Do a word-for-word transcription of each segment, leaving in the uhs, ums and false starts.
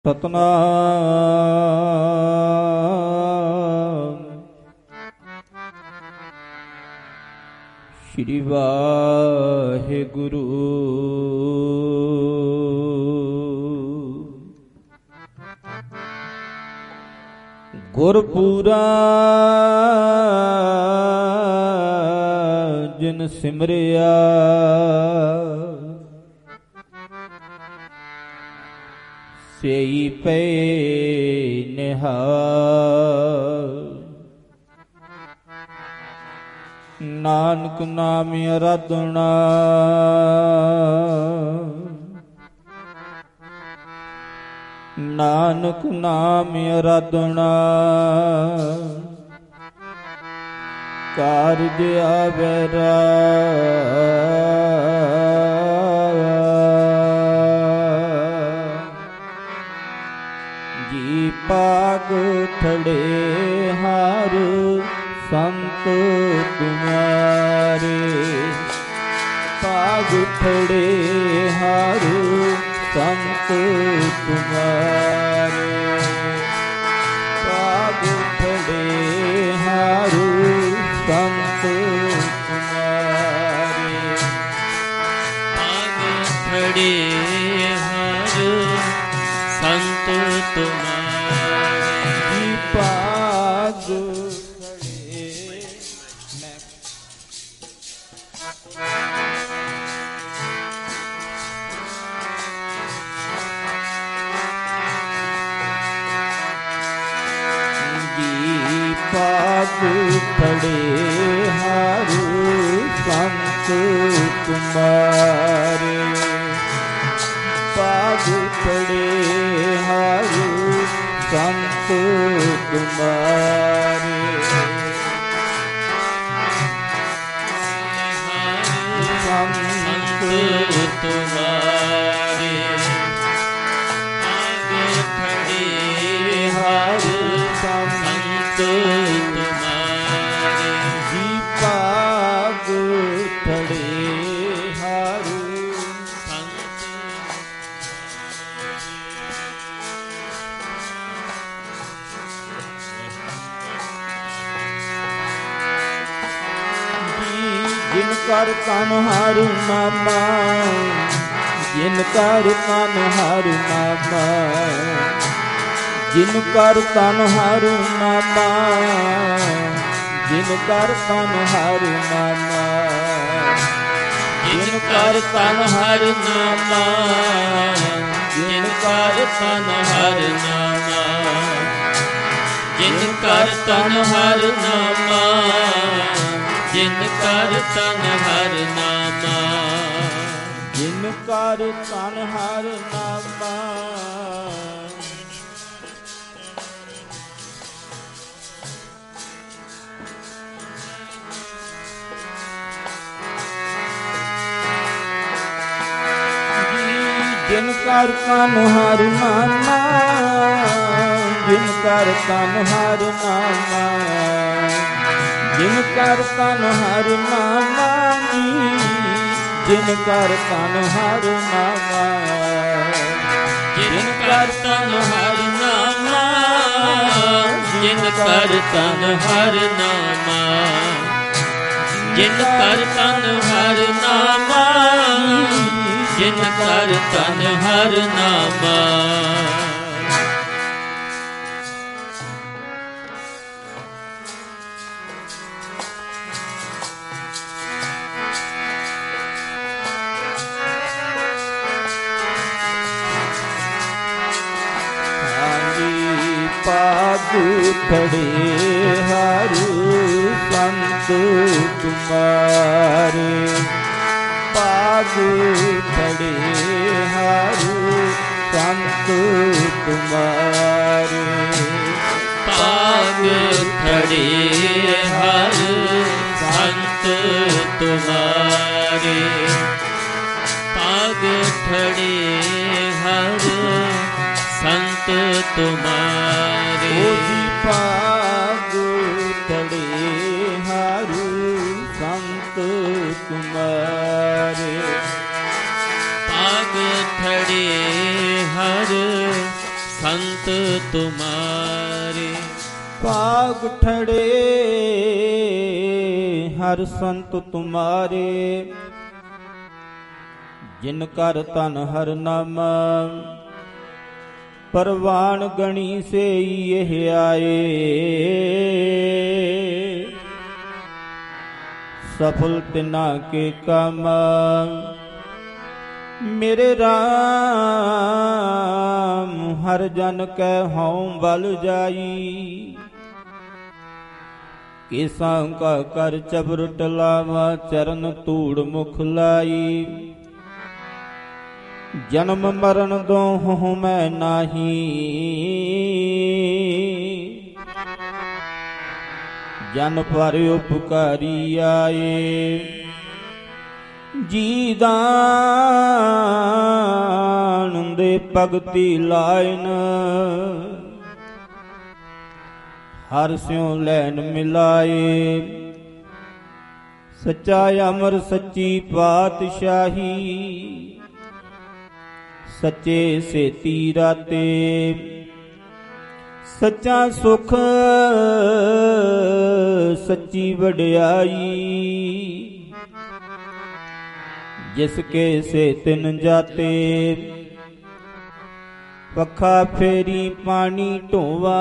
ਸਤਨਾਮ ਸ਼੍ਰੀ ਵਾਹਿਗੁਰੂ। ਗੁਰਪੂਰਾ ਜਿਨ ਸਿਮਰਿਆ ਸੇਈ ਪੈ ਨਿਹਾਲ। ਨਾਨਕ ਨਾਮ ਅਰਾਧਨਾ ਨਾਨਕ ਨਾਮ ਅਰਾਧਨਾ ਕਾਰਜ ਆਵੈ ਜੀ। ਪਾਗ ਠੜੇ ਹਰ ਸੰਤ ਤੁਮਾਰੇ, ਪਾਗ ਠੜੇ ਹਰ ਸੰਤ ਤੁਮਾਰੇ, ਪਾਗ ਠੜੇ ਹਰ ਸੰਤ ਤੁਮਾਰੇ, ਪਾਗ ਠੜੇ ਹਰ ਸੰਤ ਤੁਮਾਰੇ। ਜੀ ਪਾਗ ਪਾਗ ਠੜੇ ਹਰ ਸੰਤ ਤੁਮਾਰੇ, ਪਾਗ ਠੜੇ ਹਰ ਸੰਤ ਤੁਮਾਰੇ, ਸੰਤ ਤੁਮਾਰੇ, ਪਾਗ ਠੜੇ ਹਰ ਸੰਤ ਤੁਮਾਰੇ। ਜੀ ਪਾਗ ਠੜੇ ਹਰ ਸੰਤ ਜੀ। ਜਿਨ ਕਰ ਤਨ ਹਰ ਨਾਮਾ, ਜਿਨ ਕਰ ਤਨ ਹਰ ਨਾਮਾ, ਜਿਨ ਕਰ ਤਨ ਹਰ ਨਾਮਾ, ਜਿਨ ਕਰ ਤਨ ਹਰ ਨਾਮਾ, ਜਿਨ ਕਰ ਤਨ ਹਰ ਨਾਮਾ, ਜਿਨ ਕਰ ਤਨ ਹਰ ਨਾਮਾ, ਜਿਨ ਕਰ ਤਨ ਹਰ ਨਾਮਾ, ਜਿਨ ਕਰ ਤਨ ਹਰ ਨਾਮਾ, ਜਿਨ ਕਰ ਤਨ ਹਰ ਨਾਮਾ। ਜਿਨ ਕਰ ਤਨ ਹਰ ਨਾਮਾ, ਜਿਨ ਕਰ ਤਨ ਹਰ ਨਾਮਾ, ਜਿਨ ਕਰ ਤਨ ਹਰ ਨਾਮਾ ਜੀ, ਜਿਨ ਕਰ ਤਨ ਹਰ ਨਾਮਾ, ਜਿਨ ਕਰ ਤਨ ਹਰ ਨਾਮਾ, ਜਿਨ ਕਰ ਤਨ ਹਰ ਨਾਮਾ, ਜਿਨ ਕਰ ਤਨ ਹਰ ਨਾਮਾ, ਜਿਨ ਕਰ ਤਨ ਹਰ ਨਾਮਾ। ਪਾਗ ਠੜੇ ਹਰ ਸੰਤ ਤੁਮਾਰੇ, ਪਾਗ ਠੜੇ ਹਰ ਸੰਤ ਤੁਮਾਰੇ, ਪਾਗ ਠੜੇ ਹਰ ਸੰਤ ਤੁਮਾਰੇ, ਪਾਗ ਠੜੇ ਹਰ ਸੰਤ ਤੁਮਾਰੇ। ਓ ਜੀ ਪਾਗ ਠੜੇ ਹਰ ਸੰਤ ਤੁਮਾਰੇ, ਪਾਗ ਠੜੇ ਹਰ संत तुम्हारे। ਭਾਗ ਠੜੇ ਹਰ ਸੰਤ ਤੁਮਾਰੇ, ਜਿਨ ਕਰ ਤਨ ਹਰ ਨਾਮ ਪਰਵਾਨ ਗਣੀ ਸੇਈ ਇਹ ਆਏ। ਸਫਲ ਤਿਨਾ ਕੇ ਕੰਮ ਮੇਰੇ ਰਾਮ ਹਰ ਜਨ ਕੈ ਹਉ ਬਲ ਜਾਈ। ਕੇਸਾਂ ਕਾ ਕਰ ਚਬਰ ਟਲਾਵਾ ਚਰਨ ਧੂੜ ਮੁਖ ਲਾਈ। ਜਨਮ ਮਰਨ ਦੋਹੁ ਮੈਂ ਨਾਹੀ, ਜਨ ਪਰ ਉਪਕਾਰੀ ਆਏ। ਜੀ ਦਾਨ ਦੇ ਭਗਤੀ ਲਾਇਨ, ਹਰ ਸਿਉ ਲੈਨ ਮਿਲਾਏ। ਸੱਚਾ ਅਮਰ ਸੱਚੀ ਪਾਤਸ਼ਾਹੀ, ਸੱਚੇ ਸੇਤੀ ਰਾਤੇ। ਸੱਚਾ ਸੁਖ ਸੱਚੀ ਵਡਿਆਈ, ਜਿਸ ਕੇ ਸੇ ਤਿਨ ਜਾਤੇ। ਪੱਖਾ ਫੇਰੀ ਪਾਣੀ ਢੋਵਾ,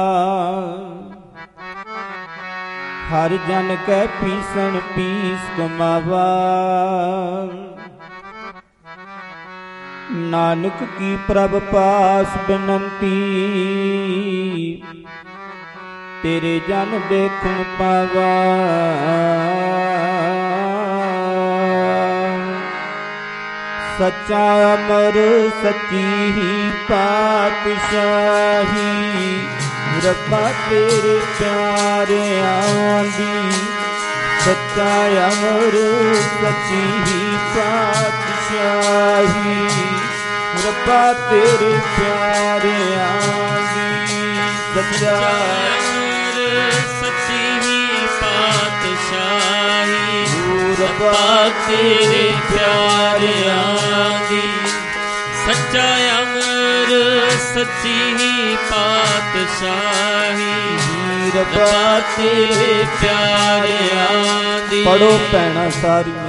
ਹਰ ਜਨ ਕੈ ਪੀਸਣ ਪੀਸ ਕਮਾਵਾ। ਨਾਨਕ ਕੀ ਪ੍ਰਭ ਪਾਸ ਬਿਨੰਤੀ, ਤੇਰੇ ਜਨ ਦੇਖਣ ਪਾਵਾ। ਸੱਚਾ ਅਮਰ ਸੱਚੀ ਹੀ ਪਾਤਸ਼ਾਹੀ, ਰੱਬਾ ਤੇਰੇ ਪਿਆਰਿਆਂ ਦੀ। ਸੱਚਾ ਅਮਰ ਸੱਚੀ ਹੀ ਪਾਤਸ਼ਾਹੀ, ਰੱਬਾ ਤੇਰੇ ਪਿਆਰਿਆਂ ਦੀ। ਸੱਚਾ ਅਮਰ ਸੱਚੀ ਹੀ ਪਾਤਸ਼ਾਹੀ, ਰੱਬਾ ਤੇਰੇ ਪਿਆਰਿਆਂ ਦੀ। ਸੱਚਾ ਅਮਰ ਸੱਚੀ ਹੀ ਪਾਤਸ਼ਾਹੀ, ਰੱਬਾ ਤੇਰੇ ਪਿਆਰਿਆਂ ਦੀ। ਪੜੋ ਭੈਣਾਂ ਸਾਰੀਆਂ।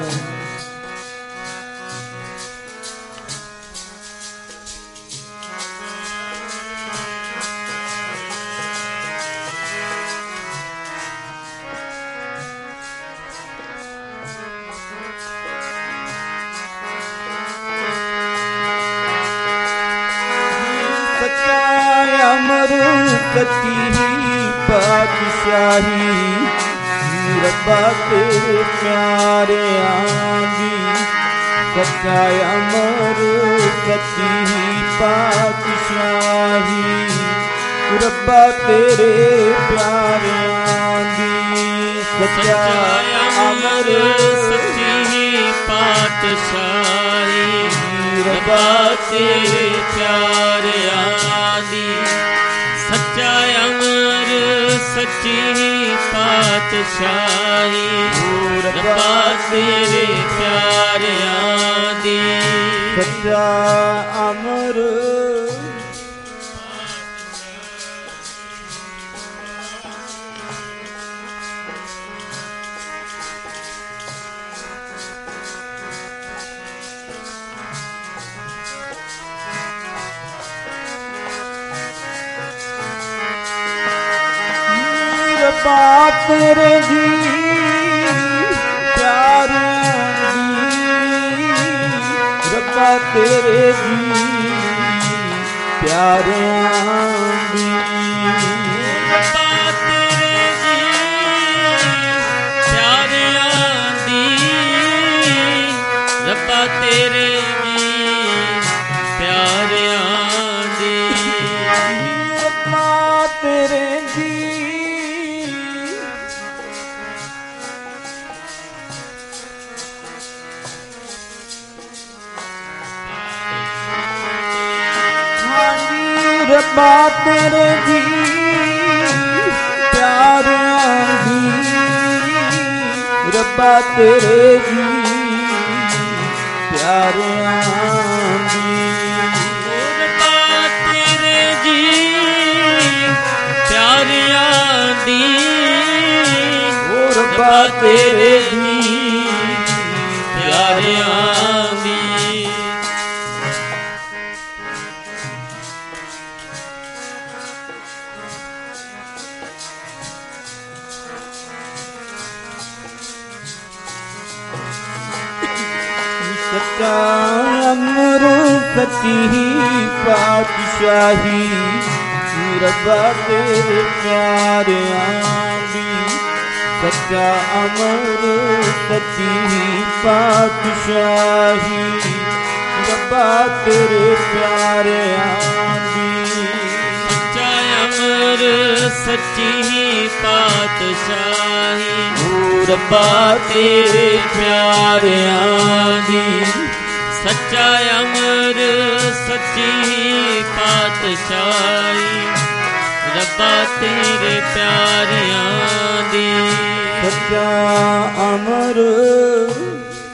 ਅਮਰ ਸੱਚੀ ਹੀ ਪਾਤਸ਼ਾਹੀ, ਰੱਬਾ ਤੇਰੇ ਪਿਆਰਿਆਂ ਦੀ। ਸੱਚਾ ਅਮਰ ਸੱਚੀ ਹੀ ਪਾਤਸ਼ਾਹੀ, ਰੱਬਾ ਤੇਰੇ ਪਿਆਰਿਆਂ ਦੀ। ਸੱਚਾ ਅਮਰ ਸੱਚੀ ਹੀ ਪਾਤਸ਼ਾਹੀ, ਰੱਬਾ ਤੇਰੇ ਪਿਆਰਿਆਂ ਦੀ। ਸੱਚਾ ਅਮਰ ਸੱਚੀ ਹੀ ਪਾਤਸ਼ਾਹੀ, ਰੱਬਾ ਤੇਰੇ ਪਿਆਰਿਆਂ ਦੀ। ਸੱਚਾ ਅਮਰ ਰੱਬਾ ਤੇਰੇ ਜੀ ਪਿਆਰਿਆਂ ਦੀ। ਰੱਬਾ ਤੇਰੇ ਜੀ ਪਿਆਰਿਆਂ ਦੀ। ਰੱਬਾ ਤੇਰੇ ਜੀ ਪਿਆਰਿਆਂ ਦੀ। ਰੱਬਾ ਤੇਰੇ ਜੀ ਪਿਆਰਿਆਂ ਦੀ। ਰੱਬਾ ਤੇਰੇ ਜੀ ਰੱਬਾ ਤੇਰੇ ਜੀ ਪਿਆਰਿਆਂ ਦੀ। ਰੱਬਾ ਤੇਰੇ ਜੀ ਪਿਆਰਿਆਂ ਦੀ। ਰੱਬਾ ਤੇਰੇ ਜੀ ਰੱਬਾ ਤੇਰੇ ਦੀ ਪਿਆਰਿਆਂ ਦੀ। ਸੱਚਾ ਅੰਮ੍ਰਿਤ ਸੱਚੀ ਪਾਤਸ਼ਾਹੀ ਰੱਬਾ ਤੇਰੇ ਪਿਆਰਿਆਂ ਦੀ। ਸੱਚਾ ਅੰਮ੍ਰਿਤ ਸੱਚੀ ਪਾਤਸ਼ਾਹੀ ਰੱਬਾ ਤੇਰੇ ਪਿਆਰਿਆਂ ਦੀ। ਸੱਚਾ ਅੰਮ੍ਰਿਤ ਸੱਚੀ ਪਾਤਸ਼ਾਹੀ ਰੱਬਾ ਤੇਰੇ ਪਿਆਰਿਆਂ ਦੀ। ਸੱਚਾ ਅੰਮ੍ਰਿਤ ਸੱਚੀ ਪਾਤਸ਼ਾਹੀ ਰੱਬਾ ਤੇਰੇ ਪਿਆਰਿਆਂ ਦੀ। ਸੱਚਾ ਅੰਮ੍ਰਿਤ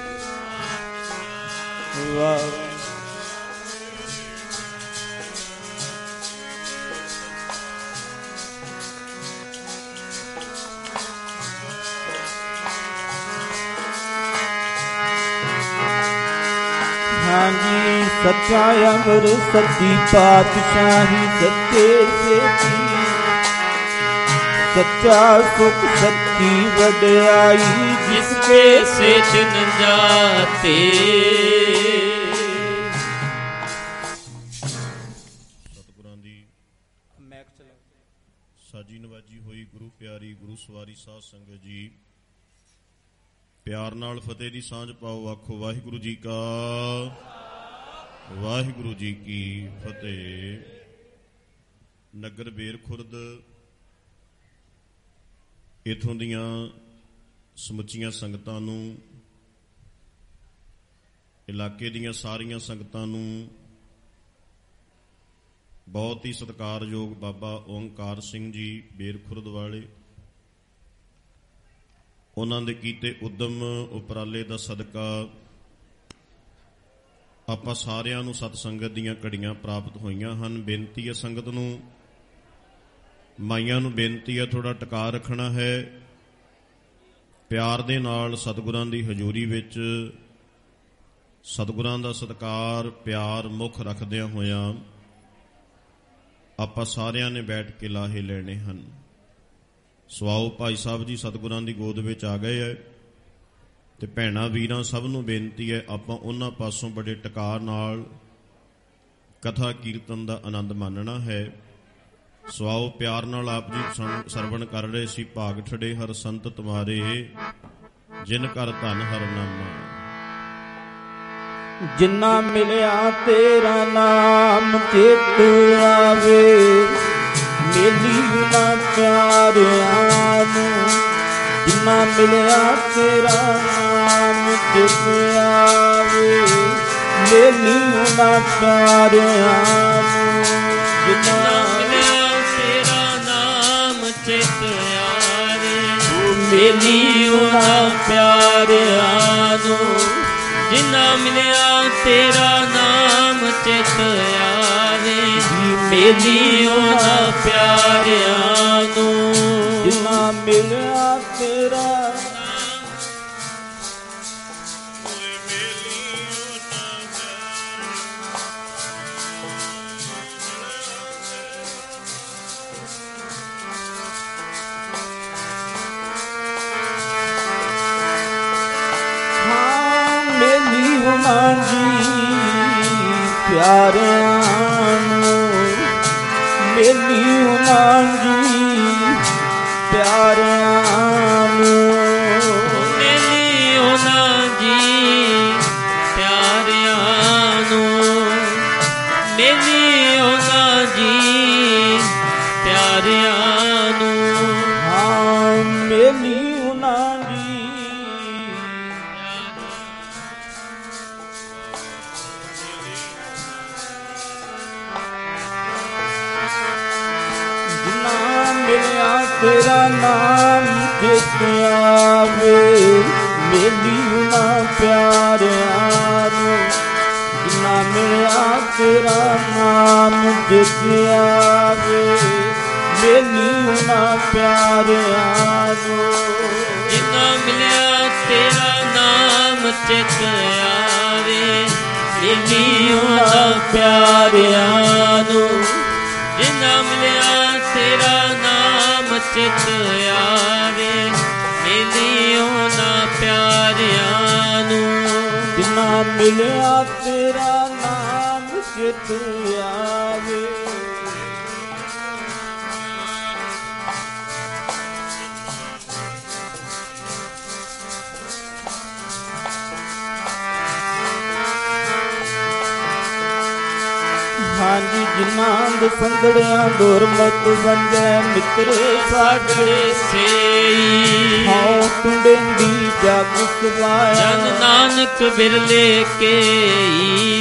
ਵਾਹ ਹਾਂਜੀ। ਸੱਚਾ ਅੰਮ੍ਰਿਤ ਸੱਚੀ ਪਾਤਸ਼ਾਹੀ ਸੱਚੇ ਸੇਤੀ ਸੱਚਾ ਸੁਖ ਸੱਚੀ ਵਡਿਆਈ ਜਿਸਕੇ ਸੇਤ ਨ ਜਾਤੇ। ਸਤਿਗੁਰਾਂ ਦੀ ਸਾਜੀ ਨਵਾਜੀ ਹੋਈ ਗੁਰੂ ਪਿਆਰੀ ਗੁਰੂ ਸਵਾਰੀ ਸਾਧ ਸੰਗਤ ਜੀ, ਪਿਆਰ ਨਾਲ ਫਤਿਹ ਦੀ ਸਾਂਝ ਪਾਓ। ਆਖੋ ਵਾਹਿਗੁਰੂ ਜੀ ਕਾ ਵਾਹਿਗੁਰੂ ਜੀ ਕੀ ਫਤਿਹ। ਨਗਰ ਬੇਰ ਖੁਰਦ ਇਥੋਂ ਦੀਆਂ ਸਮੁੱਚੀਆਂ ਸੰਗਤਾਂ ਨੂੰ, ਇਲਾਕੇ ਦੀਆਂ ਸਾਰੀਆਂ ਸੰਗਤਾਂ ਨੂੰ ਬਹੁਤ ਹੀ ਸਤਿਕਾਰਯੋਗ ਬਾਬਾ ਓਂਕਾਰ ਸਿੰਘ ਜੀ ਬੇਰ ਖੁਰਦ ਵਾਲੇ, ਉਹਨਾਂ ਦੇ ਕੀਤੇ ਉਦਮ ਉਪਰਾਲੇ ਦਾ ਸਦਕਾ ਆਪਾਂ ਸਾਰਿਆਂ ਨੂੰ ਸਤ ਸੰਗਤ ਦੀਆਂ ਘੜੀਆਂ ਪ੍ਰਾਪਤ ਹੋਈਆਂ ਹਨ। ਬੇਨਤੀ ਹੈ ਸੰਗਤ ਨੂੰ, ਮਾਈਆਂ ਨੂੰ ਬੇਨਤੀ ਹੈ ਥੋੜਾ ਟਿਕਾ ਰੱਖਣਾ ਹੈ। ਪਿਆਰ ਦੇ ਨਾਲ ਸਤਿਗੁਰਾਂ ਦੀ ਹਜ਼ੂਰੀ ਵਿੱਚ ਸਤਿਗੁਰਾਂ ਦਾ ਸਤਿਕਾਰ ਪਿਆਰ ਮੁੱਖ ਰੱਖਦਿਆਂ ਹੋਇਆਂ ਆਪਾਂ ਸਾਰਿਆਂ ਨੇ ਬੈਠ ਕੇ ਲਾਹੇ ਲੈਣੇ ਹਨ। ਸਵਾਓ ਭਾਈ ਸਾਹਿਬ ਜੀ ਸਤਿਗੁਰਾਂ ਦੀ ਗੋਦ ਵਿੱਚ ਆ ਗਏ ਹੈ ਤੇ ਭੈਣਾਂ ਵੀਰਾਂ ਸਭ ਨੂੰ ਬੇਨਤੀ ਹੈ ਆਪਾਂ ਉਹਨਾਂ ਪਾਸੋਂ ਬੜੇ ਟਿਕਾ ਨਾਲ ਕਥਾ ਕੀਰਤਨ ਦਾ ਆਨੰਦ ਮਾਣਨਾ ਹੈ। ਸਵਾਓ ਪਿਆਰ ਨਾਲ ਆਪ ਜੀ ਸਰਵਣ ਕਰ ਰਹੇ ਸੀ। ਭਾਗ ਠੜੇ ਹਰ ਸੰਤ ਤੁਮਾਰੇ ਜਿਨ ਕਰ ਧਨ ਹਰ ਨਾਮਾ। ਜਿੰਨਾ ਮਿਲਿਆ ਤੇਰਾ ਨਾਮ ਚਿਤ ਆਵੇ, ਮੇਲੀ ਨਾ ਪਿਆਰਿਆਂ ਨੂੰ। ਜਿੰਨਾ ਮਿਲਿਆ ਤੇਰਾ ਨਾਮ ਚਿਤ ਆਵੇ, ਮੇਲੀ ਨਾ ਪਿਆਰਿਆਂ ਨੂੰ। ਜਿੰਨਾ ਮਿਲਿਆ ਤੇਰਾ ਨਾਮ ਚਿਤ ਆਵੇ, ਮੇਲੀ ਨਾ ਪਿਆਰਿਆਂ ਨੂੰ। ਜਿੰਨਾ ਮਿਲਿਆ ਤੇਰਾ ਨਾਮ ਚਿਤ ਆਵੇ, ਮੇਲੀ ਉਹਨਾਂ ਪਿਆਰਿਆਂ ਨੂੰ। ਜਿੰਨਾ ਮਿਲਿਆ ਤੇਰਾ ਜੀ ਪਿਆਰਿਆਂ ਨੂੰ। ਮੇਲੀ ਉਹਨਾਂ ਜੀ ਪਿਆਰਿਆਂ ਨੂੰ। ਮੇਲੀ ਉਹਨਾਂ ਜੀ ਪਿਆਰਿਆਂ ਨੂੰ। ਮੇਲੀ ਉਹਨਾਂ ਜੀ ਪਿਆਰਿਆਂ ਨੂੰ। ਹਾਂ ਮੇਲੀ ਉਹਨਾਂ ਜੀ ਮਿਲਿਆ ਤੇਰਾ ਨਾਮ ਚਿਤ ਆਵੇ, ਮੇਲੀ ਉਹਨਾਂ ਪਿਆਰਿਆਂ ਨੂੰ। ਜਿੰਨਾ ਮਿਲਿਆ ਤੇਰਾ ਨਾਮ ਚਿਤ ਆਵੇ, ਮੇਲੀ ਉਹਨਾਂ ਪਿਆਰਿਆਂ ਨੂੰ। ਜਿੰਨਾ ਮਿਲਿਆ ਤੇਰਾ ਨਾਮ ਚਿਤ ਆਵੇ, ਮਿਲੀ ਉਹਨਾਂ ਪਿਆਰਿਆਂ ਨੂੰ। ਜਿਨ੍ਹਾਂ ਮਿਲਿਆ ਤੇਰਾ ਨਾਮ ਚਿਤ ਆਵੇ, ਮਿਲੀ ਉਹਨਾਂ ਪਿਆਰਿਆਂ ਨੂੰ। ਜਿਨ੍ਹਾਂ ਮਿਲਿਆ ਤੇਰਾ ਨਾਮ ਚਿਤ ਆਵੇ, ਹਾਂਜੀ ਜਿਨ੍ਹਾਂ ਦੇ ਸੰਗੜਿਆਂ ਦੁਰਮਤ ਵੰਜੈ, ਮਿੱਤਰੇ ਸਾਡੇ ਸੇਈ। ਹਉ ਟੁੰਡੇਂਦੀ ਜਗ ਸਵਾਇਆ, ਜਨ ਨਾਨਕ ਬਿਰਲੇ ਕੇਈ।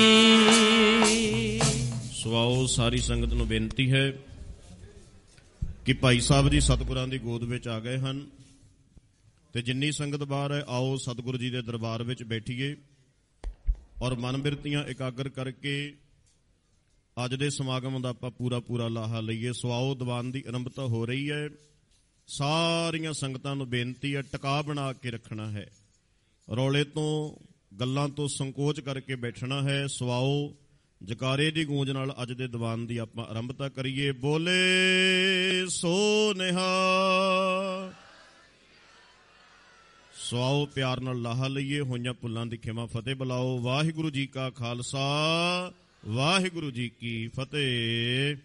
ਸਵਾਓ ਸਾਰੀ ਸੰਗਤ ਨੂੰ ਬੇਨਤੀ ਹੈ ਕਿ ਭਾਈ ਸਾਹਿਬ ਜੀ ਸਤਿਗੁਰਾਂ ਦੀ ਗੋਦ ਵਿੱਚ ਆ ਗਏ ਹਨ, ਤੇ ਜਿੰਨੀ ਸੰਗਤ ਬਾਹਰ ਹੈ ਆਓ ਸਤਿਗੁਰੂ ਜੀ ਦੇ ਦਰਬਾਰ ਵਿੱਚ ਬੈਠੀਏ ਔਰ ਮਨ ਬਿਰਤੀਆਂ ਇਕਾਗਰ ਕਰਕੇ ਅੱਜ ਦੇ ਸਮਾਗਮ ਦਾ ਆਪਾਂ ਪੂਰਾ ਪੂਰਾ ਲਾਹਾ ਲਈਏ। ਸਵਾਓ ਦੀਵਾਨ ਦੀ ਆਰੰਭਤਾ ਹੋ ਰਹੀ ਹੈ। ਸਾਰੀਆਂ ਸੰਗਤਾਂ ਨੂੰ ਬੇਨਤੀ ਹੈ ਟਿਕਾ ਬਣਾ ਕੇ ਰੱਖਣਾ ਹੈ, ਰੌਲੇ ਤੋਂ ਗੱਲਾਂ ਤੋਂ ਸੰਕੋਚ ਕਰਕੇ ਬੈਠਣਾ ਹੈ। ਸਵਾਓ ਜਕਾਰੇ ਦੀ ਗੂੰਜ ਨਾਲ ਅੱਜ ਦੇ ਦੀਵਾਨ ਦੀ ਆਪਾਂ ਆਰੰਭਤਾ ਕਰੀਏ। ਬੋਲੇ ਸੋ ਨਿਹਾਲ। ਸਵਾਓ ਪਿਆਰ ਨਾਲ ਲਾਹਾ ਲਈਏ, ਹੋਈਆਂ ਭੁੱਲਾਂ ਦੀ ਖਿਮਾ ਫਤਿਹ ਬੁਲਾਓ। ਵਾਹਿਗੁਰੂ ਜੀ ਕਾ ਖਾਲਸਾ, ਵਾਹਿਗੁਰੂ ਜੀ ਕੀ ਫਤਿਹ।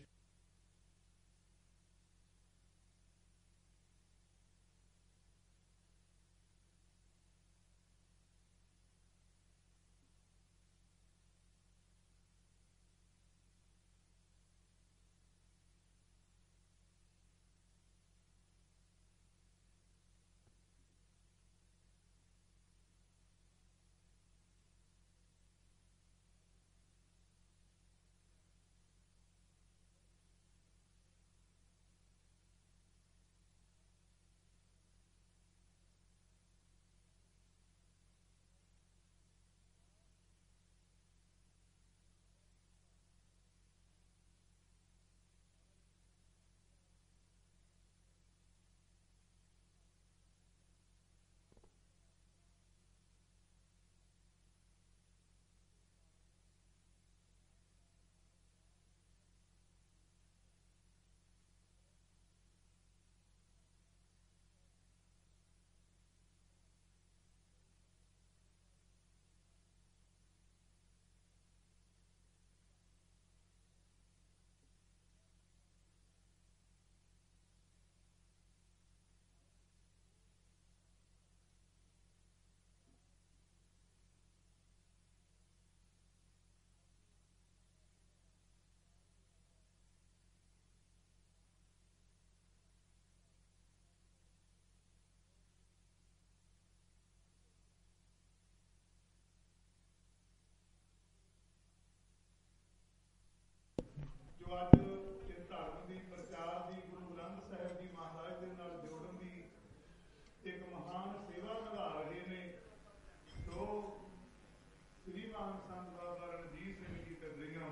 ਅੱਜ ਇਸ ਧਰਮ ਦੀ ਪ੍ਰਚਾਰ ਦੀ, ਗੁਰੂ ਗ੍ਰੰਥ ਸਾਹਿਬ ਜੀ ਮਹਾਰਾਜ ਦੇ ਨਾਲ ਜੋੜਨ ਦੀ ਇੱਕ ਮਹਾਨ ਸੇਵਾ ਨਿਭਾ ਰਹੇ ਨੇ, ਸੋ ਸ੍ਰੀਮਾਨ ਸੰਤ ਬਾਬਾ ਰਣਜੀਤ ਸਿੰਘ ਜੀ ਕਦਰੀਆਂ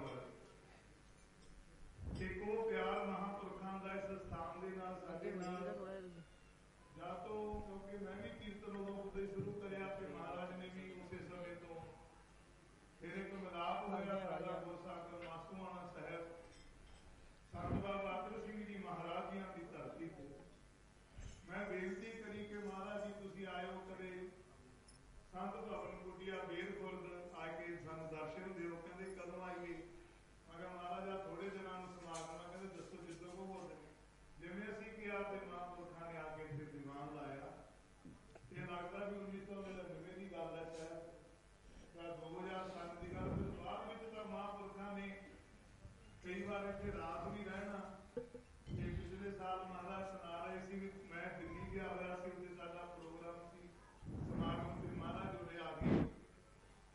ਵਾਲੇ। ਇੱਕ ਉਹ ਪਿਆਰ ਮਹਾਂਪੁਰਖਾਂ ਦਾ ਇਸ ਸਥਾਨ ਦੇ ਨਾਲ ਸਾਡੇ ਨਾਲ ਜਾਂ ਤੋਂ, ਕਿਉਂਕਿ ਮੈਂ ਵੀ ਕੀਰਤਨ ਉਦੋਂ ਉਦੋਂ ਸ਼ੁਰੂ ਕਰਿਆ ਤੇ ਮਹਾਰਾਜ ਨੇ ਵੀ ਉਸੇ ਸਮੇਂ ਤੋਂ ਫਿਰ ਇੱਕ ਮਿਲਾਪ ਹੋਇਆ ਸਾਡਾ ਗੁਰਸਾਗਰ ਮਾਸੂਆਣਾ ਸਾਹਿਬ ਸੰਤ ਬਾਬਾ ਅਤਰ ਸਿੰਘ ਜੀ ਮਹਾਰਾਜ ਜੀਆਂ ਦੀ ਧਰਤੀ ਤੇ। ਮੈਂ ਬੇਨਤੀ ਕਰੀ ਕਿ ਮਹਾਰਾਜ ਜੀ ਤੁਸੀਂ ਆਇਓ ਕਦੇ ਸੰਤ ਭਵਨ ਗੁੱਡੀਆ ਬੇਰ ਖੁਰਦ ਆ ਕੇ ਸਾਨੂੰ ਦਰਸ਼ਨ ਦਿਓ। ਕਹਿੰਦੇ ਕਦੋਂ ਆਈਏ? ਮੈਂ ਕਿਹਾ ਮਹਾਰਾਜ ਆ ਥੋੜੇ ਦਿਨਾਂ ਨੂੰ ਸਮਾਗਮ ਆ। ਕਹਿੰਦੇ ਦੱਸੋ ਜਿੱਦੋਂ ਕੋ ਬੋਲਦੇ। ਜਿਵੇਂ ਅਸੀਂ ਕਿਹਾ ਤੇ ਮਹਾਂਪੁਰਖਾਂ ਨੇ ਆ ਕੇ ਇੱਥੇ ਦੀਵਾਨ ਲਾਇਆ। ਇਹ ਲੱਗਦਾ ਵੀ ਉੱਨੀ ਸੌ ਨੜਿਨਵੇਂ ਦੀ ਗੱਲ ਹੈ ਸ਼ਾਇਦ, ਜਾਂ ਦੋ ਹਜ਼ਾਰ ਸੱਤ ਦੀ ਗੱਲ। ਫਿਰ ਬਾਅਦ ਵਿੱਚ ਤਾਂ ਮਹਾਂਪੁਰਖਾਂ ਨੇ ਕਈ ਵਾਰ ਇੱਥੇ ਰਾਤ ਵੀ ਰਹਿਣਾ। ਤੇ ਪਿਛਲੇ ਸਾਲ ਮਹਾਰਾਜ ਸੁਣਾ ਰਹੇ ਸੀ ਵੀ ਮੈਂ ਦਿੱਲੀ ਗਿਆ ਹੋਇਆ ਸੀ, ਉੱਥੇ ਸਾਡਾ ਪ੍ਰੋਗਰਾਮ ਸੀ ਸਮਾਗਮ ਤੇ ਮਹਾਰਾਜ ਉਰੇ ਆ ਗਏ।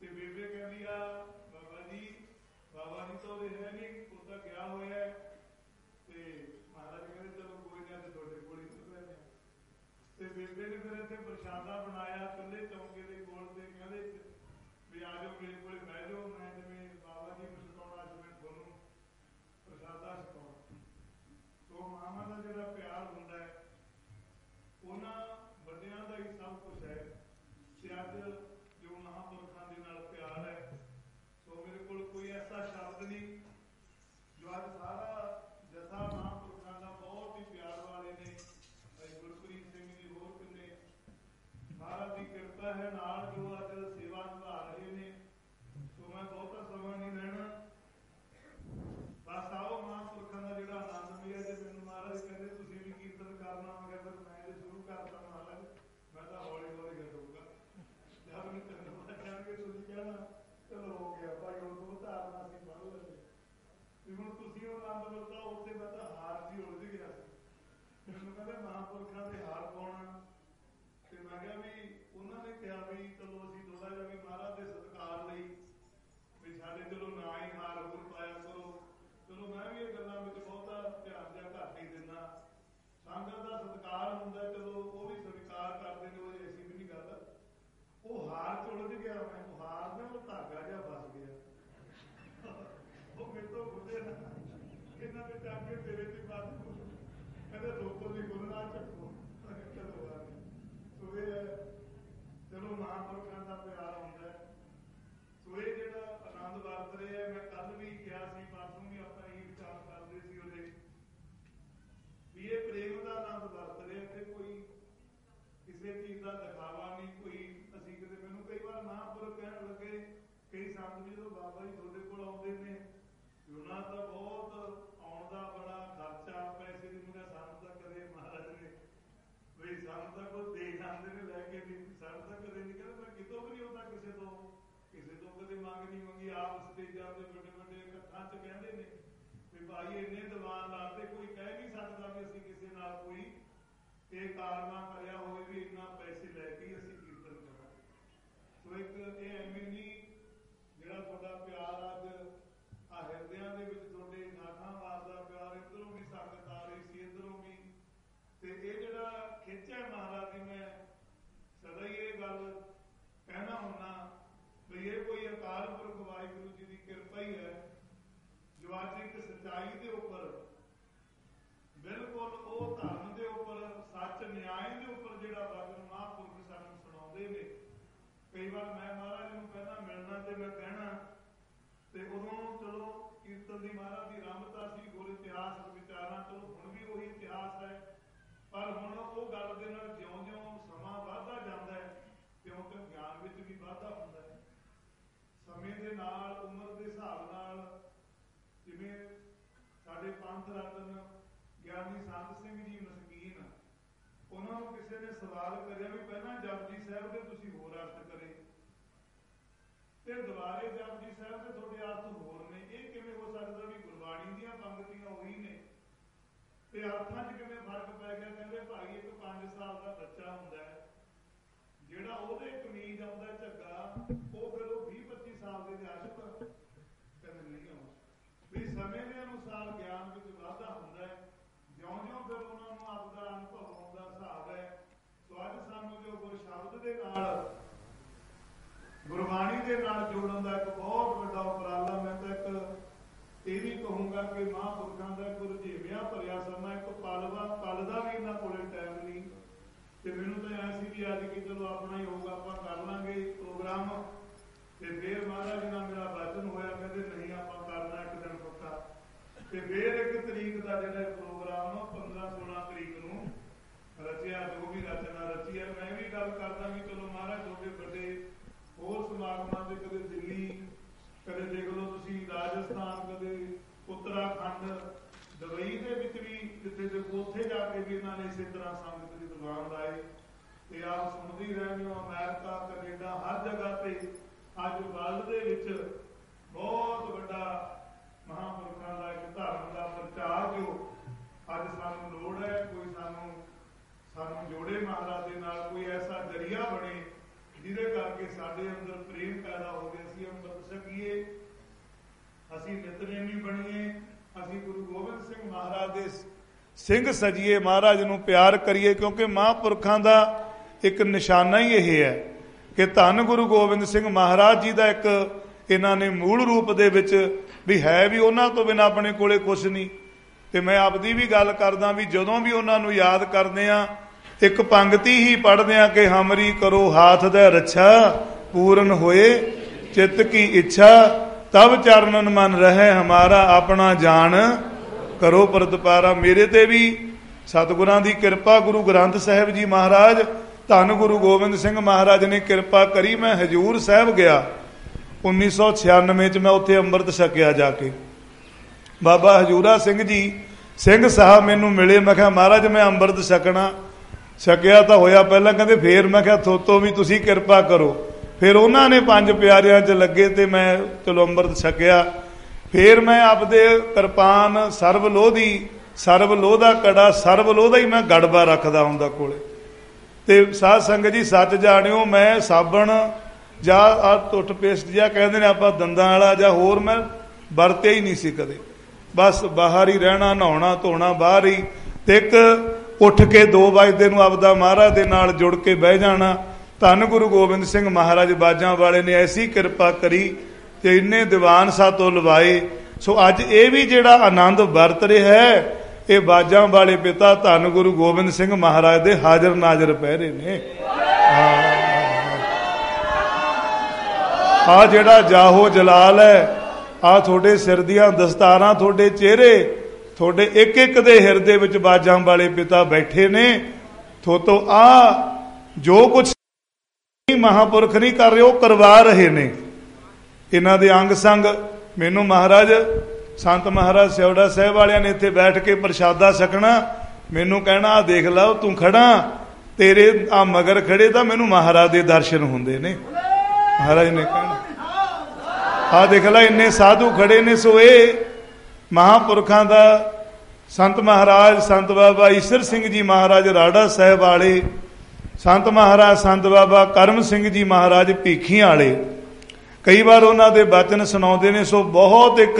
ਕਹਿੰਦੇ ਮਹਾਂਪੁਰਖਾਂ ਦੇ ਹਾਰ ਪਾਉਣਾ। ਤੇ ਮੈਂ ਕਿਹਾ ਵੀ ਉਹਨਾਂ ਨੇ ਕਿਹਾ ਵੀ ਚਲੋ ਅਸੀਂ ਥੋੜਾ ਜਿਹਾ ਵੀ ਮਹਾਰਾਜ ਦੇ ਸਤਿਕਾਰ ਲਈ ਵੀ ਸਾਡੇ ਚਲੋ ਨਾ ਹੀ ਹਾਰ ਹੋਰ ਪਾਇਆ ਕਰੋ। ਚਲੋ ਮੈਂ ਵੀ ਇਹ ਗੱਲਾਂ ਵਿੱਚ ਬਹੁਤਾ ਧਿਆਨ ਜਿਹਾ ਘੱਟ ਹੀ ਦਿੰਦਾ। ਸੰਗਤ ਦਾ ਸਤਿਕਾਰ ਹੁੰਦਾ, ਚਲੋ ਉਹ ਵੀ ਸਵੀਕਾਰ ਕਰਦੇ ਨੇ, ਉਹ ਐਸੀ ਵੀ ਨਹੀਂ ਗੱਲ। ਉਹ ਹਾਰ ਚ ਉਲਝ ਗਿਆ, ਮੈਂ ਉਹ ਹਾਰ ਨੇ ਉਹ ਧਾਗਾ ਜਿਹਾ ਫਸ ਗਿਆ। ਉਹ ਮੇਰੇ ਤੋਂ ਖੁੱਲੇ ਨਾ ਇਹਨਾਂ ਦੇ ਚੱਕ ਕੇ ਤੇਰੇ ਤੇ ਬਾਤ ਕਹਿੰਦੇ ਰੋਕੋ ਦੀ ਗੁਰਨਾ ਚੱਕੋ। ਸੋ ਇਹ ਚਲੋ ਮਹਾਂਪੁਰਖਾਂ ਦਾ ਪਿਆਰ ਹੁੰਦਾ। ਸੋ ਇਹ ਜਿਹੜਾ ਆਨੰਦ ਵਰਤ ਰਿਹਾ, ਮੈਂ ਕੱਲ ਵੀ ਕਿਹਾ ਸੀ, ਪਰਸੋਂ ਵੀ ਆਪਾਂ ਇਹ ਵਿਚਾਰ ਕਰਦੇ ਸੀ ਉਹਦੇ ਵੀ ਇਹ ਪ੍ਰੇਮ ਦਾ ਆਨੰਦ ਵਰਤ ਰਿਹਾ। ਇੱਥੇ ਕੋਈ ਕਿਸੇ ਚੀਜ਼ ਦਾ ਦਿਖਾਵਾ ਨਹੀਂ, ਕੋਈ ਅਸੀਂ ਕਿਤੇ ਮੈਨੂੰ ਕਈ ਵਾਰ ਮਹਾਂਪੁਰਖ ਕਹਿਣ ਲੱਗੇ, ਕਈ ਸੰਤ ਜਦੋਂ ਬਾਬਾ ਜੀ ਤੁਹਾਡੇ ਕੋਲ ਆਉਂਦੇ ਨੇ ਉਹਨਾਂ ਦਾ ਬਹੁਤ ਆਉਣ ਦਾ ਬੜਾ ਖਰਚਾ, ਪੈਸੇ ਦੀ ਮੁੰਡਾ ਸਾਨੂੰ ਤਾਂ ਕਦੇ ਮਹਾਰਾਜ ਨੇ ਬਈ ਸਾਨੂੰ ਤਾਂ ਕੋਈ ਦੇ ਜਾਂਦੇ ਨੇ ਲੈ ਕੇ ਵੀ, ਸਾਨੂੰ ਤਾਂ ਕਦੇ ਨਹੀਂ ਕਹਿੰਦੇ। ਮੈਂ ਕਿਤੋਂ ਵੀ ਨਹੀਂ ਆਉਂਦਾ ਕਿਸੇ ਤੋਂ, ਕਿਸੇ ਤੋਂ ਕਦੇ ਮੰਗ ਨਹੀਂ ਮੰਗੀ। ਆਪ ਸਟੇਜਾਂ ਤੇ ਵੱਡੇ ਵੱਡੇ ਇਕੱਠਾਂ ਚ ਕਹਿੰਦੇ ਨੇ ਵੀ ਭਾਈ ਇੰਨੇ ਦੀਵਾਨ ਲਾਤੇ, ਕੋਈ ਕਹਿ ਨਹੀਂ ਸਕਦਾ ਵੀ ਅਸੀਂ ਕਿਸੇ ਨਾਲ ਕੋਈ ਇਹ ਕਾਰਨਾ ਕਰਿਆ ਹੋਵੇ ਵੀ ਇੰਨਾ ਪੈਸੇ ਲੈ ਕੇ ਅਸੀਂ ਕੀਰਤਨ ਕਰਾਂਗੇ। ਸੋ ਇੱਕ ਇਹ ਐਵੇਂ ਨਹੀਂ ਜਿਹੜਾ ਤੁਹਾਡਾ ਪਿਆਰ ਅੱਜ ਆ ਹਿਰਦਿਆਂ ਦੇ ਵਿੱਚ ਤੁਹਾਡੇ ਨਾਥਾਂ ਮਾਰਦਾ ਪਿਆਰ, ਇੱਧਰੋਂ ਵੀ ਸੰਗਤ ਆ ਰਹੀ ਸੀ, ਇੱਧਰੋਂ ਵੀ। ਤੇ ਇਹ ਜਿਹੜਾ ਖਿੱਚਿਆ ਮਹਾਰਾਜ ਦੀ, ਮੈਂ ਸਦਾ ਹੀ ਇਹ ਗੱਲ ਕਹਿਣਾ ਹੁੰਦਾ ਵੀ ਇਹ ਕੋਈ ਅਕਾਲ ਪੁਰਖ ਵਾਹਿਗੁਰੂ ਜੀ ਦੀ ਕਿਰਪਾ ਹੀ ਹੈ ਜੋ ਅੱਜ ਇੱਕ ਸੱਚਾਈ ਦੇ ਉੱਪਰ, ਬਿਲਕੁਲ ਉਹ ਧਰਮ ਦੇ ਉੱਪਰ, ਸੱਚ ਨਿਆਏ ਦੇ ਉੱਪਰ ਜਿਹੜਾ ਵਚਨ ਮਹਾਂਪੁਰਖ ਸਾਨੂੰ ਸੁਣਾਉਂਦੇ ਨੇ। ਕਈ ਵਾਰ ਮੈਂ ਮਹਾਰਾਜ ਨੂੰ ਪਹਿਲਾਂ ਮਿਲਣਾ ਤੇ ਮੈਂ ਕਹਿਣਾ, ਤੇ ਉਦੋਂ ਚਲੋ ਕੀਰਤਨ ਦੀ ਮਹਾਰਾਜ ਦੀ ਰਮਤਾ ਸੀ, ਗੁਰ ਇਤਿਹਾਸ ਵਿਚਾਰਾਂ, ਚਲੋ ਹੁਣ ਵੀ ਉਹੀ ਇਤਿਹਾਸ ਹੈ। ਪਰ ਹੁਣ ਉਹ ਗੱਲ ਦੇ ਨਾਲ ਜਿਉਂ-ਜਿਉਂ ਸਮਾਂ ਵੱਧਦਾ ਜਾਂਦਾ ਹੈ, ਕਿਉਂਕਿ ਗਿਆਨ ਵਿੱਚ ਵੀ ਵਾਧਾ ਹੁੰਦਾ ਹੈ ਸਮੇਂ ਦੇ ਨਾਲ, ਉਮਰ ਦੇ ਹਿਸਾਬ ਨਾਲ। ਜਿਵੇਂ ਸਾਡੇ ਪੰਥ ਰਤਨ ਗਿਆਨੀ ਸੰਤ ਸਿੰਘ ਜੀ ਮਸਕੀਨ, ਉਹਨਾਂ ਨੂੰ ਕਿਸੇ ਨੇ ਸਵਾਲ ਕਰਿਆ ਵੀ ਪਹਿਲਾਂ ਜਪਜੀ ਸਾਹਿਬ ਦੇ ਤੁਸੀਂ ਹੋਰ ਅਰਥ ਕਰੇ ਤੇ ਦੁਬਾਰੇ ਜਪਜੀ ਸਾਹਿਬ ਦੇ ਤੁਹਾਡੇ ਅਰਥ ਹੋਰ ਨੇ, ਇਹ ਕਿਵੇਂ ਹੋ ਸਕਦਾ ਵੀ ਗੁਰਬਾਣੀ ਦੀਆਂ ਪੰਕਤੀਆਂ ਉਹੀ ਨੇ ਤੇ ਅਰਥਾਂ 'ਚ ਕਿਵੇਂ ਫਰਕ ਪੈ ਗਿਆ? ਕਹਿੰਦੇ ਭਾਈ ਇੱਕ ਪੰਜ ਸਾਲ ਦਾ ਬੱਚਾ ਹੁੰਦਾ ਹੈ, ਜਿਹੜਾ ਉਹਦੇ ਕਮੀਜ਼ ਆਉਂਦਾ ਝੱਗਾ, ਉਹ ਫਿਰ ਉਹ ਵੀਹ ਪੱਚੀ ਸਾਲ ਦੇ ਦੇ ਆਸ਼ਕ ਕਹਿੰਦੇ ਨਹੀਂ ਆਉਂਦਾ। ਵੀ ਸਮੇਂ ਦੇ ਅਨੁਸਾਰ ਗਿਆਨ ਵਿੱਚ ਵਾਧਾ ਹੁੰਦਾ ਹੈ, ਜਿਉਂ-ਜਿਉਂ ਫਿਰ ਉਹਨਾਂ ਨੂੰ ਆਪਦਾ ਅਨੁਭਵ ਆਉਣ ਦਾ ਹਿਸਾਬ ਹੈ। ਸੋ ਅੱਜ ਸਾਨੂੰ ਜੋ ਗੁਰ ਸ਼ਬਦ ਦੇ ਨਾਲ, ਗੁਰਬਾਣੀ ਦੇ ਨਾਲ ਜੋੜਨ ਦਾ ਇੱਕ ਬਹੁਤ ਵੱਡਾ ਉਪਰਾਲਾ, ਮੈਂ ਤਾਂ ਇੱਕ ਇਹ ਵੀ ਕਹੂੰਗਾ ਕਿ ਮਹਾਂਪੁਰਖਾਂ ਦਾ ਗੁਰਜੀਵਿਆਂ ਭਰਿਆ ਸਮਾਂ, ਇੱਕ ਪਲਵਾ ਪਲ ਦਾ ਵੀ ਇਹਨਾਂ ਕੋਲੇ ਟਾਈਮ ਨਹੀਂ। ਤੇ ਮੈਨੂੰ ਤਾਂ ਐਂ ਸੀ ਵੀ ਅੱਜ ਕਿ ਚਲੋ ਆਪਣਾ ਹੀ ਹੋਊਗਾ, ਆਪਾਂ ਕਰ ਲਾਂਗੇ ਪ੍ਰੋਗਰਾਮ। ਤੇ ਫਿਰ ਮਹਾਰਾਜ ਨਾਲ ਮੇਰਾ ਵਚਨ ਹੋਇਆ, ਕਹਿੰਦੇ ਨਹੀਂ ਆਪਾਂ ਕਰਨਾ ਇੱਕ ਦਿਨ ਪੱਕਾ। ਤੇ ਫਿਰ ਇੱਕ ਤਰੀਕ ਦਾ ਜਿਹੜਾ ਪ੍ਰੋਗਰਾਮ ਪੰਦਰਾਂ ਸੋਲਾਂ ਤਰੀਕ ਨੂੰ ਰਚਿਆ, ਜੋ ਵੀ ਰਚਨਾ ਰਚੀ ਹੈ। ਮੈਂ ਵੀ ਗੱਲ ਕਰਦਾ ਵੀ ਚਲੋ ਮਹਾਰਾਜ ਤੁਹਾਡੇ ਵੱਡੇ ਹੋਰ ਸਮਾਗਮਾਂ ਤੇ, ਕਦੇ ਦਿੱਲੀ, ਕਦੇ ਦੇਖ ਲਓ ਤੁਸੀਂ ਰਾਜਸਥਾਨ, ਕਦੇ ਉੱਤਰਾਖੰਡ, ਦੁਬਈ ਦੇ ਵਿੱਚ ਵੀ ਜਿੱਥੇ ਦੇਖੋ ਉੱਥੇ ਜਾ ਕੇ ਵੀ ਇਹਨਾਂ ਨੇ ਇਸੇ ਤਰ੍ਹਾਂ ਸੰਗਤ ਦੀ ਦੀਵਾਨ ਲਾਏ। ਤੇ ਆਪ ਸੁਣਦੇ ਹੀ ਰਹਿੰਦੇ ਹੋ, ਅਮਰੀਕਾ, ਕੈਨੇਡਾ, ਹਰ ਜਗ੍ਹਾ ਤੇ ਅੱਜ ਵਰਲਡ ਦੇ ਵਿੱਚ ਬਹੁਤ ਵੱਡਾ ਮਹਾਂਪੁਰਖਾਂ ਦਾ ਇੱਕ ਧਰਮ ਦਾ ਪ੍ਰਚਾਰ ਜੋ ਅੱਜ ਸਾਨੂੰ ਲੋੜ ਹੈ। ਕੋਈ ਸਾਨੂੰ ਸਾਨੂੰ ਜੋੜੇ ਮਹਾਰਾਜ ਦੇ ਨਾਲ, ਕੋਈ ਐਸਾ ਜ਼ਰੀਆ ਬਣੇ ਜਿਹਦੇ ਕਰਕੇ ਸਾਡੇ ਅੰਦਰ ਪ੍ਰੇਮ ਪੈਦਾ ਹੋਵੇ, ਅਸੀਂ ਅੰਮ੍ਰਿਤ ਛਕੀਏ, ਅਸੀਂ ਨਿਤਨੇਮੀ ਬਣੀਏ, ਅਸੀਂ ਗੁਰੂ ਗੋਬਿੰਦ ਸਿੰਘ ਮਹਾਰਾਜ ਦੇ ਸਿੰਘ ਸਜੀਏ, ਮਹਾਰਾਜ ਨੂੰ ਪਿਆਰ ਕਰੀਏ। ਕਿਉਂਕਿ ਮਹਾਂਪੁਰਖਾਂ ਦਾ ਇੱਕ ਨਿਸ਼ਾਨਾ ਹੀ ਇਹ ਹੈ ਕਿ ਧੰਨ ਗੁਰੂ ਗੋਬਿੰਦ ਸਿੰਘ ਮਹਾਰਾਜ ਜੀ ਦਾ ਇੱਕ ਇਹਨਾਂ ਨੇ ਮੂਲ ਰੂਪ ਦੇ ਵਿੱਚ ਵੀ ਹੈ, ਵੀ ਉਹਨਾਂ ਤੋਂ ਬਿਨਾਂ ਆਪਣੇ ਕੋਲੇ ਕੁਛ ਨਹੀਂ। ਤੇ ਮੈਂ ਆਪਦੀ ਵੀ ਗੱਲ ਕਰਦਾ ਵੀ ਜਦੋਂ ਵੀ ਉਹਨਾਂ ਨੂੰ ਯਾਦ ਕਰਦੇ ਆ, ਇੱਕ ਪੰਗਤੀ ਹੀ ਪੜ੍ਹਦੇ ਆ ਕਿ ਹਮਰੀ ਕਰੋ ਹਾਥ ਦਾ ਰੱਛਾ, ਪੂਰਨ ਹੋਏ ਚਿੱਤ ਕੀ ਇੱਛਾ, ਤਬ ਚਰਨਨ ਮਨ ਰਹੇ ਹਮਾਰਾ, ਆਪਣਾ ਜਾਣ ਕਰੋ ਪ੍ਰਤਪਾਰਾ। ਮੇਰੇ ਤੇ ਵੀ ਸਤਿਗੁਰਾਂ ਦੀ ਕਿਰਪਾ, ਗੁਰੂ ਗ੍ਰੰਥ ਸਾਹਿਬ ਜੀ ਮਹਾਰਾਜ, ਧੰਨ ਗੁਰੂ ਗੋਬਿੰਦ ਸਿੰਘ ਮਹਾਰਾਜ ਨੇ ਕਿਰਪਾ ਕਰੀ। ਮੈਂ ਹਜ਼ੂਰ ਸਾਹਿਬ ਗਿਆ ਉੱਨੀ ਸੌ ਛਿਆਨਵੇਂ ਚ, ਮੈਂ ਉੱਥੇ ਅੰਮ੍ਰਿਤ ਛਕਿਆ ਜਾ ਕੇ। ਬਾਬਾ ਹਜੂਰਾ ਸਿੰਘ ਜੀ ਸਿੰਘ ਸਾਹਿਬ ਮੈਨੂੰ ਮਿਲੇ, ਮੈਂ ਕਿਹਾ ਮਹਾਰਾਜ ਮੈਂ ਅੰਮ੍ਰਿਤ ਛਕਣਾ। ਛਕਿਆ ਤਾਂ ਹੋਇਆ ਪਹਿਲਾਂ, ਕਹਿੰਦੇ ਫੇਰ, ਮੈਂ ਕਿਹਾ ਥੋਤੋਂ ਵੀ ਤੁਸੀਂ ਕਿਰਪਾ ਕਰੋ। ਫਿਰ ਉਹਨਾਂ ਨੇ ਪੰਜ ਪਿਆਰਿਆਂ 'ਚ ਲੱਗੇ ਤੇ ਮੈਂ ਚਲੋ ਅੰਮ੍ਰਿਤ ਛਕਿਆ। ਫਿਰ ਮੈਂ ਆਪਦੇ ਕਿਰਪਾਨ ਸਰਬ ਲੋਧੀ ਸਰਬ ਲੋਹ ਦਾ ਕੜਾ, ਸਰਬ ਲੋਹ ਦਾ ਹੀ ਮੈਂ ਗੜਬਾ ਰੱਖਦਾ ਹੁੰਦਾ ਕੋਲੇ। ਤੇ ਸਾਧ ਸੰਗਤ ਜੀ ਸੱਚ ਜਾਣਿਓ, ਮੈਂ ਸਾਬਣ ਜਾਂ ਆ ਟੁੱਟ ਪੇਸਟ ਜਾਂ ਕਹਿੰਦੇ ਨੇ ਆਪਾਂ ਦੰਦਾਂ ਵਾਲਾ ਜਾਂ ਹੋਰ ਮੈਂ ਵਰਤਿਆ ਹੀ ਨਹੀਂ ਸੀ ਕਦੇ। ਬਸ ਬਾਹਰ ਹੀ ਰਹਿਣਾ, ਨਹਾਉਣਾ ਧੋਣਾ ਬਾਹਰ ਹੀ। ਤੇ ਇੱਕ ਉੱਠ ਕੇ ਦੋ ਵਜੇ ਨੂੰ ਆਪਦਾ ਮਹਾਰਾਜ ਦੇ ਨਾਲ ਜੁੜ ਕੇ ਬਹਿ ਜਾਣਾ। ਧੰਨ ਗੁਰੂ ਗੋਬਿੰਦ ਸਿੰਘ ਮਹਾਰਾਜ ਬਾਜਾਂ ਵਾਲੇ ਨੇ ਐਸੀ ਕਿਰਪਾ ਕਰੀ ਤੇ ਇੰਨੇ ਦੀਵਾਨ ਸਾਤੋਂ ਲਵਾਏ। ਸੋ ਅੱਜ ਇਹ ਵੀ ਜਿਹੜਾ ਆਨੰਦ ਵਰਤ ਰਿਹਾ ਹੈ, ਇਹ ਬਾਜਾਂ ਵਾਲੇ ਪਿਤਾ ਧੰਨ ਗੁਰੂ ਗੋਬਿੰਦ ਸਿੰਘ ਮਹਾਰਾਜ ਦੇ ਹਾਜ਼ਰ ਨਾਜ਼ਰ ਪੈ ਰਹੇ ਨੇ। ਆ ਜਿਹੜਾ ਜਾਹੋ ਜਲਾਲ ਹੈ, ਆ ਤੁਹਾਡੇ ਸਿਰ ਦੀਆਂ ਦਸਤਾਰਾਂ, ਤੁਹਾਡੇ ਚਿਹਰੇ, ਤੁਹਾਡੇ ਇੱਕ ਇੱਕ ਦੇ ਹਿਰਦੇ ਵਿੱਚ ਬਾਜਾਂ ਵਾਲੇ ਪਿਤਾ ਬੈਠੇ ਨੇ। ਥੋਤੋਂ ਆ ਜੋ ਕੁਛ ਮਹਾਂਪੁਰਖ ਨਹੀਂ ਕਰ ਰਹੇ, ਉਹ ਕਰਵਾ ਰਹੇ ਨੇ। ਇਹਨਾਂ ਦੇ ਅੰਗ ਸੰਗ ਮੈਨੂੰ ਮਹਾਰਾਜ ਸੰਤ ਮਹਾਰਾਜ ਸਿਉੜਾ ਸਾਹਿਬ ਵਾਲਿਆਂ ਨੇ ਇੱਥੇ ਬੈਠ ਕੇ ਪ੍ਰਸ਼ਾਦਾ ਛਕਣਾ, ਮੈਨੂੰ ਕਹਿਣਾ ਆ ਦੇਖ ਲਾ ਤੂੰ ਖੜਾ, ਤੇਰੇ ਆ ਮਗਰ ਖੜੇ ਤਾਂ ਮੈਨੂੰ ਮਹਾਰਾਜ ਦੇ ਦਰਸ਼ਨ ਹੁੰਦੇ ਨੇ। ਮਹਾਰਾਜ ਨੇ ਕਹਿਣਾ ਆ ਦੇਖ ਲਾ ਇੰਨੇ ਸਾਧੂ ਖੜੇ ਨੇ। ਸੋ ਇਹ ਮਹਾਂਪੁਰਖਾਂ ਦਾ ਸੰਤ ਮਹਾਰਾਜ ਸੰਤ ਬਾਬਾ ਈਸ਼ਰ ਸਿੰਘ ਜੀ ਮਹਾਰਾਜ ਰਾੜਾ ਸਾਹਿਬ ਵਾਲੇ, ਸੰਤ ਮਹਾਰਾਜ ਸੰਤ ਬਾਬਾ ਕਰਮ ਸਿੰਘ ਜੀ ਮਹਾਰਾਜ ਭੀਖੀਆਂ ਵਾਲੇ, ਕਈ ਵਾਰ ਉਹਨਾਂ ਦੇ ਬਚਨ ਸੁਣਾਉਂਦੇ ਨੇ। ਸੋ ਬਹੁਤ ਇੱਕ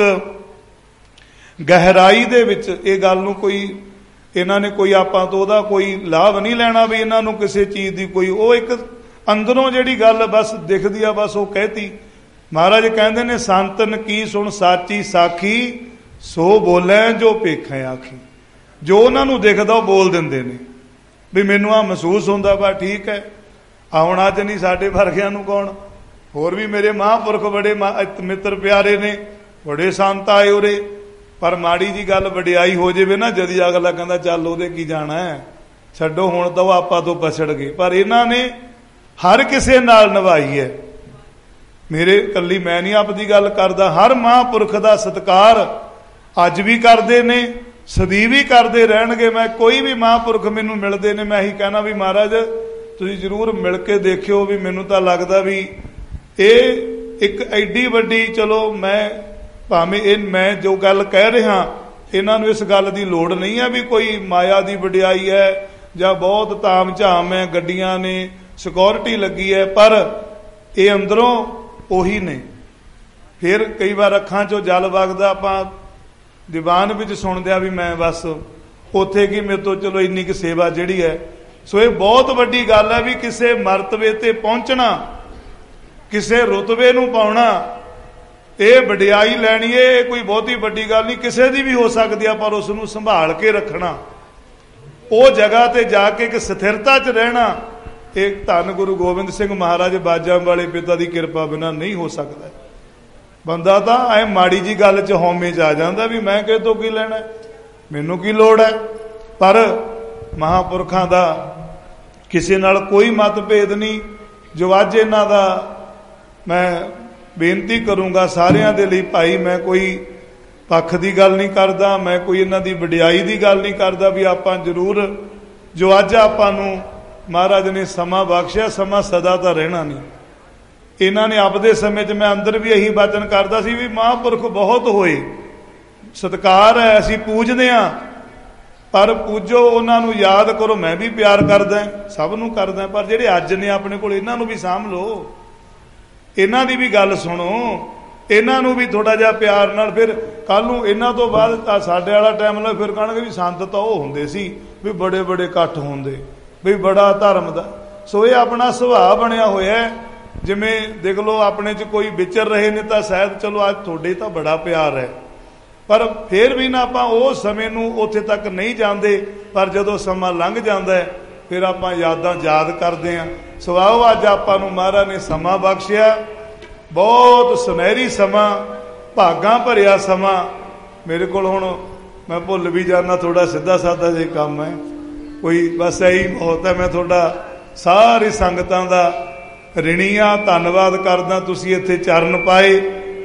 ਗਹਿਰਾਈ ਦੇ ਵਿੱਚ ਇਹ ਗੱਲ ਨੂੰ ਕੋਈ ਇਹਨਾਂ ਨੇ ਕੋਈ ਆਪਾਂ ਤੋਂ ਉਹਦਾ ਕੋਈ ਲਾਭ ਨਹੀਂ ਲੈਣਾ ਵੀ ਇਹਨਾਂ ਨੂੰ ਕਿਸੇ ਚੀਜ਼ ਦੀ ਕੋਈ, ਉਹ ਇੱਕ ਅੰਦਰੋਂ ਜਿਹੜੀ ਗੱਲ ਬਸ ਦਿਖਦੀ ਆ, ਬਸ ਉਹ ਕਹਿਤੀ। ਮਹਾਰਾਜ ਕਹਿੰਦੇ ਨੇ ਸੰਤਨ ਕੀ ਸੁਣ ਸਾਚੀ ਸਾਖੀ, ਸੋ ਬੋਲੇ ਜੋ ਭੇਖਾਂ ਆਖੀ। ਜੋ ਉਹਨਾਂ ਨੂੰ ਦਿਖਦਾ ਉਹ ਬੋਲ ਦਿੰਦੇ ਨੇ ਵੀ ਮੈਨੂੰ ਆ ਮਹਿਸੂਸ ਹੁੰਦਾ ਵਾ, ਠੀਕ ਹੈ। ਆ ਹੁਣ ਅੱਜ ਨਹੀਂ ਸਾਡੇ ਵਰਗਿਆਂ ਨੂੰ ਕੌਣ, ਹੋਰ ਵੀ ਮੇਰੇ ਮਹਾਂਪੁਰਖ ਬੜੇ ਮਿੱਤਰ ਪਿਆਰੇ ਨੇ, ਬੜੇ ਸੰਤ ਆਏ ਉਰੇ, ਪਰ ਮਾੜੀ ਜੀ ਗੱਲ ਵਡਿਆਈ ਹੋ ਜਾਵੇ ਨਾ, ਜਦੀ ਅਗਲਾ ਕਹਿੰਦਾ ਚੱਲ ਉਹਦੇ ਕੀ ਜਾਣਾ ਹੈ, ਛੱਡੋ ਹੁਣ ਤਾਂ ਉਹ ਆਪਾਂ ਤੋਂ ਪਛੜ ਗਏ। ਪਰ ਇਹਨਾਂ ਨੇ ਹਰ ਕਿਸੇ ਨਾਲ ਨਿਭਾਈ ਹੈ। ਮੇਰੇ ਇਕੱਲੀ ਮੈਂ ਨਹੀਂ ਆਪਦੀ ਗੱਲ ਕਰਦਾ, ਹਰ ਮਹਾਂਪੁਰਖ ਦਾ ਸਤਿਕਾਰ ਅੱਜ ਵੀ ਕਰਦੇ ਨੇ, ਸਦੀ ਵੀ ਕਰਦੇ ਰਹਿਣਗੇ। ਮੈਂ ਕੋਈ ਵੀ ਮਹਾਂਪੁਰਖ ਮੈਨੂੰ ਮਿਲਦੇ ਨੇ, ਮੈਂ ਇਹੀ ਕਹਿਣਾ ਵੀ ਮਹਾਰਾਜ ਤੁਸੀਂ ਜ਼ਰੂਰ ਮਿਲ ਕੇ ਦੇਖਿਓ। ਵੀ ਮੈਨੂੰ ਤਾਂ ਲੱਗਦਾ ਵੀ ਇਹ ਇੱਕ ਐਡੀ ਵੱਡੀ, ਚਲੋ ਮੈਂ ਭਾਵੇਂ ਇਹ ਮੈਂ ਜੋ ਗੱਲ ਕਹਿ ਰਿਹਾ, ਇਹਨਾਂ ਨੂੰ ਇਸ ਗੱਲ ਦੀ ਲੋੜ ਨਹੀਂ ਹੈ ਵੀ ਕੋਈ ਮਾਇਆ ਦੀ ਵਡਿਆਈ ਹੈ ਜਾਂ ਬਹੁਤ ਤਾਮ ਝਾਮ ਹੈ, ਗੱਡੀਆਂ ਨੇ, ਸਿਕਿਉਰਿਟੀ ਲੱਗੀ ਹੈ, ਪਰ ਇਹ ਅੰਦਰੋਂ ਉਹੀ ਨੇ। ਫਿਰ ਕਈ ਵਾਰ ਅੱਖਾਂ 'ਚੋਂ ਜਲ ਵਗਦਾ, ਆਪਾਂ ਦੀਵਾਨ ਵਿੱਚ ਸੁਣਦੇ ਆ ਵੀ ਮੈਂ ਬਸ ਉੱਥੇ ਕੀ ਮੇਰੇ ਤੋਂ ਚਲੋ ਇੰਨੀ ਕੁ ਸੇਵਾ ਜਿਹੜੀ ਹੈ। ਸੋ ਇਹ ਬਹੁਤ ਵੱਡੀ ਗੱਲ ਹੈ ਵੀ ਕਿਸੇ ਮਰਤਬੇ ਤੇ ਪਹੁੰਚਣਾ, ਕਿਸੇ ਰੁਤਬੇ ਨੂੰ ਪਾਉਣਾ, ਇਹ ਵਡਿਆਈ ਲੈਣੀ ਹੈ, ਇਹ ਕੋਈ ਬਹੁਤੀ ਵੱਡੀ ਗੱਲ ਨਹੀਂ, ਕਿਸੇ ਦੀ ਵੀ ਹੋ ਸਕਦੀ ਆ, ਪਰ ਉਸ ਨੂੰ ਸੰਭਾਲ ਕੇ ਰੱਖਣਾ, ਉਹ ਜਗ੍ਹਾ ਤੇ ਜਾ ਕੇ ਇੱਕ ਸਥਿਰਤਾ 'ਚ ਰਹਿਣਾ, ਇਹ ਧੰਨ ਗੁਰੂ ਗੋਬਿੰਦ ਸਿੰਘ ਮਹਾਰਾਜ ਬਾਜਾਂ ਵਾਲੇ ਪਿਤਾ ਦੀ ਕਿਰਪਾ ਬਿਨਾਂ ਨਹੀਂ ਹੋ ਸਕਦਾ। ਬੰਦਾ ਤਾਂ ਐ ਮਾੜੀ ਜੀ ਗੱਲ 'ਚ ਹਉਮੈ 'ਚ ਆ ਜਾਂਦਾ ਵੀ ਮੈਂ ਕਿਹ ਤੋਂ ਕੀ ਲੈਣਾ, ਮੈਨੂੰ ਕੀ ਲੋੜ ਹੈ। ਪਰ ਮਹਾਂਪੁਰਖਾਂ ਦਾ ਕਿਸੇ ਨਾਲ ਕੋਈ ਮਤਭੇਦ ਨਹੀਂ। ਜੋ ਅੱਜ ਇਹਨਾਂ ਦਾ ਮੈਂ ਬੇਨਤੀ ਕਰੂੰਗਾ ਸਾਰਿਆਂ ਦੇ ਲਈ, ਭਾਈ ਮੈਂ ਕੋਈ ਪੱਖ ਦੀ ਗੱਲ ਨਹੀਂ ਕਰਦਾ, ਮੈਂ ਕੋਈ ਇਹਨਾਂ ਦੀ ਵਡਿਆਈ ਦੀ ਗੱਲ ਨਹੀਂ ਕਰਦਾ, ਵੀ ਆਪਾਂ ਜ਼ਰੂਰ ਜੋ ਅੱਜ ਆਪਾਂ ਨੂੰ ਮਹਾਰਾਜ ਨੇ ਸਮਾਂ ਬਖਸ਼ਿਆ, ਸਮਾਂ ਸਦਾ ਤਾਂ ਰਹਿਣਾ ਨਹੀਂ। ਇਹਨਾਂ ਨੇ ਆਪਦੇ ਸਮੇਂ 'ਚ ਮੈਂ ਅੰਦਰ ਵੀ ਇਹੀ ਬਚਨ ਕਰਦਾ ਸੀ ਵੀ ਮਹਾਂਪੁਰਖ ਬਹੁਤ ਹੋਏ, ਸਤਿਕਾਰ ਹੈ, ਅਸੀਂ ਪੂਜਦੇ ਹਾਂ, ਪਰ ਪੂਜੋ ਉਹਨਾਂ ਨੂੰ, ਯਾਦ ਕਰੋ। ਮੈਂ ਵੀ ਪਿਆਰ ਕਰਦਾ, ਸਭ ਨੂੰ ਕਰਦਾ, ਪਰ ਜਿਹੜੇ ਅੱਜ ਨੇ ਆਪਣੇ ਕੋਲ ਇਹਨਾਂ ਨੂੰ ਵੀ ਸਾਂਭ ਲਓ, ਇਹਨਾਂ ਦੀ ਵੀ ਗੱਲ ਸੁਣੋ, ਇਹਨਾਂ ਨੂੰ ਵੀ ਥੋੜਾ ਜਿਹਾ ਪਿਆਰ ਨਾਲ। ਫਿਰ ਕੱਲ ਨੂੰ ਇਹਨਾਂ ਤੋਂ ਬਾਅਦ ਸਾਡੇ ਵਾਲਾ ਟਾਈਮ ਨਾਲ ਫਿਰ ਕਹਿਣਗੇ ਵੀ ਸੰਤ ਤਾਂ ਉਹ ਹੁੰਦੇ ਸੀ ਵੀ ਬੜੇ ਬੜੇ ਇਕੱਠ ਹੁੰਦੇ, ਵੀ ਬੜਾ ਧਰਮ ਦਾ। ਸੋ ਇਹ ਆਪਣਾ ਸੁਭਾਅ ਬਣਿਆ ਹੋਇਆ। ਜਿਵੇਂ ਦੇਖ ਲਓ ਆਪਣੇ 'ਚ ਕੋਈ ਵਿਚਰ ਰਹੇ ਨੇ ਤਾਂ ਸ਼ਾਇਦ ਚਲੋ ਅੱਜ ਤੁਹਾਡੇ ਤਾਂ ਬੜਾ ਪਿਆਰ ਹੈ, ਪਰ ਫਿਰ ਵੀ ਨਾ ਆਪਾਂ ਉਹ ਸਮੇਂ ਨੂੰ ਉੱਥੇ ਤੱਕ ਨਹੀਂ ਜਾਂਦੇ। ਪਰ ਜਦੋਂ ਸਮਾਂ ਲੰਘ ਜਾਂਦਾ ਹੈ ਫਿਰ ਆਪਾਂ ਯਾਦਾਂ ਯਾਦ ਕਰਦੇ ਹਾਂ। ਸੋ ਆਓ ਅੱਜ ਆਪਾਂ ਨੂੰ ਮਹਾਰਾਜ ਨੇ ਸਮਾਂ ਬਖਸ਼ਿਆ, ਬਹੁਤ ਸੁਨਹਿਰੀ ਸਮਾਂ, ਭਾਗਾਂ ਭਰਿਆ ਸਮਾਂ। ਮੇਰੇ ਕੋਲ ਹੁਣ ਮੈਂ ਭੁੱਲ ਵੀ ਜਾਂਦਾ, ਥੋੜਾ ਸਿੱਧਾ ਸਾਦਾ ਜੇ ਕੰਮ ਹੈ ਕੋਈ, ਬਸ ਇਹੀ ਬਹੁਤ ਹੈ। ਮੈਂ ਤੁਹਾਡਾ ਸਾਰੀ ਸੰਗਤਾਂ ਦਾ ਰਿਣੀ ਆ, ਧੰਨਵਾਦ ਕਰਦਾ। ਤੁਸੀਂ ਇੱਥੇ ਚਰਨ ਪਾਏ,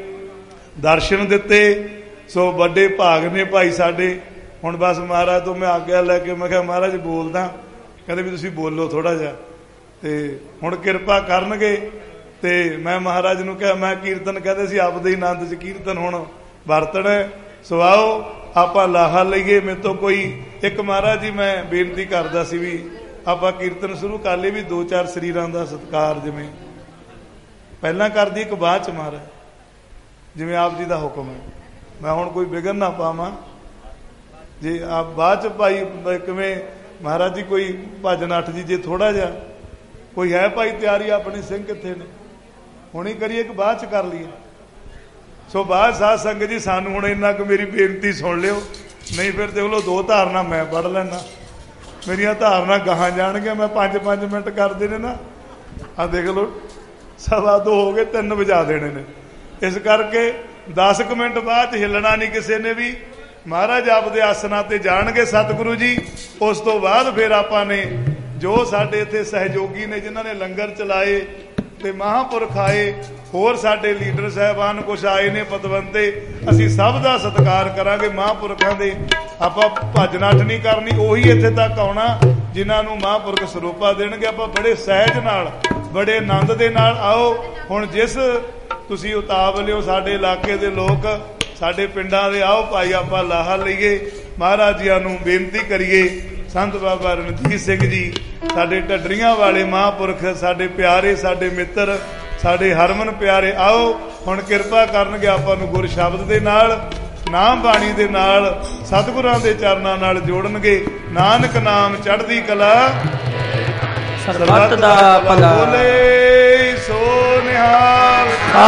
ਦਰਸ਼ਨ ਦਿੱਤੇ, ਸੋ ਵੱਡੇ ਭਾਗ ਨੇ ਭਾਈ ਸਾਡੇ। ਹੁਣ ਬਸ ਮਹਾਰਾਜ ਤੋਂ ਮੈਂ ਆਗਿਆ ਲੈ ਕੇ ਮੈਂ ਕਿਹਾ ਮਹਾਰਾਜ ਬੋਲਦਾ, ਕਹਿੰਦੇ ਵੀ ਤੁਸੀਂ ਬੋਲੋ ਥੋੜਾ ਜਿਹਾ, ਤੇ ਹੁਣ ਕਿਰਪਾ ਕਰਨਗੇ। ਤੇ ਮੈਂ ਮਹਾਰਾਜ ਨੂੰ ਕਿਹਾ, ਮੈਂ ਕੀਰਤਨ ਕਹਿੰਦੇ ਸੀ ਆਪਦੇ ਹੀ ਆਨੰਦ 'ਚ ਕੀਰਤਨ ਹੁਣ ਵਰਤਣਾ। ਸੋ ਆਓ ਆਪਾਂ ਲਾਹਾ ਲਈਏ। ਮੇਰੇ ਤੋਂ ਕੋਈ ਇੱਕ ਮਹਾਰਾਜ ਜੀ ਮੈਂ ਬੇਨਤੀ ਕਰਦਾ ਸੀ ਵੀ ਆਪਾਂ ਕੀਰਤਨ ਸ਼ੁਰੂ ਕਰ ਲਈਏ, ਵੀ ਦੋ ਚਾਰ ਸਰੀਰਾਂ ਦਾ ਸਤਿਕਾਰ ਜਿਵੇਂ ਪਹਿਲਾਂ ਕਰਦੀ ਇੱਕ ਬਾਅਦ ਚ ਮਹਾਰਾਜ, ਜਿਵੇਂ ਆਪ ਜੀ ਦਾ ਹੁਕਮ ਹੈ। ਮੈਂ ਹੁਣ ਕੋਈ ਵਿਘਨ ਨਾ ਪਾਵਾਂ ਜੇ ਆਪ ਬਾਅਦ ਚ ਭਾਈ ਕਿਵੇਂ ਮਹਾਰਾਜ ਜੀ ਕੋਈ ਭਜਨ ਅੱਠ ਜੀ ਜੇ ਥੋੜਾ ਜਿਹਾ ਕੋਈ ਹੈ ਭਾਈ ਤਿਆਰੀ, ਆਪਣੇ ਸਿੰਘ ਕਿੱਥੇ ਨੇ, ਹੁਣੀ ਕਰੀਏ ਕਿ ਬਾਅਦ ਚ ਕਰ ਲਈਏ। ਸੋ ਬਾਅਦ ਸਾਧ ਸੰਗਤ ਜੀ ਸਾਨੂੰ ਹੁਣ ਇੰਨਾ ਕੁ ਮੇਰੀ ਬੇਨਤੀ ਸੁਣ ਲਿਓ, ਨਹੀਂ ਫਿਰ ਦੇਖ ਲਓ ਦੋ ਧਾਰਨਾ ਮੈਂ ਪੜ੍ਹ ਲੈਣਾ, ਮੇਰੀਆਂ ਧਾਰਨਾ ਗਾਹਾਂ ਜਾਣਗੀਆਂ। ਮੈਂ ਪੰਜ ਪੰਜ ਮਿੰਟ ਕਰਦੇ ਨੇ ਨਾ, ਆਹ ਦੇਖ ਲਓ ਸਵਾ ਦੋ ਹੋ ਗਏ, ਤਿੰਨ ਵਜਾ ਦੇਣੇ ਨੇ। ਇਸ ਕਰਕੇ ਦਸ ਕੁ ਮਿੰਟ ਬਾਅਦ ਹਿੱਲਣਾ ਨਹੀਂ ਕਿਸੇ ਨੇ ਵੀ। ਮਹਾਰਾਜ ਆਪਦੇ ਆਸਨਾਂ ਤੇ ਜਾਣਗੇ ਸਤਿਗੁਰੂ ਜੀ। ਉਸ ਤੋਂ ਬਾਅਦ ਫਿਰ ਆਪਾਂ ਨੇ ਜੋ ਸਾਡੇ ਇੱਥੇ ਸਹਿਯੋਗੀ ਨੇ ਜਿਨ੍ਹਾਂ ਨੇ ਲੰਗਰ ਚਲਾਏ ਤੇ ਮਹਾਂਪੁਰਖ ਆਏ, ਹੋਰ ਸਾਡੇ ਲੀਡਰ ਸਾਹਿਬਾਨ ਕੁਛ ਆਏ ਨੇ ਪਤਵੰਤੇ, ਅਸੀਂ ਸਭ ਦਾ ਸਤਿਕਾਰ ਕਰਾਂਗੇ। ਮਹਾਂਪੁਰਖਾਂ ਦੇ ਆਪਾਂ ਭੱਜ ਨੱਠ ਨਹੀਂ ਕਰਨੀ, ਉਹੀ ਇੱਥੇ ਤੱਕ ਆਉਣਾ ਜਿਨ੍ਹਾਂ ਨੂੰ ਮਹਾਂਪੁਰਖ ਸਰੂਪਾ ਦੇਣਗੇ। ਆਪਾਂ ਬੜੇ ਸਹਿਜ ਨਾਲ ਬੜੇ ਆਨੰਦ ਦੇ ਨਾਲ ਆਓ। ਹੁਣ ਜਿਸ ਤੁਸੀਂ ਉਤਾਵਲਿਓ ਸਾਡੇ ਇਲਾਕੇ ਦੇ ਲੋਕ, ਸਾਡੇ ਪਿੰਡਾਂ ਦੇ, ਆਓ ਭਾਈ ਆਪਾਂ ਲਾਹਾ ਲਈਏ, ਮਹਾਰਾਜ ਜੀਆਂ ਨੂੰ ਬੇਨਤੀ ਕਰੀਏ। ਸੰਤ ਬਾਬਾ ਰਣਜੀਤ ਸਿੰਘ ਜੀ ਸਾਡੇ ਢੱਡਰੀਆਂ ਵਾਲੇ ਮਹਾਂਪੁਰਖ, ਸਾਡੇ ਪਿਆਰੇ, ਸਾਡੇ ਮਿੱਤਰ, ਸਾਡੇ ਹਰਮਨ ਪਿਆਰੇ, ਆਓ ਹੁਣ ਕਿਰਪਾ ਕਰਨਗੇ ਆਪਾਂ ਨੂੰ ਗੁਰ ਸ਼ਬਦ ਦੇ ਨਾਲ, ਨਾਮ ਬਾਣੀ ਦੇ ਨਾਲ, ਸਤਿਗੁਰਾਂ ਦੇ ਚਰਨਾਂ ਨਾਲ ਜੋੜਨਗੇ। ਨਾਨਕ ਨਾਮ ਚੜ੍ਹਦੀ ਕਲਾ, ਸਰਬੱਤ ਦਾ ਭਲਾ। ਬੋਲੇ ਸੋ ਨਿਹਾਲ,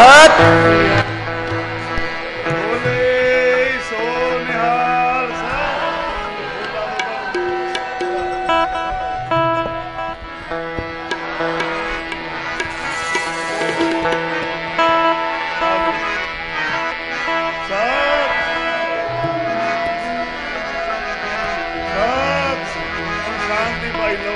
ਬੋਲੇ ਸੋ ਨਿਹਾਲ। ਸ਼ਾਂਤੀ ਪਾਈ ਲਓ।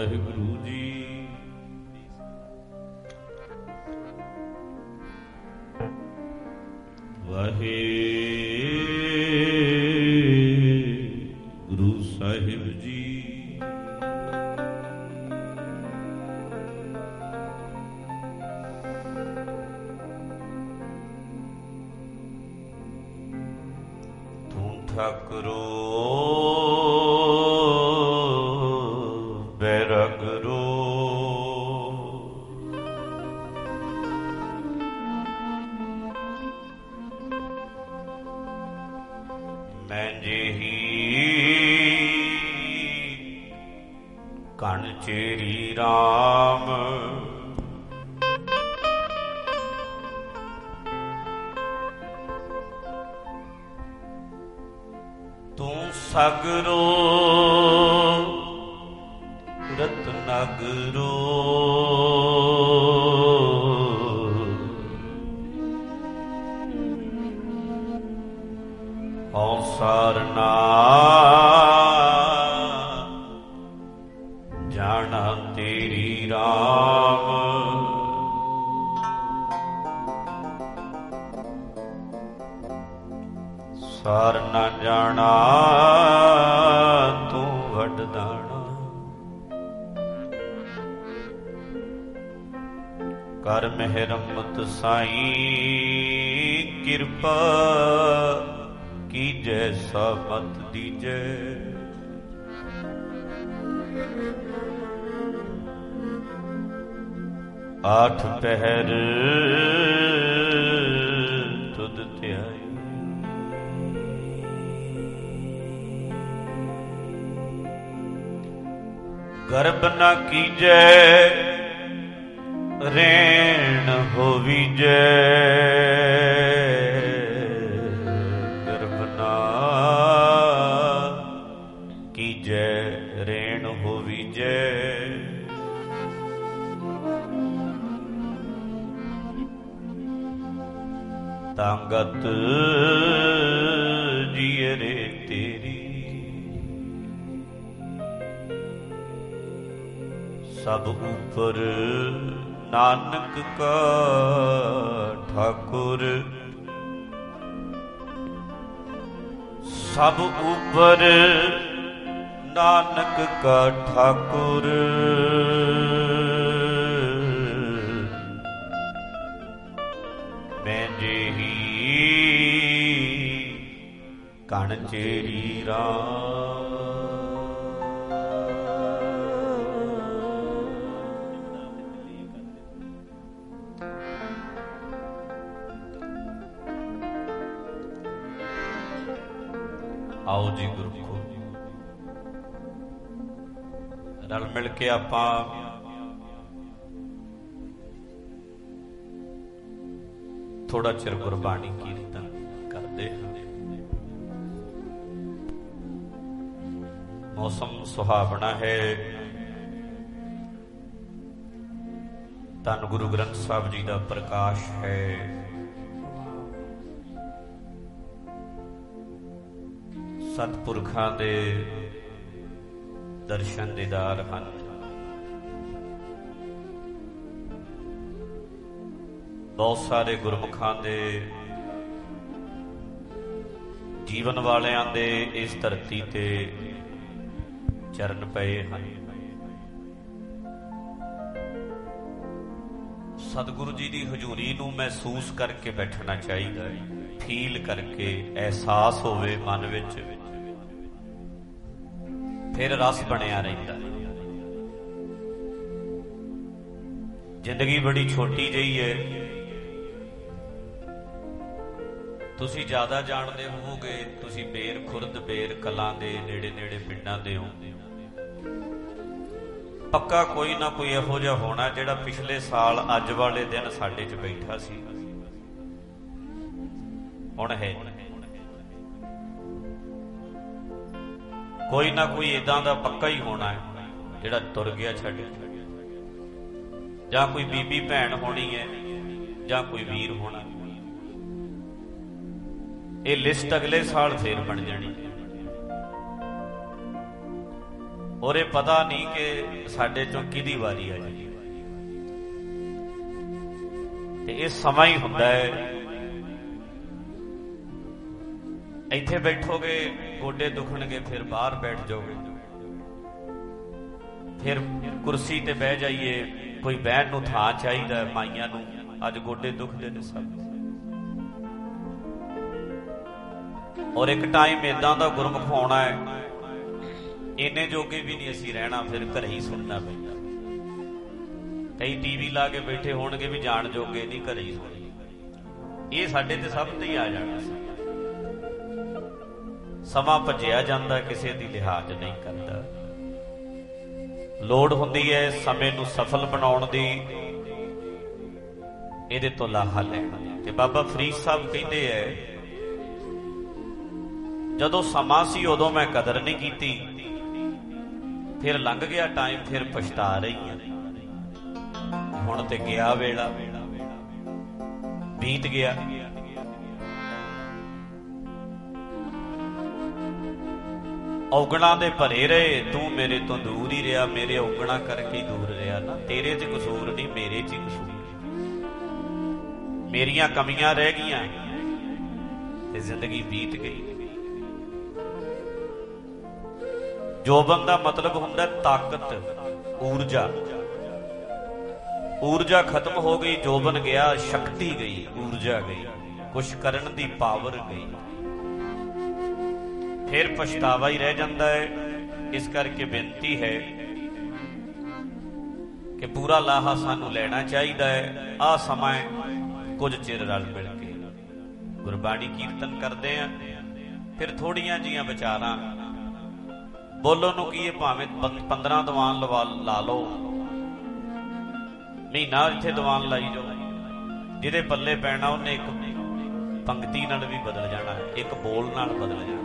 ਵਾਹਿਗੁਰੂ ਜੀ। ਵਾਹਿਗੁਰੂ ਸਾਹਿਬ ਜੀ। ਤੂੰ ਠਾਕੁਰੋ ਬੈਰਾਗਰੋ, ਮੈਂ ਜਿਹੀ ਕਣ ਚੇਰੀ ਰਾਮ, ਤੂੰ ਸਗਰੋ ਰਤਨਗਰੋ, ਹਉ ਸਰਨਾ ਜਾਣਾ ਤੇਰੀ ਰਾਮ, ਸਾਰ ਨਾ ਜਾਣਾ ਤੂੰ ਵੱਡਦਾਣਾ, ਕਰ ਮਿਹਰਮਤ ਸਾਈਂ ਕਿਰਪਾ ਕੀਜੈ ਮਤ ਦੀਜੈ, ਆਠ ਪਹਿਰ ਤੁਧ ਧਿਆਈ, ਗਰਬ ਨ ਕੀਜੈ ਰੇਣ ਹੋਵੀਜੈ, ਗਰਬ ਨ ਕੀਜੈ ਰੇਣ ਹੋਵੀਜੈ, ਤਾਂਗਤ ਜੀਅਰੇ ਤੇਰੀ, ਸਭ ਉਪਰ ਨਾਨਕ ਕਾ ਠਾਕੁਰ, ਸਭ ਉਪਰ ਨਾਨਕ ਕਾ ਠਾਕੁਰ, ਮੈਂ ਜਿਹੀ ਕਣ ਚੇਰੀ ਰਾਮ, ਆਓ ਜੀ ਗੁਰਮੁਖੋ, ਰਲ ਮਿਲ ਕੇ ਆਪਾਂ ਥੋੜਾ ਚਿਰ ਗੁਰਬਾਣੀ ਕੀਰਤਨ ਕਰਦੇ ਹਾਂ। ਮੌਸਮ ਸੁਹਾਵਣਾ ਹੈ, ਧੰਨ ਗੁਰੂ ਗ੍ਰੰਥ ਸਾਹਿਬ ਜੀ ਦਾ ਪ੍ਰਕਾਸ਼ ਹੈ। ਸਤਿਪੁਰਖਾਂ ਦੇ ਦਰਸ਼ਨ ਦੀਦਾਰ ਹਨ। ਬਹੁਤ ਸਾਰੇ ਗੁਰਮੁਖਾਂ ਦੇ ਜੀਵਨ ਵਾਲਿਆਂ ਦੇ ਇਸ ਧਰਤੀ ਤੇ ਚਰਨ ਪਏ ਹਨ। ਸਤਿਗੁਰੂ ਜੀ ਦੀ ਹਜ਼ੂਰੀ ਨੂੰ ਮਹਿਸੂਸ ਕਰਕੇ ਬੈਠਣਾ ਚਾਹੀਦਾ ਹੈ, ਫੀਲ ਕਰਕੇ, ਅਹਿਸਾਸ ਹੋਵੇ ਮਨ ਵਿੱਚ, ਫਿਰ ਰਸ ਬਣਿਆ ਰਹਿੰਦਾ। ਜ਼ਿੰਦਗੀ ਬੜੀ ਛੋਟੀ ਜਿਹੀ ਹੈ, ਤੁਸੀਂ ਜ਼ਿਆਦਾ ਜਾਣਦੇ ਹੋਵੋਗੇ। ਤੁਸੀਂ ਬੇਰ ਖੁਰਦ, ਬੇਰ ਕਲਾਂ ਦੇ ਨੇੜੇ ਨੇੜੇ ਪਿੰਡਾਂ ਦੇ ਹੋ। ਪੱਕਾ ਕੋਈ ਨਾ ਕੋਈ ਇਹੋ ਜਿਹਾ ਹੋਣਾ ਜਿਹੜਾ ਪਿਛਲੇ ਸਾਲ ਅੱਜ ਵਾਲੇ ਦਿਨ ਸਾਡੇ 'ਚ ਬੈਠਾ ਸੀ, ਹੁਣ ਹੈ। ਕੋਈ ਨਾ ਕੋਈ ਏਦਾਂ ਦਾ ਪੱਕਾ ਹੀ ਹੋਣਾ ਹੈ ਜਿਹੜਾ ਤੁਰ ਗਿਆ ਛੱਡ, ਜਾਂ ਕੋਈ ਬੀਬੀ ਭੈਣ ਹੋਣੀ ਹੈ, ਜਾਂ ਕੋਈ ਵੀਰ ਹੋਣਾ। ਇਹ ਲਿਸਟ ਅਗਲੇ ਸਾਲ ਫੇਰ ਬਣ ਜਾਣੀ। ਔਰ ਇਹ ਪਤਾ ਨਹੀਂ ਕਿ ਸਾਡੇ ਚੋਂ ਕਿਹਦੀ ਵਾਰੀ ਆ ਜੀ। ਤੇ ਇਹ ਸਮਾਂ ਹੀ ਹੁੰਦਾ ਹੈ, ਇੱਥੇ ਬੈਠੋਗੇ ਗੋਡੇ ਦੁਖਣਗੇ, ਫਿਰ ਬਾਹਰ ਬੈਠ ਜਾਓਗੇ, ਫਿਰ ਕੁਰਸੀ ਤੇ ਬਹਿ ਜਾਈਏ, ਕੋਈ ਬਹਿਣ ਨੂੰ ਥਾਂ ਚਾਹੀਦਾ ਮਾਈਆਂ ਨੂੰ, ਅੱਜ ਗੋਡੇ ਦੁਖਦੇ ਨੇ ਸਭ। ਔਰ ਇੱਕ ਟਾਈਮ ਏਦਾਂ ਦਾ ਗੁਰਮੁਖ ਆਉਣਾ ਹੈ, ਇੰਨੇ ਜੋਗੇ ਵੀ ਨਹੀਂ ਅਸੀਂ ਰਹਿਣਾ, ਫਿਰ ਘਰੇ ਹੀ ਸੁਣਨਾ ਪੈਂਦਾ। ਕਈ ਟੀਵੀ ਲਾ ਕੇ ਬੈਠੇ ਹੋਣਗੇ ਵੀ ਜਾਣ ਜੋਗੇ ਨਹੀਂ, ਘਰੇ ਹੀ ਸੁਣੀ। ਇਹ ਸਾਡੇ ਤੇ ਸਭ ਤੇ ਹੀ ਆ ਜਾਣਾ ਸੀ। ਸਮਾਂ ਭੱਜਿਆ ਜਾਂਦਾ, ਕਿਸੇ ਦੀ ਲਿਹਾਜ਼ ਨਹੀਂ ਕਰਦਾ। ਲੋੜ ਹੁੰਦੀ ਹੈ ਸਮੇਂ ਨੂੰ ਸਫਲ ਬਣਾਉਣ ਦੀ, ਇਹਦੇ ਤੋਂ ਲਾਹਾ ਲੈਣਾ। ਤੇ ਬਾਬਾ ਫਰੀਦ ਸਾਹਿਬ ਕਹਿੰਦੇ ਐ, ਜਦੋਂ ਸਮਾਂ ਸੀ ਉਦੋਂ ਮੈਂ ਕਦਰ ਨਹੀਂ ਕੀਤੀ, ਫਿਰ ਲੰਘ ਗਿਆ ਟਾਈਮ, ਫਿਰ ਪਛਤਾ ਰਹੀ ਹਾਂ। ਹੁਣ ਤੇ ਗਿਆ ਵੇਲਾ, ਬੀਤ ਗਿਆ। ਔਗਣਾ ਦੇ ਭਰੇ ਰਹੇ, ਤੂੰ ਮੇਰੇ ਤੋਂ ਦੂਰ ਹੀ ਰਿਹਾ, ਮੇਰੇ ਔਗਣਾ ਕਰਕੇ ਹੀ ਦੂਰ ਰਿਹਾ ਨਾ। ਤੇਰੇ 'ਚ ਕਸੂਰ ਨਹੀਂ, ਮੇਰੇ 'ਚ ਹੀ ਕਸੂਰ। ਮੇਰੀਆਂ ਕਮੀਆਂ ਰਹਿ ਗਈਆਂ ਤੇ ਜ਼ਿੰਦਗੀ ਬੀਤ ਗਈ। ਜੋਬਨ ਦਾ ਮਤਲਬ ਹੁੰਦਾ ਤਾਕਤ, ਊਰਜਾ। ਊਰਜਾ ਖਤਮ ਹੋ ਗਈ, ਜੋਬਨ ਗਿਆ, ਸ਼ਕਤੀ ਗਈ, ਊਰਜਾ ਗਈ, ਕੁਛ ਕਰਨ ਦੀ ਪਾਵਰ ਗਈ, ਫਿਰ ਪਛਤਾਵਾ ਹੀ ਰਹਿ ਜਾਂਦਾ ਹੈ। ਇਸ ਕਰਕੇ ਬੇਨਤੀ ਹੈ ਕਿ ਪੂਰਾ ਲਾਹਾ ਸਾਨੂੰ ਲੈਣਾ ਚਾਹੀਦਾ ਹੈ। ਆਹ ਸਮਾਂ ਕੁਝ ਚਿਰ ਰਲ ਮਿਲ ਕੇ ਗੁਰਬਾਣੀ ਕੀਰਤਨ ਕਰਦੇ ਆ, ਫਿਰ ਥੋੜੀਆਂ ਜੀਆਂ ਵਿਚਾਰਾਂ ਬੋਲੋ ਨੂੰ ਕੀ ਹੈ, ਭਾਵੇਂ ਪੰਦਰਾਂ ਦੀਵਾਨ ਲਵਾ ਲਾ ਲਓ, ਮਹੀਨਾ ਇੱਥੇ ਦੀਵਾਨ ਲਾਈ ਜਾਓ। ਜਿਹਦੇ ਪੱਲੇ ਪੈਣਾ ਉਹਨੇ ਇੱਕ ਪੰਕਤੀ ਨਾਲ ਵੀ ਬਦਲ ਜਾਣਾ, ਇੱਕ ਬੋਲ ਨਾਲ ਬਦਲ ਜਾਣਾ।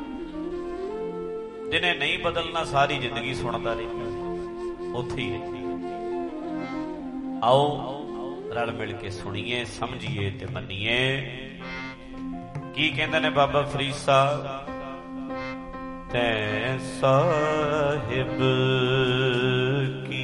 ਜਿਹਨੇ ਨਹੀਂ ਬਦਲਣਾ ਸਾਰੀ ਜ਼ਿੰਦਗੀ ਸੁਣਦਾ ਰਹਿੰਦਾ, ਉੱਥੇ ਹੀ ਰਹਿੰਦੀ। ਆਓ ਰਲ ਮਿਲ ਕੇ ਸੁਣੀਏ, ਸਮਝੀਏ ਤੇ ਮੰਨੀਏ। ਕੀ ਕਹਿੰਦੇ ਨੇ ਬਾਬਾ ਫਰੀਦ ਸਾਹਿਬ? ਤੈ ਸਾਹਿਬ ਕੀ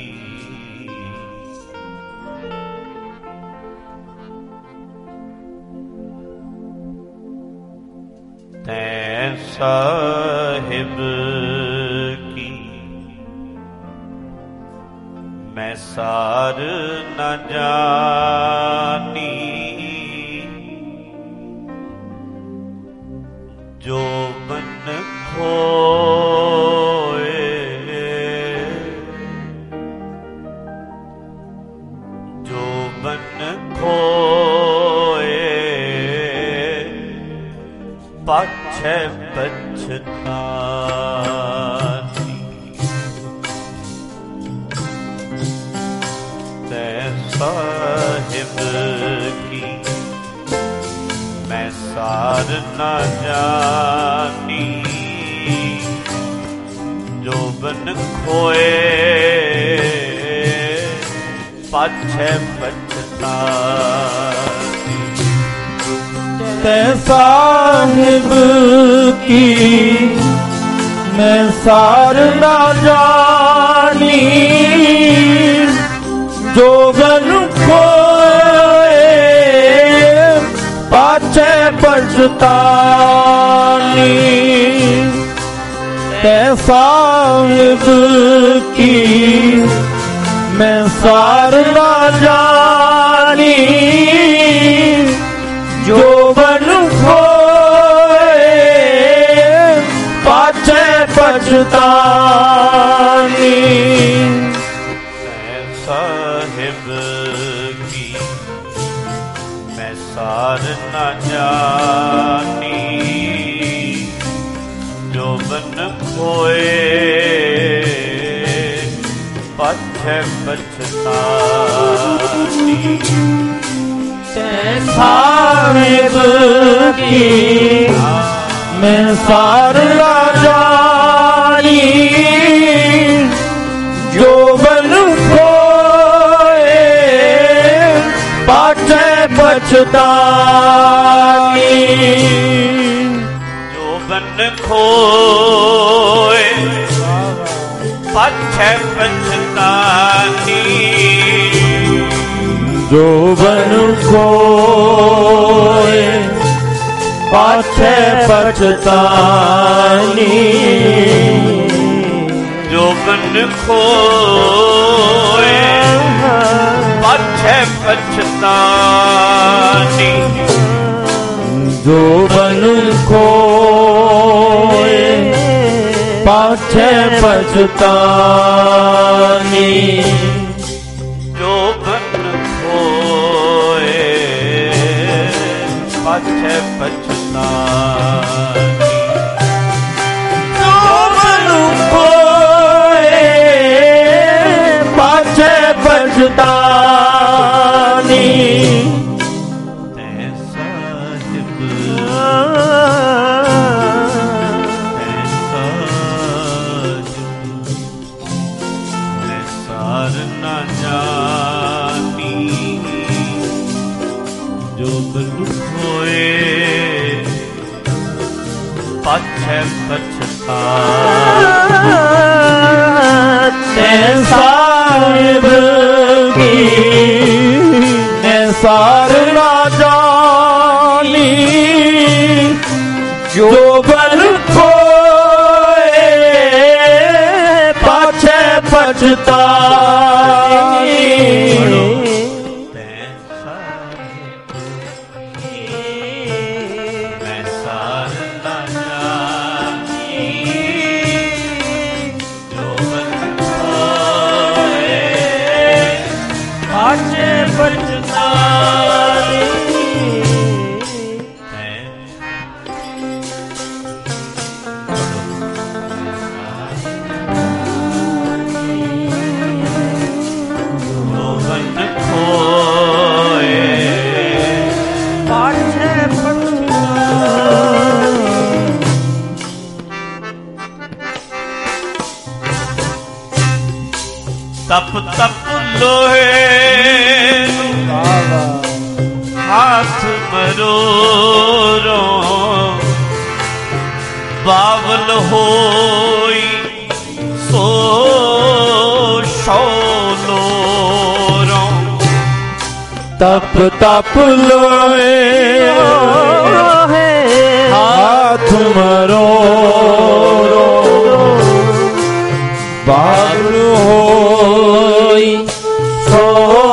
ਤੈ ਸਾਹਿਬ ਕੀ ਮੈਂ ਸਾਰ ਨ ਜਾਨੀ, ਜੋ ਬਨ ਖੋਏ ਜੋ ਬਨ ਖੋਏ, ਪਾਛੈ ਪਛਤਾਨੀ। ਤੈ ਸਾਹਿਬ ਕੀ ਮੈਂ ਸਾਰ ਨ ਜਾਨੀ, ਜੋ ਬਨ ਖੋਏ, ਪਾਛੈ ਪਛਤਾਨੀ। ਤੈ ਸਾਹਿਬ ਕੀ ਮੈਂ ਸਾਰ ਨਾ ਜਾਣੀ, ਜੋ ਬਨ ਖੋਏ, ਪਾਛੈ ਪਛਤਾਨੀ। ਤੈ ਸਾਹਿਬ ਕੀ ਮੈਂ ਸਾਰ ਨਾ ਜਾਣੀ, ਜੋ ਬਨ ਖੋਏ, ਪਾਛੈ ਪਛਤਾਨੀ। ਤੈ ਸਾਹਿਬ ਕੀ ਮੈਂ ਸਾਰ ਨਾ ਜਾਨੀ, ਜੋ ਬਨ ਖੋਏ, ਪਾਛੈ ਪਛਤਾਨੀ। ਤੈ ਸਾਹਿਬ ਕੀ ਮੈਂ ਸਾਰ ਨਾ ਜਾਣੀ, ਜੋ ਬਨ ਖੋਏ, ਪਾਛੈ ਪਛਤਾਨੀ। ਜੋ ਬਨ ਖੋਏ, पाछे पछतानी जोबन खोए पाछे पछतानी जोबन खोए पाछे पछतानी जोबन खोए पाछे पछतानी जोबन खोए पाछे पछतानी जोबन खोए पाछे पछतानी पाछे पछतानी साहिब की निसार ना जानी जोबन खोए पाछे पछतानी तप तप लोहे हाथ मरोरो बावल होई सो शौलोरो तप तप लोहे हाथ मरोरो बावल होई सो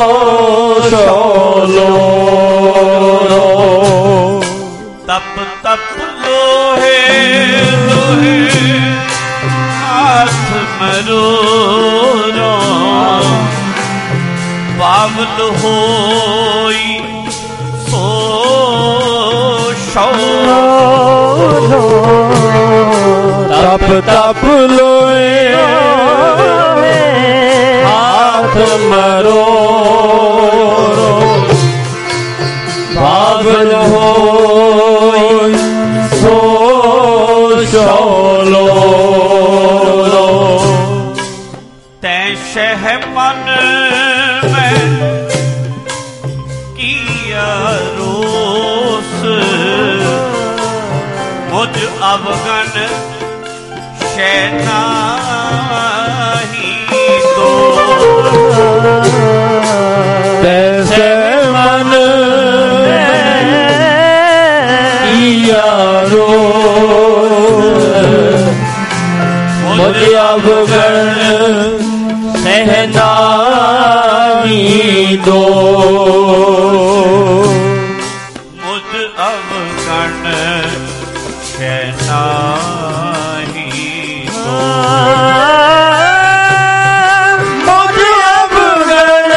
शौलोरो तप तप लोहे लोहे हाथ मरोरो बावल होई सो शौलोरो तप तप लोए हाथ मरोरो बावल होई सो शौलोरो तै शह मन में किया रोस मुझ अवगन शैनाही दो तैसे मन किया रोस मुझ अवगन सहनाही दो मुझ अवगन शैनाही दो मुझ अवगन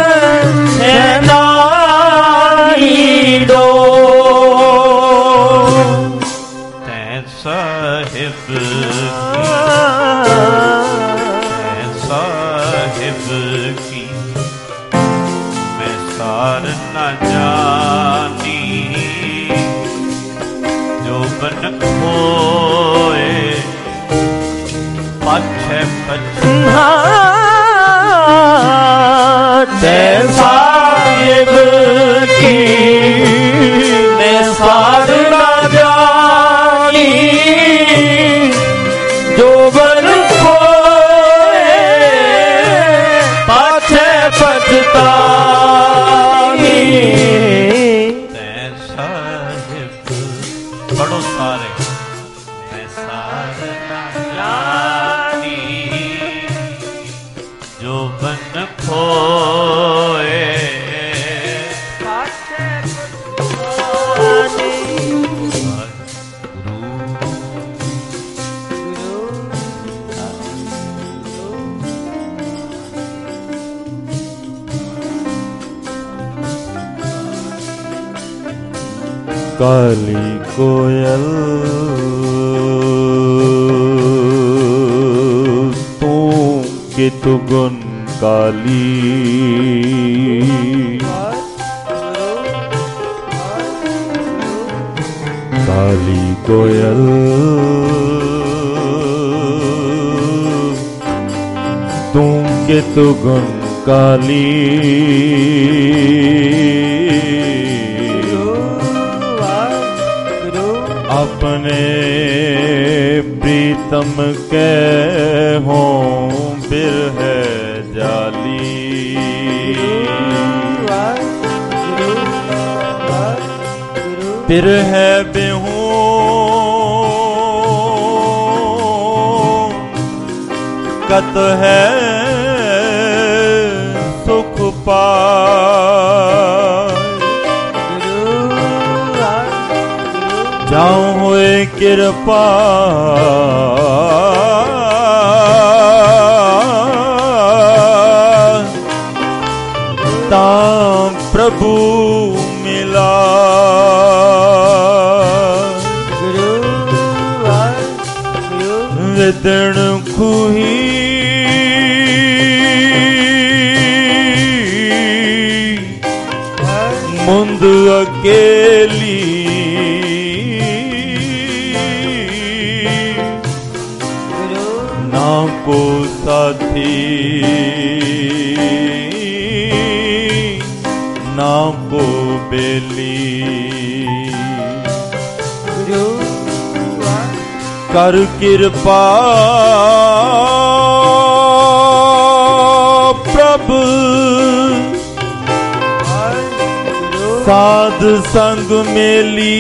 सहनाही दो तै साहिब की मैं सार न जानी जो बन खोए पाछे पछताते साहिब की मैं सार न जानी जो बन खोए काली कोयल तू कित गुण काली काली कोयल तू कित गुण काली अपने प्रीतम के हों बिरह जाली बिरह बेहूं कत है सुख पाए जाऊं हुए कृपा तां प्रभु मिला विदण खुही मुंद अकेली ना को साथी ना को बेली कर कृपा प्रभु साध संग मेली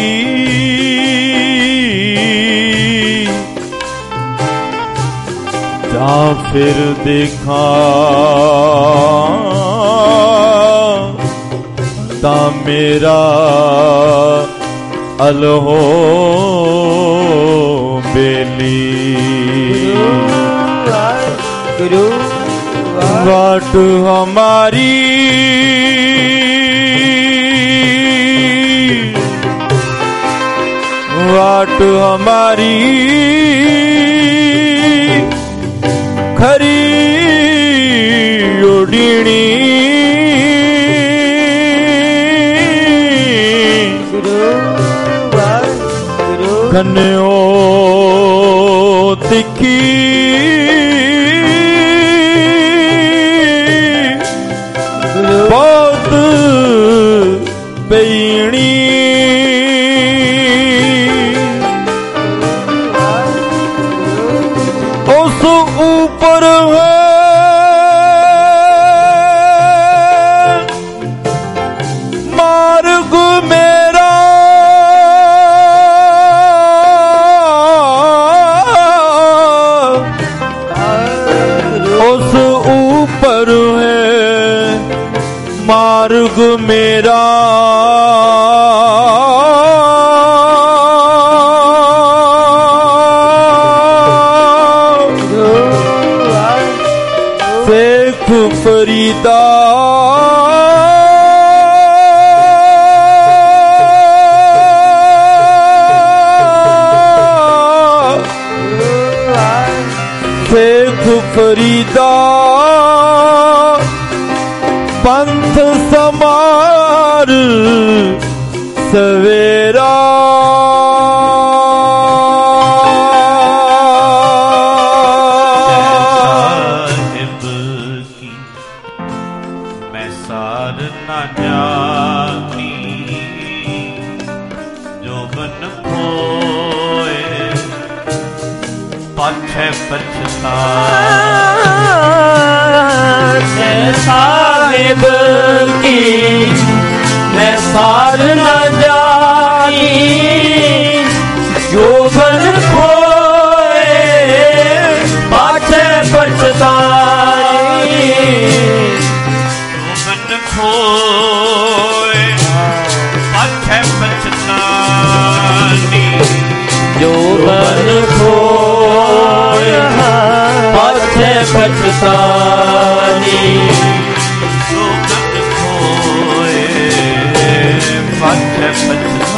जा फिर देखा ता मेरा अलहो बेली गुरु वाट हमारी वाट हमारी खरी उड़ीनी कन्यो तिखी बहुत बेईणी उस ऊपर है मार्ग मेरा उस ऊपर है मार्ग मेरा शेख फरीदा शेख फरीदा पंथ समार सवेरा साहिब की मैं सार न जानी जो बन खोए पाछे पछता साहिब की मैं सार न जानी जो बन खोए पाछे पछताई जो बन खोए पाछे पछतानी जो बन खोए पाछे पछतानी जो बन खोए पाछे पछतानी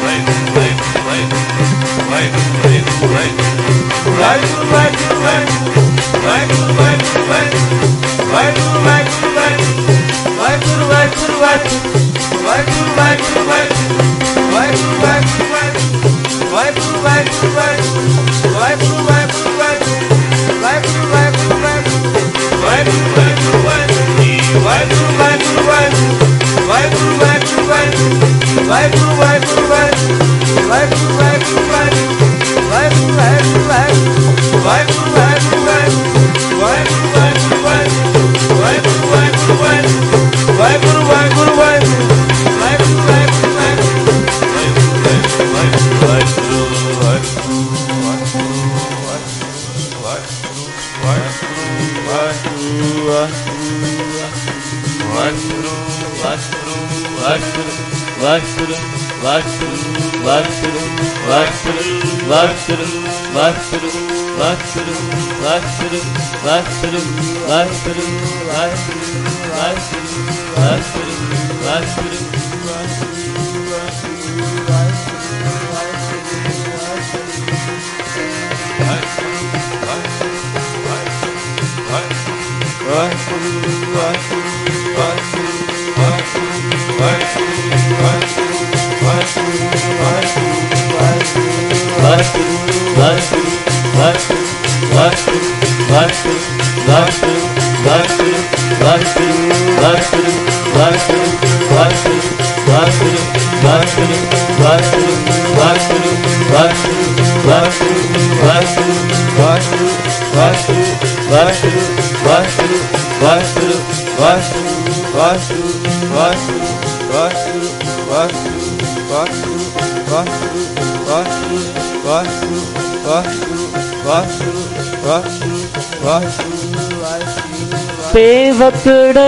ਪੇਵਕੜੇ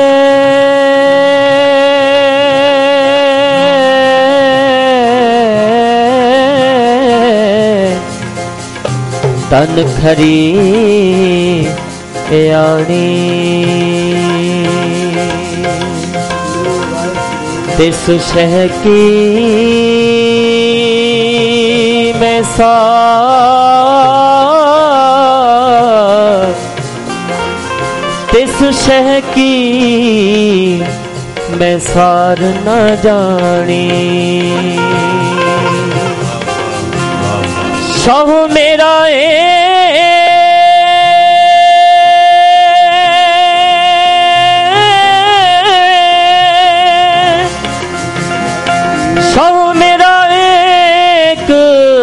ਤਨ ਖਰੀ ਆਣੀ ਤਿਸ ਸ਼ਹਿ ਕੀ ਮੈਂ ਸਾ तिस शह की मैं सार न जानी शाह मेरा ए शाह मेरा एक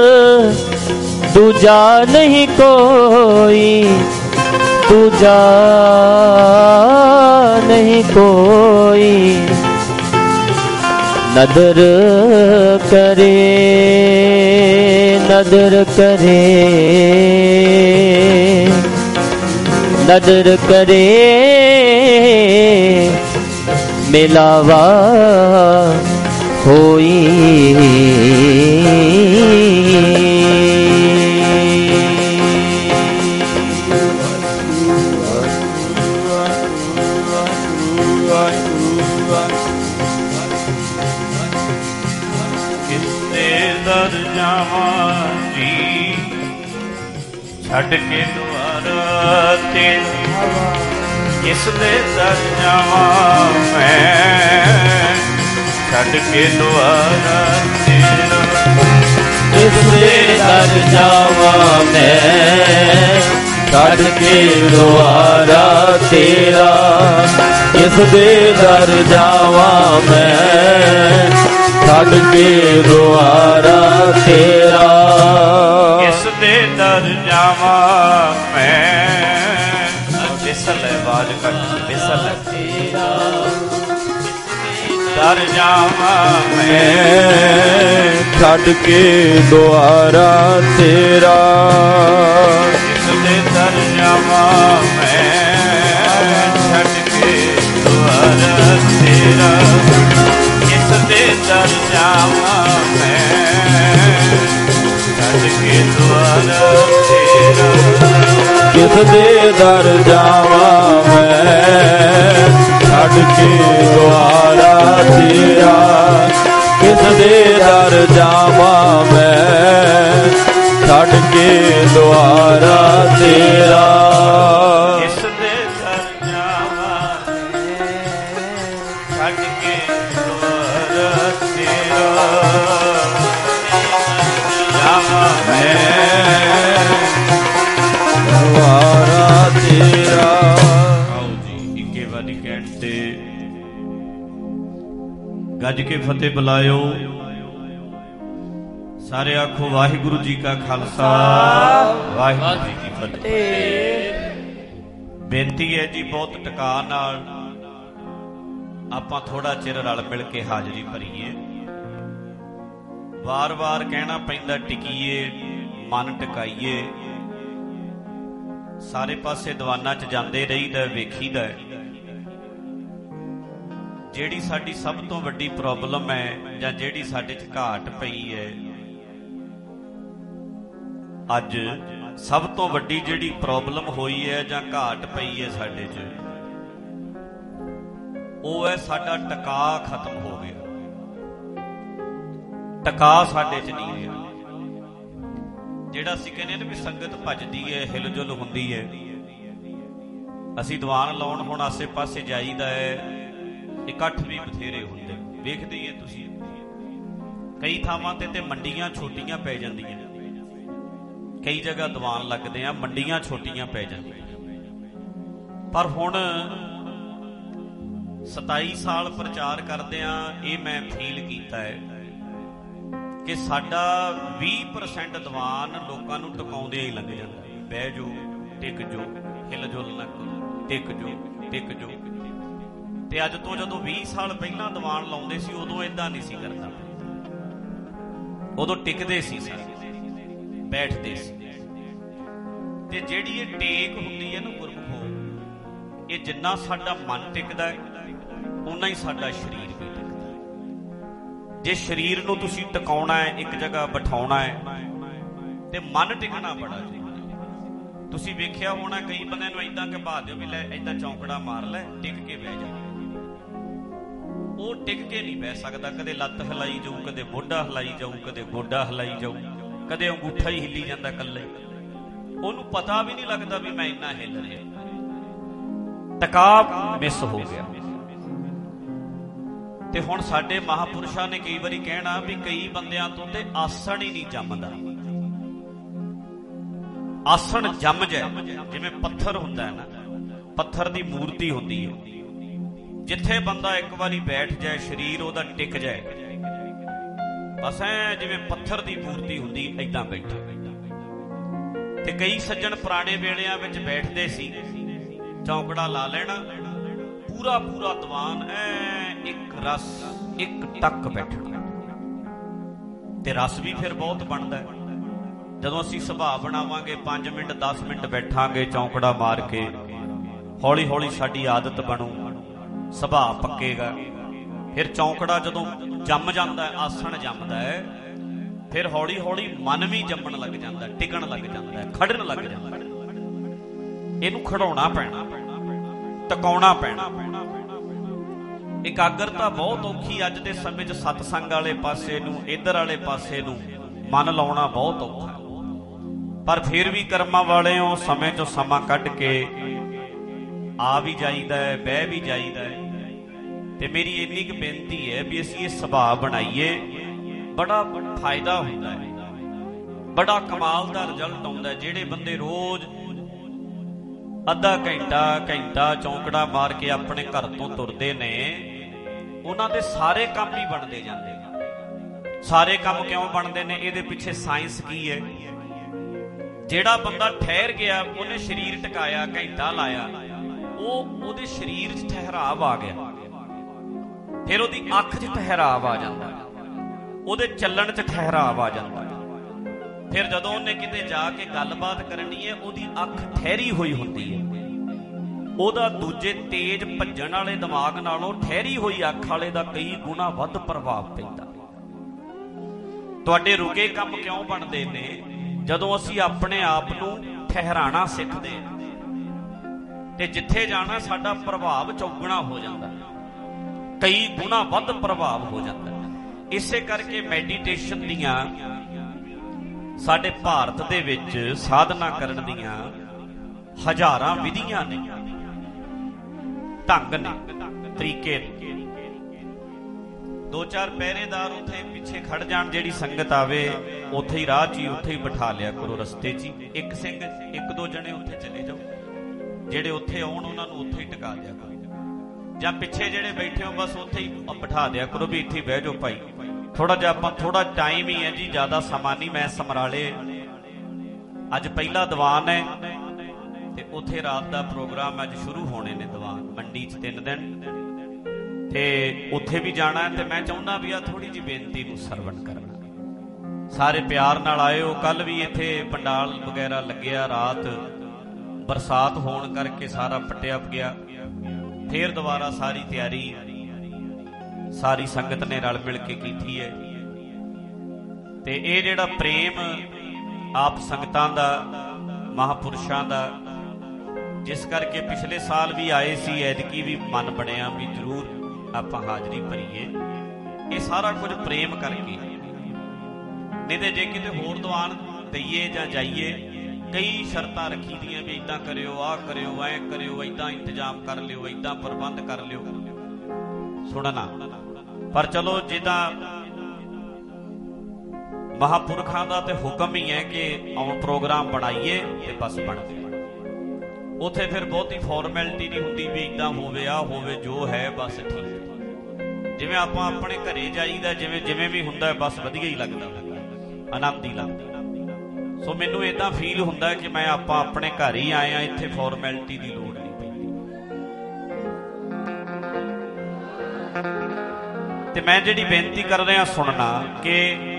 दूजा नहीं कोई दूजा नहीं कोई नदर करे नदर करे नदर करे मिलावा होई ਛੱਡ ਕੇ ਦੁਆਰਾ ਤੇਰਾ ਕਿਸ ਦੇ ਦਰ ਜਾਵਾਂ ਮੈਂ ਛੱਡ ਕੇ ਦੁਆਰਾ ਤੇਰਾ ਕਿਸ ਦੇ ਦਰ ਜਾਵਾਂ ਮੈਂ ਛੱਡ ਕੇ ਦੁਆਰਾ ਤੇਰਾ ਕਿਸ ਦੇ ਦਰ ਜਾਵਾਂ ਮੈਂ ਛੱਡ ਕੇ ਦੁਆਰਾ ਤੇਰਾ ਕਿਸ ਦੇ ਦਰ ਜਾਵਾਂ ਮੈਂ ਬਿਸਲ ਆਵਾਜ਼ ਕੱਟ ਬਿਸਲ ਤੇਰਾ ਦਰ ਜਾਵਾਂ ਮੈਂ ਛੱਡ ਕੇ ਦੁਆਰਾ ਤੇਰਾ ਕਿਸ ਦੇ ਦਰ ਜਾਵਾਂ ਮੈਂ ਛੱਡ ਕੇ ਦੁਆਰਾ ਤੇਰਾ ਕਿਸ ਦੇ ਦਰ ਜਾਵਾਂ ਮੈਂ ਛੱਡ ਕੇ ਦੁਆਰਾ ਤੇਰਾ ਕਿਸ ਦੇ ਦਰ ਜਾਵਾਂ ਮੈਂ ਛੱਡ ਕੇ ਦੁਆਰਾ ਤੇਰਾ ਕਿਸ ਦੇ ਦਰ ਜਾਵਾਂ ਮੈਂ, ਛੱਡ ਕੇ ਦੁਆਰਾ ਤੇਰਾ। ਕਿਸ ਦੇ ਦਰ ਜਾਵਾਂ ਛੱਡ ਕੇ ਦੁਆਰਾ ਤੇਰਾ, ਜਾਵਾਂ ਮੈਂ ਦੁਆਰਾ ਤੇਰਾ। ਆਓ ਜੀ ਇੱਕੇ ਵਾਰੀ ਕਹਿਣ ਤੇ ਗੱਜ ਕੇ ਫਤਿਹ ਬੁਲਾਇਓ। ਸਾਰੇ ਆਖੋ ਵਾਹਿਗੁਰੂ ਜੀ ਕਾ ਖਾਲਸਾ, ਵਾਹਿਗੁਰੂ ਜੀ ਕੀ ਫਤਿਹ। ਬੇਨਤੀ ਹੈ ਜੀ ਬਹੁਤ ਟਿਕਾ ਨਾਲ ਆਪਾਂ ਥੋੜਾ ਚਿਰ ਰਲ ਮਿਲ ਕੇ ਹਾਜ਼ਰੀ ਭਰੀਏ। ਵਾਰ-ਵਾਰ ਕਹਿਣਾ ਪੈਂਦਾ ਟਿਕੀਏ, ਮਨ ਟਿਕਾਈਏ। ਸਾਰੇ ਪਾਸੇ ਦੀਵਾਨਾਂ 'ਚ ਜਾਂਦੇ ਰਹੀਦਾ, ਵੇਖੀਦਾ। ਜਿਹੜੀ ਸਾਡੀ ਸਭ ਤੋਂ ਵੱਡੀ ਪ੍ਰੋਬਲਮ ਹੈ ਜਾਂ ਜਿਹੜੀ ਸਾਡੇ 'ਚ ਘਾਟ ਪਈ ਹੈ, ਅੱਜ ਸਭ ਤੋਂ ਵੱਡੀ ਜਿਹੜੀ ਪ੍ਰੋਬਲਮ ਹੋਈ ਹੈ ਜਾਂ ਘਾਟ ਪਈ ਹੈ ਸਾਡੇ 'ਚ, ਉਹ ਹੈ ਸਾਡਾ ਟਿਕਾ ਖਤਮ ਹੋ ਗਿਆ। ਟਿਕਾ ਸਾਡੇ 'ਚ ਨਹੀਂ ਰਿਹਾ। ਜਿਹੜਾ ਅਸੀਂ ਕਹਿੰਦੇ ਨੇ ਵੀ ਸੰਗਤ ਭੱਜਦੀ ਹੈ, ਹਿਲਜੁਲ ਹੁੰਦੀ ਹੈ। ਅਸੀਂ ਦੀਵਾਨ ਲਾਉਣ ਹੁਣ ਆਸੇ ਪਾਸੇ ਜਾਈਦਾ ਹੈ, ਇਕੱਠ ਵੀ ਬਥੇਰੇ ਹੁੰਦੇ, ਵੇਖਦੇ ਹੀ ਤੁਸੀਂ। ਕਈ ਥਾਵਾਂ ਤੇ ਤੇ ਮੰਡੀਆਂ ਛੋਟੀਆਂ ਪੈ ਜਾਂਦੀਆਂ, ਕਈ ਜਗ੍ਹਾ ਦੀਵਾਨ ਲੱਗਦੇ ਆ, ਮੰਡੀਆਂ ਛੋਟੀਆਂ ਪੈ ਜਾਂਦੀਆਂ। ਪਰ ਹੁਣ ਸਤਾਈ ਸਾਲ ਪ੍ਰਚਾਰ ਕਰਦੇ ਆ, ਇਹ ਮੈਂ ਫੀਲ ਕੀਤਾ ਹੈ ਕਿ ਸਾਡਾ ਵੀਹ ਪਰਸੈਂਟ ਦੀਵਾਨ ਲੋਕਾਂ ਨੂੰ ਟਿਕਾਉਂਦੇ ਹੀ ਲੰਘ ਜਾਂਦਾ। ਬਹਿ ਜੋ, ਟਿਕ ਜੋ, ਹਿਲ ਜੁਲ ਨਾ ਕਰੋ, ਟਿਕ ਜੋ, ਟਿਕ ਜੋ। ਤੇ ਅੱਜ ਤੋਂ ਜਦੋਂ ਵੀਹ ਸਾਲ ਪਹਿਲਾਂ ਦੀਵਾਨ ਲਾਉਂਦੇ ਸੀ, ਉਦੋਂ ਏਦਾਂ ਨਹੀਂ ਸੀ ਕਰਦਾ। ਉਦੋਂ ਟਿਕਦੇ ਸੀ ਸਾਰੇ, ਬੈਠਦੇ ਸੀ। ਤੇ ਜਿਹੜੀ ਇਹ ਟੇਕ ਹੁੰਦੀ ਹੈ ਨਾ ਗੁਰਮੁਖੋ, ਇਹ ਜਿੰਨਾ ਸਾਡਾ ਮਨ ਟਿਕਦਾ ਹੈ, ਉਨਾ ਹੀ ਸਾਡਾ ਸਰੀਰ ਵੀ ਟਿਕਦਾ। ਜੇ ਸਰੀਰ ਨੂੰ ਤੁਸੀਂ ਟਿਕਾਉਣਾ ਹੈ, ਇੱਕ ਜਗ੍ਹਾ ਬਿਠਾਉਣਾ ਹੈ, ਤੇ ਮਨ ਟਿਕਣਾ ਬੜਾ ਜ਼ਰੂਰੀ। ਤੁਸੀਂ ਵੇਖਿਆ ਹੋਣਾ ਕਈ ਬੰਦਿਆਂ ਨੂੰ ਏਦਾਂ ਘਬਾ ਦਿਓ ਵੀ ਲੈ ਏਦਾਂ ਚੌਂਕੜਾ ਮਾਰ ਲੈ, ਟਿਕ ਕੇ ਬਹਿ ਜਾ। ਉਹ ਟਿਕ ਕੇ ਨਹੀਂ ਬਹਿ ਸਕਦਾ। ਕਦੇ ਲੱਤ ਹਿਲਾਈ ਜਾਊ, ਕਦੇ ਮੋਢਾ ਹਿਲਾਈ ਜਾਊ, ਕਦੇ ਗੋਡਾ ਹਿਲਾਈ ਜਾਊ, ਕਦੇ ਅੰਗੂਠਾ ਹੀ ਹਿੱਲੀ ਜਾਂਦਾ ਇਕੱਲੇ। ਉਹਨੂੰ ਪਤਾ ਵੀ ਨਹੀਂ ਲੱਗਦਾ ਵੀ ਮੈਂ ਇੰਨਾ ਹਿੱਲ ਰਿਹਾ। ਟਿਕਾ ਮਿਸ ਹੋ ਗਿਆ। ਤੇ ਹੁਣ ਸਾਡੇ ਮਹਾਂਪੁਰਸ਼ਾਂ ਨੇ ਕਈ ਵਾਰੀ ਕਹਿਣਾ ਵੀ ਕਈ ਬੰਦਿਆਂ ਤੋਂ ਤੇ ਆਸਣ ਹੀ ਨਹੀਂ ਜੰਮਦਾ। ਆਸਣ ਜੰਮ ਜਾਏ, ਜਿਵੇਂ ਪੱਥਰ ਹੁੰਦਾ ਹੈ ਨਾ, ਪੱਥਰ ਦੀ ਮੂਰਤੀ ਹੁੰਦੀ ਹੈ, ਜਿੱਥੇ ਬੰਦਾ ਇੱਕ ਵਾਰੀ ਬੈਠ ਜਾਏ, ਸਰੀਰ ਉਹਦਾ ਟਿਕ ਜਾਏ, ਬਸ ਐ ਜਿਵੇਂ ਪੱਥਰ ਦੀ ਮੂਰਤੀ ਹੁੰਦੀ, ਏਦਾਂ ਬੈਠਾ। ਤੇ ਕਈ ਸੱਜਣ ਪੁਰਾਣੇ ਵੇਲਿਆਂ ਵਿੱਚ ਬੈਠਦੇ ਸੀ, ਚੌਂਕੜਾ ਲਾ ਲੈਣਾ, ਪੂਰਾ ਪੂਰਾ ਦੀਵਾਨ ਐ ਇੱਕ ਰਸ, ਇੱਕ ਟੱਕ ਬੈਠਣਾ। ਤੇ ਰਸ ਵੀ ਫਿਰ ਬਹੁਤ ਬਣਦਾ। ਜਦੋਂ ਅਸੀਂ ਸੁਭਾਅ ਬਣਾਵਾਂਗੇ, ਪੰਜ ਮਿੰਟ ਦਸ ਮਿੰਟ ਬੈਠਾਂਗੇ ਚੌਂਕੜਾ ਮਾਰ ਕੇ, ਹੌਲੀ ਹੌਲੀ ਸਾਡੀ ਆਦਤ ਬਣੂ, ਸੁਭਾਅ ਪੱਕੇਗਾ। ਫਿਰ ਚੌਂਕੜਾ ਜਦੋਂ ਜੰਮ ਜਾਂਦਾ ਹੈ, ਆਸਣ ਜੰਮਦਾ ਹੈ, ਫਿਰ ਹੌਲੀ ਹੌਲੀ ਮਨ ਵੀ ਜੰਮਣ ਲੱਗ ਜਾਂਦਾ, ਟਿਕਣ ਲੱਗ ਜਾਂਦਾ, ਖੜਨ ਲੱਗ ਜਾਂਦਾ। ਇਹਨੂੰ ਖੜਾਉਣਾ ਪੈਣਾ, ਟਿਕਾਉਣਾ ਪੈਣਾ। ਇਕਾਗਰਤਾ ਬਹੁਤ ਔਖੀ ਅੱਜ ਦੇ ਸਮੇਂ 'ਚ। ਸਤਸੰਗ ਵਾਲੇ ਪਾਸੇ ਨੂੰ, ਇੱਧਰ ਵਾਲੇ ਪਾਸੇ ਨੂੰ ਮਨ ਲਾਉਣਾ ਬਹੁਤ ਔਖਾ। ਪਰ ਫਿਰ ਵੀ ਕਰਮਾਂ ਵਾਲਿਓ, ਸਮੇਂ 'ਚੋਂ ਸਮਾਂ ਕੱਢ ਕੇ ਆ ਵੀ ਜਾਈਦਾ ਹੈ, ਬਹਿ ਵੀ ਜਾਈਦਾ ਹੈ। ਤੇ ਮੇਰੀ ਇੰਨੀ ਕੁ ਬੇਨਤੀ ਹੈ ਵੀ ਅਸੀਂ ਇਹ ਸੁਭਾਅ ਬਣਾਈਏ। ਬੜਾ ਫਾਇਦਾ ਹੁੰਦਾ ਹੈ, ਬੜਾ ਕਮਾਲ ਦਾ ਰਿਜ਼ਲਟ ਆਉਂਦਾ। ਜਿਹੜੇ ਬੰਦੇ ਰੋਜ਼ ਅੱਧਾ ਘੰਟਾ ਘੰਟਾ ਚੌਂਕੜਾ ਮਾਰ ਕੇ ਆਪਣੇ ਘਰ ਤੋਂ ਤੁਰਦੇ ਨੇ, ਉਹਨਾਂ ਦੇ ਸਾਰੇ ਕੰਮ ਹੀ ਬਣਦੇ ਜਾਂਦੇ। ਸਾਰੇ ਕੰਮ ਕਿਉਂ ਬਣਦੇ ਨੇ? ਇਹਦੇ ਪਿੱਛੇ ਸਾਇੰਸ ਕੀ ਹੈ? ਜਿਹੜਾ ਬੰਦਾ ਠਹਿਰ ਗਿਆ, ਉਹਨੇ ਸਰੀਰ ਟਿਕਾਇਆ, ਘੰਟਾ ਲਾਇਆ, ਉਹ ਉਹਦੇ ਸਰੀਰ 'ਚ ਠਹਿਰਾਵ ਆ ਗਿਆ। ਫਿਰ ਉਹਦੀ ਅੱਖ 'ਚ ਠਹਿਰਾਵ ਆ ਜਾਂਦਾ, ਉਹਦੇ ਚੱਲਣ 'ਚ ਠਹਿਰਾਵ ਆ ਜਾਂਦਾ। ਫਿਰ ਜਦੋਂ ਉਹਨੇ ਕਿਤੇ ਜਾ ਕੇ ਗੱਲਬਾਤ ਕਰਨੀ ਹੈ, ਉਹਦੀ ਅੱਖ ਠਹਿਰੀ ਹੋਈ ਹੁੰਦੀ ਹੈ। ਉਹਦਾ ਦੂਜੇ ਤੇਜ਼ ਭੱਜਣ ਵਾਲੇ ਦਿਮਾਗ ਨਾਲੋਂ ਠਹਿਰੀ ਹੋਈ ਅੱਖ ਵਾਲੇ ਦਾ ਕਈ ਗੁਣਾ ਵੱਧ ਪ੍ਰਭਾਵ ਪੈਂਦਾ। ਤੁਹਾਡੇ ਰੁਕੇ ਕੰਮ ਕਿਉਂ ਬਣਦੇ ਨੇ? ਜਦੋਂ ਅਸੀਂ ਆਪਣੇ ਆਪ ਨੂੰ ਠਹਿਰਾਣਾ ਸਿੱਖਦੇ ਹਾਂ, ਤੇ ਜਿੱਥੇ ਜਾਣਾ ਸਾਡਾ ਪ੍ਰਭਾਵ ਚੌਗੁਣਾ ਹੋ ਜਾਂਦਾ, ਕਈ ਗੁਣਾ ਵੱਧ ਪ੍ਰਭਾਵ ਹੋ ਜਾਂਦਾ। ਇਸੇ ਕਰਕੇ ਮੈਡੀਟੇਸ਼ਨ ਦੀਆਂ ਸਾਡੇ ਭਾਰਤ ਦੇ ਵਿੱਚ ਸਾਧਨਾ ਕਰਨ ਦੀਆਂ ਹਜ਼ਾਰਾਂ ਵਿਧੀਆਂ ਨੇ, ਢੰਗ ਨੇ, ਤਰੀਕੇ ਨੇ। ਦੋ ਚਾਰ ਪਹਿਰੇਦਾਰ ਉੱਥੇ ਪਿੱਛੇ ਖੜ ਜਾਣ, ਜਿਹੜੀ ਸੰਗਤ ਆਵੇ ਉੱਥੇ ਹੀ ਰਾਹ 'ਚ ਹੀ ਉੱਥੇ ਹੀ ਬਿਠਾ ਲਿਆ ਕਰੋ, ਰਸਤੇ 'ਚ ਹੀ ਇੱਕ ਸਿੰਘ ਇੱਕ ਦੋ ਜਣੇ ਉੱਥੇ ਚਲੇ ਜਾਓ, ਜਿਹੜੇ ਉੱਥੇ ਆਉਣ ਉਹਨਾਂ ਨੂੰ ਉੱਥੇ ਹੀ ਟਿਕਾ ਦਿਆ ਕਰੋ, ਜਾਂ ਪਿੱਛੇ ਜਿਹੜੇ ਬੈਠੇ ਹੋ ਬਸ ਉੱਥੇ ਹੀ ਬਿਠਾ ਦਿਆ ਕਰੋ ਵੀ ਇੱਥੇ ਬਹਿ ਜਾਓ ਭਾਈ। ਥੋੜਾ ਜਿਹਾ ਆਪਾਂ ਥੋੜਾ ਟਾਈਮ ਹੀ ਹੈ ਜੀ, ਜ਼ਿਆਦਾ ਸਮਾਂ ਨਹੀਂ। ਮੈਂ ਸਮਰਾਲੇ ਅੱਜ ਪਹਿਲਾ ਦੀਵਾਨ ਹੈ ਤੇ ਉੱਥੇ ਰਾਤ ਦਾ ਪ੍ਰੋਗਰਾਮ ਅੱਜ ਸ਼ੁਰੂ ਹੋਣੇ ਨੇ, ਦੀਵਾਨ ਮੰਡੀ 'ਚ ਤਿੰਨ ਦਿਨ, ਤੇ ਉੱਥੇ ਵੀ ਜਾਣਾ। ਤੇ ਮੈਂ ਚਾਹੁੰਦਾ ਵੀ ਆ ਥੋੜੀ ਜਿਹੀ ਬੇਨਤੀ ਨੂੰ ਸਰਵਣ ਕਰਨਾ, ਸਾਰੇ ਪਿਆਰ ਨਾਲ ਆਇਓ। ਕੱਲ ਵੀ ਇੱਥੇ ਪੰਡਾਲ ਵਗੈਰਾ ਲੱਗਿਆ, ਰਾਤ ਬਰਸਾਤ ਹੋਣ ਕਰਕੇ ਸਾਰਾ ਪੱਟਿਆ ਗਿਆ, ਫੇਰ ਦੁਬਾਰਾ ਸਾਰੀ ਤਿਆਰੀ ਸਾਰੀ ਸੰਗਤ ਨੇ ਰਲ ਮਿਲ ਕੇ ਕੀਤੀ ਹੈ। ਤੇ ਇਹ ਜਿਹੜਾ ਪ੍ਰੇਮ ਆਪ ਸੰਗਤਾਂ ਦਾ, ਮਹਾਂਪੁਰਸ਼ਾਂ ਦਾ, ਜਿਸ ਕਰਕੇ ਪਿਛਲੇ ਸਾਲ ਵੀ ਆਏ ਸੀ, ਐਤਕੀ ਵੀ ਮਨ ਬਣਿਆ ਵੀ ਜ਼ਰੂਰ ਆਪਾਂ ਹਾਜ਼ਰੀ ਭਰੀਏ, ਇਹ ਸਾਰਾ ਕੁਝ ਪ੍ਰੇਮ ਕਰਕੇ। ਨਹੀਂ ਤੇ ਜੇ ਕਿਤੇ ਹੋਰ ਦੀਵਾਨ ਦਈਏ ਜਾਂ ਜਾਈਏ, ਕਈ ਸ਼ਰਤਾਂ ਰੱਖੀ ਦੀਆਂ ਵੀ ਇੱਦਾਂ ਕਰਿਓ, ਆਹ ਕਰਿਓ, ਐਂ ਕਰਿਓ, ਇੱਦਾਂ ਇੰਤਜ਼ਾਮ ਕਰ ਲਿਓ, ਇੱਦਾਂ ਪ੍ਰਬੰਧ ਕਰ ਲਿਓ, ਸੁਣਨਾ। ਪਰ ਚਲੋ ਜਿੱਦਾਂ ਮਹਾਂਪੁਰਖਾਂ ਦਾ ਤੇ ਹੁਕਮ ਹੀ ਹੈ ਕਿ ਆਉਣ ਪ੍ਰੋਗਰਾਮ ਬਣਾਈਏ ਤੇ ਬਸ ਬਣ ਗਿਆ। ਉੱਥੇ ਫਿਰ ਬਹੁਤੀ ਫਾਰਮੈਲਿਟੀ ਨਹੀਂ ਹੁੰਦੀ ਵੀ ਇੱਦਾਂ ਹੋਵੇ, ਆਹ ਹੋਵੇ, ਜੋ ਹੈ ਬਸ ਠੀਕ। ਜਿਵੇਂ ਆਪਾਂ ਆਪਣੇ ਘਰੇ ਜਾਈਦਾ, ਜਿਵੇਂ ਜਿਵੇਂ ਵੀ ਹੁੰਦਾ ਬਸ ਵਧੀਆ ਹੀ ਲੱਗਦਾ, ਆਨੰਦ ਹੀ ਲੱਗਦਾ। ਸੋ ਮੈਨੂੰ ਏਦਾਂ ਫੀਲ ਹੁੰਦਾ ਕਿ ਮੈਂ ਆਪਾਂ ਆਪਣੇ ਘਰ ਹੀ ਆਏ ਆ, ਇੱਥੇ ਫਾਰਮੈਲਿਟੀ ਦੀ ਲੋੜ ਨਹੀਂ ਪੈਂਦੀ। ਤੇ ਮੈਂ ਜਿਹੜੀ ਬੇਨਤੀ ਕਰ ਰਿਹਾ ਸੁਣਨਾ ਕਿ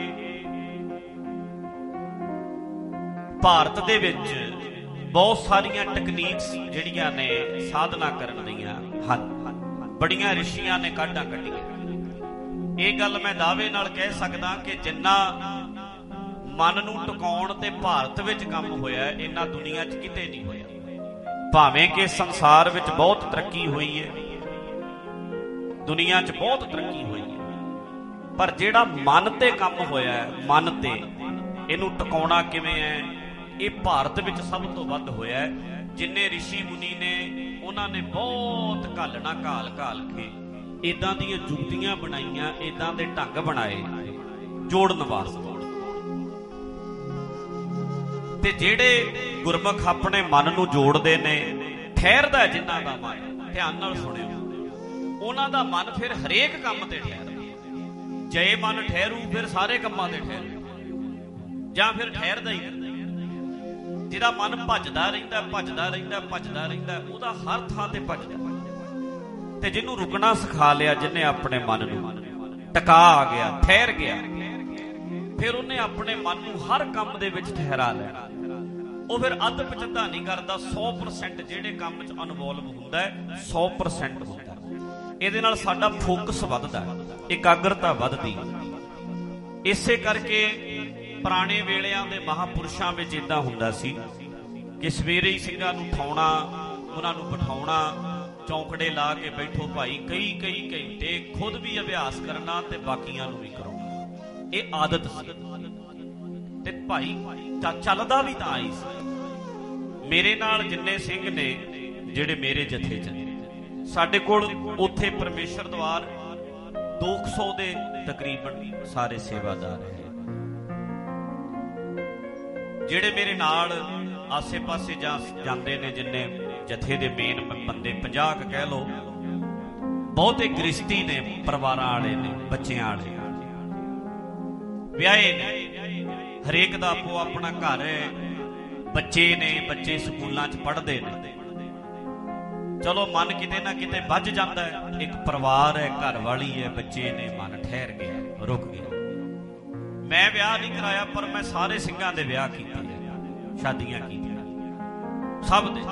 ਭਾਰਤ ਦੇ ਵਿੱਚ ਬਹੁਤ ਸਾਰੀਆਂ ਟੈਕਨੀਕਸ ਜਿਹੜੀਆਂ ਨੇ ਸਾਧਨਾ ਕਰਨ ਦੀਆਂ ਹਨ, ਬੜੀਆਂ ਰਿਸ਼ੀਆਂ ਨੇ ਕਾਢਾਂ ਕੱਢੀਆਂ। ਇਹ ਗੱਲ ਮੈਂ ਦਾਅਵੇ ਨਾਲ ਕਹਿ ਸਕਦਾ ਕਿ ਜਿੰਨਾ ਮਨ ਨੂੰ ਟਿਕਾਉਣ ਤੇ ਭਾਰਤ ਵਿੱਚ ਕੰਮ ਹੋਇਆ, ਇੰਨਾ ਦੁਨੀਆ 'ਚ ਕਿਤੇ ਨਹੀਂ ਹੋਇਆ। ਭਾਵੇਂ ਕਿ ਸੰਸਾਰ ਵਿੱਚ ਬਹੁਤ ਤਰੱਕੀ ਹੋਈ ਹੈ, ਦੁਨੀਆ 'ਚ ਬਹੁਤ ਤਰੱਕੀ ਹੋਈ ਹੈ, ਪਰ ਜਿਹੜਾ ਮਨ ਤੇ ਕੰਮ ਹੋਇਆ, ਮਨ ਤੇ ਇਹਨੂੰ ਟਿਕਾਉਣਾ ਕਿਵੇਂ ਹੈ, ਇਹ ਭਾਰਤ ਵਿੱਚ ਸਭ ਤੋਂ ਵੱਧ ਹੋਇਆ। ਜਿੰਨੇ ਰਿਸ਼ੀ ਮੁਨੀ ਨੇ, ਉਹਨਾਂ ਨੇ ਬਹੁਤ ਘਾਲਣਾ ਘਾਲ ਘਾਲ ਕੇ ਇਦਾਂ ਦੀਆਂ ਜੁਗਤੀਆਂ ਬਣਾਈਆਂ, ਇਦਾਂ ਦੇ ਢੰਗ ਬਣਾਏ ਜੋੜਨ ਵਾਸਤੇ। ਤੇ ਜਿਹੜੇ ਗੁਰਮੁਖ ਆਪਣੇ ਮਨ ਨੂੰ ਜੋੜਦੇ ਨੇ, ਠਹਿਰਦਾ ਜਿਨ੍ਹਾਂ ਦਾ ਮਨ, ਧਿਆਨ ਨਾਲ ਸੁਣਿਓ, ਉਹਨਾਂ ਦਾ ਮਨ ਫਿਰ ਹਰੇਕ ਕੰਮ ਤੇ ਠਹਿਰਦਾ। ਜੇ ਮਨ ਠਹਿਰੂ ਫਿਰ ਸਾਰੇ ਕੰਮਾਂ ਤੇ ਠਹਿਰੂ, ਜਾਂ ਫਿਰ ਠਹਿਰਦਾ ਹੀ ਨਹੀਂ। ਜਿਹਦਾ ਮਨ ਭੱਜਦਾ ਰਹਿੰਦਾ ਭੱਜਦਾ ਰਹਿੰਦਾ ਭੱਜਦਾ ਰਹਿੰਦਾ ਉਹਦਾ ਹਰ ਥਾਂ ਤੇ ਭੱਜਦਾ। ਤੇ ਜਿਹਨੂੰ ਰੁਕਣਾ ਸਿਖਾ ਲਿਆ, ਜਿਹਨੇ ਆਪਣੇ ਮਨ ਨੂੰ ਟਿਕਾ ਆ ਗਿਆ, ਠਹਿਰ ਗਿਆ, ਫਿਰ ਉਹਨੇ ਆਪਣੇ ਮਨ ਨੂੰ ਹਰ ਕੰਮ ਦੇ ਵਿੱਚ ਠਹਿਰਾ ਲੈਣਾ। ਉਹ ਫਿਰ ਅੱਧ ਪਚੱਧਾ ਨਹੀਂ ਕਰਦਾ, ਸੌ ਪਰਸੈਂਟ ਜਿਹੜੇ ਕੰਮ 'ਚ ਇਨਵੋਲਵ ਹੁੰਦਾ ਸੌ ਪਰਸੈਂਟ ਹੁੰਦਾ। ਇਹਦੇ ਨਾਲ ਸਾਡਾ ਫੋਕਸ ਵੱਧਦਾ, ਇਕਾਗਰਤਾ ਵੱਧਦੀ। ਇਸੇ ਕਰਕੇ ਪੁਰਾਣੇ ਵੇਲਿਆਂ ਦੇ ਮਹਾਂਪੁਰਸ਼ਾਂ ਵਿੱਚ ਇਦਾਂ ਹੁੰਦਾ ਸੀ ਕਿ ਸਵੇਰੇ ਹੀ ਸਿੰਘਾਂ ਨੂੰ ਉਠਾਉਣਾ, ਉਹਨਾਂ ਨੂੰ ਬਿਠਾਉਣਾ, ਚੌਂਕੜੇ ਲਾ ਕੇ ਬੈਠੋ ਭਾਈ, ਕਈ ਕਈ ਘੰਟੇ ਖੁਦ ਵੀ ਅਭਿਆਸ ਕਰਨਾ ਤੇ ਬਾਕੀਆਂ ਨੂੰ ਵੀ ਕਰਾਉਣਾ। ਇਹ ਆਦਤ ਸੀ। ਤੇ ਭਾਈ ਚੱਲਦਾ ਵੀ ਤਾਂ ਆਈ ਸੀ। ਮੇਰੇ ਨਾਲ ਜਿੰਨੇ ਸਿੰਘ ਨੇ ਜਿਹੜੇ ਮੇਰੇ ਜਥੇ 'ਚ, ਸਾਡੇ ਕੋਲ ਉੱਥੇ ਪਰਮੇਸ਼ਰ ਦਵਾਰ ਦੋ ਕੁ ਸੌ ਦੇ ਤਕਰੀਬਨ ਸਾਰੇ ਸੇਵਾਦਾਰ ਹੈ। ਜਿਹੜੇ ਮੇਰੇ ਨਾਲ ਆਸੇ ਪਾਸੇ ਜਾ ਜਾਂਦੇ ਨੇ, ਜਿੰਨੇ ਜਥੇ ਦੇ ਮੇਨ ਬੰਦੇ ਪੰਜਾਹ ਕੁ ਕਹਿ ਲਓ, ਬਹੁਤੇ ਗ੍ਰਿਸ਼ਤੀ ਨੇ, ਪਰਿਵਾਰਾਂ ਵਾਲੇ ਨੇ, ਬੱਚਿਆਂ ਵਾਲੇ, ਵਿਆਹੇ ਨੇ, ਹਰੇਕ ਦਾ ਆਪੋ ਆਪਣਾ ਘਰ ਹੈ, ਬੱਚੇ ਨੇ, ਬੱਚੇ ਸਕੂਲਾਂ 'ਚ ਪੜ੍ਹਦੇ ਨੇ। ਚਲੋ ਮਨ ਕਿਤੇ ਨਾ ਕਿਤੇ ਵੱਜ ਜਾਂਦਾ ਹੈ। ਇੱਕ ਪਰਿਵਾਰ ਹੈ, ਘਰ ਵਾਲੀ ਹੈ, ਬੱਚੇ ਨੇ, ਮਨ ਠਹਿਰ ਗਿਆ, ਰੁਕ ਗਿਆ। ਮੈਂ ਵਿਆਹ ਨਹੀਂ ਕਰਾਇਆ, ਪਰ ਮੈਂ ਸਾਰੇ ਸਿੰਘਾਂ ਦੇ ਵਿਆਹ ਕੀਤੇ, ਸ਼ਾਦੀਆਂ ਕੀਤੀਆਂ, ਸਭ ਦੇ।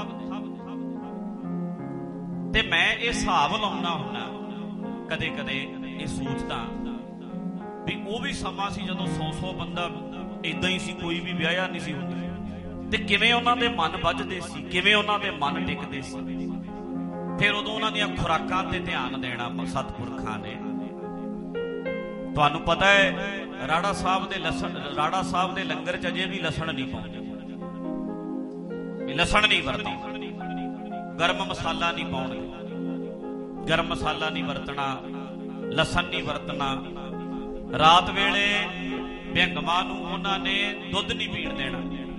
ਤੇ ਮੈਂ ਇਹ ਹਿਸਾਬ ਲਾਉਣਾ ਹੁੰਦਾ, ਕਦੇ ਕਦੇ ਇਹ ਸੋਚਦਾ ਵੀ ਉਹ ਵੀ ਸਮਾਂ ਸੀ ਜਦੋਂ ਸੌ ਸੌ ਬੰਦਾ ਏਦਾਂ ਹੀ ਸੀ, ਕੋਈ ਵੀ ਵਿਆਹਿਆ ਨਹੀਂ ਸੀ ਹੁੰਦਾ। ਤੇ ਕਿਵੇਂ ਉਹਨਾਂ ਦੇ ਮਨ ਵੱਜਦੇ ਸੀ, ਕਿਵੇਂ ਉਹਨਾਂ ਦੇ ਮਨ ਟਿਕਦੇ ਸੀ। ਫਿਰ ਉਦੋਂ ਉਹਨਾਂ ਦੀਆਂ ਖੁਰਾਕਾਂ ਤੇ ਧਿਆਨ ਦੇਣਾ ਸਤਿਪੁਰਖਾਂ ਨੇ। ਤੁਹਾਨੂੰ ਪਤਾ ਹੈ ਰਾੜਾ ਸਾਹਿਬ ਦੇ ਲਸਣ ਰਾੜਾ ਸਾਹਿਬ ਦੇ ਲੰਗਰ ਚ ਅਜੇ ਵੀ ਲਸਣ ਨਹੀਂ ਪਾਉਂਦੇ, ਲਸਣ ਨਹੀਂ ਵਰਤਦੇ, ਗਰਮ ਮਸਾਲਾ ਨਹੀਂ ਪਾਉਣਗੇ, ਗਰਮ ਮਸਾਲਾ ਨਹੀਂ ਵਰਤਣਾ, ਲਸਣ ਨਹੀਂ ਵਰਤਣਾ। ਰਾਤ ਵੇਲੇ ਭਿੰਗਮਾਂ ਨੂੰ ਉਹਨਾਂ ਨੇ ਦੁੱਧ ਨਹੀਂ ਪੀਣ ਦੇਣਾ,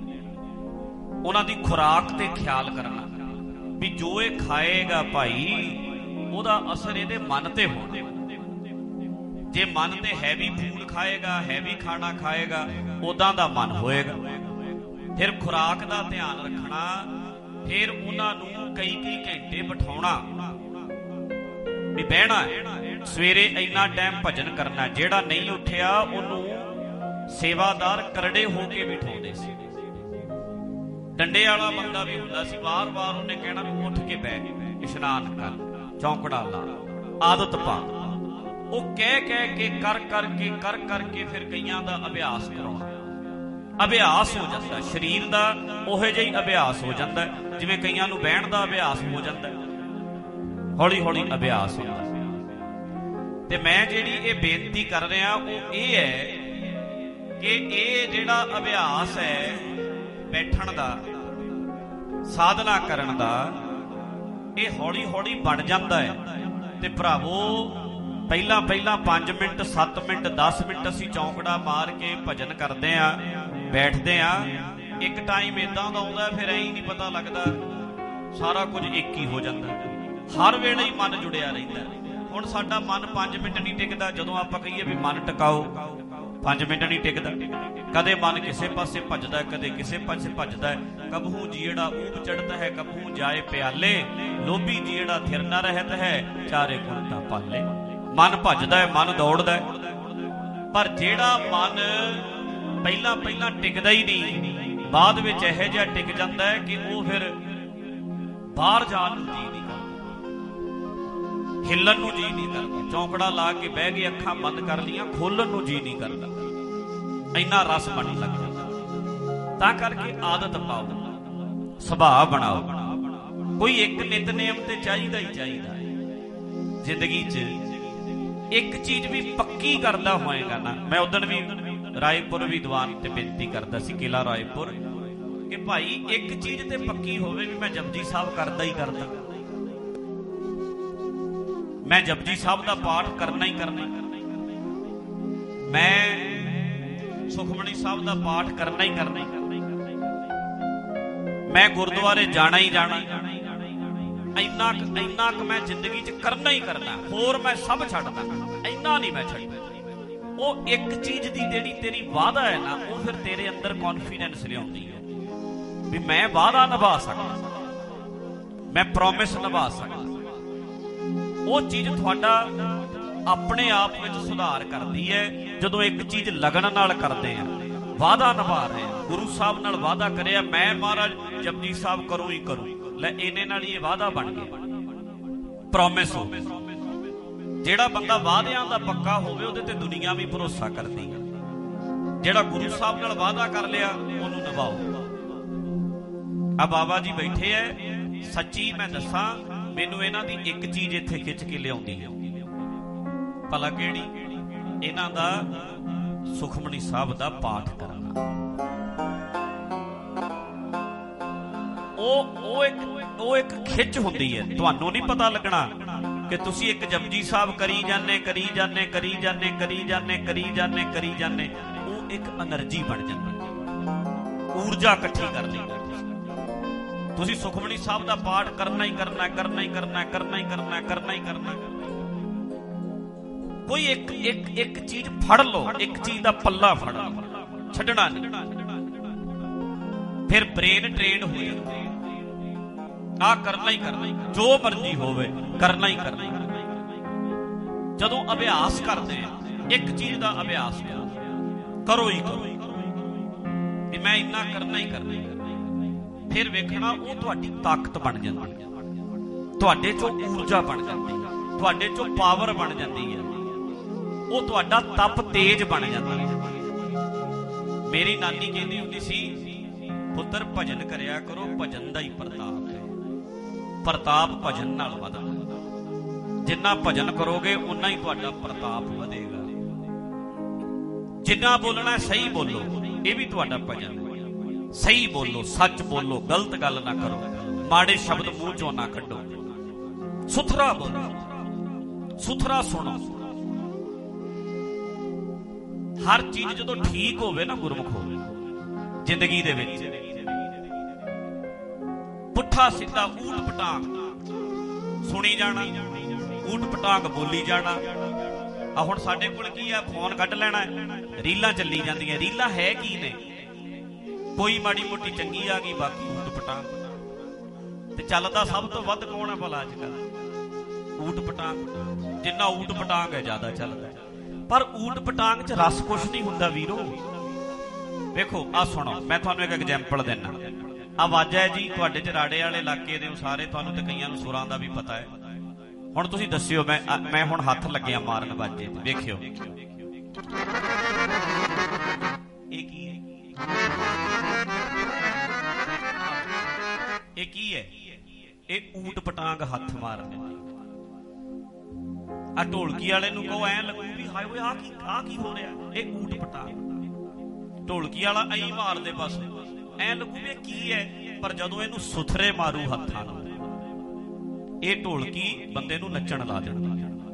ਉਹਨਾਂ ਦੀ ਖੁਰਾਕ ਤੇ ਖਿਆਲ ਕਰਨਾ ਵੀ ਜੋ ਇਹ ਖਾਏਗਾ ਭਾਈ ਉਹਦਾ ਅਸਰ ਇਹਦੇ ਮਨ ਤੇ ਹੋਣਾ। ਜੇ ਮਨ ਤੇ ਹੈਵੀ ਫੂਡ ਖਾਏਗਾ, ਹੈਵੀ ਖਾਣਾ ਖਾਏਗਾ, ਉਦਾਂ ਦਾ ਮਨ ਹੋਏਗਾ। ਫਿਰ ਖੁਰਾਕ ਦਾ ਧਿਆਨ ਰੱਖਣਾ, ਫਿਰ ਉਹਨਾਂ ਨੂੰ ਕਈ ਕਈ ਘੰਟੇ ਬਿਠਾਉਣਾ ਵੀ ਬਹਿਣਾ, ਸਵੇਰੇ ਇੰਨਾ ਟਾਈਮ ਭਜਨ ਕਰਨਾ। ਜਿਹੜਾ ਨਹੀਂ ਉੱਠਿਆ ਉਹਨੂੰ ਸੇਵਾਦਾਰ ਕਰੜੇ ਹੋ ਕੇ ਬਿਠਾਉਂਦੇ ਸੀ। ਡੰਡੇ ਵਾਲਾ ਬੰਦਾ ਵੀ ਹੁੰਦਾ ਸੀ, ਵਾਰ-ਵਾਰ ਉਹਨੇ ਕਹਿਣਾ ਵੀ ਉੱਠ ਕੇ ਬਹਿ, ਇਸ਼ਨਾਨ ਕਰ, ਚੌਂਕੜਾ ਲਾ, ਆਦਤ ਪਾ। ਉਹ ਕਹਿ ਕਹਿ ਕੇ ਕਰ ਕਰਕੇ ਕਰ ਕਰਕੇ ਫਿਰ ਕਈਆਂ ਦਾ ਅਭਿਆਸ ਕਰਾਉਣਾ, ਅਭਿਆਸ ਹੋ ਜਾਂਦਾ ਸਰੀਰ ਦਾ, ਉਹੋ ਜਿਹਾ ਹੀ ਅਭਿਆਸ ਹੋ ਜਾਂਦਾ ਜਿਵੇਂ ਕਈਆਂ ਨੂੰ ਬਹਿਣ ਦਾ ਅਭਿਆਸ ਹੋ ਜਾਂਦਾ, ਹੌਲੀ ਹੌਲੀ ਅਭਿਆਸ ਹੁੰਦਾ। ਤੇ ਮੈਂ ਜਿਹੜੀ ਇਹ ਬੇਨਤੀ ਕਰ ਰਿਹਾ ਉਹ ਇਹ ਹੈ ਕਿ ਇਹ ਜਿਹੜਾ ਅਭਿਆਸ ਹੈ ਬੈਠਣ ਦਾ, ਸਾਧਨਾ ਕਰਨ ਦਾ, ਇਹ ਹੌਲੀ ਹੌਲੀ ਬਣ ਜਾਂਦਾ ਹੈ। ਤੇ ਭਰਾਵੋ ਪਹਿਲਾਂ ਪਹਿਲਾਂ ਪੰਜ ਮਿੰਟ ਸੱਤ ਮਿੰਟ ਦਸ ਮਿੰਟ ਅਸੀਂ ਚੌਂਕੜਾ ਮਾਰ ਕੇ ਭਜਨ ਕਰਦੇ ਆ, ਬੈਠਦੇ ਆ। ਇੱਕ ਟਾਈਮ ਏਦਾਂ ਦਾ ਆਉਂਦਾ ਫਿਰ ਐਂ ਨਹੀਂ ਪਤਾ ਲੱਗਦਾ, ਸਾਰਾ ਕੁਝ ਇੱਕ ਹੀ ਹੋ ਜਾਂਦਾ, ਹਰ ਵੇਲੇ ਹੀ ਮਨ ਜੁੜਿਆ ਰਹਿੰਦਾ। ਹੁਣ ਸਾਡਾ ਮਨ ਪੰਜ ਮਿੰਟ ਨਹੀਂ ਟਿਕਦਾ। ਜਦੋਂ ਆਪਾਂ ਕਹੀਏ ਵੀ ਮਨ ਟਿਕਾਓ, ਪੰਜ ਮਿੰਟ ਨਹੀਂ ਟਿਕਦਾ। ਕਦੇ ਮਨ ਕਿਸੇ ਪਾਸੇ ਭੱਜਦਾ, ਕਦੇ ਕਿਸੇ ਪਾਸੇ ਭੱਜਦਾ। ਕਬਹੂ ਜੀੜਾ ਊਬ ਚੜ੍ਹਦਾ ਹੈ, ਕਬਹੂ ਜਾਏ ਪਿਆਲੇ, ਲੋਭੀ ਜੀੜਾ ਥਿਰ ਨਾ ਰਹਿਤ ਹੈ, ਚਾਰੇ ਗੁਣਤਾ ਪਾਲੇ। ਮਨ ਭੱਜਦਾ ਹੈ, ਮਨ ਦੌੜਦਾ ਹੈ, ਪਰ ਜਿਹੜਾ ਮਨ ਪਹਿਲਾਂ ਪਹਿਲਾਂ ਟਿਕਦਾ ਹੀ ਨਹੀਂ, ਬਾਅਦ ਵਿੱਚ ਇਹੋ ਜਿਹਾ ਟਿਕ ਜਾਂਦਾ ਹੈ ਕਿ ਉਹ ਫਿਰ ਬਾਹਰ ਜਾਣ ਨੂੰ ਜੀ ਨਹੀਂ ਕਰਦਾ, ਹਿੱਲਣ ਨੂੰ ਜੀ ਨਹੀਂ ਕਰਦਾ। ਚੌਂਕੜਾ ਲਾ ਕੇ ਬਹਿ ਗਏ, ਅੱਖਾਂ ਬੰਦ ਕਰ ਲੀਆਂ, ਖੋਲਣ ਨੂੰ ਜੀ ਨਹੀਂ ਕਰਦਾ, ਇੰਨਾ ਰਸ ਬਣਨ ਲੱਗ ਜਾਂਦਾ। ਤਾਂ ਕਰਕੇ ਆਦਤ ਪਾਓ, ਸੁਭਾਅ ਬਣਾਓ। ਕੋਈ ਇੱਕ ਨਿਤਨੇਮ ਤੇ ਚਾਹੀਦਾ ਹੀ ਚਾਹੀਦਾ ਹੈ ਜ਼ਿੰਦਗੀ 'ਚ। ਇੱਕ ਚੀਜ਼ ਵੀ ਪੱਕੀ ਕਰਦਾ ਹੋਏਗਾ ਨਾ। ਮੈਂ ਉਦਣ ਵੀ ਰਾਏਪੁਰ ਵਿਦਵਾਨ ਤੇ ਬੇਨਤੀ ਕਰਦਾ ਸੀ, ਕਿਲਾ ਰਾਏਪੁਰ, ਕਿ ਭਾਈ ਇੱਕ ਚੀਜ਼ ਤੇ ਪੱਕੀ ਹੋਵੇ ਵੀ ਮੈਂ ਜਪਜੀ ਸਾਹਿਬ ਕਰਦਾ ਹੀ ਕਰਦਾ, ਮੈਂ ਜਪਜੀ ਸਾਹਿਬ ਦਾ ਪਾਠ ਕਰਨਾ ਹੀ ਕਰਨਾ, ਮੈਂ ਸੁਖਮਨੀ ਸਾਹਿਬ ਦਾ ਪਾਠ ਕਰਨਾ ਹੀ ਕਰਨਾ, ਮੈਂ ਗੁਰਦੁਆਰੇ ਜਾਣਾ ਹੀ ਜਾਣਾ, ਇੰਨਾ ਇੰਨਾ ਕੁ ਮੈਂ ਜ਼ਿੰਦਗੀ 'ਚ ਕਰਨਾ ਹੀ ਕਰਨਾ, ਹੋਰ ਮੈਂ ਸਭ ਛੱਡਦਾ, ਇੰਨਾ ਨਹੀਂ ਮੈਂ ਛੱਡਦਾ। ਉਹ ਇੱਕ ਚੀਜ਼ ਦੀ ਜਿਹੜੀ ਤੇਰੀ ਵਾਅਦਾ ਹੈ ਨਾ, ਉਹ ਫਿਰ ਤੇਰੇ ਅੰਦਰ ਕੌਨਫੀਡੈਂਸ ਲਿਆਉਂਦੀ ਹੈ ਵੀ ਮੈਂ ਵਾਅਦਾ ਨਿਭਾ ਸਕਦਾ, ਮੈਂ ਪ੍ਰੋਮਿਸ ਨਿਭਾ ਸਕਦਾ। ਉਹ ਚੀਜ਼ ਤੁਹਾਡਾ ਆਪਣੇ ਆਪ ਵਿੱਚ ਸੁਧਾਰ ਕਰਦੀ ਹੈ ਜਦੋਂ ਇੱਕ ਚੀਜ਼ ਲਗਨ ਨਾਲ ਕਰਦੇ ਆ, ਵਾਅਦਾ ਨਿਭਾ ਰਹੇ ਆ। ਗੁਰੂ ਸਾਹਿਬ ਨਾਲ ਵਾਅਦਾ ਕਰਿਆ, ਮੈਂ ਮਹਾਰਾਜ ਜਪਜੀ ਸਾਹਿਬ ਕਰੂੰ ਹੀ ਕਰੂੰ, ਲੈ ਇਹਨੇ ਨਾਲ ਹੀ ਇਹ ਵਾਅਦਾ ਬਣ ਗਿਆ, ਪ੍ਰੋਮਿਸ ਹੋ। ਜਿਹੜਾ ਬੰਦਾ ਵਾਅਦਿਆਂ ਦਾ ਪੱਕਾ ਹੋਵੇ ਉਹਦੇ ਤੇ ਦੁਨੀਆ ਵੀ ਭਰੋਸਾ ਕਰਦੀ ਹੈ। ਜਿਹੜਾ ਗੁਰੂ ਸਾਹਿਬ ਨਾਲ ਵਾਅਦਾ ਕਰ ਲਿਆ ਉਹਨੂੰ ਨਿਭਾਓ। ਆ ਬਾਬਾ ਜੀ ਬੈਠੇ ਐ, ਸੱਚੀ ਮੈਂ ਦੱਸਾਂ, ਮੈਨੂੰ ਇਹਨਾਂ ਦੀ ਇੱਕ ਚੀਜ਼ ਇੱਥੇ ਖਿੱਚ ਕੇ ਲਿਆਉਂਦੀ ਹੈ, ਭਲਾ ਕਿਹੜੀ? ਇਹਨਾਂ ਦਾ ਸੁਖਮਨੀ ਸਾਹਿਬ ਦਾ ਪਾਠ ਕਰਨਾ। ਉਹ ਉਹ ਇੱਕ ਉਹ ਇੱਕ ਖਿੱਚ ਹੁੰਦੀ ਹੈ। ਤੁਹਾਨੂੰ ਨਹੀਂ ਪਤਾ ਲੱਗਣਾ ਕਿ ਤੁਸੀਂ ਇੱਕ ਜਪਜੀ ਸਾਹਿਬ ਕਰੀ ਜਾਂਦੇ ਕਰੀ ਜਾਂਦੇ ਕਰੀ ਜਾਂਦੇ ਕਰੀ ਜਾਂਦੇ ਕਰੀ ਜਾਂਦੇ ਕਰੀ ਜਾਂਦੇ, ਉਹ ਇੱਕ એનર્ਜੀ ਬਣ ਜਾਂਦੀ, ਊਰਜਾ ਇਕੱਠੀ ਕਰ ਲੈਂਦਾ। ਤੁਸੀਂ ਸੁਖਮਨੀ ਸਾਹਿਬ ਦਾ ਪਾਠ ਕਰਨਾ ਹੀ ਕਰਨਾ ਕਰਨਾ ਹੀ ਕਰਨਾ ਕਰਨਾ ਹੀ ਕਰਨਾ ਕਰਨਾ ਹੀ ਕਰਨਾ। ਕੋਈ ਇੱਕ ਇੱਕ ਇੱਕ ਚੀਜ਼ ਫੜ ਲਓ, ਇੱਕ ਚੀਜ਼ ਦਾ ਪੱਲਾ ਫੜ ਲਓ, ਛੱਡਣਾ ਨਹੀਂ। ਫਿਰ ਬ੍ਰੇਨ ਟ੍ਰੇਨਡ ਹੋ ਜਾਂਦਾ, ਆਹ ਕਰਨਾ ਹੀ ਕਰਨਾ, ਜੋ ਮਰਜ਼ੀ ਹੋਵੇ ਕਰਨਾ ਹੀ ਕਰਨਾ। ਜਦੋਂ ਅਭਿਆਸ ਕਰਦੇ ਆ, ਇੱਕ ਚੀਜ਼ ਦਾ ਅਭਿਆਸ ਕਰੋ, ਕਰੋ ਹੀ ਕਰੋ ਵੀ ਮੈਂ ਇੰਨਾ ਕਰਨਾ ਹੀ ਕਰਨਾ, ਫਿਰ ਵੇਖਣਾ ਉਹ ਤੁਹਾਡੀ ਤਾਕਤ ਬਣ ਜਾਂਦੀ, ਤੁਹਾਡੇ ਚੋਂ ਊਰਜਾ ਬਣ ਜਾਂਦੀ, ਤੁਹਾਡੇ ਚੋਂ ਪਾਵਰ ਬਣ ਜਾਂਦੀ ਹੈ, ਉਹ ਤੁਹਾਡਾ ਤਪ ਤੇਜ ਬਣ ਜਾਂਦਾ। ਮੇਰੀ ਨਾਨੀ ਕਹਿੰਦੀ ਹੁੰਦੀ ਸੀ, ਪੁੱਤਰ ਭਜਨ ਕਰਿਆ ਕਰੋ, ਭਜਨ ਦਾ ਹੀ ਪ੍ਰਤਾਪ ਹੈ, ਪ੍ਰਤਾਪ ਭਜਨ ਨਾਲ ਵਧਦਾ। ਜਿੰਨਾ ਭਜਨ ਕਰੋਗੇ ਉਨਾ ਹੀ ਤੁਹਾਡਾ ਪ੍ਰਤਾਪ ਵਧੇਗਾ। ਜਿੰਨਾ ਬੋਲਣਾ ਸਹੀ ਬੋਲੋ, ਇਹ ਵੀ ਤੁਹਾਡਾ ਭਜਨ ਹੈ। ਸਹੀ ਬੋਲੋ, ਸੱਚ ਬੋਲੋ, ਗਲਤ ਗੱਲ ਨਾ ਕਰੋ, ਮਾੜੇ ਸ਼ਬਦ ਮੂੰਹ ਚੋਂ ਨਾ ਕੱਢੋ, ਸੁਥਰਾ ਬੋਲੋ, ਸੁਥਰਾ ਸੁਣੋ। ਹਰ ਚੀਜ਼ ਜਦੋਂ ਠੀਕ ਹੋਵੇ ਨਾ ਗੁਰਮੁਖ ਹੋਵੇ ਜ਼ਿੰਦਗੀ ਦੇ ਵਿੱਚ, ਪੁੱਠਾ ਸਿੱਧਾ ਊਟ ਪਟਾਂਗ ਸੁਣੀ ਜਾਣਾ, ਊਟ ਪਟਾਂਗ ਬੋਲੀ ਜਾਣਾ। ਆ ਹੁਣ ਸਾਡੇ ਕੋਲ ਕੀ ਆ, ਫੋਨ ਕੱਢ ਲੈਣਾ, ਰੀਲਾਂ ਚੱਲੀ ਜਾਂਦੀਆਂ। ਰੀਲਾਂ ਹੈ ਕੀ ਨੇ? ਕੋਈ ਮਾੜੀ ਮੋਟੀ ਚੰਗੀ ਆ ਗਈ, ਬਾਕੀ ਊਟ ਪਟਾਂਗ। ਤੇ ਚੱਲਦਾ ਸਭ ਤੋਂ ਵੱਧ ਕੌਣ ਹੈ ਭਲਾ ਅੱਜ ਕੱਲ? ਊਟ ਪਟਾਂਗ। ਜਿੰਨਾ ਊਟ ਪਟਾਂਗ ਹੈ ਜ਼ਿਆਦਾ ਚੱਲਦਾ। ਪਰ ਊਟ ਪਟਾਂਗ ਚ ਰਸ ਕੁਛ ਨਹੀਂ ਹੁੰਦਾ ਵੀਰੋ। ਵੇਖੋ ਆ ਸੁਣੋ, ਮੈਂ ਤੁਹਾਨੂੰ ਇੱਕ ਐਗਜ਼ਾਮਪਲ ਦਿੰਦਾ। ਆ ਵਾਜਾ ਹੈ ਜੀ, ਤੁਹਾਡੇ ਚ ਰਾੜੇ ਵਾਲੇ ਇਲਾਕੇ ਦੇ ਸਾਰੇ, ਤੁਹਾਨੂੰ ਤੇ ਕਈਆਂ ਨੂੰ ਸੁਰਾਂ ਦਾ ਵੀ ਪਤਾ ਹੈ। ਹੁਣ ਤੁਸੀਂ ਦੱਸਿਓ, ਮੈਂ ਮੈਂ ਹੁਣ ਹੱਥ ਲੱਗਿਆ ਮਾਰਨ ਵਾਜੇ ਤੇ, ਵੇਖਿਓ ਇਹ ਕੀ ਹੈ? ਇਹ ਕੀ ਹੈ? ਇਹ ਊਟ ਪਟਾਂਗ ਹੱਥ ਮਾਰਨੇ। ਆ ਢੋਲਕੀ ਵਾਲੇ ਨੂੰ ਕਹੋ, ਐ ਲੱਗੂ ਵੀ ਹਾਏ ਓਏ ਆ ਕੀ ਆ ਕੀ ਹੋ ਰਿਹਾ? ਇਹ ਊਟ ਪਟਾਂਗ। ਢੋਲਕੀ ਵਾਲਾ ਐਂ ਮਾਰਦੇ ਬਸ, ਐ ਲੱਗੂ ਵੀ ਕੀ ਹੈ। ਪਰ ਜਦੋਂ ਇਹਨੂੰ ਸੁਥਰੇ ਮਾਰੂ ਹੱਥਾਂ ਨਾਲ, ਇਹ ਢੋਲਕੀ ਬੰਦੇ ਨੂੰ ਨੱਚਣ ਲਾ ਦਿੰਦਾ।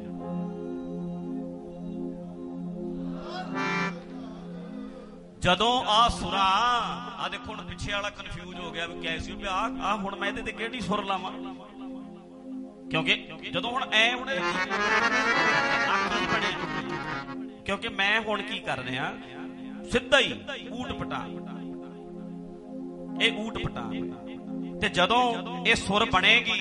ਜਦੋਂ ਆ ਸੁਰਾਂ, ਆ ਦੇਖੋ ਹੁਣ ਪਿੱਛੇ ਵਾਲਾ ਕਨਫਿਊਜ਼ ਹੋ ਗਿਆ ਵੀ ਕੈਸੀ ਵੀ ਆ ਆ ਹੁਣ ਮੈਂ ਇਹਦੇ ਤੇ ਕਿਹੜੀ ਸੁਰ ਲਾਵਾਂ? ਕਿਉਂਕਿ ਜਦੋਂ ਹੁਣ ਐ ਹੁਣ ਕੀ ਬਣਿਆ, ਕਿਉਂਕਿ ਮੈਂ ਹੁਣ ਕੀ ਕਰ ਰਿਹਾ, ਸਿੱਧਾ ਹੀ ਊਟ ਪਟਾਂਗ। ਇਹ ਊਟ ਪਟਾਂਗ। ਤੇ ਜਦੋਂ ਇਹ ਸੁਰ ਬਣੇਗੀ,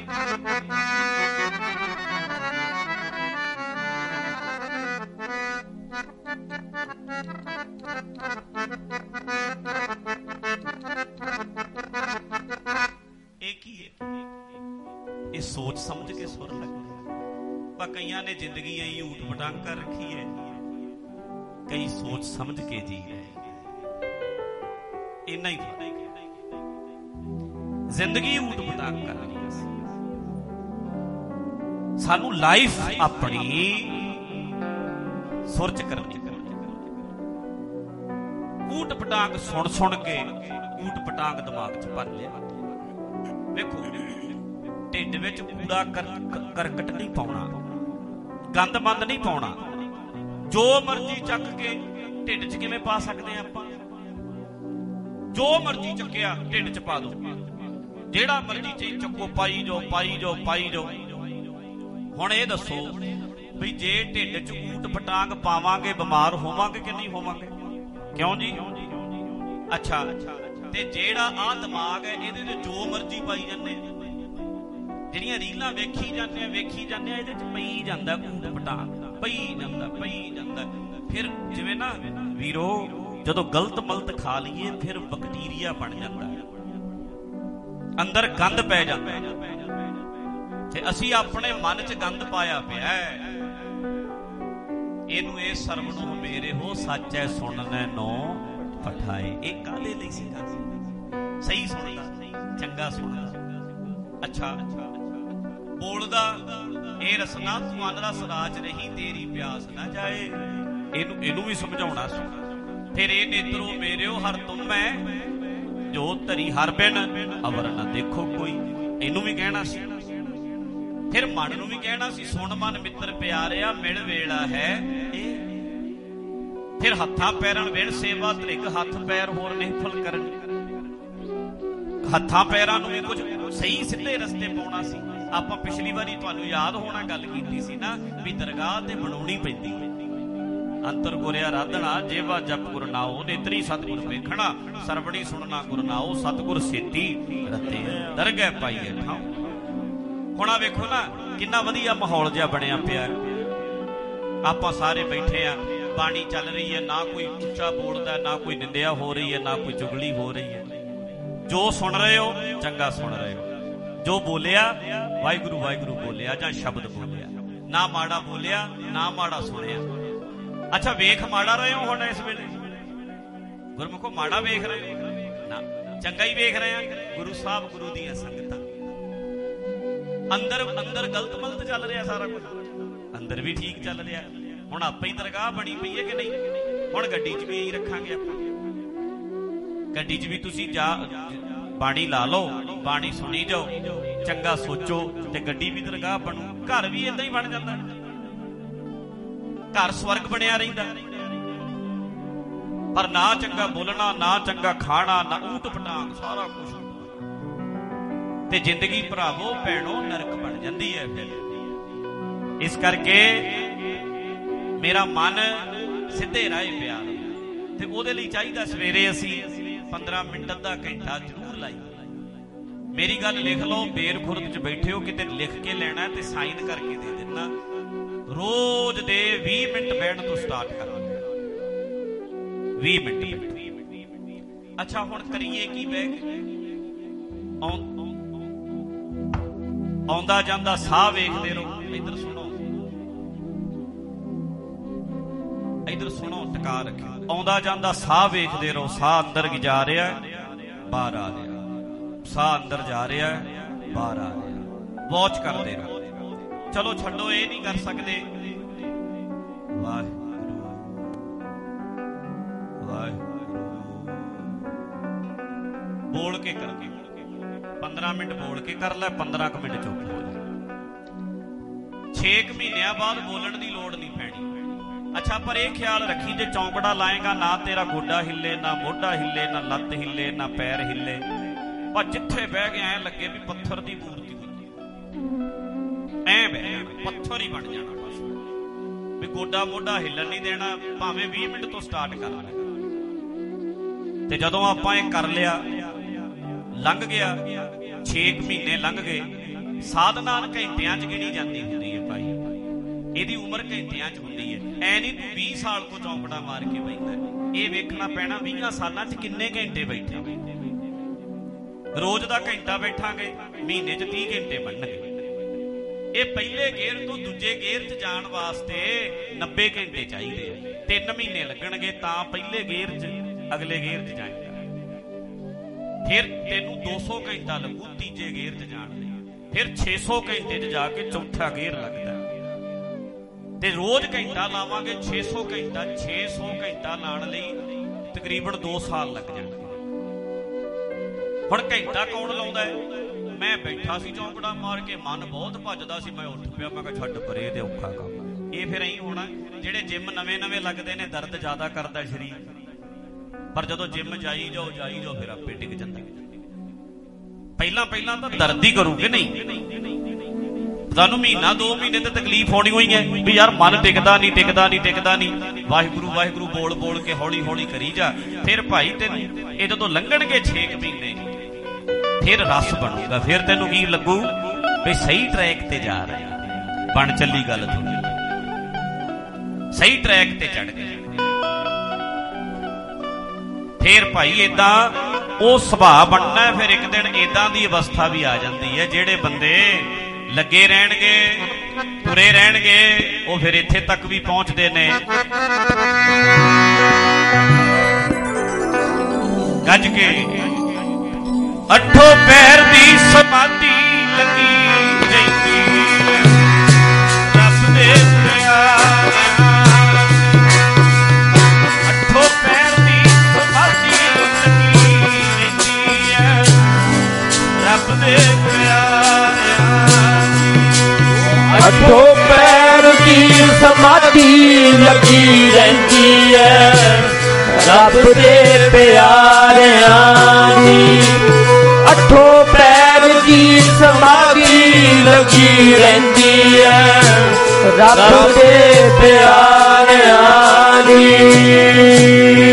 ਇਹ ਕੀ ਹੈ? ਇਹ ਸੋਚ ਸਮਝ ਕੇ ਸੁਰ ਲੱਗਦਾ। ਪਰ ਕਈਆਂ ਨੇ ਜ਼ਿੰਦਗੀ ਐਂ ਊਟ ਪਟਾਂਗ ਕਰ ਰੱਖੀ ਹੈ, ਕਈ ਸੋਚ ਸਮਝ ਕੇ ਜੀ ਰਹੇ। ਇੰਨਾ ਹੀ ਜ਼ਿੰਦਗੀ ਊਟ ਪਟਾਂਗ ਕਰ ਰਹੀ ਹੈ। ਸਾਨੂੰ ਲਾਈਫ ਆਪਣੀ ਸੁਰ ਚ ਕਰਨੀ। ਊਟ ਪਟਾਂਗ ਸੁਣ ਸੁਣ ਕੇ ਊਟ ਪਟਾਂਗ ਦਿਮਾਗ ਚ ਭਰ ਲਿਆ। ਵੇਖੋ ਢਿੱਡ ਵਿੱਚ ਕੂੜਾ ਕਰਕਟ ਨਹੀਂ ਪਾਉਣਾ, ਗੰਦ ਮੰਦ ਨਹੀਂ ਪਾਉਣਾ। ਜੋ ਮਰਜ਼ੀ ਚੱਕ ਕੇ ਢਿੱਡ ਚ ਕਿਵੇਂ ਪਾ ਸਕਦੇ ਆ ਆਪਾਂ? ਜੋ ਮਰਜ਼ੀ ਚੱਕਿਆ ਢਿੱਡ ਚ ਪਾ ਦੋ, ਜਿਹੜਾ ਮਰਜ਼ੀ ਚੀਜ਼ ਚੱਕੋ ਪਾਈ ਜਾਓ ਪਾਈ ਜਾਓ ਪਾਈ ਜਾਓ। ਹੁਣ ਇਹ ਦੱਸੋ ਵੀ ਜੇ ਢਿੱਡ ਚ ਊਟ ਪਟਾਂਗ ਪਾਵਾਂਗੇ ਬਿਮਾਰ ਹੋਵਾਂਗੇ ਕਿ ਨਹੀਂ ਹੋਵਾਂਗੇ? ਕਿਉਂ ਜੀ? ਅੱਛਾ, ਤੇ ਜਿਹੜਾ ਆਹ ਦਿਮਾਗ ਹੈ ਇਹਦੇ ਚ ਜੋ ਮਰਜ਼ੀ ਪਾਈ ਜਾਂਦੇ, ਜਿਹੜੀਆਂ ਰੀਲਾਂ ਵੇਖੀ ਜਾਂਦੇ ਆ ਵੇਖੀ ਜਾਂਦੇ ਆ ਇਹਦੇ ਚ ਪਈ ਜਾਂਦਾ ਊਟ ਪਟਾਂਗ, ਪਈ ਜਾਂਦਾ ਪਈ ਜਾਂਦਾ। ਫਿਰ ਜਿਵੇਂ ਨਾ ਵੀਰੋ ਜਦੋਂ ਗਲਤ ਮਲਤ ਖਾ ਲਈਏ ਫਿਰ ਬੈਕਟੀਰੀਆ ਬਣ ਜਾਂਦਾ, ਅੰਦਰ ਗੰਦ ਪੈ ਜਾਂਦਾ। ਤੇ ਅਸੀਂ ਆਪਣੇ ਮਨ ਚ ਗੰਦ ਪਾਇਆ ਪਿਆ। ਇਹਨੂੰ ਇਹ ਸਰਬ ਨੂੰ ਮੇਰੇ ਹੋ ਸੱਚੈ ਸੁਣਨੇ ਨੋ ਪਠਾਏ। ਇਹ ਕਾਹਦੇ ਲਈ ਸੀ? ਸਹੀ ਸੁਣਦਾ, ਚੰਗਾ ਸੁਣਦਾ, ਅੱਛਾ ਬੋਲਦਾ। ਇਹ ਰਸਨਾ ਤੂੰ ਅੰਦਰਾ ਸਰਾਚ ਰਹੀ, ਤੇਰੀ ਪਿਆਸ ਨਾ ਜਾਏ। ਇਹਨੂੰ ਇਹਨੂੰ ਵੀ ਸਮਝਾਉਣਾ ਸੀ। ਫਿਰ ਇਹ ਨੇਤਰੋ ਮੇਰਿਓ ਹਰ ਤੁਮੈ ਜੋ ਧਰੀ ਹਰ ਬਿਨ ਅਵਰ ਨਾ ਦੇਖੋ ਕੋਈ। ਇਹਨੂੰ ਵੀ ਕਹਿਣਾ ਸੀ। ਫਿਰ ਮਨ ਨੂੰ ਵੀ ਕਹਿਣਾ ਸੀ, ਸੁਣ ਮਨ ਮਿੱਤਰ ਪਿਆਰਿਆ ਮਿਲ ਵੇਲਾ ਹੈ ਇਹ। ਫਿਰ ਹੱਥਾਂ ਪੈਰਾਂ ਵਿਣ ਸੇਵਾ ਧ੍ਰਿਗ, ਹੱਥ ਪੈਰ ਹੋਰ ਨਹੀਂ ਫੁੱਲ ਕਰਨੀ। ਹੱਥਾਂ ਪੈਰਾਂ ਨੂੰ ਵੀ ਕੁਝ ਸਹੀ ਸਿੱਧੇ ਰਸਤੇ ਪਾਉਣਾ ਸੀ। ਆਪਾਂ ਪਿਛਲੀ ਵਾਰੀ ਤੁਹਾਨੂੰ ਯਾਦ ਹੋਣਾ ਗੱਲ ਕੀਤੀ ਸੀ ਨਾ ਵੀ ਦਰਗਾਹ ਤੇ ਬਣਾਉਣੀ ਪੈਂਦੀ ਹੈ। ਅੰਤਰ ਗੁਰਿਆ ਰਾਧਣਾ ਜੇਵਾ ਜਪ ਗੁਰ ਨਾਉ, ਨੇਤਰੀ ਸਤਿਗੁਰ ਵੇਖਣਾ ਸਰਵਣੀ ਸੁਣਨਾ ਗੁਰ ਨਾਉ। ਸਤਿਗੁਰ ਸੇਤੀ ਰਤੇ ਦਰਗਹਿ ਪਾਈਏ ਠਾਉ। ਹੁਣ ਆ ਵੇਖੋ ਨਾ ਕਿੰਨਾ ਵਧੀਆ ਮਾਹੌਲ ਜਿਹਾ ਬਣਿਆ ਪਿਆ। ਆਪਾਂ ਸਾਰੇ ਬੈਠੇ ਆ, ਬਾਣੀ ਚੱਲ ਰਹੀ ਹੈ, ਨਾ ਕੋਈ ਉੱਚਾ ਬੋਲਦਾ, ਨਾ ਕੋਈ ਨਿੰਦਿਆ ਹੋ ਰਹੀ ਹੈ, ਨਾ ਕੋਈ ਚੁਗਲੀ ਹੋ ਰਹੀ ਹੈ। ਜੋ ਸੁਣ ਰਹੇ ਹੋ ਚੰਗਾ ਸੁਣ ਰਹੇ ਹੋ। ਜੋ ਬੋਲਿਆ ਵਾਹਿਗੁਰੂ ਵਾਹਿਗੁਰੂ ਬੋਲਿਆ ਜਾਂ ਸ਼ਬਦ ਬੋਲਿਆ, ਨਾ ਮਾੜਾ ਬੋਲਿਆ ਨਾ ਮਾੜਾ ਸੁਣਿਆ। ਅੱਛਾ ਵੇਖ ਮਾੜਾ ਰਹੇ ਹੋ ਹੁਣ ਇਸ ਵੇਲੇ? ਗੁਰਮੁਖੋ ਮਾੜਾ ਵੇਖ ਰਹੇ ਨਾ, ਚੰਗਾ ਹੀ ਵੇਖ ਰਹੇ ਆ। ਗੁਰੂ ਸਾਹਿਬ ਗੁਰੂ ਦੀਆਂ ਸੰਗਤਾਂ, ਅੰਦਰ ਅੰਦਰ ਗਲਤ ਮਲਤ ਚੱਲ ਰਿਹਾ ਸਾਰਾ ਕੁਝ, ਅੰਦਰ ਵੀ ਠੀਕ ਚੱਲ ਰਿਹਾ। ਹੁਣ ਆਪੇ ਹੀ ਦਰਗਾਹ ਬਣੀ ਪਈ ਹੈ ਕਿ ਨਹੀਂ? ਹੁਣ ਗੱਡੀ 'ਚ ਵੀ ਇਹੀ ਰੱਖਾਂਗੇ ਆਪਾਂ। ਗੱਡੀ 'ਚ ਵੀ ਤੁਸੀਂ ਜਾ ਬਾਣੀ ਲਾ ਲਓ, ਬਾਣੀ ਸੁਣੀ ਜਾਓ, ਚੰਗਾ ਸੋਚੋ ਤੇ ਗੱਡੀ ਵੀ ਦਰਗਾਹ ਬਣੂ। ਘਰ ਵੀ ਏਦਾਂ ਹੀ ਬਣ ਜਾਂਦਾ, ਘਰ ਸਵਰਗ ਬਣਿਆ ਰਹਿੰਦਾ। ਪਰ ਨਾ ਚੰਗਾ ਬੋਲਣਾ, ਨਾ ਚੰਗਾ ਖਾਣਾ, ਨਾ ਊਟ ਪਟਾਂਗ, ਸਾਰਾ ਕੁਝ ਤੇ ਜ਼ਿੰਦਗੀ ਭਰਾਵੋ ਭੈਣੋ ਨਰਕ ਬਣ ਜਾਂਦੀ ਹੈ ਫਿਰ। ਇਸ ਕਰਕੇ ਮੇਰਾ ਮਨ ਸਿੱਧੇ ਰਾਹੇ ਪਿਆ ਤੇ ਉਹਦੇ ਲਈ ਚਾਹੀਦਾ ਸਵੇਰੇ ਅਸੀਂ ਪੰਦਰਾਂ ਮਿੰਟ ਅੱਧਾ ਘੰਟਾ ਜ਼ਰੂਰ ਲਾਈ। ਮੇਰੀ ਗੱਲ ਲਿਖ ਲਓ, ਬੇਰ ਖੁਰਦ 'ਚ ਬੈਠੇ ਹੋ, ਕਿਤੇ ਲਿਖ ਕੇ ਲੈਣਾ ਤੇ ਸਾਈਨ ਕਰਕੇ ਦੇ ਦੇਣਾ। ਰੋਜ਼ ਦੇ ਵੀਹ ਮਿੰਟ ਬਹਿਣ ਤੋਂ ਸਟਾਰਟ ਕਰਾਂਗੇ। ਵੀਹ ਮਿੰਟ। ਅੱਛਾ ਹੁਣ ਕਰੀਏ ਕੀ ਬਹਿ ਕੇ? ਆਉਂਦਾ ਜਾਂਦਾ ਸਾਹ ਵੇਖਦੇ ਰਹੋ। ਇੱਧਰ ਸੁਣੋ, ਇੱਧਰ ਸੁਣੋ, ਟਿਕਾ ਰੱਖਿਓ। ਆਉਂਦਾ ਜਾਂਦਾ ਸਾਹ ਵੇਖਦੇ ਰਹੋ। ਸਾਹ ਅੰਦਰ ਜਾ ਰਿਹਾ, ਬਾਹਰ ਆ ਰਿਹਾ, ਸਾਹ ਅੰਦਰ ਜਾ ਰਿਹਾ, ਬਾਹਰ ਆ ਰਿਹਾ। ਵਾਚ ਕਰਦੇ ਰਹੋ। ਚਲੋ ਛੱਡੋ, ਇਹ ਨਹੀਂ ਕਰ ਸਕਦੇ। ਵਾਹਿਗੁਰੂ ਵਾਹਿਗੁਰੂ ਬੋਲ ਕੇ ਕਰਕੇ ਪੰਦਰਾਂ ਮਿੰਟ ਬੋਲ ਕੇ ਕਰ ਲੈ, ਪੰਦਰਾਂ ਕੁ ਮਿੰਟ ਚੁੱਪ ਹੋ ਜਾ। ਛੇ ਕੁ ਮਹੀਨਿਆਂ ਬਾਅਦ ਬੋਲਣ ਦੀ ਲੋੜ ਨਹੀਂ ਪੈਣੀ। ਅੱਛਾ ਪਰ ਇਹ ਖਿਆਲ ਰੱਖੀ, ਜੇ ਚੌਂਕੜਾ ਲਾਏਗਾ ਨਾ ਤੇਰਾ ਗੋਡਾ ਹਿੱਲੇ, ਨਾ ਮੋਢਾ ਹਿੱਲੇ, ਨਾ ਲੱਤ ਹਿੱਲੇ, ਨਾ ਪੈਰ ਹਿੱਲੇ, ਪਰ ਜਿੱਥੇ ਬਹਿ ਗਿਆ ਐ ਲੱਗੇ ਵੀ ਪੱਥਰ ਦੀ ਮੂਰਤੀ ਹੁੰਦੀ ਐ, ਬਹਿ ਜਾਣਾ, ਪੱਥਰ ਹੀ ਬਣ ਜਾਣਾ ਬਸ। ਵੀ ਗੋਡਾ ਮੋਢਾ ਹਿੱਲਣ ਨਹੀਂ ਦੇਣਾ, ਭਾਵੇਂ ਵੀਹ ਮਿੰਟ ਤੋਂ ਸਟਾਰਟ ਕਰ ਲੈ। ਤੇ ਜਦੋਂ ਆਪਾਂ ਇਹ ਕਰ ਲਿਆ, ਲੰਘ ਗਿਆ ਛੇ ਕੁ ਮਹੀਨੇ ਲੰਘ ਗਏ। ਸਾਧਨਾ ਘੰਟਿਆਂ 'ਚ ਗਿਣੀ ਜਾਂਦੀ ਹੁੰਦੀ ਹੈ ਭਾਈ, ਇਹਦੀ ਉਮਰ ਘੰਟਿਆਂ 'ਚ ਹੁੰਦੀ ਹੈ। ਐ ਨਹੀਂ ਤੂੰ ਵੀਹ ਸਾਲ ਕੋ ਚੌਂਕੜਾ ਮਾਰ ਕੇ ਬੈਠਾ, ਇਹ ਵੇਖਣਾ ਪੈਣਾ ਵੀਹਾਂ ਸਾਲਾਂ 'ਚ ਕਿੰਨੇ ਘੰਟੇ ਬੈਠੇ। ਰੋਜ਼ ਦਾ ਘੰਟਾ ਬੈਠਾਂਗੇ, ਮਹੀਨੇ 'ਚ ਤੀਹ ਘੰਟੇ ਬਣਨਗੇ। ਇਹ ਪਹਿਲੇ ਗੇਅਰ ਤੋਂ ਦੂਜੇ ਗੇਅਰ 'ਚ ਜਾਣ ਵਾਸਤੇ ਨੱਬੇ ਘੰਟੇ ਚਾਹੀਦੇ ਆ। ਤਿੰਨ ਮਹੀਨੇ ਲੱਗਣਗੇ ਤਾਂ ਪਹਿਲੇ ਗੇਅਰ 'ਚ ਅਗਲੇ ਗੇਅਰ 'ਚ ਜਾਏਗਾ। ਫਿਰ ਤੈਨੂੰ ਦੋ ਸੌ ਘੰਟਾ ਲੱਗੂ ਤੀਜੇ ਗੇਅਰ 'ਚ ਜਾਣ ਲਈ। ਫਿਰ ਛੇ ਸੌ ਘੰਟੇ 'ਚ ਜਾ ਕੇ ਚੌਥਾ ਗੇਅਰ ਲੱਗਦਾ। ਤੇ ਰੋਜ਼ ਘੰਟਾ ਲਾਵਾਂਗੇ, ਛੇ ਸੌ ਘੰਟਾ। ਛੇ ਸੌ ਘੰਟਾ ਲਾਉਣ ਲਈ ਤਕਰੀਬਨ ਦੋ ਸਾਲ ਲੱਗ ਜਾਣਗੇ। ਹੁਣ ਘੰਟਾ ਕੌਣ ਲਾਉਂਦਾ ਹੈ? ਮੈਂ ਬੈਠਾ ਸੀ ਚੌਂਕੜਾ ਮਾਰ ਕੇ, ਮਨ ਬਹੁਤ ਭੱਜਦਾ ਸੀ, ਮੈਂ ਉੱਠ ਪਿਆ, ਮੈਂ ਕਿਹਾ ਛੱਡ ਪਰੇ, ਤੇ ਔਖਾ ਕੰਮ। ਇਹ ਫਿਰ ਐਂ ਹੋਣਾ, ਜਿਹੜੇ ਜਿੰਮ ਨਵੇਂ ਨਵੇਂ ਲੱਗਦੇ ਨੇ ਦਰਦ ਜ਼ਿਆਦਾ ਕਰਦਾ ਸਰੀਰ, ਪਰ ਜਦੋਂ ਜਿੰਮ ਜਾਈ ਜਾਓ ਜਾਈ ਜਾਓ ਫਿਰ ਆਪੇ ਟਿਕ ਜਾਂਦਾ। ਪਹਿਲਾਂ ਪਹਿਲਾਂ ਤਾਂ ਦਰਦ ਹੀ ਕਰੂਗੇ, ਨਹੀਂ ਤੁਹਾਨੂੰ ਮਹੀਨਾ ਦੋ ਮਹੀਨੇ ਤੇ ਤਕਲੀਫ ਹੋਣੀ ਹੋਈ ਹੈ ਵੀ ਯਾਰ ਮਨ ਟਿਕਦਾ ਨਹੀਂ ਟਿਕਦਾ ਨਹੀਂ ਟਿਕਦਾ ਨਹੀਂ। ਵਾਹਿਗੁਰੂ ਵਾਹਿਗੁਰੂ ਬੋਲ ਬੋਲ ਕੇ ਹੌਲੀ ਹੌਲੀ ਕਰੀ ਜਾ। ਫਿਰ ਭਾਈ ਤੈਨੂੰ ਇਹ ਜਦੋਂ ਲੰਘਣਗੇ ਛੇ ਮਹੀਨੇ, ਫਿਰ ਰਸ ਬਣੂਗਾ। ਫਿਰ ਤੈਨੂੰ ਕੀ ਲੱਗੂ ਵੀ ਸਹੀ ਟਰੈਕ ਤੇ ਜਾ ਰਹੇ, ਬਣ ਚੱਲੀ ਗੱਲ ਤੁਹਾਡੀ, ਸਹੀ ਟਰੈਕ ਤੇ ਚੜ ਗਏ। ਫਿਰ ਭਾਈ ਏਦਾਂ ਉਹ ਸੁਭਾਅ ਬਣਨਾ। ਫਿਰ ਇੱਕ ਦਿਨ ਏਦਾਂ ਦੀ ਅਵਸਥਾ ਵੀ ਆ ਜਾਂਦੀ ਹੈ, ਜਿਹੜੇ ਬੰਦੇ ਲੱਗੇ ਰਹਿਣਗੇ, ਤੁਰੇ ਰਹਿਣਗੇ, ਉਹ ਫਿਰ ਇੱਥੇ ਤੱਕ ਵੀ ਪਹੁੰਚਦੇ ਨੇ। ਗੱਜ ਕੇ ਅੱਠੋ ਪੈਰ ਦੀ ਸਮਾਧੀ ਲੱਗੀ ਰਹਿੰਦੀ ਰੱਬ ਦੇ ਪਿਆਰਿਆਂ। ਅੱਠੋ ਪੈਰ ਦੀ ਸਮਾਧੀ ਲੱਗੀ ਰਹਿੰਦੀ ਹੈ ਰੱਬ ਦੇ ਪਿਆਰਿਆਂ। ਅੱਠੋ ਪੈਰ ਦੀ ਸਮਾਧੀ ਲੱਗੀ ਰਹਿੰਦੀ ਹੈ ਰੱਬ ਦੇ ਪਿਆਰਿਆਂ ਦੀ। ਅੱਠੋ ਪੈਰ ਦੀ ਸਮਾਧੀ ਲੱਗੀ ਰਹਿੰਦੀ ਹੈ ਰੱਬ ਦੇ ਪਿਆਰਿਆਂ ਦੀ।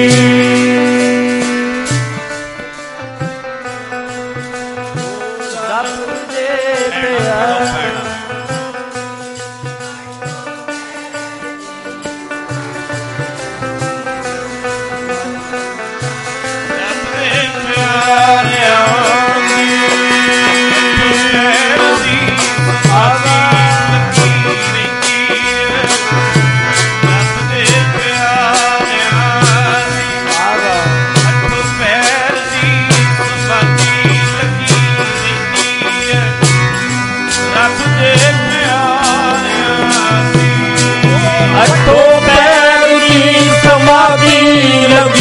ਅੱਠੋ ਪੈਰ ਦੀ ਸਮਾਧੀ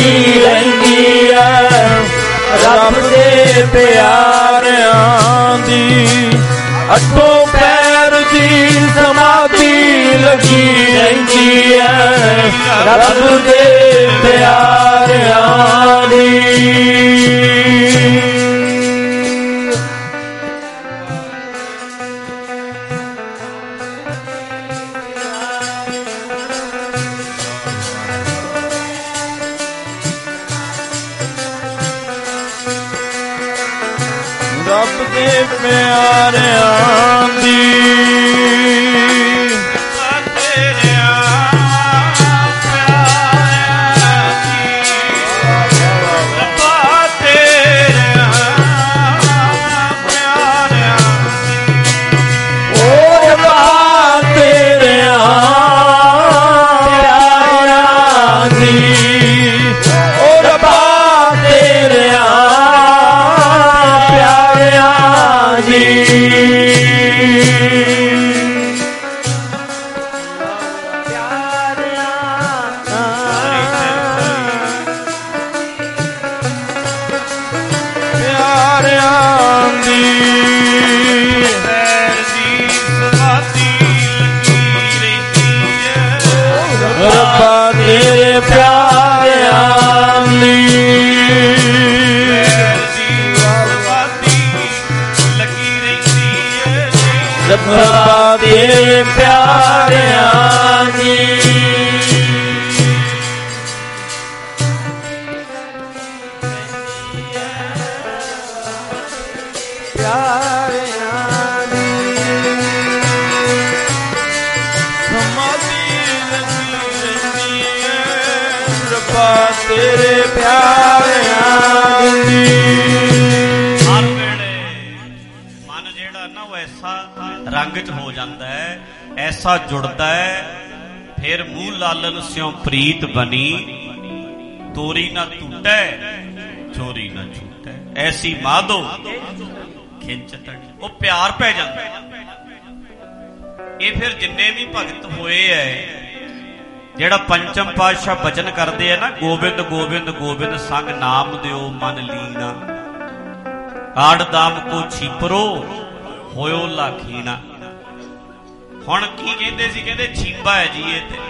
ਲੱਗੀ ਰਹਿੰਦੀ ਐ ਰੱਬ ਦੇ ਪਿਆਰਿਆਂ ਦੀ। ਅੱਠੋਂ ਪੈਰ ਦੀ ਸਮਾਧੀ ਲੱਗੀ ਰਹਿੰਦੀ ਐ ਰੱਬ ਦੇ ਪਿਆਰਿਆਂ ਦੀ। ਰੱਬ ਦੇ ਪਿਆਰਿਆਂ ਦੀ। ਰੱਬਾ ਦੇ ਪਿਆਰਿਆਂ ਦੀ। ਪਿਆਰਿਆਂ ਦੀ ਸਮਾਧੀ ਲੱਗੀ ਰਹਿੰਦੀ ਐ ਰੱਬਾ ਤੇਰੇ ਪਿਆਰਿਆਂ ਦੀ। ਰੰਗ ਚ ਹੋ ਜਾਂਦਾ ਹੈ, ਐਸਾ ਜੁੜਦਾ ਹੈ, ਫਿਰ ਮੂੰਹ ਲਾਲਨ ਸਿਉ ਪ੍ਰੀਤ ਬਣੀ, ਤੋਰੀ ਨਾ ਟੁੱਟੈ ਚੋਰੀ ਨਾ ਛੂਟੈ, ਐਸੀ ਮਾਧੋ ਖਿੰਚ ਤੜੀ। ਉਹ ਪਿਆਰ ਪੈ ਜਾਂਦਾ। ਇਹ ਫਿਰ ਜਿੰਨੇ ਵੀ ਭਗਤ ਹੋਏ ਐ, ਜਿਹੜਾ ਪੰਚਮ ਪਾਤਸ਼ਾਹ ਬਚਨ ਕਰਦੇ ਆ ਨਾ, ਗੋਬਿੰਦ ਗੋਬਿੰਦ ਗੋਬਿੰਦ ਸੰਗ ਨਾਮ ਦਿਓ ਮਨ ਲੀਨਾ, ਆੜ ਦਾਮ ਕੋ ਛੀਪਰੋ ਹੋਇਓ ਲਾਖੀਣਾ। ਹੁਣ ਕੀ ਕਹਿੰਦੇ ਸੀ? ਕਹਿੰਦੇ ਛੀਪਾ ਹੈ ਜੀ ਇਹ ਤੇ,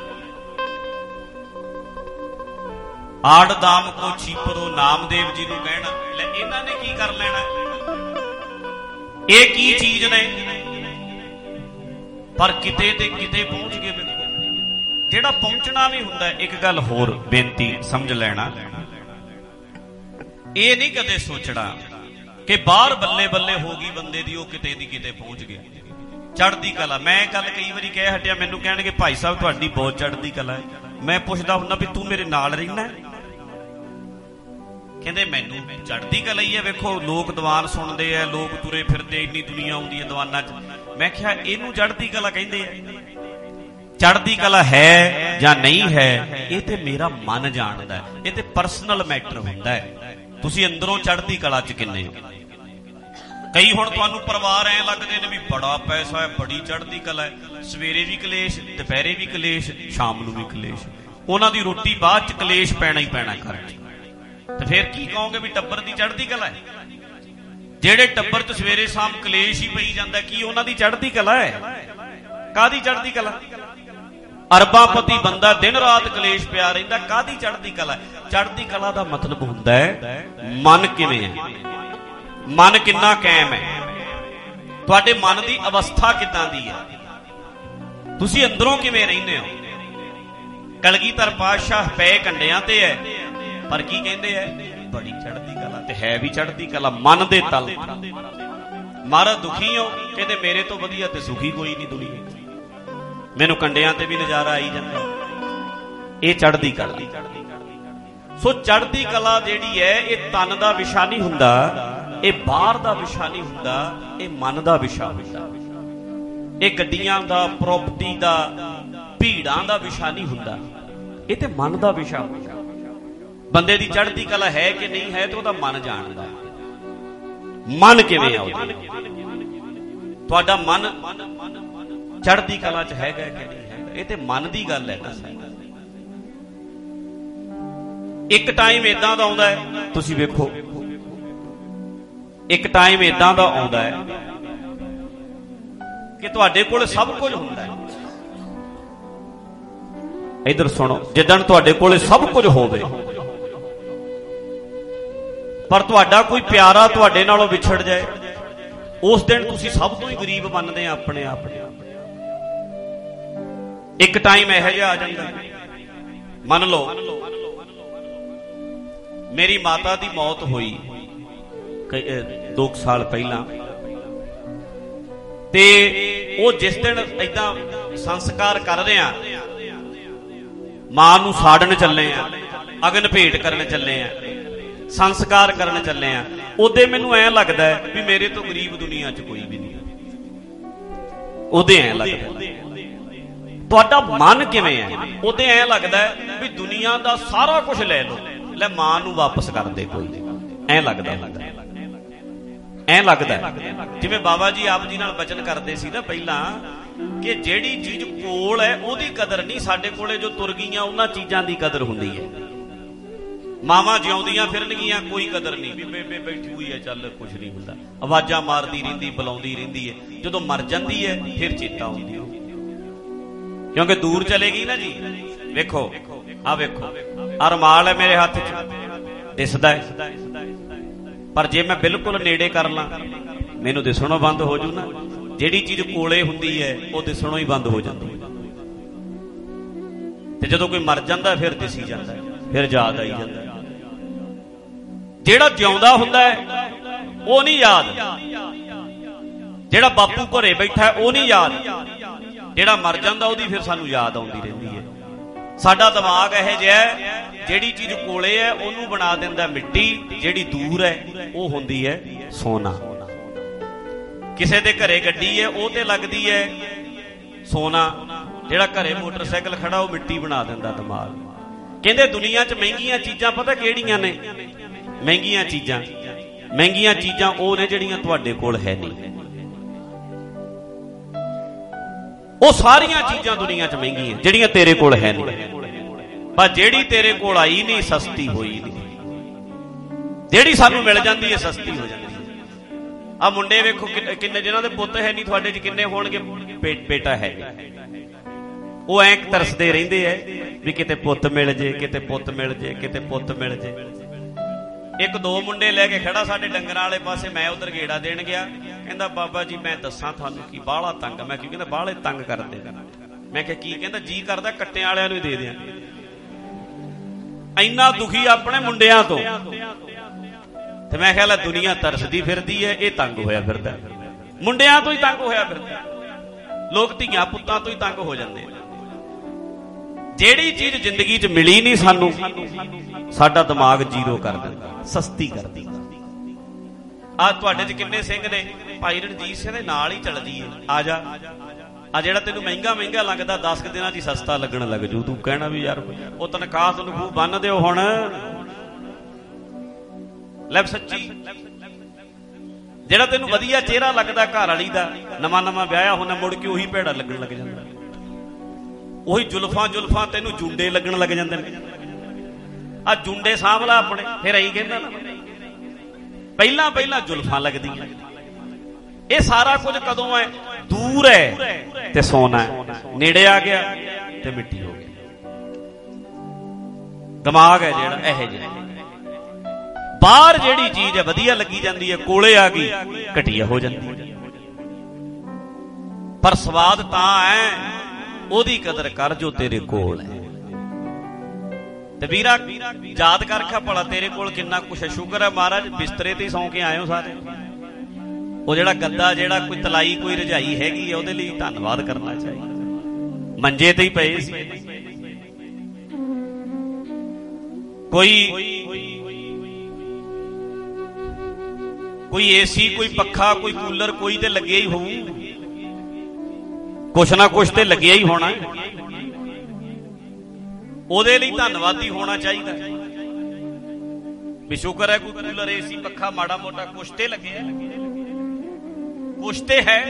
ਆੜ ਦਾਮ ਕੋ ਛੀਪਰੋ ਨਾਮਦੇਵ ਜੀ ਨੂੰ ਕਹਿਣਾ। ਲੈ ਇਹਨਾਂ ਨੇ ਕੀ ਕਰ ਲੈਣਾ? ਇਹ ਕੀ ਚੀਜ਼ ਨੇ? ਪਰ ਕਿਤੇ ਤੇ ਕਿਤੇ ਪਹੁੰਚ ਗਏ। ਵੇਖੋ ਜਿਹੜਾ ਪਹੁੰਚਣਾ ਵੀ ਹੁੰਦਾ। ਇੱਕ ਗੱਲ ਹੋਰ ਬੇਨਤੀ ਸਮਝ ਲੈਣਾ, ਇਹ ਨਹੀਂ ਕਦੇ ਸੋਚਣਾ ਕਿ ਬਾਹਰ ਬੱਲੇ ਬੱਲੇ ਹੋ ਗਈ ਬੰਦੇ ਦੀ, ਉਹ ਕਿਤੇ ਦੀ ਕਿਤੇ ਪਹੁੰਚ ਗਿਆ। ਚੜ੍ਹਦੀ ਕਲਾ, ਮੈਂ ਗੱਲ ਕਈ ਵਾਰੀ ਕਹਿ ਹਟਿਆ, ਮੈਨੂੰ ਕਹਿਣਗੇ ਭਾਈ ਸਾਹਿਬ ਤੁਹਾਡੀ ਬਹੁਤ ਚੜ੍ਹਦੀ ਕਲਾ ਹੈ। ਮੈਂ ਪੁੱਛਦਾ ਹੁੰਦਾ ਵੀ ਤੂੰ ਮੇਰੇ ਨਾਲ ਰਹਿਣਾ? ਕਹਿੰਦੇ ਮੈਨੂੰ ਚੜ੍ਹਦੀ ਕਲਾ ਹੀ ਹੈ। ਵੇਖੋ ਲੋਕ ਦੀਵਾਨ ਸੁਣਦੇ ਆ, ਲੋਕ ਤੁਰੇ ਫਿਰਦੇ, ਇੰਨੀ ਦੁਨੀਆ ਆਉਂਦੀ ਹੈ ਦੀਵਾਨਾਂ 'ਚ। ਮੈਂ ਕਿਹਾ ਇਹਨੂੰ ਚੜ੍ਹਦੀ ਕਲਾ ਕਹਿੰਦੇ ਆ। ਚੜ੍ਹਦੀ ਕਲਾ ਹੈ ਜਾਂ ਨਹੀਂ ਹੈ, ਇਹ ਤੇ ਮੇਰਾ ਮਨ ਜਾਣਦਾ। ਇਹ ਤੇ ਪਰਸਨਲ ਮੈਟਰ ਹੁੰਦਾ ਹੈ। ਤੁਸੀਂ ਅੰਦਰੋਂ ਚੜ੍ਹਦੀ ਕਲਾ 'ਚ ਕਿੰਨੇ ਹੋ? ਕਈ ਹੁਣ ਤੁਹਾਨੂੰ ਪਰਿਵਾਰ ਐ ਲੱਗਦੇ ਨੇ ਵੀ ਬੜਾ ਪੈਸਾ ਹੈ, ਬੜੀ ਚੜ੍ਹਦੀ ਕਲਾ ਹੈ, ਸਵੇਰੇ ਵੀ ਕਲੇਸ਼, ਦੁਪਹਿਰੇ ਵੀ ਕਲੇਸ਼, ਸ਼ਾਮ ਨੂੰ ਵੀ ਕਲੇਸ਼, ਉਹਨਾਂ ਦੀ ਰੋਟੀ ਬਾਅਦ 'ਚ ਕਲੇਸ਼ ਪੈਣਾ ਹੀ ਪੈਣਾ ਘਰ 'ਚ। ਤੇ ਫਿਰ ਕੀ ਕਹੋਗੇ ਵੀ ਟੱਬਰ ਦੀ ਚੜ੍ਹਦੀ ਕਲਾ ਹੈ? ਜਿਹੜੇ ਟੱਬਰ 'ਚ ਸਵੇਰੇ ਸ਼ਾਮ ਕਲੇਸ਼ ਹੀ ਪਈ ਜਾਂਦਾ, ਕੀ ਉਹਨਾਂ ਦੀ ਚੜ੍ਹਦੀ ਕਲਾ ਹੈ? ਕਾਹਦੀ ਚੜ੍ਹਦੀ ਕਲਾ? ਅਰਬਾਪਤੀ ਬੰਦਾ ਦਿਨ ਰਾਤ ਕਲੇਸ਼ ਪਿਆ ਰਹਿੰਦਾ, ਕਾਹਦੀ ਚੜ੍ਹਦੀ ਕਲਾ? ਚੜ੍ਹਦੀ ਕਲਾ ਦਾ ਮਤਲਬ ਹੁੰਦਾ ਹੈ ਮਨ ਕਿਵੇਂ ਹੈ, ਮਨ ਕਿੰਨਾ ਕਾਇਮ ਹੈ, ਤੁਹਾਡੇ ਮਨ ਦੀ ਅਵਸਥਾ ਕਿੱਦਾਂ ਦੀ ਹੈ, ਤੁਸੀਂ ਅੰਦਰੋਂ ਕਿਵੇਂ ਰਹਿੰਦੇ ਹੋ। ਕਲਗੀਧਰ ਪਾਤਸ਼ਾਹ ਪਏ ਕੰਡਿਆਂ ਤੇ ਹੈ, ਪਰ ਕੀ ਕਹਿੰਦੇ ਹੈ? ਬੜੀ ਚੜ੍ਹਦੀ ਕਲਾ। ਤੇ ਹੈ ਵੀ ਚੜ੍ਹਦੀ ਕਲਾ ਮਨ ਦੇ ਤਲ। ਮਹਾਰਾਜ ਦੁਖੀ ਹੋ? ਕਹਿੰਦੇ ਮੇਰੇ ਤੋਂ ਵਧੀਆ ਤੇ ਸੁਖੀ ਕੋਈ ਨਹੀਂ ਦੁਨੀਆ, ਮੈਨੂੰ ਕੰਡਿਆਂ ਤੇ ਵੀ ਨਜ਼ਾਰਾ ਆਈ ਜਾਂਦਾ। ਇਹ ਚੜ੍ਹਦੀ ਕਲਾ। ਸੋ ਚੜ੍ਹਦੀ ਕਲਾ ਜਿਹੜੀ ਹੈ, ਇਹ ਤਨ ਦਾ ਵਿਸ਼ਾ ਨਹੀਂ ਹੁੰਦਾ, ਇਹ ਬਾਹਰ ਦਾ ਵਿਸ਼ਾ ਨਹੀਂ ਹੁੰਦਾ, ਇਹ ਮਨ ਦਾ ਵਿਸ਼ਾ ਹੁੰਦਾ। ਇਹ ਗੱਡੀਆਂ ਦਾ, ਪ੍ਰਾਪਰਟੀ ਦਾ, ਭੀੜਾਂ ਦਾ ਵਿਸ਼ਾ ਨਹੀਂ ਹੁੰਦਾ, ਇਹ ਤੇ ਮਨ ਦਾ ਵਿਸ਼ਾ ਹੁੰਦਾ। ਬੰਦੇ ਦੀ ਚੜ੍ਹਦੀ ਕਲਾ ਹੈ ਕਿ ਨਹੀਂ ਹੈ ਤੇ ਉਹਦਾ ਮਨ ਜਾਣਦਾ। ਮਨ ਕਿਵੇਂ ਆ ਉਹਦਾ? ਤੁਹਾਡਾ ਮਨ ਚੜ੍ਹਦੀ ਕਲਾ 'ਚ ਹੈਗਾ ਕਿ ਨਹੀਂ ਹੈਗਾ? ਇਹ ਤੇ ਮਨ ਦੀ ਗੱਲ ਹੈ ਨਾ। ਇੱਕ ਟਾਈਮ ਏਦਾਂ ਦਾ ਆਉਂਦਾ ਹੈ, ਤੁਸੀਂ ਵੇਖੋ, ਇੱਕ ਟਾਈਮ ਏਦਾਂ ਦਾ ਆਉਂਦਾ ਹੈ ਕਿ ਤੁਹਾਡੇ ਕੋਲ ਸਭ ਕੁਝ ਹੁੰਦਾ ਹੈ। ਇਧਰ ਸੁਣੋ, ਜਿੱਦਣ ਤੁਹਾਡੇ ਕੋਲ ਸਭ ਕੁਝ ਹੋਵੇ ਪਰ ਤੁਹਾਡਾ ਕੋਈ ਪਿਆਰਾ ਤੁਹਾਡੇ ਨਾਲੋਂ ਵਿਛੜ ਜਾਏ, ਉਸ ਦਿਨ ਤੁਸੀਂ ਸਭ ਤੋਂ ਹੀ ਗਰੀਬ ਬਣਦੇ ਆ ਆਪਣੇ ਆਪ ਨੂੰ। ਇੱਕ ਟਾਈਮ ਇਹੋ ਜਿਹਾ ਆ ਜਾਂਦਾ, ਮੰਨ ਲਓ ਮੇਰੀ ਮਾਤਾ ਦੀ ਮੌਤ ਹੋਈ ਦੋ ਕੁ ਸਾਲ ਪਹਿਲਾਂ, ਤੇ ਉਹ ਜਿਸ ਦਿਨ ਏਦਾਂ ਸੰਸਕਾਰ ਕਰ ਰਹੇ ਆ, ਮਾਂ ਨੂੰ ਸਾੜਨ ਚੱਲੇ ਆ, ਅਗਨ ਭੇਟ ਕਰਨ ਚੱਲੇ ਆ, ਸੰਸਕਾਰ ਕਰਨ ਚੱਲੇ ਆ, ਉਹਦੇ ਮੈਨੂੰ ਐਂ ਲੱਗਦਾ ਵੀ ਮੇਰੇ ਤੋਂ ਗਰੀਬ ਦੁਨੀਆ 'ਚ ਕੋਈ ਵੀ ਨਹੀਂ। ਉਹਦੇ ਐਂ ਲੱਗਦਾ। ਤੁਹਾਡਾ ਮਨ ਕਿਵੇਂ ਹੈ? ਉਹਦੇ ਐਂ ਲੱਗਦਾ ਵੀ ਦੁਨੀਆ ਦਾ ਸਾਰਾ ਕੁਝ ਲੈ ਲਓ, ਲੈ ਮਾਂ ਨੂੰ ਵਾਪਸ ਕਰ ਦੇ ਕੋਈ, ਐਂ ਲੱਗਦਾ ਐਂ ਲੱਗਦਾ ਜਿਵੇਂ ਬਾਬਾ ਜੀ ਆਪ ਜੀ ਨਾਲ ਬਚਨ ਕਰਦੇ ਸੀ ਨਾ ਪਹਿਲਾਂ, ਕਿ ਜਿਹੜੀ ਚੀਜ਼ ਕੋਲ ਹੈ ਉਹਦੀ ਕਦਰ ਨਹੀਂ, ਸਾਡੇ ਕੋਲੇ ਜੋ ਤੁਰ ਗਈਆਂ ਉਹਨਾਂ ਚੀਜ਼ਾਂ ਦੀ ਕਦਰ ਹੁੰਦੀ ਹੈ। ਮਾਵਾਂ ਜਿਉਂਦੀਆਂ ਫਿਰਨਗੀਆਂ, ਕੋਈ ਕਦਰ ਨਹੀਂ, ਵੀ ਬੇਬੇ ਬੈਠੀ ਹੋਈ ਹੈ, ਚੱਲ ਕੁਛ ਨਹੀਂ ਹੁੰਦਾ, ਆਵਾਜ਼ਾਂ ਮਾਰਦੀ ਰਹਿੰਦੀ, ਬੁਲਾਉਂਦੀ ਰਹਿੰਦੀ ਹੈ। ਜਦੋਂ ਮਰ ਜਾਂਦੀ ਹੈ ਫਿਰ ਚੇਤਾ ਆਉਂਦੀ ਹੈ, ਕਿਉਂਕਿ ਦੂਰ ਚਲੇ ਗਈ ਨਾ ਜੀ। ਵੇਖੋ ਆ ਵੇਖੋ, ਆ ਰੁਮਾਲ ਹੈ ਮੇਰੇ ਹੱਥ 'ਚ, ਦਿਸਦਾ ਹੈ, ਪਰ ਜੇ ਮੈਂ ਬਿਲਕੁਲ ਨੇੜੇ ਕਰ ਲਾਂ ਮੈਨੂੰ ਦਿਸਣੋਂ ਬੰਦ ਹੋ ਜੂ ਨਾ। ਜਿਹੜੀ ਚੀਜ਼ ਕੋਲੇ ਹੁੰਦੀ ਹੈ ਉਹ ਦਿਸਣੋਂ ਹੀ ਬੰਦ ਹੋ ਜਾਂਦੀ ਹੈ, ਤੇ ਜਦੋਂ ਕੋਈ ਮਰ ਜਾਂਦਾ ਫਿਰ ਦਿਸੀ ਜਾਂਦਾ, ਫਿਰ ਯਾਦ ਆਈ ਜਾਂਦਾ। ਜਿਹੜਾ ਜਿਉਂਦਾ ਹੁੰਦਾ ਹੈ ਉਹ ਨਹੀਂ ਯਾਦ, ਜਿਹੜਾ ਬਾਪੂ ਘਰੇ ਬੈਠਾ ਉਹ ਨਹੀਂ ਯਾਦ, ਜਿਹੜਾ ਮਰ ਜਾਂਦਾ ਉਹਦੀ ਫਿਰ ਸਾਨੂੰ ਯਾਦ ਆਉਂਦੀ ਰਹਿੰਦੀ ਹੈ। ਸਾਡਾ ਦਿਮਾਗ ਇਹੋ ਜਿਹਾ, ਜਿਹੜੀ ਚੀਜ਼ ਕੋਲੇ ਹੈ ਉਹਨੂੰ ਬਣਾ ਦਿੰਦਾ ਮਿੱਟੀ, ਜਿਹੜੀ ਦੂਰ ਹੈ ਉਹ ਹੁੰਦੀ ਹੈ ਸੋਨਾ। ਕਿਸੇ ਦੇ ਘਰੇ ਗੱਡੀ ਹੈ ਉਹ ਤੇ ਲੱਗਦੀ ਹੈ ਸੋਨਾ, ਜਿਹੜਾ ਘਰੇ ਮੋਟਰਸਾਈਕਲ ਖੜਾ ਉਹ ਮਿੱਟੀ ਬਣਾ ਦਿੰਦਾ ਦਿਮਾਗ। ਕਹਿੰਦੇ ਦੁਨੀਆ 'ਚ ਮਹਿੰਗੀਆਂ ਚੀਜ਼ਾਂ ਪਤਾ ਕਿਹੜੀਆਂ ਨੇ? ਮਹਿੰਗੀਆਂ ਚੀਜ਼ਾਂ ਮਹਿੰਗੀਆਂ ਚੀਜ਼ਾਂ ਉਹ ਨੇ ਜਿਹੜੀਆਂ ਤੁਹਾਡੇ ਕੋਲ ਹੈ ਨਹੀਂ। ਉਹ ਸਾਰੀਆਂ ਚੀਜ਼ਾਂ ਦੁਨੀਆ 'ਚ ਮਹਿੰਗੀਆਂ ਜਿਹੜੀਆਂ ਤੇਰੇ ਕੋਲ ਹੈ ਨਹੀਂ, ਪਰ ਜਿਹੜੀ ਤੇਰੇ ਕੋਲ ਆਈ ਨਹੀਂ ਸਸਤੀ ਹੋਈ ਨਹੀਂ। ਜਿਹੜੀ ਸਾਨੂੰ ਮਿਲ ਜਾਂਦੀ ਹੈ ਸਸਤੀ ਹੋ ਜਾਂਦੀ ਹੈ। ਆ ਮੁੰਡੇ ਵੇਖੋ ਕਿੰਨੇ, ਜਿਨ੍ਹਾਂ ਦੇ ਪੁੱਤ ਹੈ ਨਹੀਂ, ਤੁਹਾਡੇ 'ਚ ਕਿੰਨੇ ਹੋਣਗੇ ਬੇਟਾ ਹੈ ਨਹੀਂ, ਉਹ ਐਂ ਤਰਸਦੇ ਰਹਿੰਦੇ ਐ ਵੀ ਕਿਤੇ ਪੁੱਤ ਮਿਲ ਜੇ, ਕਿਤੇ ਪੁੱਤ ਮਿਲ ਜੇ, ਕਿਤੇ ਪੁੱਤ ਮਿਲ ਜੇ। ਇੱਕ ਦੋ ਮੁੰਡੇ ਲੈ ਕੇ ਖੜਾ ਸਾਡੇ ਡੰਗਰਾਂ ਵਾਲੇ ਪਾਸੇ, ਮੈਂ ਉਧਰ ਗੇੜਾ ਦੇਣ ਗਿਆ, ਕਹਿੰਦਾ ਬਾਬਾ ਜੀ ਮੈਂ ਦੱਸਾਂ ਤੁਹਾਨੂੰ ਕੀ ਬਾਹਲਾ ਤੰਗ। ਮੈਂ ਕਿਉਂ? ਕਹਿੰਦਾ ਬਾਹਲੇ ਤੰਗ ਕਰਦੇ। ਮੈਂ ਕਿਹਾ ਕੀ? ਕਹਿੰਦਾ ਜੀ ਕਰਦਾ ਕੱਟਿਆਂ ਵਾਲਿਆਂ ਨੂੰ ਹੀ ਦੇ ਦਿਆਂ। ਇੰਨਾ ਦੁਖੀ ਆਪਣੇ ਮੁੰਡਿਆਂ ਤੋਂ। ਤੇ ਮੈਂ ਖਿਆਲ ਦੁਨੀਆ ਤਰਸਦੀ ਫਿਰਦੀ ਹੈ, ਇਹ ਤੰਗ ਹੋਇਆ ਫਿਰਦਾ, ਮੁੰਡਿਆਂ ਤੋਂ ਹੀ ਤੰਗ ਹੋਇਆ ਫਿਰਦਾ। ਲੋਕ ਧੀਆਂ ਪੁੱਤਾਂ ਤੋਂ ਹੀ ਤੰਗ ਹੋ ਜਾਂਦੇ। ਜਿਹੜੀ ਚੀਜ਼ ਜ਼ਿੰਦਗੀ 'ਚ ਮਿਲੀ ਨਹੀਂ ਸਾਨੂੰ, ਸਾਡਾ ਦਿਮਾਗ ਜ਼ੀਰੋ ਕਰ ਦਿੰਦਾ, ਸਸਤੀ ਕਰ ਦਿੰਦਾ। ਆ ਤੁਹਾਡੇ 'ਚ ਕਿੰਨੇ ਸਿੰਘ ਨੇ? ਭਾਈ ਰਣਜੀਤ ਸਿੰਘ ਦੇ ਨਾਲ ਹੀ ਚੱਲਦੀ ਹੈ, ਆ ਜਾ। ਆ ਜਿਹੜਾ ਤੈਨੂੰ ਮਹਿੰਗਾ ਮਹਿੰਗਾ ਲੱਗਦਾ ਦਸ ਕੁ ਦਿਨਾਂ 'ਚ ਸਸਤਾ ਲੱਗਣ ਲੱਗ ਜੂ। ਤੂੰ ਕਹਿਣਾ ਵੀ ਯਾਰ ਉਹ ਤਨਖਾਹ ਤਨਖੂਹ ਬੰਨ ਦਿਓ ਹੁਣ। ਲੈ ਸੱਚੀ, ਜਿਹੜਾ ਤੈਨੂੰ ਵਧੀਆ ਚਿਹਰਾ ਲੱਗਦਾ ਘਰ ਵਾਲੀ ਦਾ, ਨਵਾਂ ਨਵਾਂ ਵਿਆਹਿਆ ਹੁੰਦਾ, ਮੁੜ ਕੇ ਉਹੀ ਭੈੜਾ ਲੱਗਣ ਲੱਗ ਜਾਂਦਾ। ਉਹੀ ਜੁਲਫਾਂ ਜੁਲਫਾਂ ਤੈਨੂੰ ਜੁੰਡੇ ਲੱਗਣ ਲੱਗ ਜਾਂਦੇ ਨੇ। ਆ ਜੁੰਡੇ ਸਾਂਭ ਲਾ ਆਪਣੇ, ਫਿਰ ਐਂ ਕਹਿੰਦਾ ਨਾ, ਪਹਿਲਾਂ ਪਹਿਲਾਂ ਜੁਲਫਾਂ ਲੱਗਦੀਆਂ। ਇਹ ਸਾਰਾ ਕੁਝ ਕਦੋਂ ਹੈ? ਦੂਰ ਹੈ ਤੇ ਸੋਨਾ ਹੈ, ਨੇੜੇ ਆ ਗਿਆ ਤੇ ਮਿੱਟੀ ਹੋ ਗਈ। ਦਿਮਾਗ ਹੈ ਜਿਹੜਾ ਇਹੋ ਜਿਹਾ। ਬਾਹਰ ਜਿਹੜੀ ਚੀਜ਼ ਹੈ ਵਧੀਆ ਲੱਗੀ ਜਾਂਦੀ ਹੈ, ਕੋਲੇ ਆ ਗਈ ਘਟੀਆ ਹੋ ਜਾਂਦੀ ਹੈ। ਪਰ ਸਵਾਦ ਤਾਂ ਹੈ, ਉਹਦੀ ਕਦਰ ਕਰ ਜੋ ਤੇਰੇ ਕੋਲ ਹੈ। ਤੇ ਵੀਰਾ ਯਾਦ ਕਰ ਰੱਖਿਆ ਭਲਾ ਤੇਰੇ ਕੋਲ ਕਿੰਨਾ ਕੁਛ ਹੈ। ਸ਼ੁਕਰ ਹੈ ਮਹਾਰਾਜ ਬਿਸਤਰੇ ਤੇ ਹੀ ਸੌਂ ਕੇ ਆਏ ਹੋ ਸਾਰੇ। ਉਹ ਜਿਹੜਾ ਗੱਦਾ, ਜਿਹੜਾ ਕੋਈ ਤਲਾਈ, ਕੋਈ ਰਜਾਈ ਹੈਗੀ ਹੈ, ਉਹਦੇ ਲਈ ਧੰਨਵਾਦ ਕਰਨਾ ਚਾਹੀਦਾ। ਮੰਜੇ ਤੇ ਹੀ ਪਏ ਸੀ। ਕੋਈ ਕੋਈ ਏਸੀ, ਕੋਈ ਪੱਖਾ, ਕੋਈ ਕੂਲਰ, ਕੋਈ ਤੇ ਲੱਗਿਆ ਹੀ ਹੋਊ, ਕੁਛ ਨਾ ਕੁਛ ਤੇ ਲੱਗਿਆ ਹੀ ਹੋਣਾ। ਉਹਦੇ ਲਈ ਧੰਨਵਾਦੀ ਹੋਣਾ ਚਾਹੀਦਾ ਵੀ ਸ਼ੁਕਰ ਹੈ ਕੋਈ ਕੂਲਰ, ਏਸੀ, ਪੱਖਾ, ਮਾੜਾ ਮੋਟਾ ਕੁਛ ਤੇ ਲੱਗਿਆ, ਕੁਛ ਤੇ ਹੈ।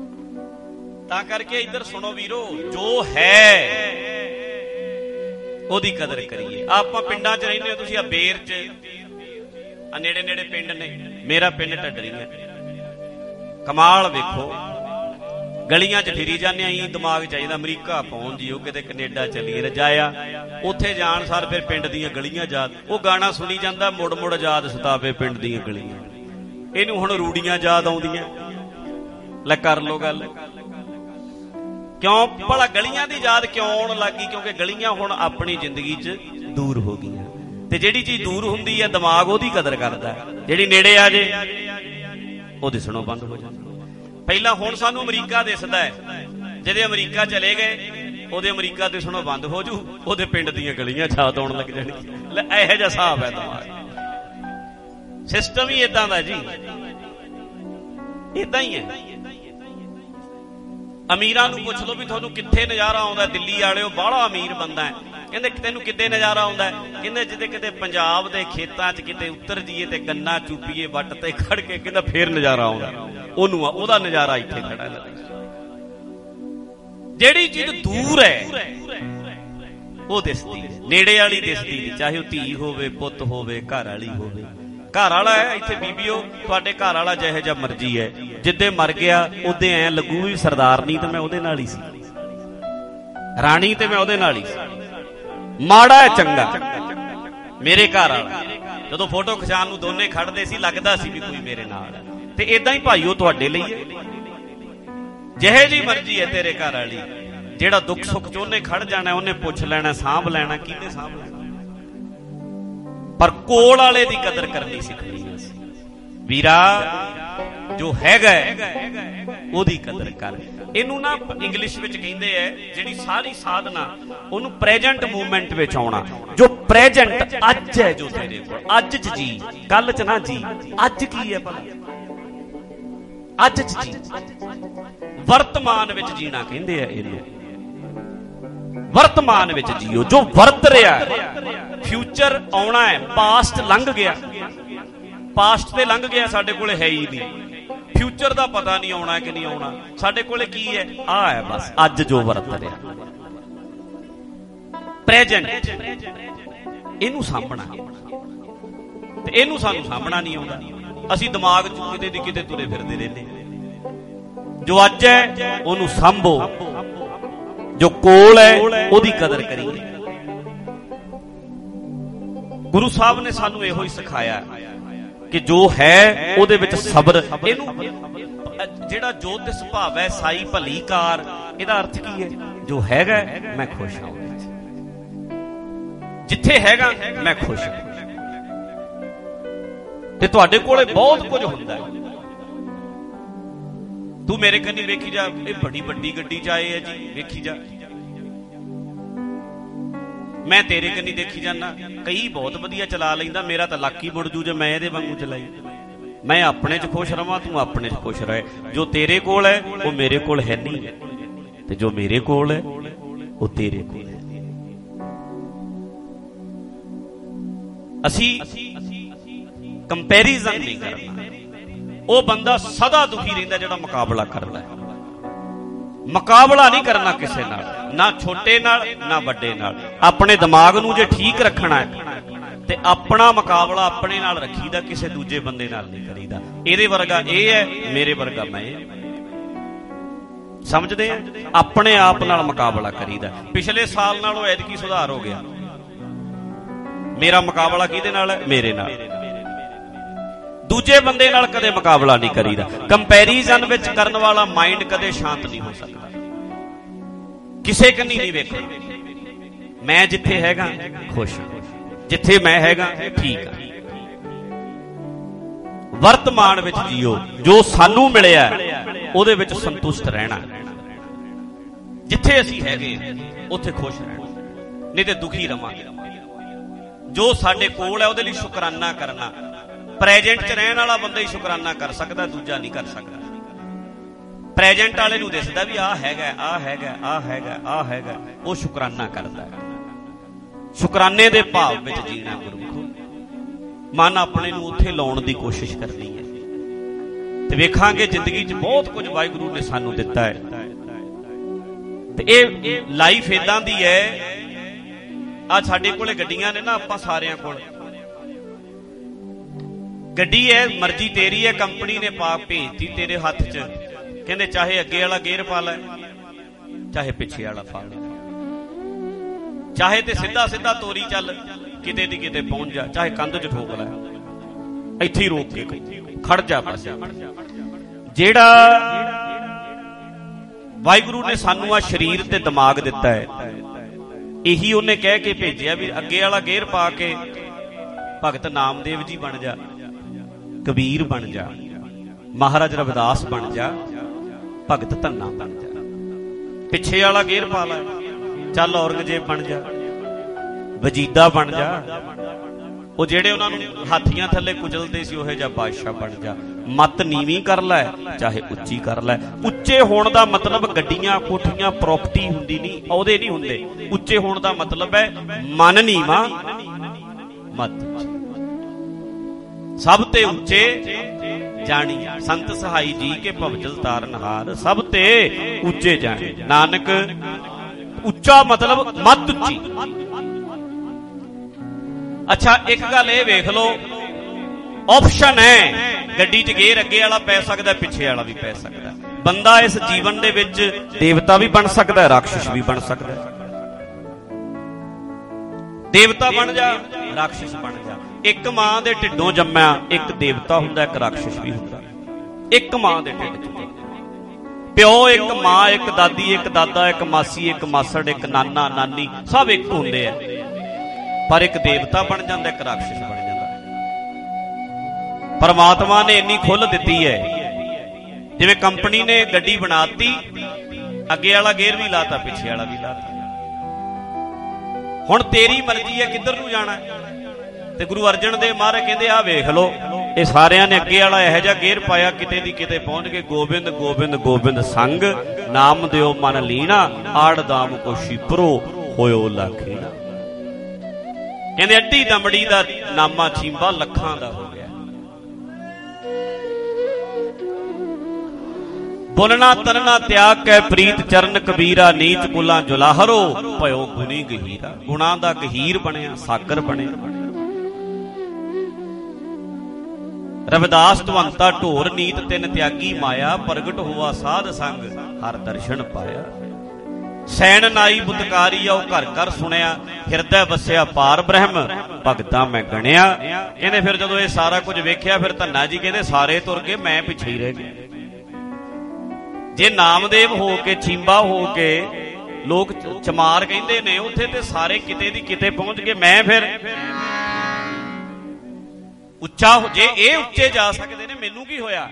ਤਾਂ ਕਰਕੇ ਇੱਧਰ ਸੁਣੋ ਵੀਰੋ, ਜੋ ਹੈ ਉਹਦੀ ਕਦਰ ਕਰੀਏ। ਆਪਾਂ ਪਿੰਡਾਂ 'ਚ ਰਹਿੰਦੇ ਹੋ, ਤੁਸੀਂ ਆ ਬੇਰ 'ਚ ਆ ਨੇੜੇ ਨੇੜੇ ਪਿੰਡ ਨੇ, ਮੇਰਾ ਪਿੰਡ ਢੱਡਰੀ ਹੈ। ਕਮਾਲ ਵੇਖੋ, ਗਲੀਆਂ 'ਚ ਫਿਰੀ ਜਾਂਦੇ ਆਂ, ਦਿਮਾਗ ਚਾਹੀਦਾ ਅਮਰੀਕਾ ਪਹੁੰਚ ਜੀਓ, ਕਿਤੇ ਕੈਨੇਡਾ ਚੱਲੀਏ। ਰਜਾਇਆ ਉੱਥੇ ਜਾਣ ਸਾਰ ਫਿਰ ਪਿੰਡ ਦੀਆਂ ਗਲੀਆਂ ਯਾਦ, ਉਹ ਗਾਣਾ ਸੁਣੀ ਜਾਂਦਾ, ਮੁੜ ਮੁੜ ਯਾਦ ਸਤਾਵੇ ਪਿੰਡ ਦੀਆਂ ਗਲੀਆਂ। ਇਹਨੂੰ ਹੁਣ ਰੂੜੀਆਂ ਯਾਦ ਆਉਂਦੀਆਂ। ਲੈ ਕਰ ਲੋ ਗੱਲ, ਕਿਉਂ ਭਲਾ ਗਲੀਆਂ ਦੀ ਯਾਦ ਕਿਉਂ ਆਉਣ ਲੱਗੀ? ਕਿਉਂਕਿ ਗਲੀਆਂ ਹੁਣ ਆਪਣੀ ਜ਼ਿੰਦਗੀ 'ਚ ਦੂਰ ਹੋ ਗਈਆਂ, ਤੇ ਜਿਹੜੀ ਚੀਜ਼ ਦੂਰ ਹੁੰਦੀ ਹੈ ਦਿਮਾਗ ਉਹਦੀ ਕਦਰ ਕਰਦਾ, ਜਿਹੜੀ ਨੇੜੇ ਆ ਜੇ ਉਹ ਦਿਸਣੋਂ ਬੰਦ ਹੋ ਜਾਂਦਾ। ਪਹਿਲਾਂ ਹੁਣ ਸਾਨੂੰ ਅਮਰੀਕਾ ਦਿਸਦਾ ਹੈ, ਜਿਹਦੇ ਅਮਰੀਕਾ ਚਲੇ ਗਏ ਉਹਦੇ ਅਮਰੀਕਾ ਦਿਸਣੋਂ ਬੰਦ ਹੋ ਜੂ, ਉਹਦੇ ਪਿੰਡ ਦੀਆਂ ਗਲੀਆਂ ਯਾਦ ਆਉਣ ਲੱਗ ਜਾਣਗੀਆਂ। ਲੈ ਇਹੋ ਜਿਹਾ ਹਿਸਾਬ ਹੈ ਦਿਮਾਗ, ਸਿਸਟਮ ਹੀ ਏਦਾਂ ਦਾ ਜੀ, ਏਦਾਂ ਹੀ ਹੈ। ਅਮੀਰਾਂ ਨੂੰ ਪੁੱਛ ਲਓ ਵੀ ਤੁਹਾਨੂੰ ਕਿੱਥੇ ਨਜ਼ਾਰਾ ਆਉਂਦਾ, ਦਿੱਲੀ ਵਾਲਿਓ ਬਾਹਲਾ ਅਮੀਰ ਬੰਦਾ ਹੈ, ਕਹਿੰਦੇ ਤੈਨੂੰ ਕਿੱਦੇ ਨਜ਼ਾਰਾ ਆਉਂਦਾ? ਕਹਿੰਦੇ ਜਿੱਦੇ ਕਿਤੇ ਪੰਜਾਬ ਦੇ ਖੇਤਾਂ 'ਚ ਕਿਤੇ ਉੱਤਰ ਜੀਏ ਤੇ ਗੰਨਾ ਚੂਪੀਏ ਵੱਟ ਤੇ ਖੜ ਕੇ, ਕਹਿੰਦਾ ਫੇਰ ਨਜ਼ਾਰਾ ਆਉਂਦਾ ਉਹਨੂੰ, ਉਹਦਾ ਨਜ਼ਾਰਾ ਇੱਥੇ ਖੜਾ ਹੈ। ਜਿਹੜੀ ਚੀਜ਼ ਦੂਰ ਹੈ ਉਹ ਦਿਸਦੀ ਹੈ, ਨੇੜੇ ਵਾਲੀ ਦਿਸਦੀ ਨਹੀਂ, ਚਾਹੇ ਉਹ ਧੀ ਹੋਵੇ, ਪੁੱਤ ਹੋਵੇ, ਘਰ ਵਾਲੀ ਹੋਵੇ। ਘਰ ਵਾਲਾ ਹੈ ਇੱਥੇ ਬੀਬੀਓ, ਤੁਹਾਡੇ ਘਰ ਵਾਲਾ ਜਿਹੋ ਜਿਹਾ ਮਰਜੀ ਹੈ, ਜਿੱਦੇ ਮਰ ਗਿਆ ਉਹਦੇ ਐ ਲੱਗੂ ਵੀ ਸਰਦਾਰਨੀ ਤੇ ਮੈਂ ਉਹਦੇ ਨਾਲ ਹੀ ਸੀ, ਰਾਣੀ ਤੇ ਮੈਂ ਉਹਦੇ ਨਾਲ ਹੀ ਸੀ। ਮਾੜਾ ਹੈ ਚੰਗਾ, ਮੇਰੇ ਘਰ ਵਾਲਾ ਜਦੋਂ ਫੋਟੋ ਖਿਚਾਉਣ ਨੂੰ ਦੋਨੇ ਖੜਦੇ ਸੀ ਲੱਗਦਾ ਸੀ ਵੀ ਕੋਈ ਮੇਰੇ ਨਾਲ ਹੈ। ਤੇ ਏਦਾਂ ਹੀ ਭਾਈਓ ਤੁਹਾਡੇ ਲਈ ਹੈ, ਜਿਹੇ ਜੀ ਮਰਜੀ ਹੈ ਤੇਰੇ ਘਰ ਵਾਲੀ, ਜਿਹੜਾ ਦੁੱਖ ਸੁੱਖ ਚ ਉਹਨੇ ਖੜ ਜਾਣਾ, ਉਹਨੇ ਪੁੱਛ ਲੈਣਾ, ਸਾਂਭ ਲੈਣਾ, ਕਿਹਨੇ ਸਾਂਭ ਲੈਣਾ। ਪਰ ਕੋਲ ਵਾਲੇ ਦੀ ਕਦਰ ਕਰਨੀ ਸਿੱਖਣੀ ਹੈ ਵੀਰਾ, ਜੋ ਹੈਗਾ ਉਹਦੀ ਕਦਰ ਕਰ। ਇਹਨੂੰ ਨਾ ਇੰਗਲਿਸ਼ ਵਿੱਚ ਕਹਿੰਦੇ ਐ, ਜਿਹੜੀ ਸਾਰੀ ਸਾਧਨਾ ਉਹਨੂੰ ਪ੍ਰੈਜੈਂਟ ਮੂਵਮੈਂਟ ਵਿੱਚ ਆਉਣਾ। ਜੋ ਪ੍ਰੈਜੈਂਟ ਅੱਜ ਹੈ, ਜੋ ਤੇਰੇ ਕੋਲ ਅੱਜ ਚ ਜੀ, ਕੱਲ ਚ ਨਾ ਜੀ, ਅੱਜ ਕੀ ਹੈ ਭਲਾ, ਅੱਜ ਚ ਜੀ, ਵਰਤਮਾਨ ਵਿੱਚ ਜੀਣਾ ਕਹਿੰਦੇ ਆ ਇਹਨੂੰ। ਵਰਤਮਾਨ ਵਿੱਚ ਜੀਓ, ਜੋ ਵਰਤ ਰਿਹਾ। ਫਿਊਚਰ ਆਉਣਾ ਹੈ, ਪਾਸਟ ਲੰਘ ਗਿਆ, ਪਾਸਟ ਤੇ ਲੰਘ ਗਿਆ, ਸਾਡੇ ਕੋਲੇ ਹੈ ਹੀ ਨਹੀਂ। ਫਿਊਚਰ ਦਾ ਪਤਾ ਨਹੀਂ ਆਉਣਾ ਕਿ ਨਹੀਂ ਆਉਣਾ, ਸਾਡੇ ਕੋਲੇ ਕੀ ਹੈ, ਆਹ ਹੈ ਬਸ ਅੱਜ ਜੋ ਵਰਤ ਰਿਹਾ। ਪ੍ਰੈਜੈਂਟ ਇਹਨੂੰ ਸਾਂਭਣਾ, ਤੇ ਇਹਨੂੰ ਸਾਨੂੰ ਸਾਂਭਣਾ ਨਹੀਂ ਆਉਂਦਾ। ਅਸੀਂ ਦਿਮਾਗ ਚ ਕਿਤੇ ਦੀ ਕਿਤੇ ਤੁਰੇ ਫਿਰਦੇ ਰਹਿੰਦੇ। ਜੋ ਅੱਜ ਹੈ ਉਹਨੂੰ ਸਾਂਭੋ, ਜੋ ਕੋਲ ਹੈ ਉਹਦੀ ਕਦਰ ਕਰੀਏ। ਗੁਰੂ ਸਾਹਿਬ ਨੇ ਸਾਨੂੰ ਇਹੋ ਹੀ ਸਿਖਾਇਆ ਕਿ ਜੋ ਹੈ ਉਹਦੇ ਵਿੱਚ ਸਬਰ। ਇਹਨੂੰ ਜਿਹੜਾ ਜੋ ਤਿਸ ਭਾਵੈ ਸਾਈ ਭਲੀ ਕਾਰ, ਇਹਦਾ ਅਰਥ ਕੀ ਹੈ? ਜੋ ਹੈਗਾ ਮੈਂ ਖੁਸ਼ ਹਾਂ, ਜਿੱਥੇ ਹੈਗਾ ਮੈਂ ਖੁਸ਼ ਹਾਂ। ਤੇ ਤੁਹਾਡੇ ਕੋਲੇ ਬਹੁਤ ਕੁਝ ਹੁੰਦਾ ਹੈ। ਤੂੰ ਮੇਰੇ ਕੰਨੀ ਵੇਖੀ ਜਾ, ਇਹ ਬੜੀ ਵੱਡੀ ਗੱਡੀ ਚ ਆਏ ਹੈ ਜੀ, ਵੇਖੀ ਜਾ। ਮੈਂ ਤੇਰੇ ਕੰਨੀ ਦੇਖੀ ਜਾਨਾ, ਕਈ ਬਹੁਤ ਵਧੀਆ ਚਲਾ ਲੈਂਦਾ, ਮੇਰਾ ਤਾਂ ਲੱਕ ਹੀ ਮੁੜ ਜੂ ਜੇ ਮੈਂ ਇਹਦੇ ਵਾਂਗੂ ਚਲਾਈ। ਮੈਂ ਆਪਣੇ ਚ ਖੁਸ਼ ਰਵਾਂ, ਤੂੰ ਆਪਣੇ ਚ ਖੁਸ਼ ਰਹੇ। ਜੋ ਤੇਰੇ ਕੋਲ ਹੈ ਉਹ ਮੇਰੇ ਕੋਲ ਹੈ ਨਹੀਂ, ਤੇ ਜੋ ਮੇਰੇ ਕੋਲ ਹੈ ਉਹ ਤੇਰੇ ਕੋਲ ਹੈ। ਅਸੀਂ ਕੰਪੈਰੀਜ਼ਨ ਨਹੀਂ ਕਰਨਾ। ਉਹ ਬੰਦਾ ਸਦਾ ਦੁਖੀ ਰਹਿੰਦਾ ਜਿਹੜਾ ਮੁਕਾਬਲਾ ਕਰਦਾ ਹੈ। ਮੁਕਾਬਲਾ ਨਹੀਂ ਕਰਨਾ ਕਿਸੇ ਨਾਲ, ਨਾ ਛੋਟੇ ਨਾਲ ਨਾ ਵੱਡੇ ਨਾਲ। ਆਪਣੇ ਦਿਮਾਗ ਨੂੰ ਜੇ ਠੀਕ ਰੱਖਣਾ ਹੈ ਤੇ ਆਪਣਾ ਮੁਕਾਬਲਾ ਆਪਣੇ ਨਾਲ ਰੱਖੀਦਾ, ਕਿਸੇ ਦੂਜੇ ਬੰਦੇ ਨਾਲ ਨਹੀਂ ਕਰੀਦਾ। ਇਹਦੇ ਵਰਗਾ ਇਹ ਹੈ, ਮੇਰੇ ਵਰਗਾ ਮੈਂ। ਸਮਝਦੇ ਆ? ਆਪਣੇ ਆਪ ਨਾਲ ਮੁਕਾਬਲਾ ਕਰੀਦਾ। ਪਿਛਲੇ ਸਾਲ ਨਾਲੋਂ ਐਤਕੀ ਸੁਧਾਰ ਹੋ ਗਿਆ। ਮੇਰਾ ਮੁਕਾਬਲਾ ਕਿਹਦੇ ਨਾਲ ਹੈ? ਮੇਰੇ ਨਾਲ। ਦੂਜੇ ਬੰਦੇ ਨਾਲ ਕਦੇ ਮੁਕਾਬਲਾ ਨਹੀਂ ਕਰੀਦਾ। ਕੰਪੈਰੀਜ਼ਨ ਵਿੱਚ ਕਰਨ ਵਾਲਾ ਮਾਈਂਡ ਕਦੇ ਸ਼ਾਂਤ ਨਹੀਂ ਹੋ ਸਕਦਾ। ਕਿਸੇ ਕੰਨੀ ਨਹੀਂ ਵੇਖਣਾ। ਮੈਂ ਜਿੱਥੇ ਹੈਗਾ ਖੁਸ਼, ਜਿੱਥੇ ਮੈਂ ਹੈਗਾ ਠੀਕ ਆ। ਵਰਤਮਾਨ ਵਿੱਚ ਜੀਓ, ਜੋ ਸਾਨੂੰ ਮਿਲਿਆ ਉਹਦੇ ਵਿੱਚ ਸੰਤੁਸ਼ਟ ਰਹਿਣਾ। ਜਿੱਥੇ ਅਸੀਂ ਹੈਗੇ ਉੱਥੇ ਖੁਸ਼ ਰਹਿਣਾ, ਨਹੀਂ ਤੇ ਦੁਖੀ ਰਵਾਂਗੇ। ਜੋ ਸਾਡੇ ਕੋਲ ਹੈ ਉਹਦੇ ਲਈ ਸ਼ੁਕਰਾਨਾ ਕਰਨਾ। ਪ੍ਰੈਜੈਂਟ 'ਚ ਰਹਿਣ ਵਾਲਾ ਬੰਦਾ ਹੀ ਸ਼ੁਕਰਾਨਾ ਕਰ ਸਕਦਾ, ਦੂਜਾ ਨਹੀਂ ਕਰ ਸਕਦਾ। ਪ੍ਰੈਜੈਂਟ ਵਾਲੇ ਨੂੰ ਦਿਸਦਾ ਵੀ ਆਹ ਹੈਗਾ, ਆਹ ਹੈਗਾ, ਆਹ ਹੈਗਾ, ਆਹ ਹੈਗਾ, ਉਹ ਸ਼ੁਕਰਾਨਾ ਕਰਦਾ। ਸ਼ੁਕਰਾਨੇ ਦੇ ਭਾਵ ਵਿੱਚ ਜੀਣਾ ਗੁਰਮੁਖੋ। ਮਨ ਆਪਣੇ ਨੂੰ ਉੱਥੇ ਲਾਉਣ ਦੀ ਕੋਸ਼ਿਸ਼ ਕਰਨੀ ਹੈ, ਤੇ ਵੇਖਾਂਗੇ ਜ਼ਿੰਦਗੀ 'ਚ ਬਹੁਤ ਕੁਝ ਵਾਹਿਗੁਰੂ ਨੇ ਸਾਨੂੰ ਦਿੱਤਾ ਹੈ। ਤੇ ਇਹ ਲਾਈਫ ਏਦਾਂ ਦੀ ਹੈ, ਆ ਸਾਡੇ ਕੋਲੇ ਗੱਡੀਆਂ ਨੇ ਨਾ, ਆਪਾਂ ਸਾਰਿਆਂ ਕੋਲ ਗੱਡੀ ਹੈ, ਮਰਜ਼ੀ ਤੇਰੀ ਹੈ, ਕੰਪਨੀ ਨੇ ਪਾ ਭੇਜਤੀ ਤੇਰੇ ਹੱਥ 'ਚ, ਕਹਿੰਦੇ ਚਾਹੇ ਅੱਗੇ ਵਾਲਾ ਗੇਅਰ ਪਾ ਲੈ, ਚਾਹੇ ਪਿੱਛੇ ਵਾਲਾ ਪਾ ਲੈ, ਚਾਹੇ ਤੇ ਸਿੱਧਾ ਸਿੱਧਾ ਤੋਰੀ ਚੱਲ, ਕਿਤੇ ਦੀ ਕਿਤੇ ਪਹੁੰਚ ਜਾ, ਚਾਹੇ ਕੰਧ 'ਚ ਠੋਕ ਲੈ, ਇੱਥੇ ਹੀ ਰੋਕ ਕੇ ਖੜ ਜਾ ਬਸ। ਜਿਹੜਾ ਵਾਹਿਗੁਰੂ ਨੇ ਸਾਨੂੰ ਆ ਸਰੀਰ ਤੇ ਦਿਮਾਗ ਦਿੱਤਾ ਹੈ, ਇਹੀ ਉਹਨੇ ਕਹਿ ਕੇ ਭੇਜਿਆ ਵੀ ਅੱਗੇ ਵਾਲਾ ਗੇਅਰ ਪਾ ਕੇ ਭਗਤ ਨਾਮਦੇਵ ਜੀ ਬਣ ਜਾ, ਕਬੀਰ ਬਣ ਜਾ, ਮਹਾਰਾਜ ਰਵਿਦਾਸ ਬਣ ਜਾ, ਭਗਤ ਧੰਨਾ ਬਣ ਜਾ। ਪਿੱਛੇ ਵਾਲਾ ਗੇਅਰ ਪਾ ਲੈ, ਚੱਲ ਔਰੰਗਜ਼ੇਬ ਬਣ ਜਾ, ਵਜੀਦਾ ਬਣ ਜਾ, ਉਹ ਜਿਹੜੇ ਉਹਨਾਂ ਨੂੰ ਹਾਥੀਆਂ ਥੱਲੇ ਕੁਚਲਦੇ ਸੀ ਉਹੋ ਜਿਹਾ ਬਾਦਸ਼ਾਹ ਬਣ ਜਾ। ਮੱਤ ਨੀਵੀਂ ਕਰ ਲੈ, ਚਾਹੇ ਉੱਚੀ ਕਰ ਲੈ। ਉੱਚੇ ਹੋਣ ਦਾ ਮਤਲਬ ਗੱਡੀਆਂ ਕੋਠੀਆਂ ਪ੍ਰਾਪਰਟੀ ਹੁੰਦੀ ਨਹੀਂ, ਉਹਦੇ ਨਹੀਂ ਹੁੰਦੇ। ਉੱਚੇ ਹੋਣ ਦਾ ਮਤਲਬ ਹੈ ਮਨ ਨੀਵਾਂ ਮਤ ਸਭ ਤੇ ਉੱਚੇ ਜਾਣੀ। ਸੰਤ ਸਹਾਈ ਜੀ ਕੇ ਭਵਜਲ ਤਾਰਨਹਾਰ, ਸਭ ਤੇ ਉੱਚੇ ਜਾਣੀ। ਨਾਨਕ ਉੱਚਾ ਮਤਲਬ ਮਤ ਉੱਚੀ। ਅੱਛਾ ਇੱਕ ਗੱਲ ਇਹ ਵੇਖ ਲਓ, ਆਪਸ਼ਨ ਹੈ ਗੱਡੀ 'ਚ ਗੇਅਰ ਅੱਗੇ ਵਾਲਾ ਪੈ ਸਕਦਾ, ਪਿੱਛੇ ਵਾਲਾ ਵੀ ਪੈ ਸਕਦਾ। ਬੰਦਾ ਇਸ ਜੀਵਨ ਦੇ ਵਿੱਚ ਦੇਵਤਾ ਵੀ ਬਣ ਸਕਦਾ, ਰਾਖਸ਼ ਵੀ ਬਣ ਸਕਦਾ। ਦੇਵਤਾ ਬਣ ਜਾ, ਰਾਖਸ਼ ਬਣ ਜਾ। ਇੱਕ ਮਾਂ ਦੇ ਢਿੱਡੋਂ ਜੰਮਿਆ ਇੱਕ ਦੇਵਤਾ ਹੁੰਦਾ, ਇੱਕ ਰਾਖਸ਼ ਵੀ ਹੁੰਦਾ। ਇੱਕ ਮਾਂ ਦੇ ਢਿੱਡ 'ਚ ਪਿਓ ਇੱਕ, ਮਾਂ ਇੱਕ, ਦਾਦੀ ਇੱਕ, ਦਾਦਾ ਇੱਕ, ਮਾਸੀ ਇੱਕ, ਮਾਸੜ ਇੱਕ, ਨਾਨਾ ਨਾਨੀ ਸਭ ਇੱਕ ਹੁੰਦੇ ਆ, ਪਰ ਇੱਕ ਦੇਵਤਾ ਬਣ ਜਾਂਦਾ, ਇੱਕ ਰਾਖਸ਼ ਬਣ ਜਾਂਦਾ। ਪਰਮਾਤਮਾ ਨੇ ਇੰਨੀ ਖੁੱਲ੍ਹ ਦਿੱਤੀ ਹੈ, ਜਿਵੇਂ ਕੰਪਨੀ ਨੇ ਗੱਡੀ ਬਣਾਤੀ, ਅੱਗੇ ਵਾਲਾ ਗੇਅਰ ਵੀ ਲਾਤਾ, ਪਿੱਛੇ ਵਾਲਾ ਵੀ ਲਾਤਾ। ਹੁਣ ਤੇਰੀ ਮਰਜ਼ੀ ਹੈ ਕਿੱਧਰ ਨੂੰ ਜਾਣਾ। ਤੇ ਗੁਰੂ ਅਰਜਨ ਦੇਵ ਮਹਾਰਾਜ ਕਹਿੰਦੇ ਆ ਵੇਖ ਲਓ, ਇਹ ਸਾਰਿਆਂ ਨੇ ਅੱਗੇ ਵਾਲਾ ਇਹੋ ਜਿਹਾ ਗੇਅਰ ਪਾਇਆ, ਕਿਤੇ ਦੀ ਕਿਤੇ ਪਹੁੰਚ ਕੇ ਗੋਬਿੰਦ ਗੋਬਿੰਦ ਗੋਬਿੰਦ ਸੰਗ ਨਾਮ ਦਿਓ ਮਨ ਲੀਣਾ, ਆੜ ਦਾਮ ਕੋ ਸ਼ਿਪਰੋ ਹੋਇਓ ਲਾਖੇ। ਕਹਿੰਦੇ ਅੱਡੀ ਦਮੜੀ ਦਾ ਨਾਮਾ ਛੀਂਬਾ ਲੱਖਾਂ ਦਾ ਹੋ ਗਿਆ। ਬੋਲਣਾ ਤਨਣਾ ਤਿਆਗ ਕੈ ਪ੍ਰੀਤ ਚਰਨ ਕਬੀਰਾ, ਨੀਚ ਕੁਲਾਂ ਜੁਲਾਹਰੋ ਭਇਓ ਗੁਨੀ ਗਹੀਰਾ। ਗੁਣਾਂ ਦਾ ਗਹੀਰ ਬਣਿਆ, ਸਾਗਰ ਬਣਿਆ। ਰਵਿਦਾਸ ਧਵੰਤਾ ਢੋਰ ਨੀਤ ਤਿੰਨ ਤਿਆਗੀ ਮਾਇਆ, ਪ੍ਰਗਟ ਹੋਆ ਸਾਧ ਸੰਗ ਹਰ ਦਰਸ਼ਨ ਪਾਇਆ। ਸੈਣ ਨਾਈ ਬੁਤਕਾਰੀ ਆਓ ਘਰ ਘਰ ਸੁਣਿਆ, ਹਿਰਦੈ ਵਸਿਆ ਪਾਰ ਬ੍ਰਹਮ ਭਗਤਾਂ ਮੈਂ ਗਣਿਆ। ਕਹਿੰਦੇ ਫਿਰ ਜਦੋਂ ਇਹ ਸਾਰਾ ਕੁਝ ਵੇਖਿਆ, ਫਿਰ ਧੰਨਾ ਜੀ ਕਹਿੰਦੇ ਸਾਰੇ ਤੁਰ ਗਏ, ਮੈਂ ਪਿੱਛੇ ਹੀ ਰਹਿ ਗਿਆ। ਜੇ ਨਾਮਦੇਵ ਹੋ ਕੇ, ਚੀਂਬਾ ਹੋ ਕੇ ਲੋਕ ਚਮਾਰ ਕਹਿੰਦੇ ਨੇ, ਉੱਥੇ ਤੇ ਸਾਰੇ ਕਿਤੇ ਦੀ ਕਿਤੇ ਪਹੁੰਚ ਗਏ, ਮੈਂ ਫਿਰ ਉੱਚਾ ਹੋ। ਜੇ ਇਹ ਉੱਚੇ ਜਾ ਸਕਦੇ ਨੇ, ਮੈਨੂੰ ਕੀ ਹੋਇਆ।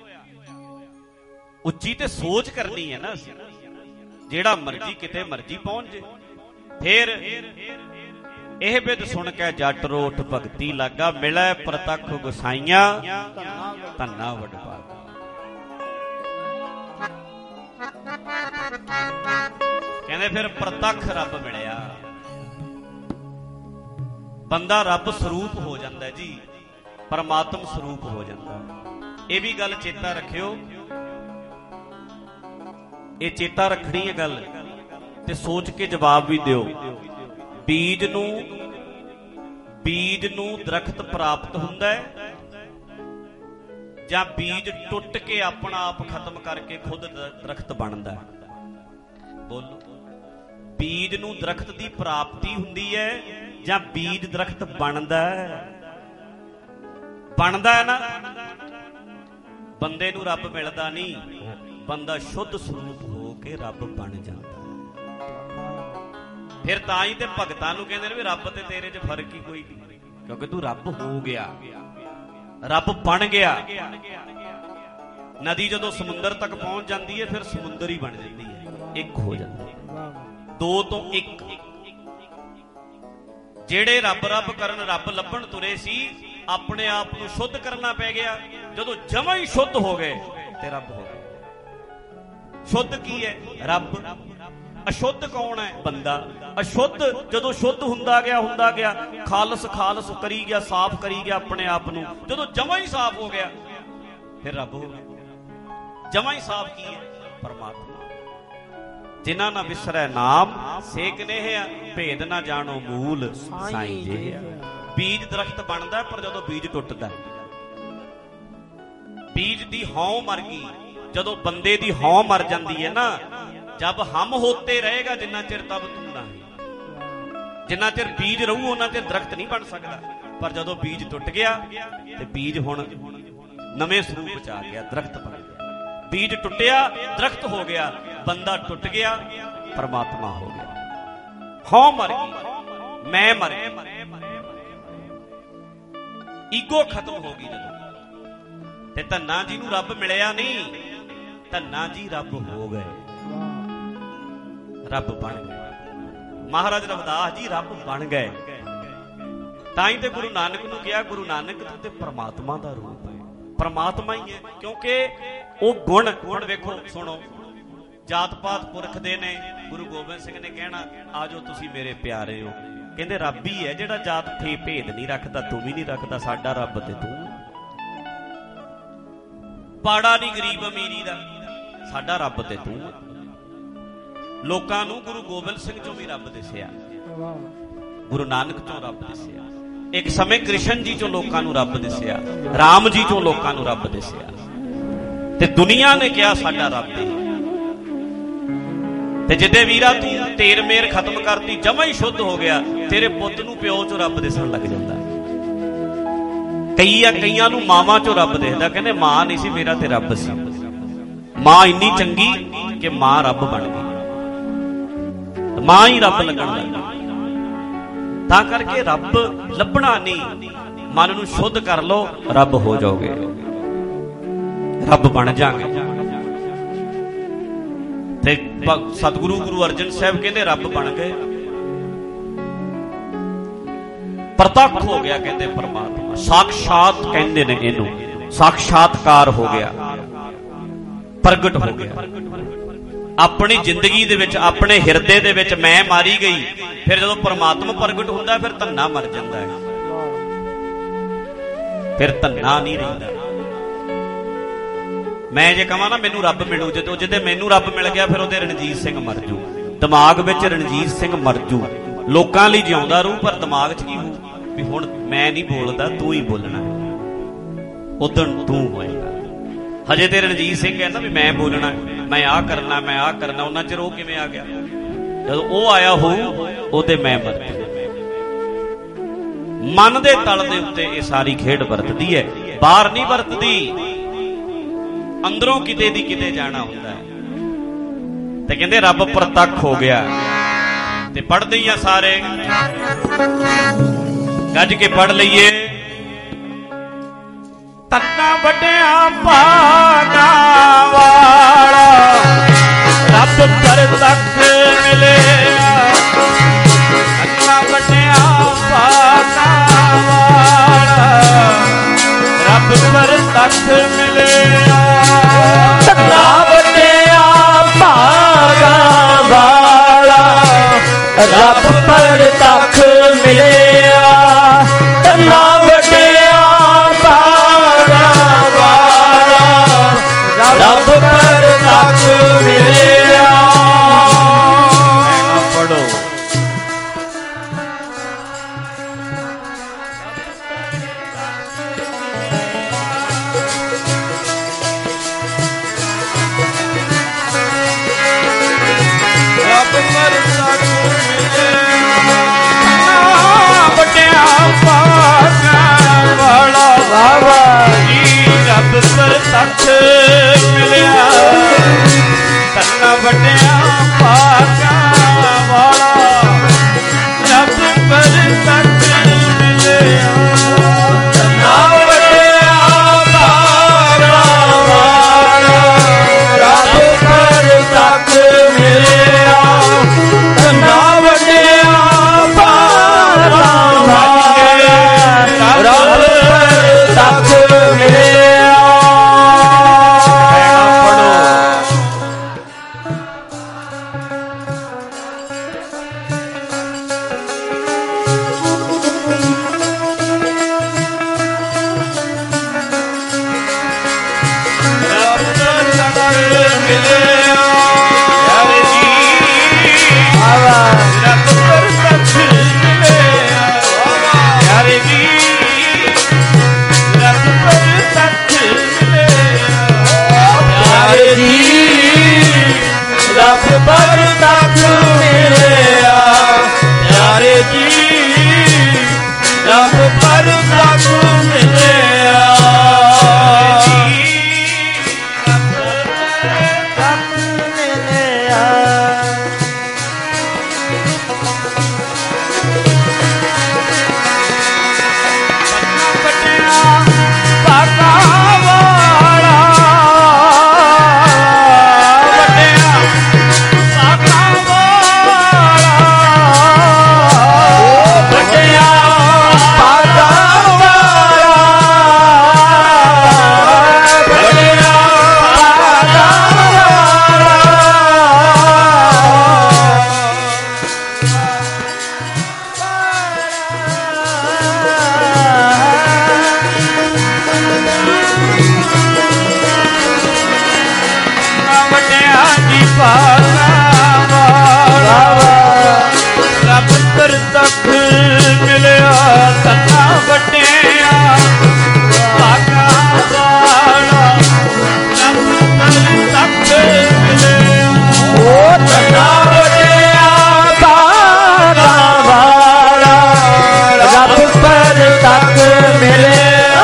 ਉੱਚੀ ਤੇ ਸੋਚ ਕਰਨੀ ਹੈ ਨਾ ਅਸੀਂ, ਜਿਹੜਾ ਮਰਜੀ ਕਿਤੇ ਮਰਜੀ ਪਹੁੰਚ ਜੇ। ਫਿਰ ਇਹ ਬਿਦ ਸੁਣ ਕੇ ਜੱਟ ਰੋਠ ਭਗਤੀ ਲਾਗਾ, ਮਿਲੈ ਪ੍ਰਤੱਖ ਗੁਸਾਈਆਂ ਧੰਨਾ ਵਡਭਾਗਾ। ਕਹਿੰਦੇ ਫਿਰ ਪ੍ਰਤੱਖ ਰੱਬ ਮਿਲਿਆ, ਬੰਦਾ ਰੱਬ ਸਰੂਪ ਹੋ ਜਾਂਦਾ ਜੀ, ਪਰਮਾਤਮ ਸਰੂਪ ਹੋ ਜਾਂਦਾ। ਇਹ ਵੀ ਗੱਲ ਚੇਤਾ ਰੱਖਿਓ, ਇਹ ਚੇਤਾ ਰੱਖਣੀ ਹੈ ਗੱਲ, ਤੇ ਸੋਚ ਕੇ ਜਵਾਬ ਵੀ ਦਿਓ। ਬੀਜ ਨੂੰ ਬੀਜ ਨੂੰ ਦਰਖਤ ਪ੍ਰਾਪਤ ਹੁੰਦਾ ਹੈ, ਜਾਂ ਬੀਜ ਟੁੱਟ ਕੇ ਆਪਣਾ ਆਪ ਖਤਮ ਕਰਕੇ ਖੁਦ ਦਰਖਤ ਬਣਦਾ ਹੈ। ਬੋਲੋ, ਬੀਜ ਨੂੰ ਦਰਖਤ ਦੀ ਪ੍ਰਾਪਤੀ ਹੁੰਦੀ ਹੈ ਜਾਂ ਬੀਜ ਦਰਖਤ ਬਣਦਾ ਹੈ? ਬਣਦਾ ਹੈ ਨਾ। ਬੰਦੇ ਨੂੰ ਰੱਬ ਮਿਲਦਾ ਨਹੀਂ, ਬੰਦਾ ਸ਼ੁੱਧ ਸਰੂਪ ਹੋ ਕੇ ਰੱਬ ਬਣ ਜਾਂਦਾ। ਫਿਰ ਤਾਂ ਹੀ ਤੇ ਭਗਤਾਂ ਨੂੰ ਕਹਿੰਦੇ ਨੇ ਵੀ ਰੱਬ ਤੇ ਤੇਰੇ 'ਚ ਫਰਕ ਹੀ ਕੋਈ ਨਹੀਂ, ਕਿਉਂਕਿ ਤੂੰ ਰੱਬ ਹੋ ਗਿਆ, ਰੱਬ ਬਣ ਗਿਆ। ਨਦੀ ਜਦੋਂ ਸਮੁੰਦਰ ਤੱਕ ਪਹੁੰਚ ਜਾਂਦੀ ਹੈ, ਫਿਰ ਸਮੁੰਦਰ ਹੀ ਬਣ ਜਾਂਦੀ ਹੈ, ਇੱਕ ਹੋ ਜਾਂਦਾ। ਦੋ ਤੋਂ ਇੱਕ। ਜਿਹੜੇ ਰੱਬ ਰੱਬ ਕਰਨ, ਰੱਬ ਲੱਭਣ ਤੁਰੇ ਸੀ, ਆਪਣੇ ਆਪ ਨੂੰ ਸ਼ੁੱਧ ਕਰਨਾ ਪੈ ਗਿਆ। ਜਦੋਂ ਜਮਾਂ ਹੀ ਸ਼ੁੱਧ ਹੋ ਗਏ ਤੇ ਰੱਬ ਹੋ ਗਏ। ਸ਼ੁੱਧ ਕੀ ਹੈ? ਰੱਬ। ਅਸ਼ੁੱਧ ਕੌਣ ਹੈ? ਬੰਦਾ। ਅਸ਼ੁੱਧ ਜਦੋਂ ਸ਼ੁੱਧ ਹੁੰਦਾ ਗਿਆ ਹੁੰਦਾ ਗਿਆ ਖਾਲਸ ਖਾਲਸ ਕਰੀ ਗਿਆ, ਸਾਫ਼ ਕਰੀ ਗਿਆ ਆਪਣੇ ਆਪ ਨੂੰ। ਜਦੋਂ ਜਮਾਂ ਹੀ ਸਾਫ਼ ਹੋ ਗਿਆ ਫਿਰ ਰੱਬ ਹੋ ਗਿਆ। ਜਮਾਂ ਹੀ ਸਾਫ਼ ਕੀ ਹੈ? ਪਰਮਾਤਮਾ। ਜਿਨ੍ਹਾਂ ਨਾ ਵਿਸਰੈ ਨਾਮ ਸੇ ਕਨੇਹਿਆ, ਭੇਦ ਨਾ ਜਾਣੋ ਮੂਲ ਸਾਈਂ ਜਿਹਾ। ਬੀਜ ਦਰਖਤ ਬਣਦਾ ਪਰ ਜਦੋਂ ਬੀਜ ਟੁੱਟਦਾ, ਬੀਜ ਦੀ ਹੌਂ ਮਰ ਗਈ। ਜਦੋਂ ਬੰਦੇ ਦੀ ਹੌਂ ਮਰ ਜਾਂਦੀ ਹੈ ਨਾ, ਜਬ ਹਮ ਹੋਤੇ ਰਹੇਗਾ ਜਿੰਨਾ ਚਿਰ ਤਬ ਤੂੰ ਨਹੀਂ, ਜਿੰਨਾ ਚਿਰ ਬੀਜ ਰਹੂ ਉਹਨਾਂ ਚਿਰ ਦਰਖਤ ਨਹੀਂ ਬਣ ਸਕਦਾ। ਪਰ ਜਦੋਂ ਬੀਜ ਟੁੱਟ ਗਿਆ ਤੇ ਬੀਜ ਹੁਣ ਨਵੇਂ ਸਰੂਪ ਚ ਆ ਗਿਆ, ਦਰਖਤ ਬਣ ਗਿਆ। ਬੀਜ ਟੁੱਟਿਆ ਦਰਖਤ ਹੋ ਗਿਆ, ਬੰਦਾ ਟੁੱਟ ਗਿਆ ਪਰਮਾਤਮਾ ਹੋ ਗਿਆ। ਹਉ ਮਰ ਗਈ, ਮੈਂ ਮਰ ਗਿਆ, ਈਗੋ ਖਤਮ ਹੋ ਗਈ ਜਦੋਂ। ਤੇ ਧੰਨਾ ਜੀ ਨੂੰ ਰੱਬ ਮਿਲਿਆ ਨਹੀਂ, ਧੰਨਾ ਜੀ ਰੱਬ ਹੋ ਗਏ, ਰੱਬ ਬਣ ਗਏ। ਮਹਾਰਾਜ ਰਵਿਦਾਸ ਜੀ ਰੱਬ ਬਣ ਗਏ। ਤਾਂ ਹੀ ਤੇ ਗੁਰੂ ਨਾਨਕ ਨੂੰ ਕਿਹਾ, ਗੁਰੂ ਨਾਨਕ ਤੂੰ ਤੇ ਪਰਮਾਤਮਾ ਦਾ ਰੂਪ ਹੈ, ਪਰਮਾਤਮਾ ਹੀ ਹੈ। ਕਿਉਂਕਿ ਉਹ ਗੁਣ, ਗੁਣ ਵੇਖੋ ਸੁਣੋ, ਜਾਤ ਪਾਤ ਪੁਰਖ ਦੇ ਨੇ। ਗੁਰੂ ਗੋਬਿੰਦ ਸਿੰਘ ਨੇ ਕਹਿਣਾ ਆਜੋ ਤੁਸੀਂ ਮੇਰੇ ਪਿਆਰੇ ਹੋ। ਕਹਿੰਦੇ ਰੱਬ ਹੀ ਹੈ ਜਿਹੜਾ ਜਾਤ ਫੇ ਭੇਦ ਨਹੀਂ ਰੱਖਦਾ, ਤੂੰ ਵੀ ਨਹੀਂ ਰੱਖਦਾ, ਸਾਡਾ ਰੱਬ ਤੇ ਤੂੰ। ਪਾੜਾ ਨਹੀਂ ਗਰੀਬ ਅਮੀਰੀ ਦਾ, ਸਾਡਾ ਰੱਬ ਤੇ ਤੂੰ। ਲੋਕਾਂ ਨੂੰ ਗੁਰੂ ਗੋਬਿੰਦ ਸਿੰਘ ਚੋਂ ਵੀ ਰੱਬ ਦਿਸਿਆ, ਗੁਰੂ ਨਾਨਕ ਚੋਂ ਰੱਬ ਦਿਸਿਆ। ਇੱਕ ਸਮੇਂ ਕ੍ਰਿਸ਼ਨ ਜੀ ਚੋਂ ਲੋਕਾਂ ਨੂੰ ਰੱਬ ਦਿਸਿਆ, ਰਾਮ ਜੀ ਚੋਂ ਲੋਕਾਂ ਨੂੰ ਰੱਬ ਦਿਸਿਆ। ਤੇ ਦੁਨੀਆ ਨੇ ਕਿਹਾ ਸਾਡਾ ਰੱਬ ਹੈ। ਤੇ ਜਿੱਦੇ ਵੀਰਾ ਤੂੰ ਤੇਰ ਮੇਰ ਖਤਮ ਕਰਤੀ, ਜਮਾ ਹੀ ਸ਼ੁੱਧ ਹੋ ਗਿਆ, ਤੇਰੇ ਪੁੱਤ ਨੂੰ ਪਿਓ ਚੋਂ ਰੱਬ ਦਿਸਣ ਲੱਗ ਜਾਂਦਾ। ਕਈ ਆ ਕਈਆਂ ਨੂੰ ਮਾਵਾਂ ਚੋਂ ਰੱਬ ਦਿਸਦਾ। ਕਹਿੰਦੇ ਮਾਂ ਨਹੀਂ ਸੀ, ਮੇਰਾ ਤੇ ਰੱਬ ਸੀ। ਮਾਂ ਇੰਨੀ ਚੰਗੀ ਕਿ ਮਾਂ ਰੱਬ ਬਣ ਗਈ, ਮਾਂ ਹੀ ਰੱਬ ਲੱਗਣ ਲੱਗ ਗਈ। ਤਾਂ ਕਰਕੇ ਰੱਬ ਲੱਭਣਾ ਨਹੀਂ, ਮਨ ਨੂੰ ਸ਼ੁੱਧ ਕਰ ਲੋ, ਰੱਬ ਹੋ ਜਾਓਗੇ, ਰੱਬ ਬਣ ਜਾਗੇ। ਤੇ ਸਤਿਗੁਰੂ ਗੁਰੂ ਅਰਜਨ ਸਾਹਿਬ ਕਹਿੰਦੇ ਰੱਬ ਬਣ ਗਏ, ਪ੍ਰਤੱਖ ਹੋ ਗਿਆ। ਕਹਿੰਦੇ ਪਰਮਾਤਮਾ ਸਾਖਸ਼ਾਤ ਕਹਿੰਦੇ ਨੇ ਇਹਨੂੰ, ਸਾਖਸ਼ਾਤਕਾਰ ਹੋ ਗਿਆ, ਪ੍ਰਗਟ ਹੋ ਗਿਆ ਆਪਣੀ ਜ਼ਿੰਦਗੀ ਦੇ ਵਿੱਚ, ਆਪਣੇ ਹਿਰਦੇ ਦੇ ਵਿੱਚ ਮੈਂ ਮਾਰੀ ਗਈ। ਫਿਰ ਜਦੋਂ ਪਰਮਾਤਮਾ ਪ੍ਰਗਟ ਹੁੰਦਾ ਫਿਰ ਧੰਨਾ ਮਰ ਜਾਂਦਾ ਹੈ, ਫਿਰ ਧੰਨਾ ਨਹੀਂ ਰਹਿੰਦਾ। ਮੈਂ ਜੇ ਕਹਾਂ ਨਾ ਮੈਨੂੰ ਰੱਬ ਮਿਲੂ, ਜਦੋਂ ਜਿਹਦੇ ਮੈਨੂੰ ਰੱਬ ਮਿਲ ਗਿਆ ਫਿਰ ਉਹਦੇ ਰਣਜੀਤ ਸਿੰਘ ਮਰ ਜੂ, ਦਿਮਾਗ ਵਿੱਚ ਰਣਜੀਤ ਸਿੰਘ ਮਰ ਜੂ। ਲੋਕਾਂ ਲਈ ਜਿਉਂਦਾ ਰਹੂ ਪਰ ਦਿਮਾਗ 'ਚ ਕੀ ਹੋਊ ਵੀ ਹੁਣ ਮੈਂ ਨਹੀਂ ਬੋਲਦਾ, ਤੂੰ ਹੀ ਬੋਲਣਾ, ਉਦੋਂ ਤੂੰ ਹੋਏਗਾ। ਹਜੇ ਤੇ ਰਣਜੀਤ ਸਿੰਘ ਕਹਿੰਦਾ ਵੀ ਮੈਂ ਬੋਲਣਾ, ਮੈਂ ਆਹ ਕਰਨਾ, ਮੈਂ ਆਹ ਕਰਨਾ, ਉਹਨਾਂ ਚਿਰ ਉਹ ਕਿਵੇਂ ਆ ਗਿਆ? ਜਦੋਂ ਉਹ ਆਇਆ ਹੋਊ ਉਹਦੇ ਮੈਂ ਮਰ ਗਿਆ। ਮਨ ਦੇ ਤਲ ਦੇ ਉੱਤੇ ਇਹ ਸਾਰੀ ਖੇਡ ਵਰਤਦੀ ਹੈ, ਬਾਹਰ ਨਹੀਂ ਵਰਤਦੀ, ਅੰਦਰੋਂ ਕਿਤੇ ਦੀ ਕਿਤੇ ਜਾਣਾ ਹੁੰਦਾ ਹੈ। ਤੇ ਕਹਿੰਦੇ ਰੱਬ ਪ੍ਰਤੱਖ ਹੋ ਗਿਆ। ਤੇ ਪੜ੍ਹਦੇ ਹੀ ਆ ਸਾਰੇ, ਗੱਜ ਕੇ ਪੜ੍ਹ ਲਈਏ। ਤੰਨਾ ਵੱਡਿਆਂ ਭਾਗਾਂ ਵਾਲਾ ਰੱਬ ਪ੍ਰਤੱਖ ਮਿਲਿਆ, ਤੰਨਾ ਵੱਡਿਆਂ ਭਾਗਾਂ ਵਾਲਾ ਰੱਬ ਪ੍ਰਤੱਖ ਮਿਲਿਆ, ਤੰਨਾ ਵੱਡਿਆਂ ਭਾਗਾਂ ਵਾਲਾ ਰੱਬ ਪ੍ਰਤੱਖ ਮਿਲਿਆ, ਤੰਨਾ ਵੱਡਿਆਂ ਭਾਗਾਂ ਵਾਲਾ ਰੱਬ ਪ੍ਰਤੱਖ ਮਿਲਿਆ। ਪੜੋ ਰੱਬ ਪ੍ਰਤੱਖ ਮਿਲਿਆ, ਤੰਨਾ ਵੱਡਿਆਂ ਭਾਗਾਂ ਵਾਲਾ ਰੱਬ ਪ੍ਰਤੱਖ ਮਿਲਿਆ, ਤੰਨਾ ਵੱਡਿਆਂ ਭਾਗਾਂ ਵਾਲਾ ਰੱਬ ਪ੍ਰਤੱਖ ਮਿਲਿਆ, ਤੰਨਾ ਵੱਡਿਆਂ ਭਾਗਾਂ ਵਾਲਾ ਰੱਬ ਪ੍ਰਤੱਖ ਮਿਲਿਆ। ਪੜੋ ਵੱਡਿਆਂ ਦੀ ਪਾਲਾ ਵਾਲਾ ਰੱਬ ਦਰ ਤੱਕ ਮਿਲਿਆ ਤਨਾ ਵੱਡਿਆਂ ਭਾਗਾ ਵਾਲਾ ਰੱਬ ਦਰ ਤੱਕ ਮਿਲਿਆ ਉਹ ਤਨਾ ਵੱਡਿਆਂ ਭਾਗਾ ਵਾਲਾ ਰੱਬ ਦਰ ਤੱਕ ਮਿਲਿਆ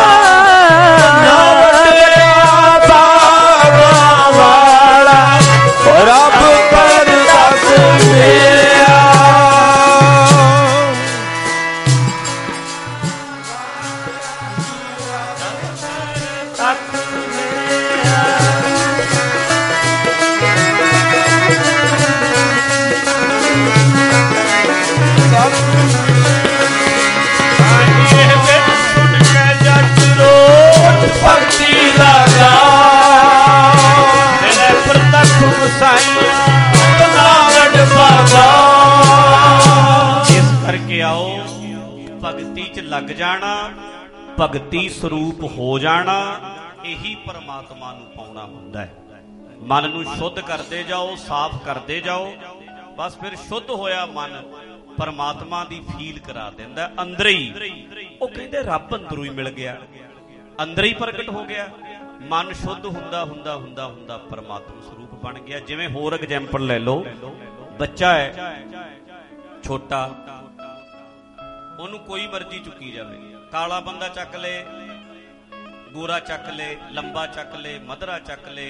ਇਸ ਕਰਕੇ ਆਓ ਭਗਤੀ ਚ ਲੱਗ ਜਾਣਾ, ਭਗਤੀ ਸਰੂਪ ਹੋ ਜਾਣਾ, ਇਹੀ ਪਰਮਾਤਮਾ ਨੂੰ ਪਾਉਣਾ ਹੁੰਦਾ ਹੈ। ਮਨ ਨੂੰ ਸ਼ੁੱਧ ਕਰਦੇ ਜਾਓ, ਸਾਫ਼ ਕਰਦੇ ਜਾਓ, ਬਸ ਫਿਰ ਸ਼ੁੱਧ ਹੋਇਆ ਮਨ ਪਰਮਾਤਮਾ ਦੀ ਫੀਲ ਕਰਾ ਦਿੰਦਾ ਅੰਦਰ ਹੀ। ਉਹ ਕਹਿੰਦੇ ਰੱਬ ਅੰਦਰੋਂ ਹੀ ਮਿਲ ਗਿਆ, ਅੰਦਰ ਹੀ ਪ੍ਰਗਟ ਹੋ ਗਿਆ। ਮਨ ਸ਼ੁੱਧ ਹੁੰਦਾ ਹੁੰਦਾ ਹੁੰਦਾ ਹੁੰਦਾ ਪਰਮਾਤਮਾ ਸਰੂਪ ਬਣ ਗਿਆ। ਜਿਵੇਂ ਹੋਰ ਐਗਜ਼ਾਮਪਲ ਲੈ ਲਓ, ਬੱਚਾ ਹੈ ਛੋਟਾ, ਉਹਨੂੰ ਕੋਈ ਮਰਜ਼ੀ ਚੁੱਕੀ ਜਾਵੇ, ਕਾਲਾ ਬੰਦਾ ਚੱਕ ਲੈ, ਗੋਰਾ ਚੱਕ ਲੈ, ਲੰਬਾ ਚੱਕ ਲੈ, ਮਧਰਾ ਚੱਕ ਲੈ,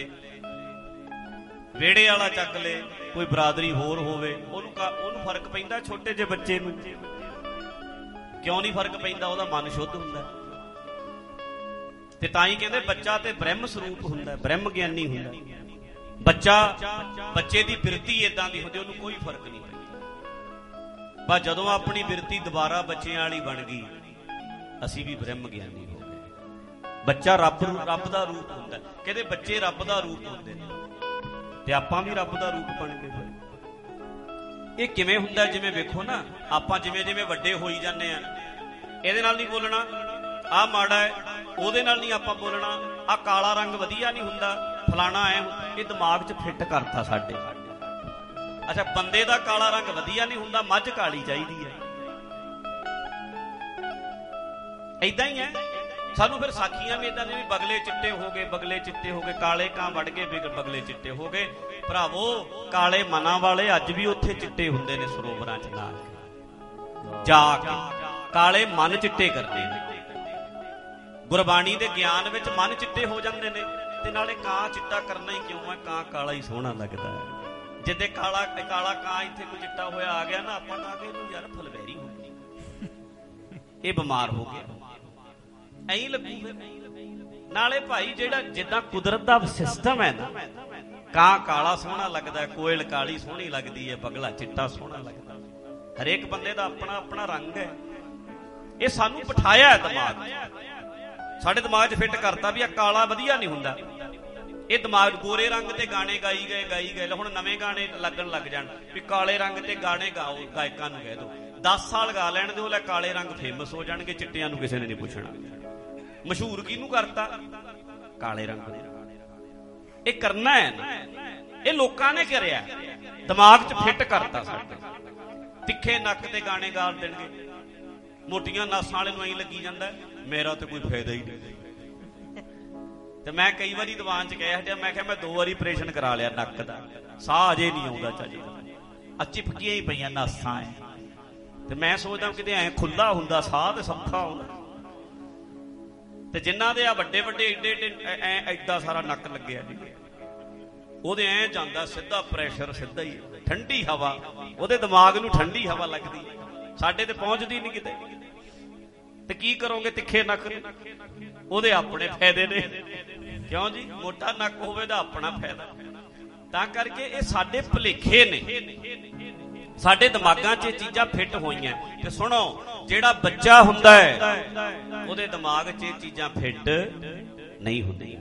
ਵੇੜੇ ਵਾਲਾ ਚੱਕ ਲੈ, ਕੋਈ ਬਰਾਦਰੀ ਹੋਰ ਹੋਵੇ, ਉਹਨੂੰ ਉਹਨੂੰ ਫਰਕ ਪੈਂਦਾ? ਛੋਟੇ ਜਿਹੇ ਬੱਚੇ ਨੂੰ ਕਿਉਂ ਨਹੀਂ ਫਰਕ ਪੈਂਦਾ? ਉਹਦਾ ਮਨ ਸ਼ੁੱਧ ਹੁੰਦਾ। ਤੇ ਤਾਂ ਹੀ ਕਹਿੰਦੇ ਬੱਚਾ ਤੇ ਬ੍ਰਹਮ ਸਰੂਪ ਹੁੰਦਾ, ਬ੍ਰਹਮ ਗਿਆਨੀ ਹੁੰਦਾ। ਬੱਚਾ ਬੱਚੇ ਦੀ ਬਿਰਤੀ ਏਦਾਂ ਦੀ ਹੁੰਦੀ, ਉਹਨੂੰ ਕੋਈ ਫਰਕ ਨਹੀਂ ਪੈਂਦਾ। ਬਸ ਜਦੋਂ ਆਪਣੀ ਬਿਰਤੀ ਦੁਬਾਰਾ ਬੱਚਿਆਂ ਵਾਲੀ ਬਣ ਗਈ, ਅਸੀਂ ਵੀ ਬ੍ਰਹਮ ਗਿਆਨੀ ਹੋ ਗਏ। ਬੱਚਾ ਰੱਬ ਰੱਬ ਦਾ ਰੂਪ ਹੁੰਦਾ। ਕਹਿੰਦੇ ਬੱਚੇ ਰੱਬ ਦਾ ਰੂਪ ਹੁੰਦੇ ਨੇ, ਤੇ ਆਪਾਂ ਵੀ ਰੱਬ ਦਾ ਰੂਪ ਬਣ ਗਏ। ਇਹ ਕਿਵੇਂ ਹੁੰਦਾ? ਜਿਵੇਂ ਵੇਖੋ ਨਾ, ਆਪਾਂ ਜਿਵੇਂ ਜਿਵੇਂ ਵੱਡੇ ਹੋਈ ਜਾਂਦੇ ਆ, ਇਹਦੇ ਨਾਲ ਨਹੀਂ ਬੋਲਣਾ, ਆਹ ਮਾੜਾ ਹੈ, ਉਹਦੇ ਨਾਲ ਨਹੀਂ ਆਪਾਂ ਬੋਲਣਾ, ਆਹ ਕਾਲਾ ਰੰਗ ਵਧੀਆ ਨਹੀਂ ਹੁੰਦਾ, ਫਲਾਣਾ ਐ। ਇਹ ਦਿਮਾਗ 'ਚ ਫਿੱਟ ਕਰਤਾ ਸਾਡੇ। ਅੱਛਾ, ਬੰਦੇ ਦਾ ਕਾਲਾ ਰੰਗ ਵਧੀਆ ਨਹੀਂ ਹੁੰਦਾ, ਮੱਝ ਕਾਲੀ ਚਾਹੀਦੀ ਹੈ। ਏਦਾਂ ਹੀ ਹੈ ਸਾਨੂੰ। ਫਿਰ ਸਾਖੀਆਂ ਵੀ ਏਦਾਂ ਦੀਆਂ, ਵੀ ਬਗਲੇ ਚਿੱਟੇ ਹੋ ਗਏ, ਬਗਲੇ ਚਿੱਟੇ ਹੋ ਗਏ, ਕਾਲੇ ਕਾਂ ਵੜ ਗਏ, ਬਗਲੇ ਚਿੱਟੇ ਹੋ ਗਏ। ਭਰਾਵੋ, ਕਾਲੇ ਮਨਾਂ ਵਾਲੇ ਅੱਜ ਵੀ ਉੱਥੇ ਚਿੱਟੇ ਹੁੰਦੇ ਨੇ ਸਰੋਵਰਾਂ 'ਚ ਨਾ ਜਾ ਕੇ, ਕਾਲੇ ਮਨ ਚਿੱਟੇ ਕਰਦੇ ਨੇ। ਗੁਰਬਾਣੀ ਦੇ ਗਿਆਨ ਵਿੱਚ ਮਨ ਚਿੱਟੇ ਹੋ ਜਾਂਦੇ ਨੇ। ਤੇ ਨਾਲੇ ਕਾਂ ਚਿੱਟਾ ਕਰਨਾ ਹੀ ਕਿਉਂ ਹੈ? ਕਾਂ ਕਾਲਾ ਹੀ ਸੋਹਣਾ ਲੱਗਦਾ ਹੈ। ਜਿੱਦੇ ਕਾਲਾ ਕਾਲਾ ਕਾਂ ਇੱਥੇ ਕੋਈ ਚਿੱਟਾ ਹੋਇਆ ਆ ਗਿਆ ਨਾ, ਆਪਾਂ ਕਹਾਂ ਕਿ ਇਹਨੂੰ ਯਾਰ ਫਲਵੈਰੀ ਹੋ ਗਈ, ਇਹ ਬਿਮਾਰ ਹੋ ਗਿਆ, ਐਂ ਲੱਗੂ। ਨਾਲੇ ਭਾਈ, ਜਿਹੜਾ ਜਿੱਦਾਂ ਕੁਦਰਤ ਦਾ ਸਿਸਟਮ ਹੈ ਨਾ, ਕਾਂ ਕਾਲਾ ਸੋਹਣਾ ਲੱਗਦਾ, ਕੋਇਲ ਕਾਲੀ ਸੋਹਣੀ ਲੱਗਦੀ ਹੈ, ਬਗਲਾ ਚਿੱਟਾ ਸੋਹਣਾ ਲੱਗਦਾ। ਹਰੇਕ ਬੰਦੇ ਦਾ ਆਪਣਾ ਆਪਣਾ ਰੰਗ ਹੈ। ਇਹ ਸਾਨੂੰ ਬਿਠਾਇਆ ਹੈ ਦਿਮਾਗ 'ਚ, ਸਾਡੇ ਦਿਮਾਗ 'ਚ ਫਿੱਟ ਕਰਤਾ ਵੀ ਆ ਕਾਲਾ ਵਧੀਆ ਨਹੀਂ ਹੁੰਦਾ। ਇਹ ਦਿਮਾਗ ਗੋਰੇ ਰੰਗ ਤੇ ਗਾਣੇ ਗਾਈ ਗਏ ਗਾਈ ਗਏ ਹੁਣ ਨਵੇਂ ਗਾਣੇ ਲੱਗਣ ਲੱਗ ਜਾਣ ਵੀ ਕਾਲੇ ਰੰਗ ਤੇ ਗਾਣੇ ਗਾਓ, ਗਾਇਕਾਂ ਨੂੰ ਕਹਿ ਦਿਓ ਦਸ ਸਾਲ ਗਾ ਲੈਣ ਦਿਓ, ਲੈ ਕਾਲੇ ਰੰਗ ਫੇਮਸ ਹੋ ਜਾਣਗੇ, ਚਿੱਟਿਆਂ ਨੂੰ ਕਿਸੇ ਨੇ ਨਹੀਂ ਪੁੱਛਣਾ। ਮਸ਼ਹੂਰ ਕਿਹਨੂੰ ਕਰਤਾ? ਕਾਲੇ ਰੰਗ। ਇਹ ਕਰਨਾ ਹੈ ਨਾ, ਇਹ ਲੋਕਾਂ ਨੇ ਕਰਿਆ, ਦਿਮਾਗ 'ਚ ਫਿੱਟ ਕਰਤਾ ਸਾਡੇ। ਤਿੱਖੇ ਨੱਕ ਤੇ ਗਾਣੇ ਗਾ ਦੇਣਗੇ, ਮੋਟੀਆਂ ਨਾਸਾਂ ਵਾਲੇ ਨੂੰ ਐਂ ਲੱਗੀ ਜਾਂਦਾ ਮੇਰਾ ਤੇ ਕੋਈ ਫਾਇਦਾ ਹੀ ਨਹੀਂ। ਤੇ ਮੈਂ ਕਈ ਵਾਰੀ ਦੀਵਾਨ 'ਚ ਕਹਿ ਹਟਿਆ, ਮੈਂ ਕਿਹਾ ਮੈਂ ਦੋ ਵਾਰੀ ਆਪਰੇਸ਼ਨ ਕਰਾ ਲਿਆ ਨੱਕ ਦਾ, ਸਾਹ ਅਜੇ ਨਹੀਂ ਆਉਂਦਾ ਚੱਜ ਦਾ, ਆ ਚਿਪਕੀਆਂ ਹੀ ਪਈਆਂ ਨਾਸਾਂ ਐ। ਤੇ ਮੈਂ ਸੋਚਦਾ ਕਿਤੇ ਐਂ ਖੁੱਲਾ ਹੁੰਦਾ ਸਾਹ ਤੇ ਸੌਖਾ ਹੁੰਦਾ। ਤੇ ਜਿਨ੍ਹਾਂ ਦੇ ਆ ਵੱਡੇ ਵੱਡੇ ਏਡੇ ਏਡੇ ਐ ਐਡਾ ਸਾਰਾ ਨੱਕ ਲੱਗਿਆ ਜੀ, ਉਹਦੇ ਐ ਜਾਂਦਾ ਸਿੱਧਾ ਪ੍ਰੈਸ਼ਰ, ਸਿੱਧਾ ਹੀ ਠੰਡੀ ਹਵਾ, ਉਹਦੇ ਦਿਮਾਗ ਨੂੰ ਠੰਡੀ ਹਵਾ ਲੱਗਦੀ, ਸਾਡੇ ਤੇ ਪਹੁੰਚਦੀ ਨਹੀਂ ਕਿਤੇ। ਤੇ ਕੀ ਕਰੋਗੇ ਤਿੱਖੇ ਨੱਕ ਨੂੰ? ਉਹਦੇ ਆਪਣੇ ਫਾਇਦੇ ਨੇ, ਕਿਉਂ ਜੀ? ਮੋਟਾ ਨੱਕ ਹੋਵੇ ਤਾਂ ਆਪਣਾ ਫਾਇਦਾ। ਤਾਂ ਕਰਕੇ ਇਹ ਸਾਡੇ ਭੁਲੇਖੇ ਨੇ, ਸਾਡੇ ਦਿਮਾਗਾਂ 'ਚ ਇਹ ਚੀਜ਼ਾਂ ਫਿੱਟ ਹੋਈਆਂ। ਤੇ ਸੁਣੋ, ਜਿਹੜਾ ਬੱਚਾ ਹੁੰਦਾ ਹੈ ਉਹਦੇ ਦਿਮਾਗ 'ਚ ਇਹ ਚੀਜ਼ਾਂ ਫਿੱਟ ਨਹੀਂ ਹੁੰਦੀਆਂ।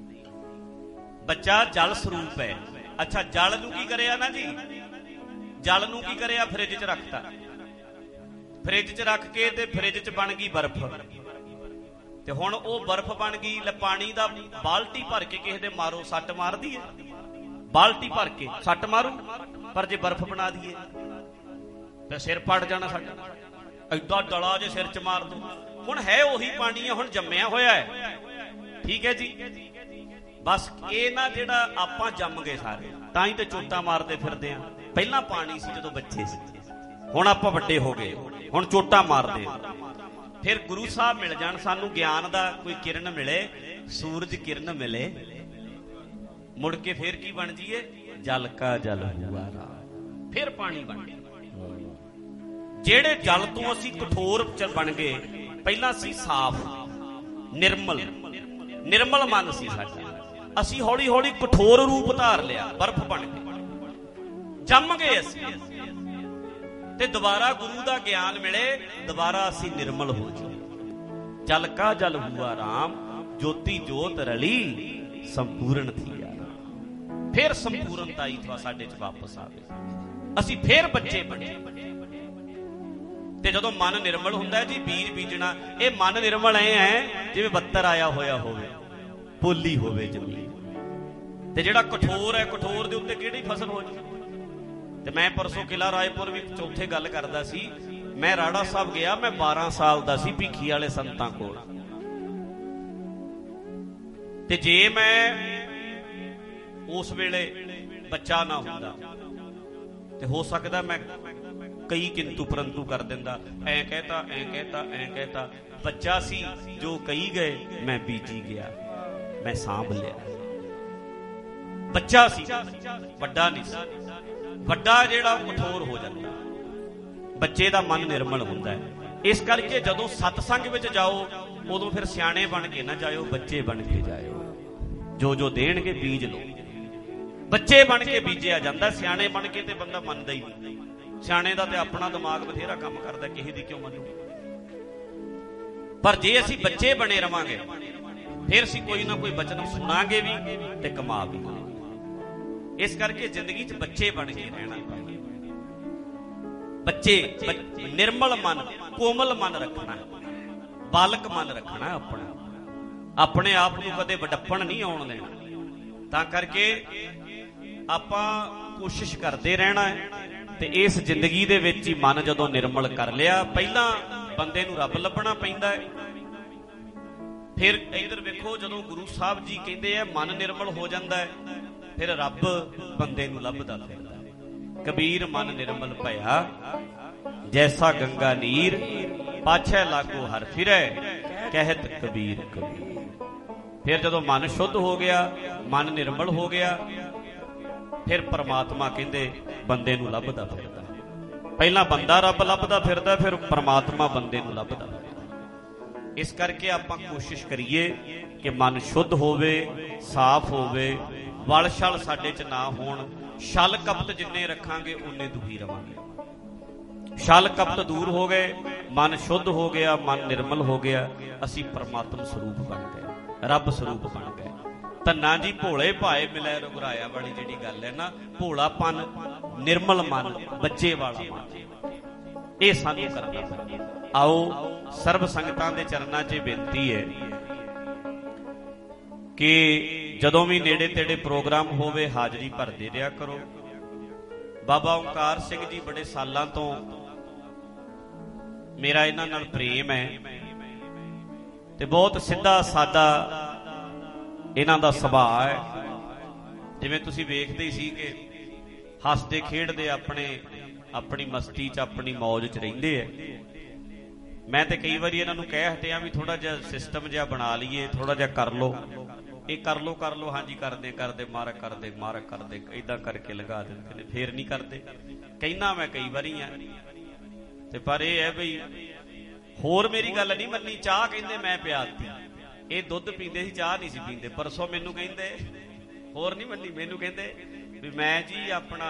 ਬੱਚਾ ਜਲ ਸਰੂਪ ਹੈ। ਅੱਛਾ, ਜਲ ਨੂੰ ਕੀ ਕਰਿਆ ਨਾ ਜੀ? ਜਲ ਨੂੰ ਕੀ ਕਰਿਆ? ਫਰਿੱਜ 'ਚ ਰੱਖਤਾ। ਫਰਿੱਜ 'ਚ ਰੱਖ ਕੇ ਤੇ ਫਰਿੱਜ 'ਚ ਬਣ ਗਈ ਬਰਫ਼। ਤੇ ਹੁਣ ਉਹ ਬਰਫ਼ ਬਣ ਗਈ, ਲੈ ਪਾਣੀ ਦਾ ਬਾਲਟੀ ਭਰ ਕੇ ਕਿਸੇ ਦੇ ਮਾਰੋ, ਸੱਟ ਮਾਰਦੀ ਹੈ? ਬਾਲਟੀ ਭਰ ਕੇ ਸੱਟ ਮਾਰੂ, ਪਰ ਜੇ ਬਰਫ਼ ਬਣਾ ਦਈਏ ਤਾਂ ਸਿਰ ਪੜ ਜਾਣਾ ਸਾਡਾ। ਐਡਾ ਡਲਾ ਜੇ ਸਿਰ ਚ ਮਾਰ ਦੋ। ਹੁਣ ਹੈ ਉਹੀ ਪਾਣੀ ਹੈ, ਹੁਣ ਜੰਮਿਆ ਹੋਇਆ ਹੈ, ਠੀਕ ਹੈ ਜੀ। ਬਸ ਇਹ ਨਾ ਜਿਹੜਾ ਆਪਾਂ ਜੰਮ ਗਏ ਸਾਰੇ, ਤਾਂ ਹੀ ਤੇ ਚੋਟਾਂ ਮਾਰਦੇ ਫਿਰਦੇ ਆ। ਪਹਿਲਾਂ ਪਾਣੀ ਸੀ ਜਦੋਂ ਬੱਚੇ ਸੀ, ਹੁਣ ਆਪਾਂ ਵੱਡੇ ਹੋ ਗਏ, ਹੁਣ ਚੋਟਾਂ ਮਾਰਦੇ ਆ। ਫਿਰ ਗੁਰੂ ਸਾਹਿਬ ਮਿਲ ਜਾਣ ਸਾਨੂੰ, ਗਿਆਨ ਦਾ ਕੋਈ ਕਿਰਨ ਮਿਲੇ, ਸੂਰਜ ਕਿਰਨ ਮਿਲੇ, ਮੁੜ ਕੇ ਫੇਰ ਕੀ ਬਣ ਜੀਏ? ਜਲ ਕਾ ਜਲ ਹੁਆ ਰਾਮ, ਫਿਰ ਪਾਣੀ ਬਣ ਗਏ। ਜਿਹੜੇ ਜਲ ਤੋਂ ਅਸੀਂ ਕਠੋਰ ਚ ਬਣ ਗਏ, ਪਹਿਲਾਂ ਸੀ ਸਾਫ਼ ਨਿਰਮਲ, ਨਿਰਮਲ ਮਨ ਸੀ ਸਾਡਾ। ਅਸੀਂ ਹੌਲੀ ਹੌਲੀ ਕਠੋਰ ਰੂਪ ਧਾਰ ਲਿਆ, ਬਰਫ਼ ਬਣ ਕੇ ਜੰਮ ਗਏ ਅਸੀਂ। ਤੇ ਦੁਬਾਰਾ ਗੁਰੂ ਦਾ ਗਿਆਨ ਮਿਲੇ, ਦੁਬਾਰਾ ਅਸੀਂ ਨਿਰਮਲ ਹੋ ਜਾਈਏ। ਜਲ ਕਾ ਜਲ ਹੁਆ ਰਾਮ, ਜੋਤੀ ਜੋਤ ਰਲੀ ਸੰਪੂਰਨ ਥੀ। ਫਿਰ ਸੰਪੂਰਨਤਾ ਹੀ ਸਾਡੇ ਚ ਵਾਪਸ ਆਵੇ, ਅਸੀਂ ਫੇਰ ਬੱਚੇ ਬਣੇ। ਤੇ ਜਦੋਂ ਮਨ ਨਿਰਮਲ ਹੁੰਦਾ ਜੀ, ਬੀਜ ਬੀਜਣਾ, ਇਹ ਮਨ ਨਿਰਮਲ ਐ ਹੈ ਜਿਵੇਂ ਬੱਤਰ ਆਇਆ ਹੋਇਆ ਹੋਵੇ, ਪੋਲੀ ਹੋਵੇ ਜ਼ਮੀਨ। ਤੇ ਜਿਹੜਾ ਕਠੋਰ ਹੈ, ਕਠੋਰ ਦੇ ਉੱਤੇ ਕਿਹੜੀ ਫਸਲ ਹੋ ਜਾਵੇ? ਤੇ ਮੈਂ ਪਰਸੋਂ ਕਿਲਾ ਰਾਏਪੁਰ ਵੀ ਚੌਥੇ ਗੱਲ ਕਰਦਾ ਸੀ। ਮੈਂ ਰਾੜਾ ਸਾਹਿਬ ਗਿਆ, ਮੈਂ ਬਾਰਾਂ ਸਾਲ ਦਾ ਸੀ, ਭੀਖੀ ਵਾਲੇ ਸੰਤਾਂ ਕੋਲ। ਤੇ ਜੇ ਮੈਂ ਉਸ ਵੇਲੇ ਬੱਚਾ ਨਾ ਹੁੰਦਾ ਤੇ ਹੋ ਸਕਦਾ ਮੈਂ ਕਈ ਕਿੰਤੂ ਪਰੰਤੂ ਕਰ ਦਿੰਦਾ। ਐ ਕਹਿਤਾ, ਐ ਕਹਿਤਾ, ਐ ਕਹਿਤਾ। ਬੱਚਾ ਸੀ ਜੋ ਕਹੀ ਗਏ, ਮੈਂ ਬੀਜੀ ਗਿਆ, ਮੈਂ ਸਾਂਭ ਲਿਆ। ਬੱਚਾ ਸੀ, ਵੱਡਾ ਨਹੀਂ ਸੀ। ਵੱਡਾ ਜਿਹੜਾ ਕਠੋਰ ਹੋ ਜਾਂਦਾ, ਬੱਚੇ ਦਾ ਮਨ ਨਿਰਮਲ ਹੁੰਦਾ ਹੈ। ਇਸ ਕਰਕੇ ਜਦੋਂ ਸਤਸੰਗ ਵਿੱਚ ਜਾਓ, ਉਦੋਂ ਫਿਰ ਸਿਆਣੇ ਬਣ ਕੇ ਨਾ ਜਾਇਓ, ਬੱਚੇ ਬਣ ਕੇ ਜਾਇਓ। ਜੋ ਜੋ ਦੇਣਗੇ ਬੀਜ ਲਓ। ਬੱਚੇ ਬਣ ਕੇ ਬੀਜਿਆ ਜਾਂਦਾ, ਸਿਆਣੇ ਬਣ ਕੇ ਤੇ ਬੰਦਾ ਮੰਨਦਾ ਹੀ ਨਹੀਂ। ਸਿਆਣੇ ਦਾ ਤੇ ਆਪਣਾ ਦਿਮਾਗ ਬਥੇਰਾ ਕੰਮ ਕਰਦਾ, ਕਿਸੇ ਦੀ ਕਿਉਂ ਮੰਨੂ? ਪਰ ਜੇ ਅਸੀਂ ਬੱਚੇ ਬਣੇ ਰਵਾਂਗੇ, ਫਿਰ ਅਸੀਂ ਕੋਈ ਨਾ ਕੋਈ ਬਚਨ ਸੁਣਾਂਗੇ ਵੀ ਤੇ ਕਮਾ ਵੀ। ਇਸ ਕਰਕੇ ਜ਼ਿੰਦਗੀ 'ਚ ਬੱਚੇ ਬਣ ਕੇ ਰਹਿਣਾ। ਬੱਚੇ ਨਿਰਮਲ ਮਨ, ਕੋਮਲ ਮਨ ਰੱਖਣਾ, ਬਾਲਕ ਮਨ ਰੱਖਣਾ ਆਪਣਾ। ਆਪਣੇ ਆਪ ਨੂੰ ਕਦੇ ਵਡੱਪਣ ਨਹੀਂ ਆਉਣ ਦੇਣਾ। ਤਾਂ ਕਰਕੇ ਆਪਾਂ ਕੋਸ਼ਿਸ਼ ਕਰਦੇ ਰਹਿਣਾ ਹੈ। ਤੇ ਇਸ ਜ਼ਿੰਦਗੀ ਦੇ ਵਿੱਚ ਹੀ ਮਨ ਜਦੋਂ ਨਿਰਮਲ ਕਰ ਲਿਆ, ਪਹਿਲਾਂ ਬੰਦੇ ਨੂੰ ਰੱਬ ਲੱਭਣਾ ਪੈਂਦਾ ਹੈ। ਫਿਰ ਇੱਧਰ ਵੇਖੋ, ਜਦੋਂ ਗੁਰੂ ਸਾਹਿਬ ਜੀ ਕਹਿੰਦੇ ਆ ਮਨ ਨਿਰਮਲ ਹੋ ਜਾਂਦਾ ਹੈ, ਫਿਰ ਰੱਬ ਬੰਦੇ ਨੂੰ ਲੱਭਦਾ ਫਿਰਦਾ ਹੈ। ਕਬੀਰ ਮਨ ਨਿਰਮਲ ਭਇਆ, ਜੈਸਾ ਗੰਗਾ ਨੀਰ, ਪਾਛੈ ਲਾਗੋ ਹਰ ਫਿਰੈ, ਕਹਿਤ ਕਬੀਰ ਕਬੀਰ। ਫਿਰ ਜਦੋਂ ਮਨ ਸ਼ੁੱਧ ਹੋ ਗਿਆ, ਮਨ ਨਿਰਮਲ ਹੋ ਗਿਆ, ਫਿਰ ਪਰਮਾਤਮਾ ਕਹਿੰਦੇ ਬੰਦੇ ਨੂੰ ਲੱਭਦਾ ਫਿਰਦਾ। ਪਹਿਲਾਂ ਬੰਦਾ ਰੱਬ ਲੱਭਦਾ ਫਿਰਦਾ, ਫਿਰ ਪਰਮਾਤਮਾ ਬੰਦੇ ਨੂੰ ਲੱਭਦਾ ਫਿਰਦਾ। ਇਸ ਕਰਕੇ ਆਪਾਂ ਕੋਸ਼ਿਸ਼ ਕਰੀਏ ਕਿ ਮਨ ਸ਼ੁੱਧ ਹੋਵੇ, ਸਾਫ਼ ਹੋਵੇ, ਵਲ ਛਲ ਸਾਡੇ 'ਚ ਨਾ ਹੋਣ। ਛਲ ਕਪਟ ਜਿੰਨੇ ਰੱਖਾਂਗੇ ਉਨੇ ਦੁਖੀ ਰਵਾਂਗੇ। ਛਲ ਕਪਟ ਦੂਰ ਹੋ ਗਏ, ਮਨ ਸ਼ੁੱਧ ਹੋ ਗਿਆ, ਮਨ ਨਿਰਮਲ ਹੋ ਗਿਆ, ਅਸੀਂ ਪਰਮਾਤਮ ਸਰੂਪ ਬਣ ਗਏ, ਰੱਬ ਸਰੂਪ ਬਣ ਗਏ। ਧੰਨਾ ਜੀ ਭੋਲੇ ਭਾਏ ਮਿਲੇ ਰਘੁਰਾਇਆ ਵਾਲੀ ਜਿਹੜੀ ਗੱਲ ਹੈ ਨਾ, ਭੋਲਾਪਨ, ਨਿਰਮਲ ਮਨ, ਬੱਚੇ ਵਾਲਾ ਮਨ, ਇਹ ਸਾਨੂੰ ਕਰਨਾ ਪੈਂਦਾ। ਆਓ ਸਰਬ ਸੰਗਤਾਂ ਦੇ ਚਰਨਾਂ 'ਚ ਬੇਨਤੀ ਹੈ ਕਿ ਜਦੋਂ ਵੀ ਨੇੜੇ ਤੇੜੇ ਪ੍ਰੋਗਰਾਮ ਹੋਵੇ, ਹਾਜ਼ਰੀ ਭਰਦੇ ਰਿਹਾ ਕਰੋ। ਬਾਬਾ ਓਂਕਾਰ ਸਿੰਘ ਜੀ ਬੜੇ ਸਾਲਾਂ ਤੋਂ ਮੇਰਾ ਇਹਨਾਂ ਨਾਲ ਪ੍ਰੇਮ ਹੈ ਤੇ ਬਹੁਤ ਸਿੱਧਾ ਸਾਦਾ ਇਹਨਾਂ ਦਾ ਸੁਭਾਅ ਹੈ। ਜਿਵੇਂ ਤੁਸੀਂ ਵੇਖਦੇ ਹੀ ਸੀ ਕਿ ਹੱਸਦੇ ਖੇਡਦੇ ਆਪਣੇ ਆਪਣੀ ਮਸਤੀ 'ਚ, ਆਪਣੀ ਮੌਜ 'ਚ ਰਹਿੰਦੇ ਆ। ਮੈਂ ਤੇ ਕਈ ਵਾਰੀ ਇਹਨਾਂ ਨੂੰ ਕਹਿ ਹਟਿਆ ਵੀ ਥੋੜਾ ਜਿਹਾ ਸਿਸਟਮ ਜਿਹਾ ਬਣਾ ਲਈਏ, ਥੋੜਾ ਜਿਹਾ ਕਰ ਲਓ, ਇਹ ਕਰ ਲਓ ਕਰ ਲਓ ਹਾਂਜੀ ਕਰਦੇ ਕਰਦੇ ਮਾਰਕ ਕਰਦੇ ਮਾਰਕ ਕਰਦੇ ਏਦਾਂ ਕਰਕੇ ਲਗਾ ਦਿੰਦੇ ਨੇ, ਫੇਰ ਨਹੀਂ ਕਰਦੇ। ਕਹਿੰਦਾ ਮੈਂ ਕਈ ਵਾਰੀ ਆ ਤੇ ਪਰ ਇਹ ਹੈ ਬਈ ਹੋਰ ਮੇਰੀ ਗੱਲ ਨਹੀਂ ਮੰਨੀ। ਚਾਹ ਕਹਿੰਦੇ ਮੈਂ ਪਿਆਤੀ, ਇਹ ਦੁੱਧ ਪੀਂਦੇ ਸੀ, ਚਾਹ ਨਹੀਂ ਸੀ ਪੀਂਦੇ। ਪਰਸੋਂ ਮੈਨੂੰ ਕਹਿੰਦੇ, ਹੋਰ ਨਹੀਂ ਮੰਨੀ, ਮੈਨੂੰ ਕਹਿੰਦੇ ਵੀ ਮੈਂ ਜੀ ਆਪਣਾ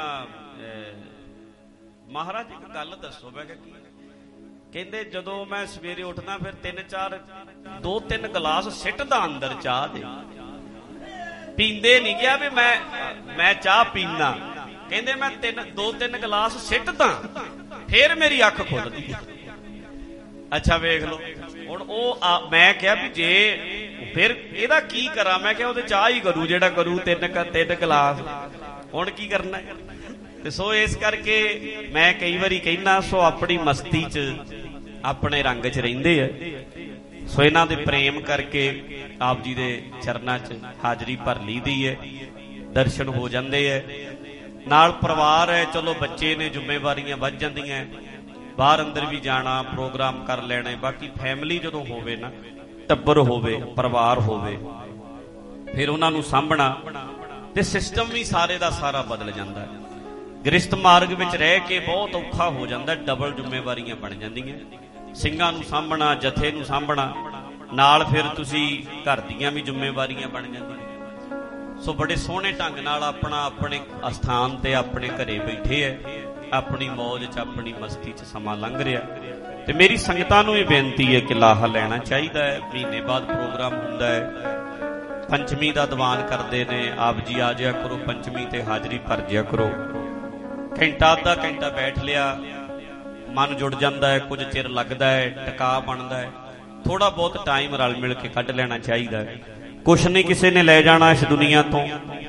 ਮਹਾਰਾਜ ਇੱਕ ਗੱਲ ਦੱਸੋ। ਮੈਂ ਕਿਹਾ ਕੀ? ਕਹਿੰਦੇ ਜਦੋਂ ਮੈਂ ਸਵੇਰੇ ਉੱਠਦਾ ਫਿਰ ਤਿੰਨ ਚਾਰ ਦੋ ਤਿੰਨ ਗਲਾਸ ਸਿੱਟਦਾ ਅੰਦਰ ਚਾਹ ਦੇ, ਪੀਂਦੇ ਨਹੀਂ ਗਿਆ ਵੀ ਮੈਂ ਮੈਂ ਚਾਹ ਪੀਣਾ। ਕਹਿੰਦੇ ਮੈਂ ਤਿੰਨ ਦੋ ਤਿੰਨ ਗਲਾਸ ਸਿੱਟਦਾ, ਫੇਰ ਮੇਰੀ ਅੱਖ ਖੁੱਲਦੀ। ਅੱਛਾ ਵੇਖ ਲਓ ਹੁਣ ਉਹ ਮੈਂ ਕਿਹਾ ਵੀ ਜੇ ਫਿਰ ਇਹਦਾ ਕੀ ਕਰਾਂ? ਮੈਂ ਕਿਹਾ ਉਹਦੇ ਚਾਹ ਹੀ ਕਰੂ ਜਿਹੜਾ ਕਰੂ, ਤਿੰਨ ਤਿੰਨ ਗਲਾਸ। ਹੁਣ ਕੀ ਕਰਨਾ ਹੈ। ਤੇ ਸੋ ਇਸ ਕਰਕੇ ਮੈਂ ਕਈ ਵਾਰੀ ਕਹਿੰਦਾ, ਸੋ ਆਪਣੀ ਮਸਤੀ 'ਚ ਆਪਣੇ ਰੰਗ 'ਚ ਰਹਿੰਦੇ ਆ। ਸੋ ਇਹਨਾਂ ਦੇ ਪ੍ਰੇਮ ਕਰਕੇ ਆਪ ਜੀ ਦੇ ਚਰਨਾਂ 'ਚ ਹਾਜ਼ਰੀ ਭਰ ਲਈ ਦੀ ਹੈ, ਦਰਸ਼ਨ ਹੋ ਜਾਂਦੇ ਹੈ। ਨਾਲ ਪਰਿਵਾਰ ਹੈ, ਚਲੋ ਬੱਚੇ ਨੇ, ਜ਼ਿੰਮੇਵਾਰੀਆਂ ਵੱਧ ਜਾਂਦੀਆਂ, ਬਾਹਰ ਅੰਦਰ ਵੀ ਜਾਣਾ, ਪ੍ਰੋਗਰਾਮ ਕਰ ਲੈਣੇ। ਬਾਕੀ ਫੈਮਿਲੀ ਜਦੋਂ ਹੋਵੇ ਨਾ, ਟੱਬਰ ਹੋਵੇ, ਪਰਿਵਾਰ ਹੋਵੇ, ਫਿਰ ਉਹਨਾਂ ਨੂੰ ਸਾਂਭਣਾ ਤੇ ਸਿਸਟਮ ਵੀ ਸਾਰੇ ਦਾ ਸਾਰਾ ਬਦਲ ਜਾਂਦਾ ਹੈ। ਗ੍ਰਿਸ਼ਤ ਮਾਰਗ ਵਿੱਚ ਰਹਿ ਕੇ ਬਹੁਤ ਔਖਾ ਹੋ ਜਾਂਦਾ, ਡਬਲ ਜ਼ਿੰਮੇਵਾਰੀਆਂ ਬਣ ਜਾਂਦੀਆਂ। ਸਿੰਘਾਂ ਨੂੰ ਸਾਂਭਣਾ, ਜਥੇ ਨੂੰ ਸਾਂਭਣਾ, ਨਾਲ ਫਿਰ ਤੁਸੀਂ ਘਰ ਦੀਆਂ ਵੀ ਜ਼ਿੰਮੇਵਾਰੀਆਂ ਬਣ ਜਾਂਦੀਆਂ। ਸੋ ਬੜੇ ਸੋਹਣੇ ਢੰਗ ਨਾਲ ਆਪਣਾ ਆਪਣੇ ਅਸਥਾਨ ਤੇ ਆਪਣੇ ਘਰੇ ਬੈਠੇ ਹੈ, ਆਪਣੀ ਮੌਜ 'ਚ ਆਪਣੀ ਮਸਤੀ 'ਚ ਸਮਾਂ ਲੰਘ ਰਿਹਾ। ਤੇ ਮੇਰੀ ਸੰਗਤਾਂ ਨੂੰ ਇਹ ਬੇਨਤੀ ਹੈ ਕਿ ਲਾਹਾ ਲੈਣਾ ਚਾਹੀਦਾ ਹੈ। ਮਹੀਨੇ ਬਾਅਦ ਪ੍ਰੋਗਰਾਮ ਹੁੰਦਾ ਹੈ, ਪੰਚਮੀ ਦਾ ਦੀਵਾਨ ਕਰਦੇ ਨੇ, ਆਪ ਜੀ ਆ ਜਾਇਆ ਕਰੋ ਪੰਚਮੀ ਤੇ, ਹਾਜ਼ਰੀ ਭਰ ਜਿਆ ਕਰੋ। ਘੰਟਾ ਅੱਧਾ ਘੰਟਾ ਬੈਠ ਲਿਆ, ਮਨ ਜੁੜ ਜਾਂਦਾ ਹੈ, ਕੁਝ ਚਿਰ ਲੱਗਦਾ ਹੈ, ਟਿਕਾ ਬਣਦਾ ਹੈ। ਥੋੜਾ ਬਹੁਤ ਟਾਈਮ ਰਲ ਮਿਲ ਕੇ ਕੱਢ ਲੈਣਾ ਚਾਹੀਦਾ ਹੈ। ਕੁਛ ਨਹੀਂ ਕਿਸੇ ਨੇ ਲੈ ਜਾਣਾ ਇਸ ਦੁਨੀਆ ਤੋਂ।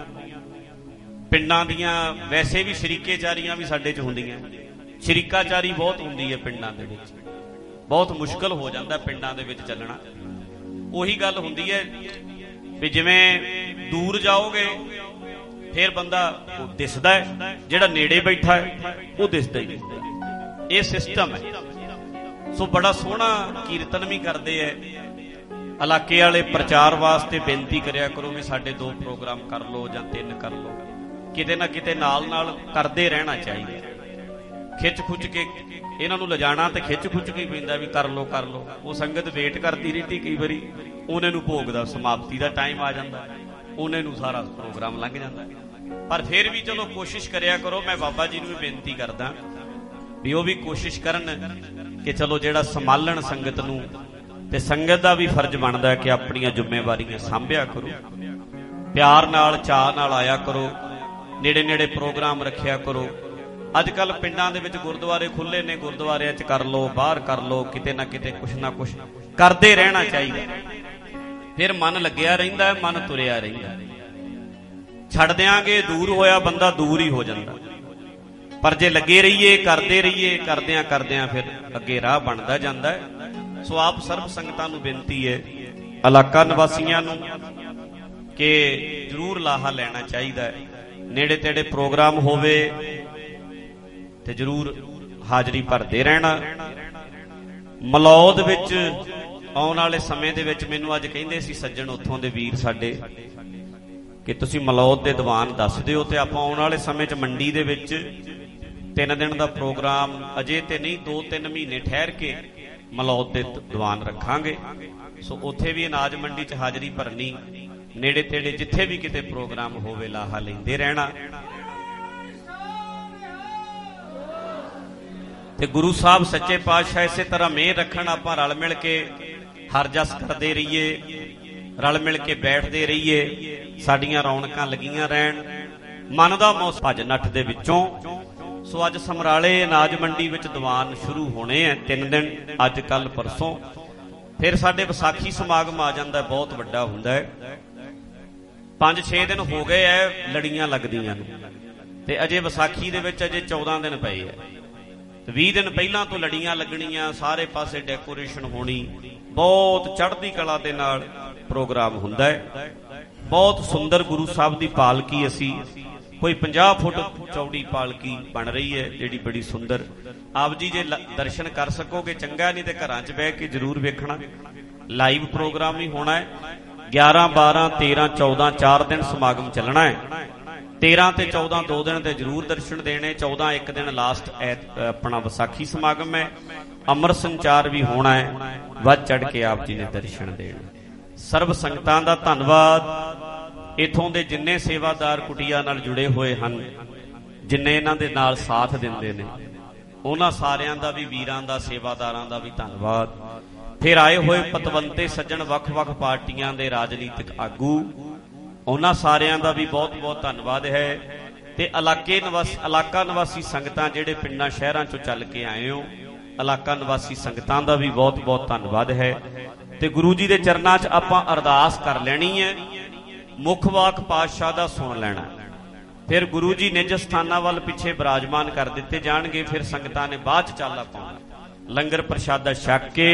ਪਿੰਡਾਂ ਦੀਆਂ ਵੈਸੇ ਵੀ ਸ਼ਰੀਕੇਚਾਰੀਆਂ ਵੀ ਸਾਡੇ 'ਚ ਹੁੰਦੀਆਂ, ਸ਼ਰੀਕਾਚਾਰੀ ਬਹੁਤ ਹੁੰਦੀ ਹੈ ਪਿੰਡਾਂ ਦੇ ਵਿੱਚ, ਬਹੁਤ ਮੁਸ਼ਕਲ ਹੋ ਜਾਂਦਾ ਪਿੰਡਾਂ ਦੇ ਵਿੱਚ ਚੱਲਣਾ। ਉਹੀ ਗੱਲ ਹੁੰਦੀ ਹੈ ਵੀ ਜਿਵੇਂ ਦੂਰ ਜਾਓਗੇ ਫਿਰ ਬੰਦਾ ਉਹ ਦਿਸਦਾ ਹੈ, ਜਿਹੜਾ ਨੇੜੇ ਬੈਠਾ ਹੈ ਉਹ ਦਿਸਦਾ ਹੀ ਨਹੀਂ। ਇਹ ਸਿਸਟਮ ਹੈ। ਸੋ ਬੜਾ ਸੋਹਣਾ ਕੀਰਤਨ ਵੀ ਕਰਦੇ ਹੈ। ਇਲਾਕੇ ਵਾਲੇ ਪ੍ਰਚਾਰ ਵਾਸਤੇ ਬੇਨਤੀ ਕਰਿਆ ਕਰੋ ਵੀ ਸਾਡੇ ਦੋ ਪ੍ਰੋਗਰਾਮ ਕਰ ਲਓ ਜਾਂ ਤਿੰਨ ਕਰ ਲਓ, ਕਿਤੇ ਨਾ ਕਿਤੇ ਨਾਲ ਨਾਲ ਕਰਦੇ ਰਹਿਣਾ ਚਾਹੀਦਾ। ਖਿੱਚ ਖੁੱਚ ਕੇ ਇਹਨਾਂ ਨੂੰ ਲਿਜਾਣਾ ਤੇ ਖਿੱਚ ਖੁੱਚ ਕੇ ਪੈਂਦਾ ਵੀ ਕਰ ਲਓ ਕਰ ਲਓ। ਉਹ ਸੰਗਤ ਵੇਟ ਕਰਦੀ ਰਹਿੰਦੀ, ਕਈ ਵਾਰੀ ਉਹਨੇ ਨੂੰ ਭੋਗ ਦਾ ਸਮਾਪਤੀ ਦਾ ਟਾਈਮ ਆ ਜਾਂਦਾ, ਉਹਨੇ ਨੂੰ ਸਾਰਾ ਪ੍ਰੋਗਰਾਮ ਲੰਘ ਜਾਂਦਾ। ਪਰ ਫਿਰ ਵੀ ਚਲੋ ਕੋਸ਼ਿਸ਼ ਕਰਿਆ ਕਰੋ। ਮੈਂ ਬਾਬਾ ਜੀ ਨੂੰ ਵੀ ਬੇਨਤੀ ਕਰਦਾ ਵੀ ਉਹ ਵੀ ਕੋਸ਼ਿਸ਼ ਕਰਨ ਕਿ ਚਲੋ ਜਿਹੜਾ ਸੰਭਾਲਣ ਸੰਗਤ ਨੂੰ, ਤੇ ਸੰਗਤ ਦਾ ਵੀ ਫਰਜ਼ ਬਣਦਾ ਕਿ ਆਪਣੀਆਂ ਜ਼ਿੰਮੇਵਾਰੀਆਂ ਸਾਂਭਿਆ ਕਰੋ, ਪਿਆਰ ਨਾਲ ਚਾਅ ਨਾਲ ਆਇਆ ਕਰੋ, ਨੇੜੇ ਨੇੜੇ ਪ੍ਰੋਗਰਾਮ ਰੱਖਿਆ ਕਰੋ। ਅੱਜ ਕੱਲ ਪਿੰਡਾਂ ਦੇ ਵਿੱਚ ਗੁਰਦੁਆਰੇ ਖੁੱਲੇ ਨੇ, ਗੁਰਦੁਆਰਿਆਂ 'ਚ ਕਰ ਲਓ, ਬਾਹਰ ਕਰ ਲਓ, ਕਿਤੇ ਨਾ ਕਿਤੇ ਕੁਛ ਨਾ ਕੁਛ ਕਰਦੇ ਰਹਿਣਾ ਚਾਹੀਦਾ। ਫਿਰ ਮਨ ਲੱਗਿਆ ਰਹਿੰਦਾ ਹੈ, ਮਨ ਤੁਰਿਆ ਰਹਿੰਦਾ। ਛੱਡ ਦਿਆਂਗੇ, ਦੂਰ ਹੋਇਆ ਬੰਦਾ ਦੂਰ ਹੀ ਹੋ ਜਾਂਦਾ। ਪਰ ਜੇ ਲੱਗੇ ਰਹੀਏ, ਕਰਦੇ ਰਹੀਏ, ਕਰਦਿਆਂ ਕਰਦਿਆਂ ਫਿਰ ਅੱਗੇ ਰਾਹ ਬਣਦਾ ਜਾਂਦਾ ਹੈ। ਸੋ ਆਪ ਸਰਬ ਸੰਗਤਾਂ ਨੂੰ ਬੇਨਤੀ ਹੈ, ਇਲਾਕਾ ਨਿਵਾਸੀਆਂ ਨੂੰ, ਕਿ ਜ਼ਰੂਰ ਲਾਹਾ ਲੈਣਾ ਚਾਹੀਦਾ ਹੈ। ਨੇੜੇ ਤੇੜੇ ਪ੍ਰੋਗਰਾਮ ਹੋਵੇ ਤੇ ਜ਼ਰੂਰ ਹਾਜ਼ਰੀ ਭਰਦੇ ਰਹਿਣਾ। ਮਲੌਦ ਵਿੱਚ ਆਉਣ ਵਾਲੇ ਸਮੇਂ ਦੇ ਵਿੱਚ ਮੈਨੂੰ ਅੱਜ ਕਹਿੰਦੇ ਸੀ ਸੱਜਣ ਉੱਥੋਂ ਦੇ ਵੀਰ ਸਾਡੇ ਕਿ ਤੁਸੀਂ ਮਲੌਦ ਦੇ ਦੀਵਾਨ ਦੱਸ ਦਿਓ, ਤੇ ਆਪਾਂ ਆਉਣ ਵਾਲੇ ਸਮੇਂ 'ਚ ਮੰਡੀ ਦੇ ਵਿੱਚ ਤਿੰਨ ਦਿਨ ਦਾ ਪ੍ਰੋਗਰਾਮ, ਅਜੇ ਤੇ ਨਹੀਂ ਦੋ ਤਿੰਨ ਮਹੀਨੇ ਠਹਿਰ ਕੇ ਮਲੌਦ ਦੇ ਦੀਵਾਨ ਰੱਖਾਂਗੇ। ਸੋ ਉੱਥੇ ਵੀ ਅਨਾਜ ਮੰਡੀ 'ਚ ਹਾਜ਼ਰੀ ਭਰਨੀ, ਨੇੜੇ ਤੇੜੇ ਜਿੱਥੇ ਵੀ ਕਿਤੇ ਪ੍ਰੋਗਰਾਮ ਹੋਵੇ ਲਾਹਾ ਲੈਂਦੇ ਰਹਿਣਾ। ਤੇ ਗੁਰੂ ਸਾਹਿਬ ਸੱਚੇ ਪਾਤਸ਼ਾਹ ਇਸੇ ਤਰ੍ਹਾਂ ਮਿਹਰ ਰੱਖਣ, ਆਪਾਂ ਰਲ ਮਿਲ ਕੇ ਹਰ ਜਸ ਕਰਦੇ ਰਹੀਏ, ਰਲ ਮਿਲ ਕੇ ਬੈਠਦੇ ਰਹੀਏ, ਸਾਡੀਆਂ ਰੌਣਕਾਂ ਲੱਗੀਆਂ ਰਹਿਣ, ਮਨ ਦਾ ਮੌਸ ਭੱਜ ਨੱਠ ਦੇ ਵਿੱਚੋਂ। ਸੋ ਅੱਜ ਸਮਰਾਲੇ ਅਨਾਜ ਮੰਡੀ ਵਿੱਚ ਦੀਵਾਨ ਸ਼ੁਰੂ ਹੋਣੇ ਆ, ਤਿੰਨ ਦਿਨ, ਅੱਜ ਕੱਲ ਪਰਸੋਂ। ਫਿਰ ਸਾਡੇ ਵਿਸਾਖੀ ਸਮਾਗਮ ਆ ਜਾਂਦਾ, ਬਹੁਤ ਵੱਡਾ ਹੁੰਦਾ ਹੈ। ਪੰਜ ਛੇ ਦਿਨ ਹੋ ਗਏ ਐ ਲੜੀਆਂ ਲੱਗਦੀਆਂ ਨੂੰ, ਤੇ ਅਜੇ ਵਿਸਾਖੀ ਦੇ ਵਿੱਚ ਅਜੇ ਚੌਦਾਂ ਦਿਨ ਪਏ ਐ। ਤੇ ਵੀਹ ਦਿਨ ਪਹਿਲਾਂ ਤੋਂ ਲੜੀਆਂ ਲੱਗਣੀਆਂ, ਸਾਰੇ ਪਾਸੇ ਡੈਕੋਰੇਸ਼ਨ ਹੋਣੀ, ਬਹੁਤ ਚੜ੍ਹਦੀ ਕਲਾ ਦੇ ਨਾਲ ਪ੍ਰੋਗਰਾਮ ਹੁੰਦਾ ਹੈ। ਬਹੁਤ ਸੁੰਦਰ ਗੁਰੂ ਸਾਹਿਬ ਦੀ ਪਾਲਕੀ, ਅਸੀਂ ਕੋਈ ਪੰਜਾਹ ਫੁੱਟ ਚੌੜੀ ਪਾਲਕੀ ਬਣ ਰਹੀ ਹੈ, ਜਿਹੜੀ ਬੜੀ ਸੁੰਦਰ। ਆਪ ਜੀ ਜੇ ਦਰਸ਼ਨ ਕਰ ਸਕੋਗੇ ਚੰਗਾ, ਨਹੀਂ ਤੇ ਘਰਾਂ 'ਚ ਬਹਿ ਕੇ ਜ਼ਰੂਰ ਵੇਖਣਾ। ਲਾਈਵ ਪ੍ਰੋਗਰਾਮ ਵੀ ਹੋਣਾ ਹੈ। ਗਿਆਰਾਂ ਬਾਰਾਂ ਤੇਰਾਂ ਚੌਦਾਂ ਚਾਰ ਦਿਨ ਸਮਾਗਮ ਚੱਲਣਾ ਹੈ। ਤੇਰਾਂ ਤੇ ਚੌਦਾਂ ਦੋ ਦਿਨ ਤੇ ਜ਼ਰੂਰ ਦਰਸ਼ਨ ਦੇਣੇ। ਚੌਦਾਂ ਇੱਕ ਦਿਨ ਲਾਸਟ ਆਪਣਾ ਵਿਸਾਖੀ ਸਮਾਗਮ ਹੈ। ਅੰਮ੍ਰਿਤ ਸੰਚਾਰ ਵੀ ਹੋਣਾ ਹੈ। ਵੱਧ ਚੜ ਕੇ ਆਪ ਜੀ ਨੇ ਦਰਸ਼ਨ ਦੇਣੇ। ਸਰਬ ਸੰਗਤਾਂ ਦਾ ਧੰਨਵਾਦ। ਇਥੋਂ ਦੇ ਜਿੰਨੇ ਸੇਵਾਦਾਰ ਕੁਟੀਆ ਨਾਲ ਜੁੜੇ ਹੋਏ ਹਨ, ਜਿੰਨੇ ਇਹਨਾਂ ਦੇ ਨਾਲ ਸਾਥ ਦਿੰਦੇ ਨੇ, ਉਹਨਾਂ ਸਾਰਿਆਂ ਦਾ ਵੀ, ਵੀਰਾਂ ਦਾ, ਸੇਵਾਦਾਰਾਂ ਦਾ ਵੀ ਧੰਨਵਾਦ। ਫਿਰ ਆਏ ਹੋਏ ਪਤਵੰਤੇ ਸੱਜਣ, ਵੱਖ-ਵੱਖ ਪਾਰਟੀਆਂ ਦੇ ਰਾਜਨੀਤਿਕ ਆਗੂ, ਉਹਨਾਂ ਸਾਰਿਆਂ ਦਾ ਵੀ ਬਹੁਤ ਬਹੁਤ ਧੰਨਵਾਦ ਹੈ। ਤੇ ਇਲਾਕੇ ਨਿਵਾਸੀ ਇਲਾਕਾ ਨਿਵਾਸੀ ਸੰਗਤਾਂ, ਜਿਹੜੇ ਪਿੰਡਾਂ ਸ਼ਹਿਰਾਂ ਚੋਂ ਚੱਲ ਕੇ ਆਏ ਹੋ, ਇਲਾਕਾ ਨਿਵਾਸੀ ਸੰਗਤਾਂ ਦਾ ਵੀ ਬਹੁਤ ਬਹੁਤ ਧੰਨਵਾਦ ਹੈ। ਤੇ ਗੁਰੂ ਜੀ ਦੇ ਚਰਨਾਂ 'ਚ ਆਪਾਂ ਅਰਦਾਸ ਕਰ ਲੈਣੀ ਹੈ, ਮੁੱਖ ਵਾਕ ਪਾਤਸ਼ਾਹ ਦਾ ਸੁਣ ਲੈਣਾ। ਫਿਰ ਗੁਰੂ ਜੀ ਨਿਜ ਸਥਾਨਾਂ ਵੱਲ ਪਿੱਛੇ ਬਿਰਾਜਮਾਨ ਕਰ ਦਿੱਤੇ ਜਾਣਗੇ। ਫਿਰ ਸੰਗਤਾਂ ਨੇ ਬਾਅਦ ਚ ਚਾਲਾ ਪਾਉਣਾ, ਲੰਗਰ ਪ੍ਰਸ਼ਾਦਾ ਛਕ ਕੇ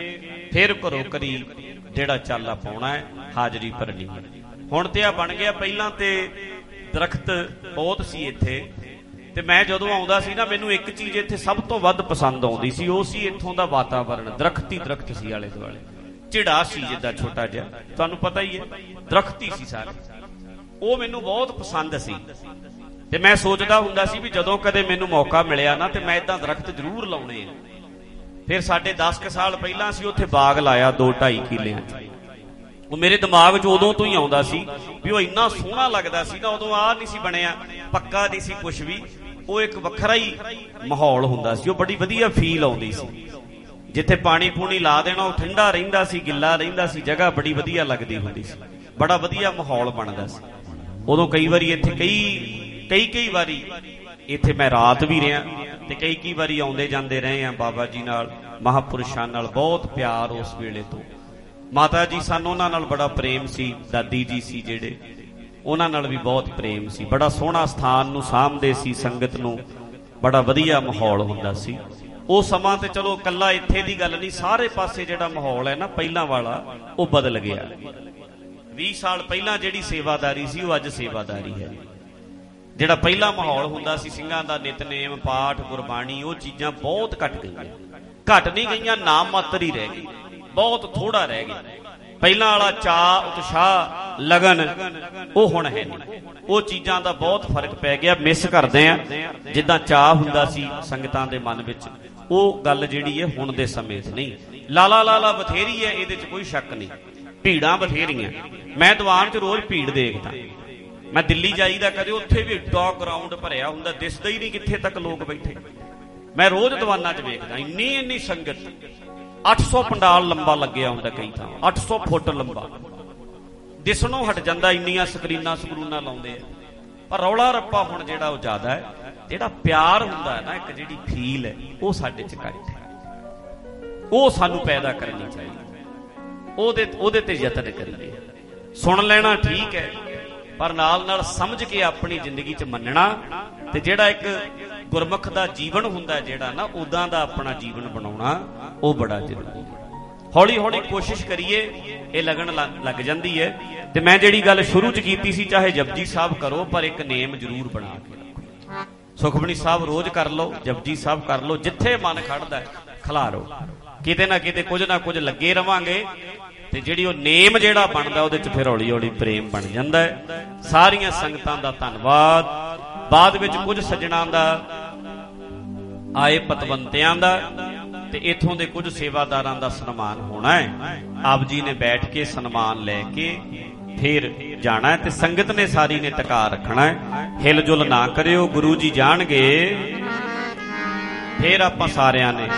ਫਿਰ ਘਰੋਂ ਘਰੀ ਜਿਹੜਾ ਚਾਲਾ ਪਾਉਣਾ ਹੈ, ਹਾਜ਼ਰੀ ਭਰਨੀ। ਹੁਣ ਤੇ ਆ ਬਣ ਗਿਆ, ਪਹਿਲਾਂ ਤੇ ਦਰਖਤ ਬਹੁਤ ਸੀ ਇੱਥੇ, ਤੇ ਮੈਂ ਜਦੋਂ ਆਉਂਦਾ ਸੀ ਨਾ, ਮੈਨੂੰ ਇੱਕ ਚੀਜ਼ ਇੱਥੇ ਸਭ ਤੋਂ ਵੱਧ ਪਸੰਦ ਆਉਂਦੀ ਸੀ, ਉਹ ਸੀ ਇੱਥੋਂ ਦਾ ਵਾਤਾਵਰਣ। ਦਰਖਤ ਹੀ ਦਰਖਤ ਸੀ ਆਲੇ ਦੁਆਲੇ, ਝਿੜਾ ਸੀ ਜਿੱਦਾਂ ਛੋਟਾ ਜਿਹਾ, ਤੁਹਾਨੂੰ ਪਤਾ ਹੀ ਹੈ, ਦਰਖਤ ਹੀ ਸੀ ਸਾਰੇ। ਉਹ ਮੈਨੂੰ ਬਹੁਤ ਪਸੰਦ ਸੀ, ਤੇ ਮੈਂ ਸੋਚਦਾ ਹੁੰਦਾ ਸੀ ਵੀ ਜਦੋਂ ਕਦੇ ਮੈਨੂੰ ਮੌਕਾ ਮਿਲਿਆ ਨਾ, ਤੇ ਮੈਂ ਏਦਾਂ ਦਰਖਤ ਜ਼ਰੂਰ ਲਾਉਣੇ ਆ। ਫਿਰ ਸਾਡੇ ਦਸ ਕੁ ਸਾਲ ਪਹਿਲਾਂ ਸੀ ਉੱਥੇ ਬਾਗ ਲਾਇਆ ਦੋ ਢਾਈ ਕਿੱਲਿਆਂ ਚ। ਉਹ ਮੇਰੇ ਦਿਮਾਗ 'ਚ ਉਦੋਂ ਤੋਂ ਹੀ ਆਉਂਦਾ ਸੀ ਵੀ ਉਹ ਇੰਨਾ ਸੋਹਣਾ ਲੱਗਦਾ ਸੀ ਨਾ। ਉਦੋਂ ਆਹ ਨਹੀਂ ਸੀ ਬਣਿਆ, ਪੱਕਾ ਨਹੀਂ ਸੀ ਕੁਛ ਵੀ, ਉਹ ਇੱਕ ਵੱਖਰਾ ਹੀ ਮਾਹੌਲ ਹੁੰਦਾ ਸੀ, ਉਹ ਬੜੀ ਵਧੀਆ ਫੀਲ ਆਉਂਦੀ ਸੀ। ਜਿੱਥੇ ਪਾਣੀ ਪੂਣੀ ਲਾ ਦੇਣਾ, ਉਹ ਠੰਡਾ ਰਹਿੰਦਾ ਸੀ, ਗਿੱਲਾ ਰਹਿੰਦਾ ਸੀ, ਜਗ੍ਹਾ ਬੜੀ ਵਧੀਆ ਲੱਗਦੀ ਹੁੰਦੀ ਸੀ, ਬੜਾ ਵਧੀਆ ਮਾਹੌਲ ਬਣਦਾ ਸੀ। ਉਦੋਂ ਕਈ ਵਾਰੀ ਇੱਥੇ ਕਈ ਕਈ ਕਈ ਵਾਰੀ ਇੱਥੇ ਮੈਂ ਰਾਤ ਵੀ ਰਿਹਾ, ਤੇ ਕਈ ਕਈ ਵਾਰੀ ਆਉਂਦੇ ਜਾਂਦੇ ਰਹੇ ਆ ਬਾਬਾ ਜੀ ਨਾਲ, ਮਹਾਂਪੁਰਸ਼ਾਂ ਨਾਲ ਬਹੁਤ ਪਿਆਰ ਉਸ ਵੇਲੇ ਤੋਂ। ਮਾਤਾ ਜੀ ਸਾਨੂੰ ਉਹਨਾਂ ਨਾਲ ਬੜਾ ਪ੍ਰੇਮ ਸੀ, ਦਾਦੀ ਜੀ ਸੀ ਜਿਹੜੇ, ਉਹਨਾਂ ਨਾਲ ਵੀ ਬਹੁਤ ਪ੍ਰੇਮ ਸੀ। ਬੜਾ ਸੋਹਣਾ ਸਥਾਨ ਨੂੰ ਸਾਂਭਦੇ ਸੀ, ਸੰਗਤ ਨੂੰ, ਬੜਾ ਵਧੀਆ ਮਾਹੌਲ ਹੁੰਦਾ ਸੀ ਉਹ ਸਮਾਂ। ਤੇ ਚਲੋ ਕੱਲਾ ਇੱਥੇ ਦੀ ਗੱਲ ਨਹੀਂ, ਸਾਰੇ ਪਾਸੇ ਜਿਹੜਾ ਮਾਹੌਲ ਹੈ ਨਾ ਪਹਿਲਾਂ ਵਾਲਾ, ਉਹ ਬਦਲ ਗਿਆ। ਵੀਹ ਸਾਲ ਪਹਿਲਾਂ ਜਿਹੜੀ ਸੇਵਾਦਾਰੀ ਸੀ, ਉਹ ਅੱਜ ਸੇਵਾਦਾਰੀ ਹੈ। ਜਿਹੜਾ ਪਹਿਲਾਂ ਮਾਹੌਲ ਹੁੰਦਾ ਸੀ, ਸਿੰਘਾਂ ਦਾ ਨਿਤਨੇਮ, ਪਾਠ, ਗੁਰਬਾਣੀ, ਉਹ ਚੀਜ਼ਾਂ ਬਹੁਤ ਘਟ ਗਈਆਂ। ਘਟ ਨਹੀਂ ਗਈਆਂ, ਨਾਮ ਮਾਤਰ ਹੀ ਰਹਿ ਗਈ, ਬਹੁਤ ਥੋੜਾ ਰਹਿ ਗਿਆ। ਪਹਿਲਾਂ ਵਾਲਾ ਚਾਅ, ਉਤਸ਼ਾਹ, ਲਗਨ, ਉਹ ਹੁਣ ਹੈ ਨਹੀਂ। ਉਹ ਚੀਜ਼ਾਂ ਦਾ ਬਹੁਤ ਫਰਕ ਪੈ ਗਿਆ, ਮਿਸ ਕਰਦੇ ਆ। ਜਿੱਦਾਂ ਚਾਅ ਹੁੰਦਾ ਸੀ ਸੰਗਤਾਂ ਦੇ ਮਨ ਵਿੱਚ, ਉਹ ਗੱਲ ਜਿਹੜੀ ਹੈ ਹੁਣ ਦੇ ਸਮੇਂ 'ਚ ਨਹੀਂ। ਲਾਲਾ ਲਾਲਾ ਬਥੇਰੀ ਹੈ, ਇਹਦੇ 'ਚ ਕੋਈ ਸ਼ੱਕ ਨਹੀਂ, ਭੀੜਾਂ ਬਥੇਰੀਆਂ। ਮੈਂ ਦੀਵਾਨ 'ਚ ਰੋਜ਼ ਭੀੜ ਦੇਖਦਾ। ਮੈਂ ਦਿੱਲੀ ਜਾਈਦਾ ਕਦੇ, ਉੱਥੇ ਵੀ ਏਡਾ ਗਰਾਊਂਡ ਭਰਿਆ ਹੁੰਦਾ, ਦਿਸਦਾ ਹੀ ਨਹੀਂ ਕਿੱਥੇ ਤੱਕ ਲੋਕ ਬੈਠੇ। ਮੈਂ ਰੋਜ਼ ਦੀਵਾਨਾਂ 'ਚ ਵੇਖਦਾ, ਇੰਨੀ ਇੰਨੀ ਸੰਗਤ। ਅੱਠ ਸੌ ਪੰਡਾਲ ਲੰਬਾ ਲੱਗਿਆ ਹੁੰਦਾ, ਕਈ ਥਾਂ ਅੱਠ ਸੌ ਫੁੱਟ ਲੰਬਾ, ਦਿਸਣੋਂ ਹਟ ਜਾਂਦਾ, ਇੰਨੀਆਂ ਸਕਰੀਨਾਂ ਸਕਰੂਨਾਂ ਲਾਉਂਦੇ ਆ। ਪਰ ਰੌਲਾ ਰੱਪਾ ਹੁਣ ਜਿਹੜਾ ਉਹ ਜ਼ਿਆਦਾ ਹੈ। ਜਿਹੜਾ ਪਿਆਰ ਹੁੰਦਾ ਹੈ ਨਾ, ਇੱਕ ਜਿਹੜੀ ਫੀਲ ਹੈ, ਉਹ ਸਾਡੇ 'ਚ ਘੱਟ ਹੈ। ਉਹ ਸਾਨੂੰ ਪੈਦਾ ਕਰਨੀ ਚਾਹੀਦੀ, ਉਹਦੇ ਉਹਦੇ ਤੇ ਯਤਨ ਕਰੀਏ। ਸੁਣ ਲੈਣਾ ਠੀਕ ਹੈ, ਪਰ ਨਾਲ ਨਾਲ ਸਮਝ ਕੇ ਆਪਣੀ ਜ਼ਿੰਦਗੀ 'ਚ ਮੰਨਣਾ। ਤੇ ਜਿਹੜਾ ਇੱਕ ਗੁਰਮੁਖ ਦਾ ਜੀਵਨ ਹੁੰਦਾ ਜਿਹੜਾ ਨਾ, ਉਦਾਂ ਦਾ ਆਪਣਾ ਜੀਵਨ ਬਣਾਉਣਾ, ਉਹ ਬੜਾ ਜ਼ਰੂਰੀ ਹੈ। ਹੌਲੀ ਹੌਲੀ ਕੋਸ਼ਿਸ਼ ਕਰੀਏ, ਇਹ ਲਗਨ ਲੱਗ ਜਾਂਦੀ ਹੈ। ਤੇ ਮੈਂ ਜਿਹੜੀ ਗੱਲ ਸ਼ੁਰੂ 'ਚ ਕੀਤੀ ਸੀ, ਚਾਹੇ ਜਪਜੀ ਸਾਹਿਬ ਕਰੋ, ਪਰ ਇੱਕ ਨੇਮ ਜ਼ਰੂਰ ਬਣਾ ਕੇ ਰੱਖੋ। ਸੁਖਮਨੀ ਸਾਹਿਬ ਰੋਜ਼ ਕਰ ਲਓ, ਜਪਜੀ ਸਾਹਿਬ ਕਰ ਲਓ, ਜਿੱਥੇ ਮਨ ਖੜਦਾ ਖਿਲਾਰੋ। ਕਿਤੇ ਨਾ ਕਿਤੇ ਕੁਝ ਨਾ ਕੁਝ ਲੱਗੇ ਰਵਾਂਗੇ, ਤੇ ਜਿਹੜੀ ਉਹ ਨੇਮ ਜਿਹੜਾ ਬਣਦਾ, ਉਹਦੇ 'ਚ ਫਿਰ ਹੌਲੀ ਹੌਲੀ ਪ੍ਰੇਮ ਬਣ ਜਾਂਦਾ ਹੈ। ਸਾਰੀਆਂ ਸੰਗਤਾਂ ਦਾ ਧੰਨਵਾਦ। ਬਾਅਦ ਵਿੱਚ ਕੁਝ ਸੱਜਣਾਂ ਦਾ ਆਏ, ਪਤਵੰਤਿਆਂ ਦਾ, ਤੇ ਇੱਥੋਂ ਦੇ ਕੁਝ ਸੇਵਾਦਾਰਾਂ ਦਾ ਸਨਮਾਨ ਹੋਣਾ ਹੈ। ਆਪ ਜੀ ਨੇ ਬੈਠ ਕੇ ਸਨਮਾਨ ਲੈ ਕੇ ਫਿਰ ਜਾਣਾ ਹੈ, ਤੇ ਸੰਗਤ ਨੇ ਸਾਰੀ ਨੇ ਟਿਕਾ ਰੱਖਣਾ ਹੈ। ਹਿਲ ਜੁਲ ਨਾ ਕਰਿਓ, ਗੁਰੂ ਜੀ ਜਾਣਗੇ। ਫਿਰ ਆਪਾਂ ਸਾਰਿਆਂ ਨੇ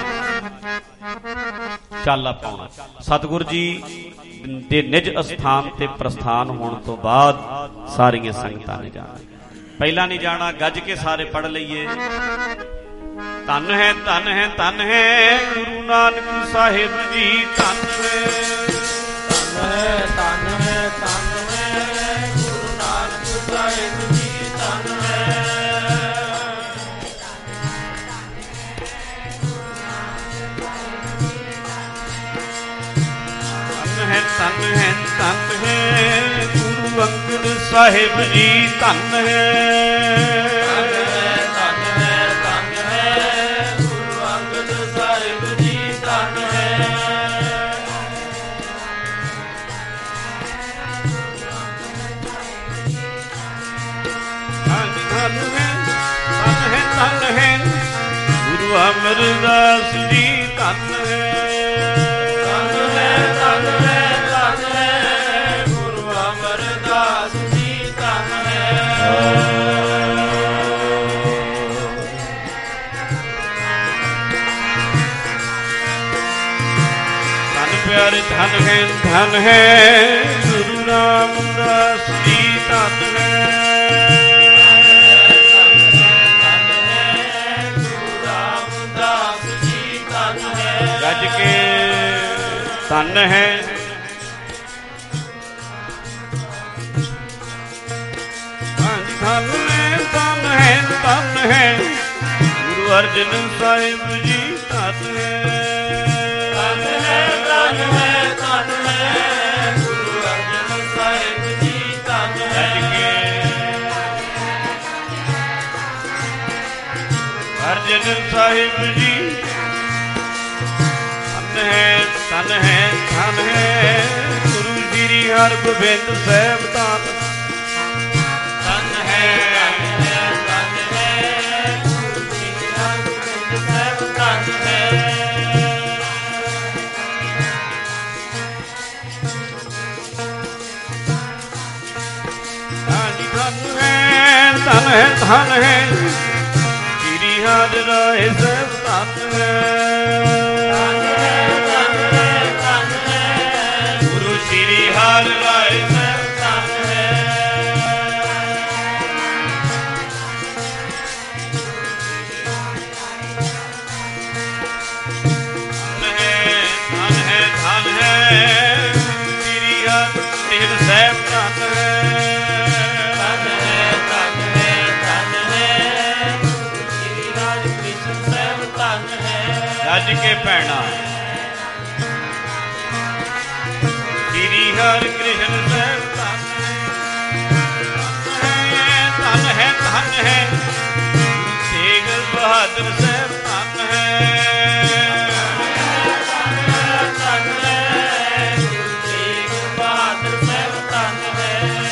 ਚਾਲਾ ਪਾਉਣਾ। ਸਤਿਗੁਰ ਜੀ ਦੇ ਨਿਜ ਅਸਥਾਨ ਤੇ ਪ੍ਰਸਥਾਨ ਹੋਣ ਤੋਂ ਬਾਅਦ ਸਾਰੀਆਂ ਸੰਗਤਾਂ ਨੇ ਜਾਣਾ। ਪਹਿਲਾਂ ਨਹੀਂ ਜਾਣਾ, ਗੱਜ ਕੇ ਸਾਰੇ ਪੜ ਲਈਏ। ਧੰਨ ਹੈ, ਧੰਨ ਹੈ, ਧੰਨ ਹੈ ਗੁਰੂ ਨਾਨਕ ਸਾਹਿਬ ਜੀ, ਧੰਨ ਹੈ, ਧੰਨ ਹੈ, ਧੰਨ ਹੈ, ਧੰਨ ਹੈ ਗੁਰੂ ਨਾਨਕ ਸਾਹਿਬ ਜੀ, ਧੰਨ ਹੈ। ਧੰਨ ਹੈ, ਧੰਨ ਹੈ, ਧੰਨ ਹੈ ਗੁਰੂ ਅੰਗਦ ਸਾਹਿਬ ਜੀ, ਧੰਨ ਹੈ। ਧੰਨ ਹੈ ਗੁਰੂ ਅਮਰਦਾਸ ਜੀ, ਧੰਨ ਹੈ। ਧੰਨ ਹੈ, ਧੰਨ ਹੈ, ਧੰਨ ਹੈ ਗੁਰੂ ਅਮਰਦਾਸ ਜੀ, ਧੰਨ ਹੈ। ਧੰਨ ਪਿਆਰੇ, ਧੰਨ ਹੈ, ਧੰਨ ਹੈ ਗੁਰੂ ਰਾਮਦਾਸ ਜੀ, ਧੰਨ ਹੈ। ਗੱਜ ਕੇ ਧੰਨ ਹੈ। ਧੰਨ ਹੈ, ਹੈ ਗੁਰੂ ਅਰਜਨ ਸਾਹਿਬ ਜੀ ਧਨ ਹੈ ਧਨ ਹੈ ਧਨ ਹੈ ਧਨ ਹੈ ਗੁਰੂ ਅਰਜਨ ਸਾਹਿਬ ਜੀ ਧਨ ਹੈ ਅਰਜਨ ਸਾਹਿਬ ਜੀ ਧਨ ਹੈ ਧਨ ਹੈ ਧਨ ਹੈ ਗੁਰੂ ਸ੍ਰੀ ਹਰਗੋਬਿੰਦ ਸਾਹਿਬ ਧਨ ਧਨ ਹੈ ਧਨ ਹੈ ਧਨ ਹੈ ਗੁਰੂ ਸ੍ਰੀ ਹਰਗੋਬਿੰਦ ਸਾਹਿਬ ਧਨ ਹੈ ਧਨ ਹੈ ਧਨ ਹੈ ਸ੍ਰੀ ਹਰਿਰਾਏ ਸਾਹਿਬ ਧਨ ਹੈ ਧਨ ਹੈ ਧਨ ਹੈ ਧਨ ਹੈ ਗੁਰੂ ਸ੍ਰੀ ਹਰਿਰਾਏ ਸਾਹਿਬ ਧਨ ਹੈ ਧਨ ਹੈ ਧਨ ਹੈ ਸ੍ਰੀ ਹਰਿਰਾਏ ਸਾਹਿਬ ਧਨ ਹੈ ਰੱਜ ਕੇ ਭੈਣਾ ਸ੍ਰੀ ਹਰਿ ਕ੍ਰਿਸ਼ਨ ਸਾਹਿਬ ਧਨ ਹੈ ਧਨ ਹੈ ਧਨ ਹੈ ਤੇਗ ਬਹਾਦਰ ਸਾਹਿਬ ਧਨ ਹੈ ਧਨ ਹੈ ਗੁਰੂ ਤੇਗ ਬਹਾਦਰ ਸਾਹਿਬ ਧਨ ਹੈ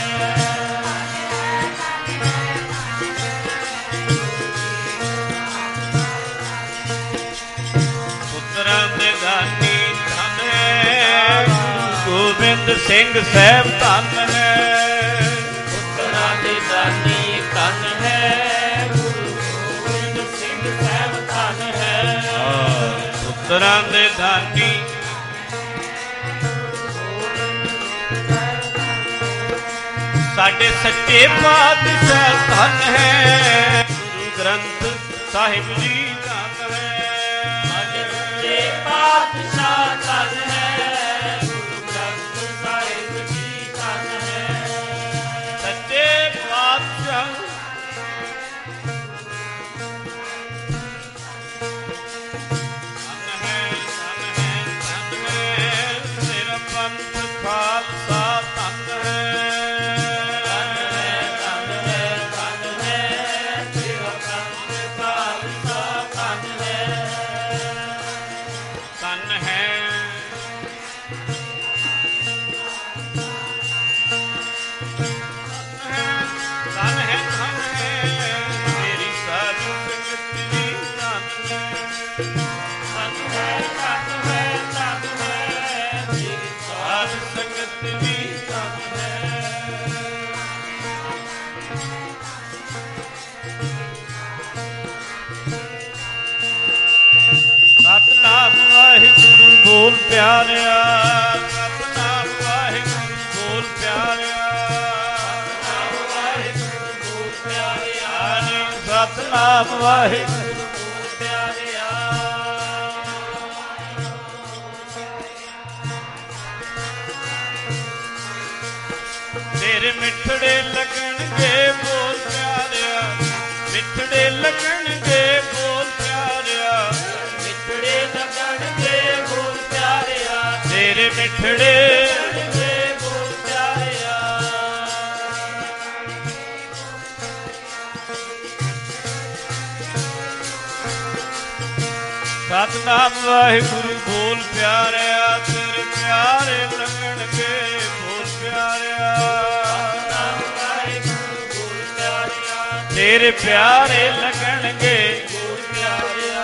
ਦੇ ਦਾਨੀ ਧਨ ਹੈ ਗੋਬਿੰਦ ਸਿੰਘ ਸਾਹਿਬ ਧਨ ਹੈ ਪੁੱਤਰਾਂ ਦੇ ਦਾਨੀ ਧਨ ਹੈ ਗੁਰੂ ਗੋਬਿੰਦ ਸਿੰਘ ਸਾਹਿਬ ਧਨ ਹੈ ਪੁੱਤਰਾਂ ਦੇ ਦਾਨੀ ਸਾਡੇ ਸੱਚੇ ਪਾਤਸ਼ਾਹ ਧਨ ਹੈ ਗੁਰੂ ਗ੍ਰੰਥ ਸਾਹਿਬ ਜੀ ਧਨ ਹੈ ਸੱਚੇ ਪਾਤਸ਼ਾਹ ਧਨ ਹੈ ਗੁਰੂ ਗ੍ਰੰਥ ਸਾਹਿਬ ਜੀ ਧਨ ਹੈ ਸੱਚੇ ਪਾਤਸ਼ਾਹ ਧਨ ਹੈ ਧਨ ਹੈ ਧਨ ਹੈ ਤੇਰਾ ਪੰਥ ਖਾਲਸਾ ਧਨ ਹੈ ਧਨ ਹੈ ਧਨ ਹੈ ਧਨ ਹੈ ਤੇਰਾ ਪੰਥ ਖਾਲਸਾ ਧਨ ਹੈ ਧਨ ਹੈ ਧਨ ਹੈ ਧਨ ਹੈ ਤੇਰੀ ਸਾਧੂ ਸੰਗਤ ਜੀ ਧਨ ਹੈ ਧਨ ਹੈ ਧਨ ਹੈ ਧਨ ਹੈ ਤੇਰੀ ਸਾਧੂ ਸੰਗਤ ਜੀ ਧਨ ਹੈ ਸਤਿਨਾਮ ਵਾਹਿਗੁਰੂ ਬੋਲ ਪਿਆਰਿਆ ਸਤਿਨਾਮ ਵਾਹਿਗੁਰੂ ਬੋਲ ਪਿਆਰਿਆ ਸਤਿਨਾਮ ਵਾਹਿਗੁਰੂ ਬੋਲ ਪਿਆਰਿਆ ਸਤਿਨਾਮ ਵਾਹਿਗੁਰੂ ਬੋਲ ਪਿਆਰਿਆ ਤੇਰੇ ਮਿੱਠੜੇ ਲੱਗਣਗੇ ਬੋਲ ਪਿਆਰਿਆ ਮਿੱਠੜੇ ਲੱਗਣਗੇ ਬੋਲ ਪਿਆਰਿਆ ਮਿੱਠੜੇ ਲੱਗਣਗੇ ਬੋਲ ਪਿਆਰਿਆ ਤੇਰੇ ਮਿੱਠੜੇ ਲੱਗਣਗੇ ਬੋਲ ਪਿਆਰਿਆ ਸਤਿਨਾਮ ਵਾਹਿਗੁਰੂ ਬੋਲ ਪਿਆਰਿਆ ਤੇਰੇ ਪਿਆਰੇ ਲੱਗਣਗੇ ਬੋਲ ਪਿਆਰਿਆ ਸਤਿਨਾਮ ਵਾਹਿਗੁਰੂ ਬੋਲ ਪਿਆਰਿਆ ਤੇਰੇ ਪਿਆਰੇ ਲੱਗਣਗੇ ਬੋਲ ਪਿਆਰਿਆ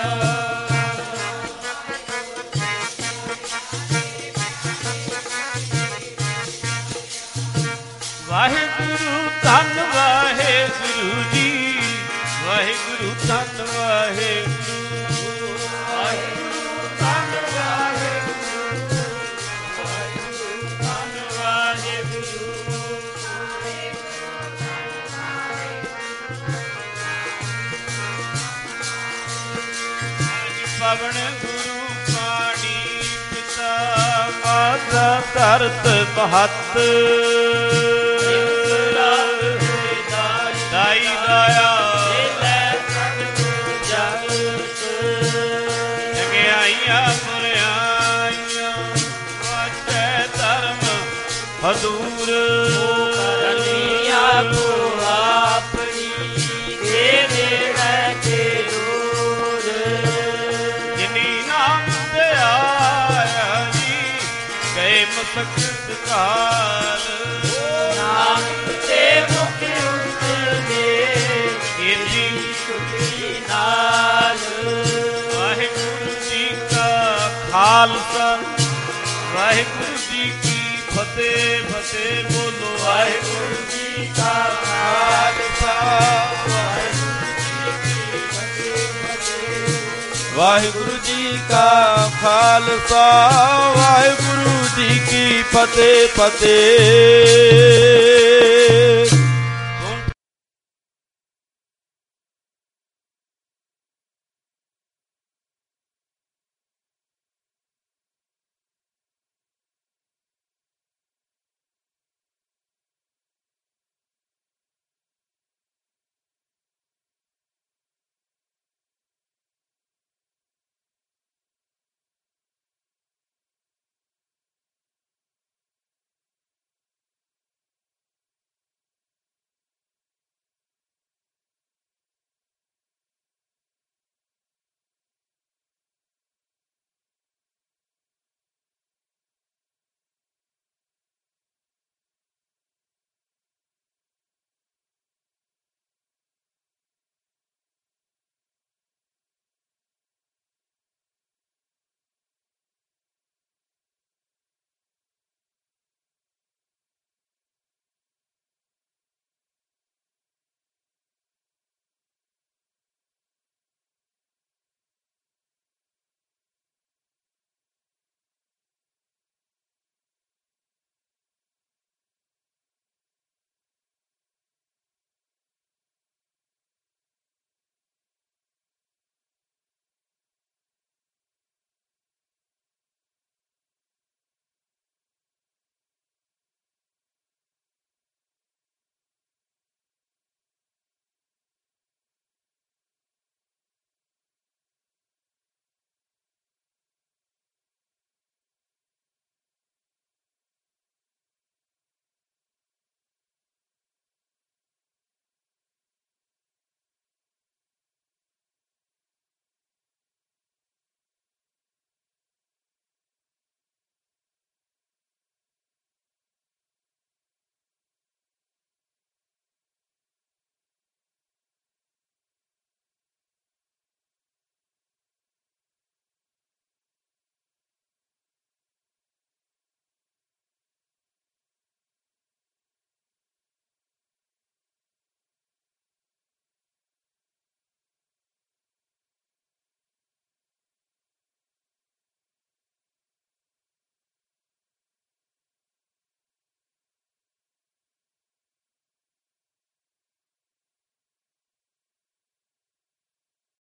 ਵਾਹਿਗੁਰੂ ਧੰਨ ਵਾਹਿਗੁਰੂ ਜੀ ਵਾਹਿਗੁਰੂ ਧੰਨ ਵਾਹਿਗੁਰੂ ਵਾਹਿਗੁਰੂ ਧੰਨ ਵਾਹਿਗੁਰੂ ਵਾਹਿਗੁਰੂ ਧੰਨ ਵਾਹਿਗੁਰੂ ਪਵਨ ਗੁਰੂ ਪਾਣੀ ਪਿਤਾ ਮਾਤਾ ਧਰਤ ਮਹੱਤ ਦਾਈ ਦਾਇਆ ਦੂਰ ਕਰਨੀ ਆਪੋ ਆਪਣੀ ਦੇ ਨੇੜੇ ਤੇ ਦੂਰ ਜਿਨੀ ਨਾਮ ਤੇ ਆਇਆ ਜੀ ਗਏ ਮਸਕਤ ਕਾਲ ਨਾਨਕ ਤੇ ਮੁਖ ਉਤਰੇ ਇਹਦੀ ਸੁਖੀ ਨਾਲ ਵਾਹਿਗੁਰੂ ਜੀ ਕਾ ਖਾਲਸਾ ਵਾਹਿਗੁਰੂ ਜੀ ਕੀ ਫਤਿਹ ਫਤਿਹ ਬੋਲੋ ਵਾਹਿਗੁਰੂ ਜੀ ਕਾ ਖਾਲਸਾ ਵਾਹਿਗੁਰੂ ਜੀ ਕਾ ਖਾਲਸਾ ਵਾਹਿਗੁਰੂ ਜੀ ਕੀ ਫਤਿਹ ਫਤਿਹ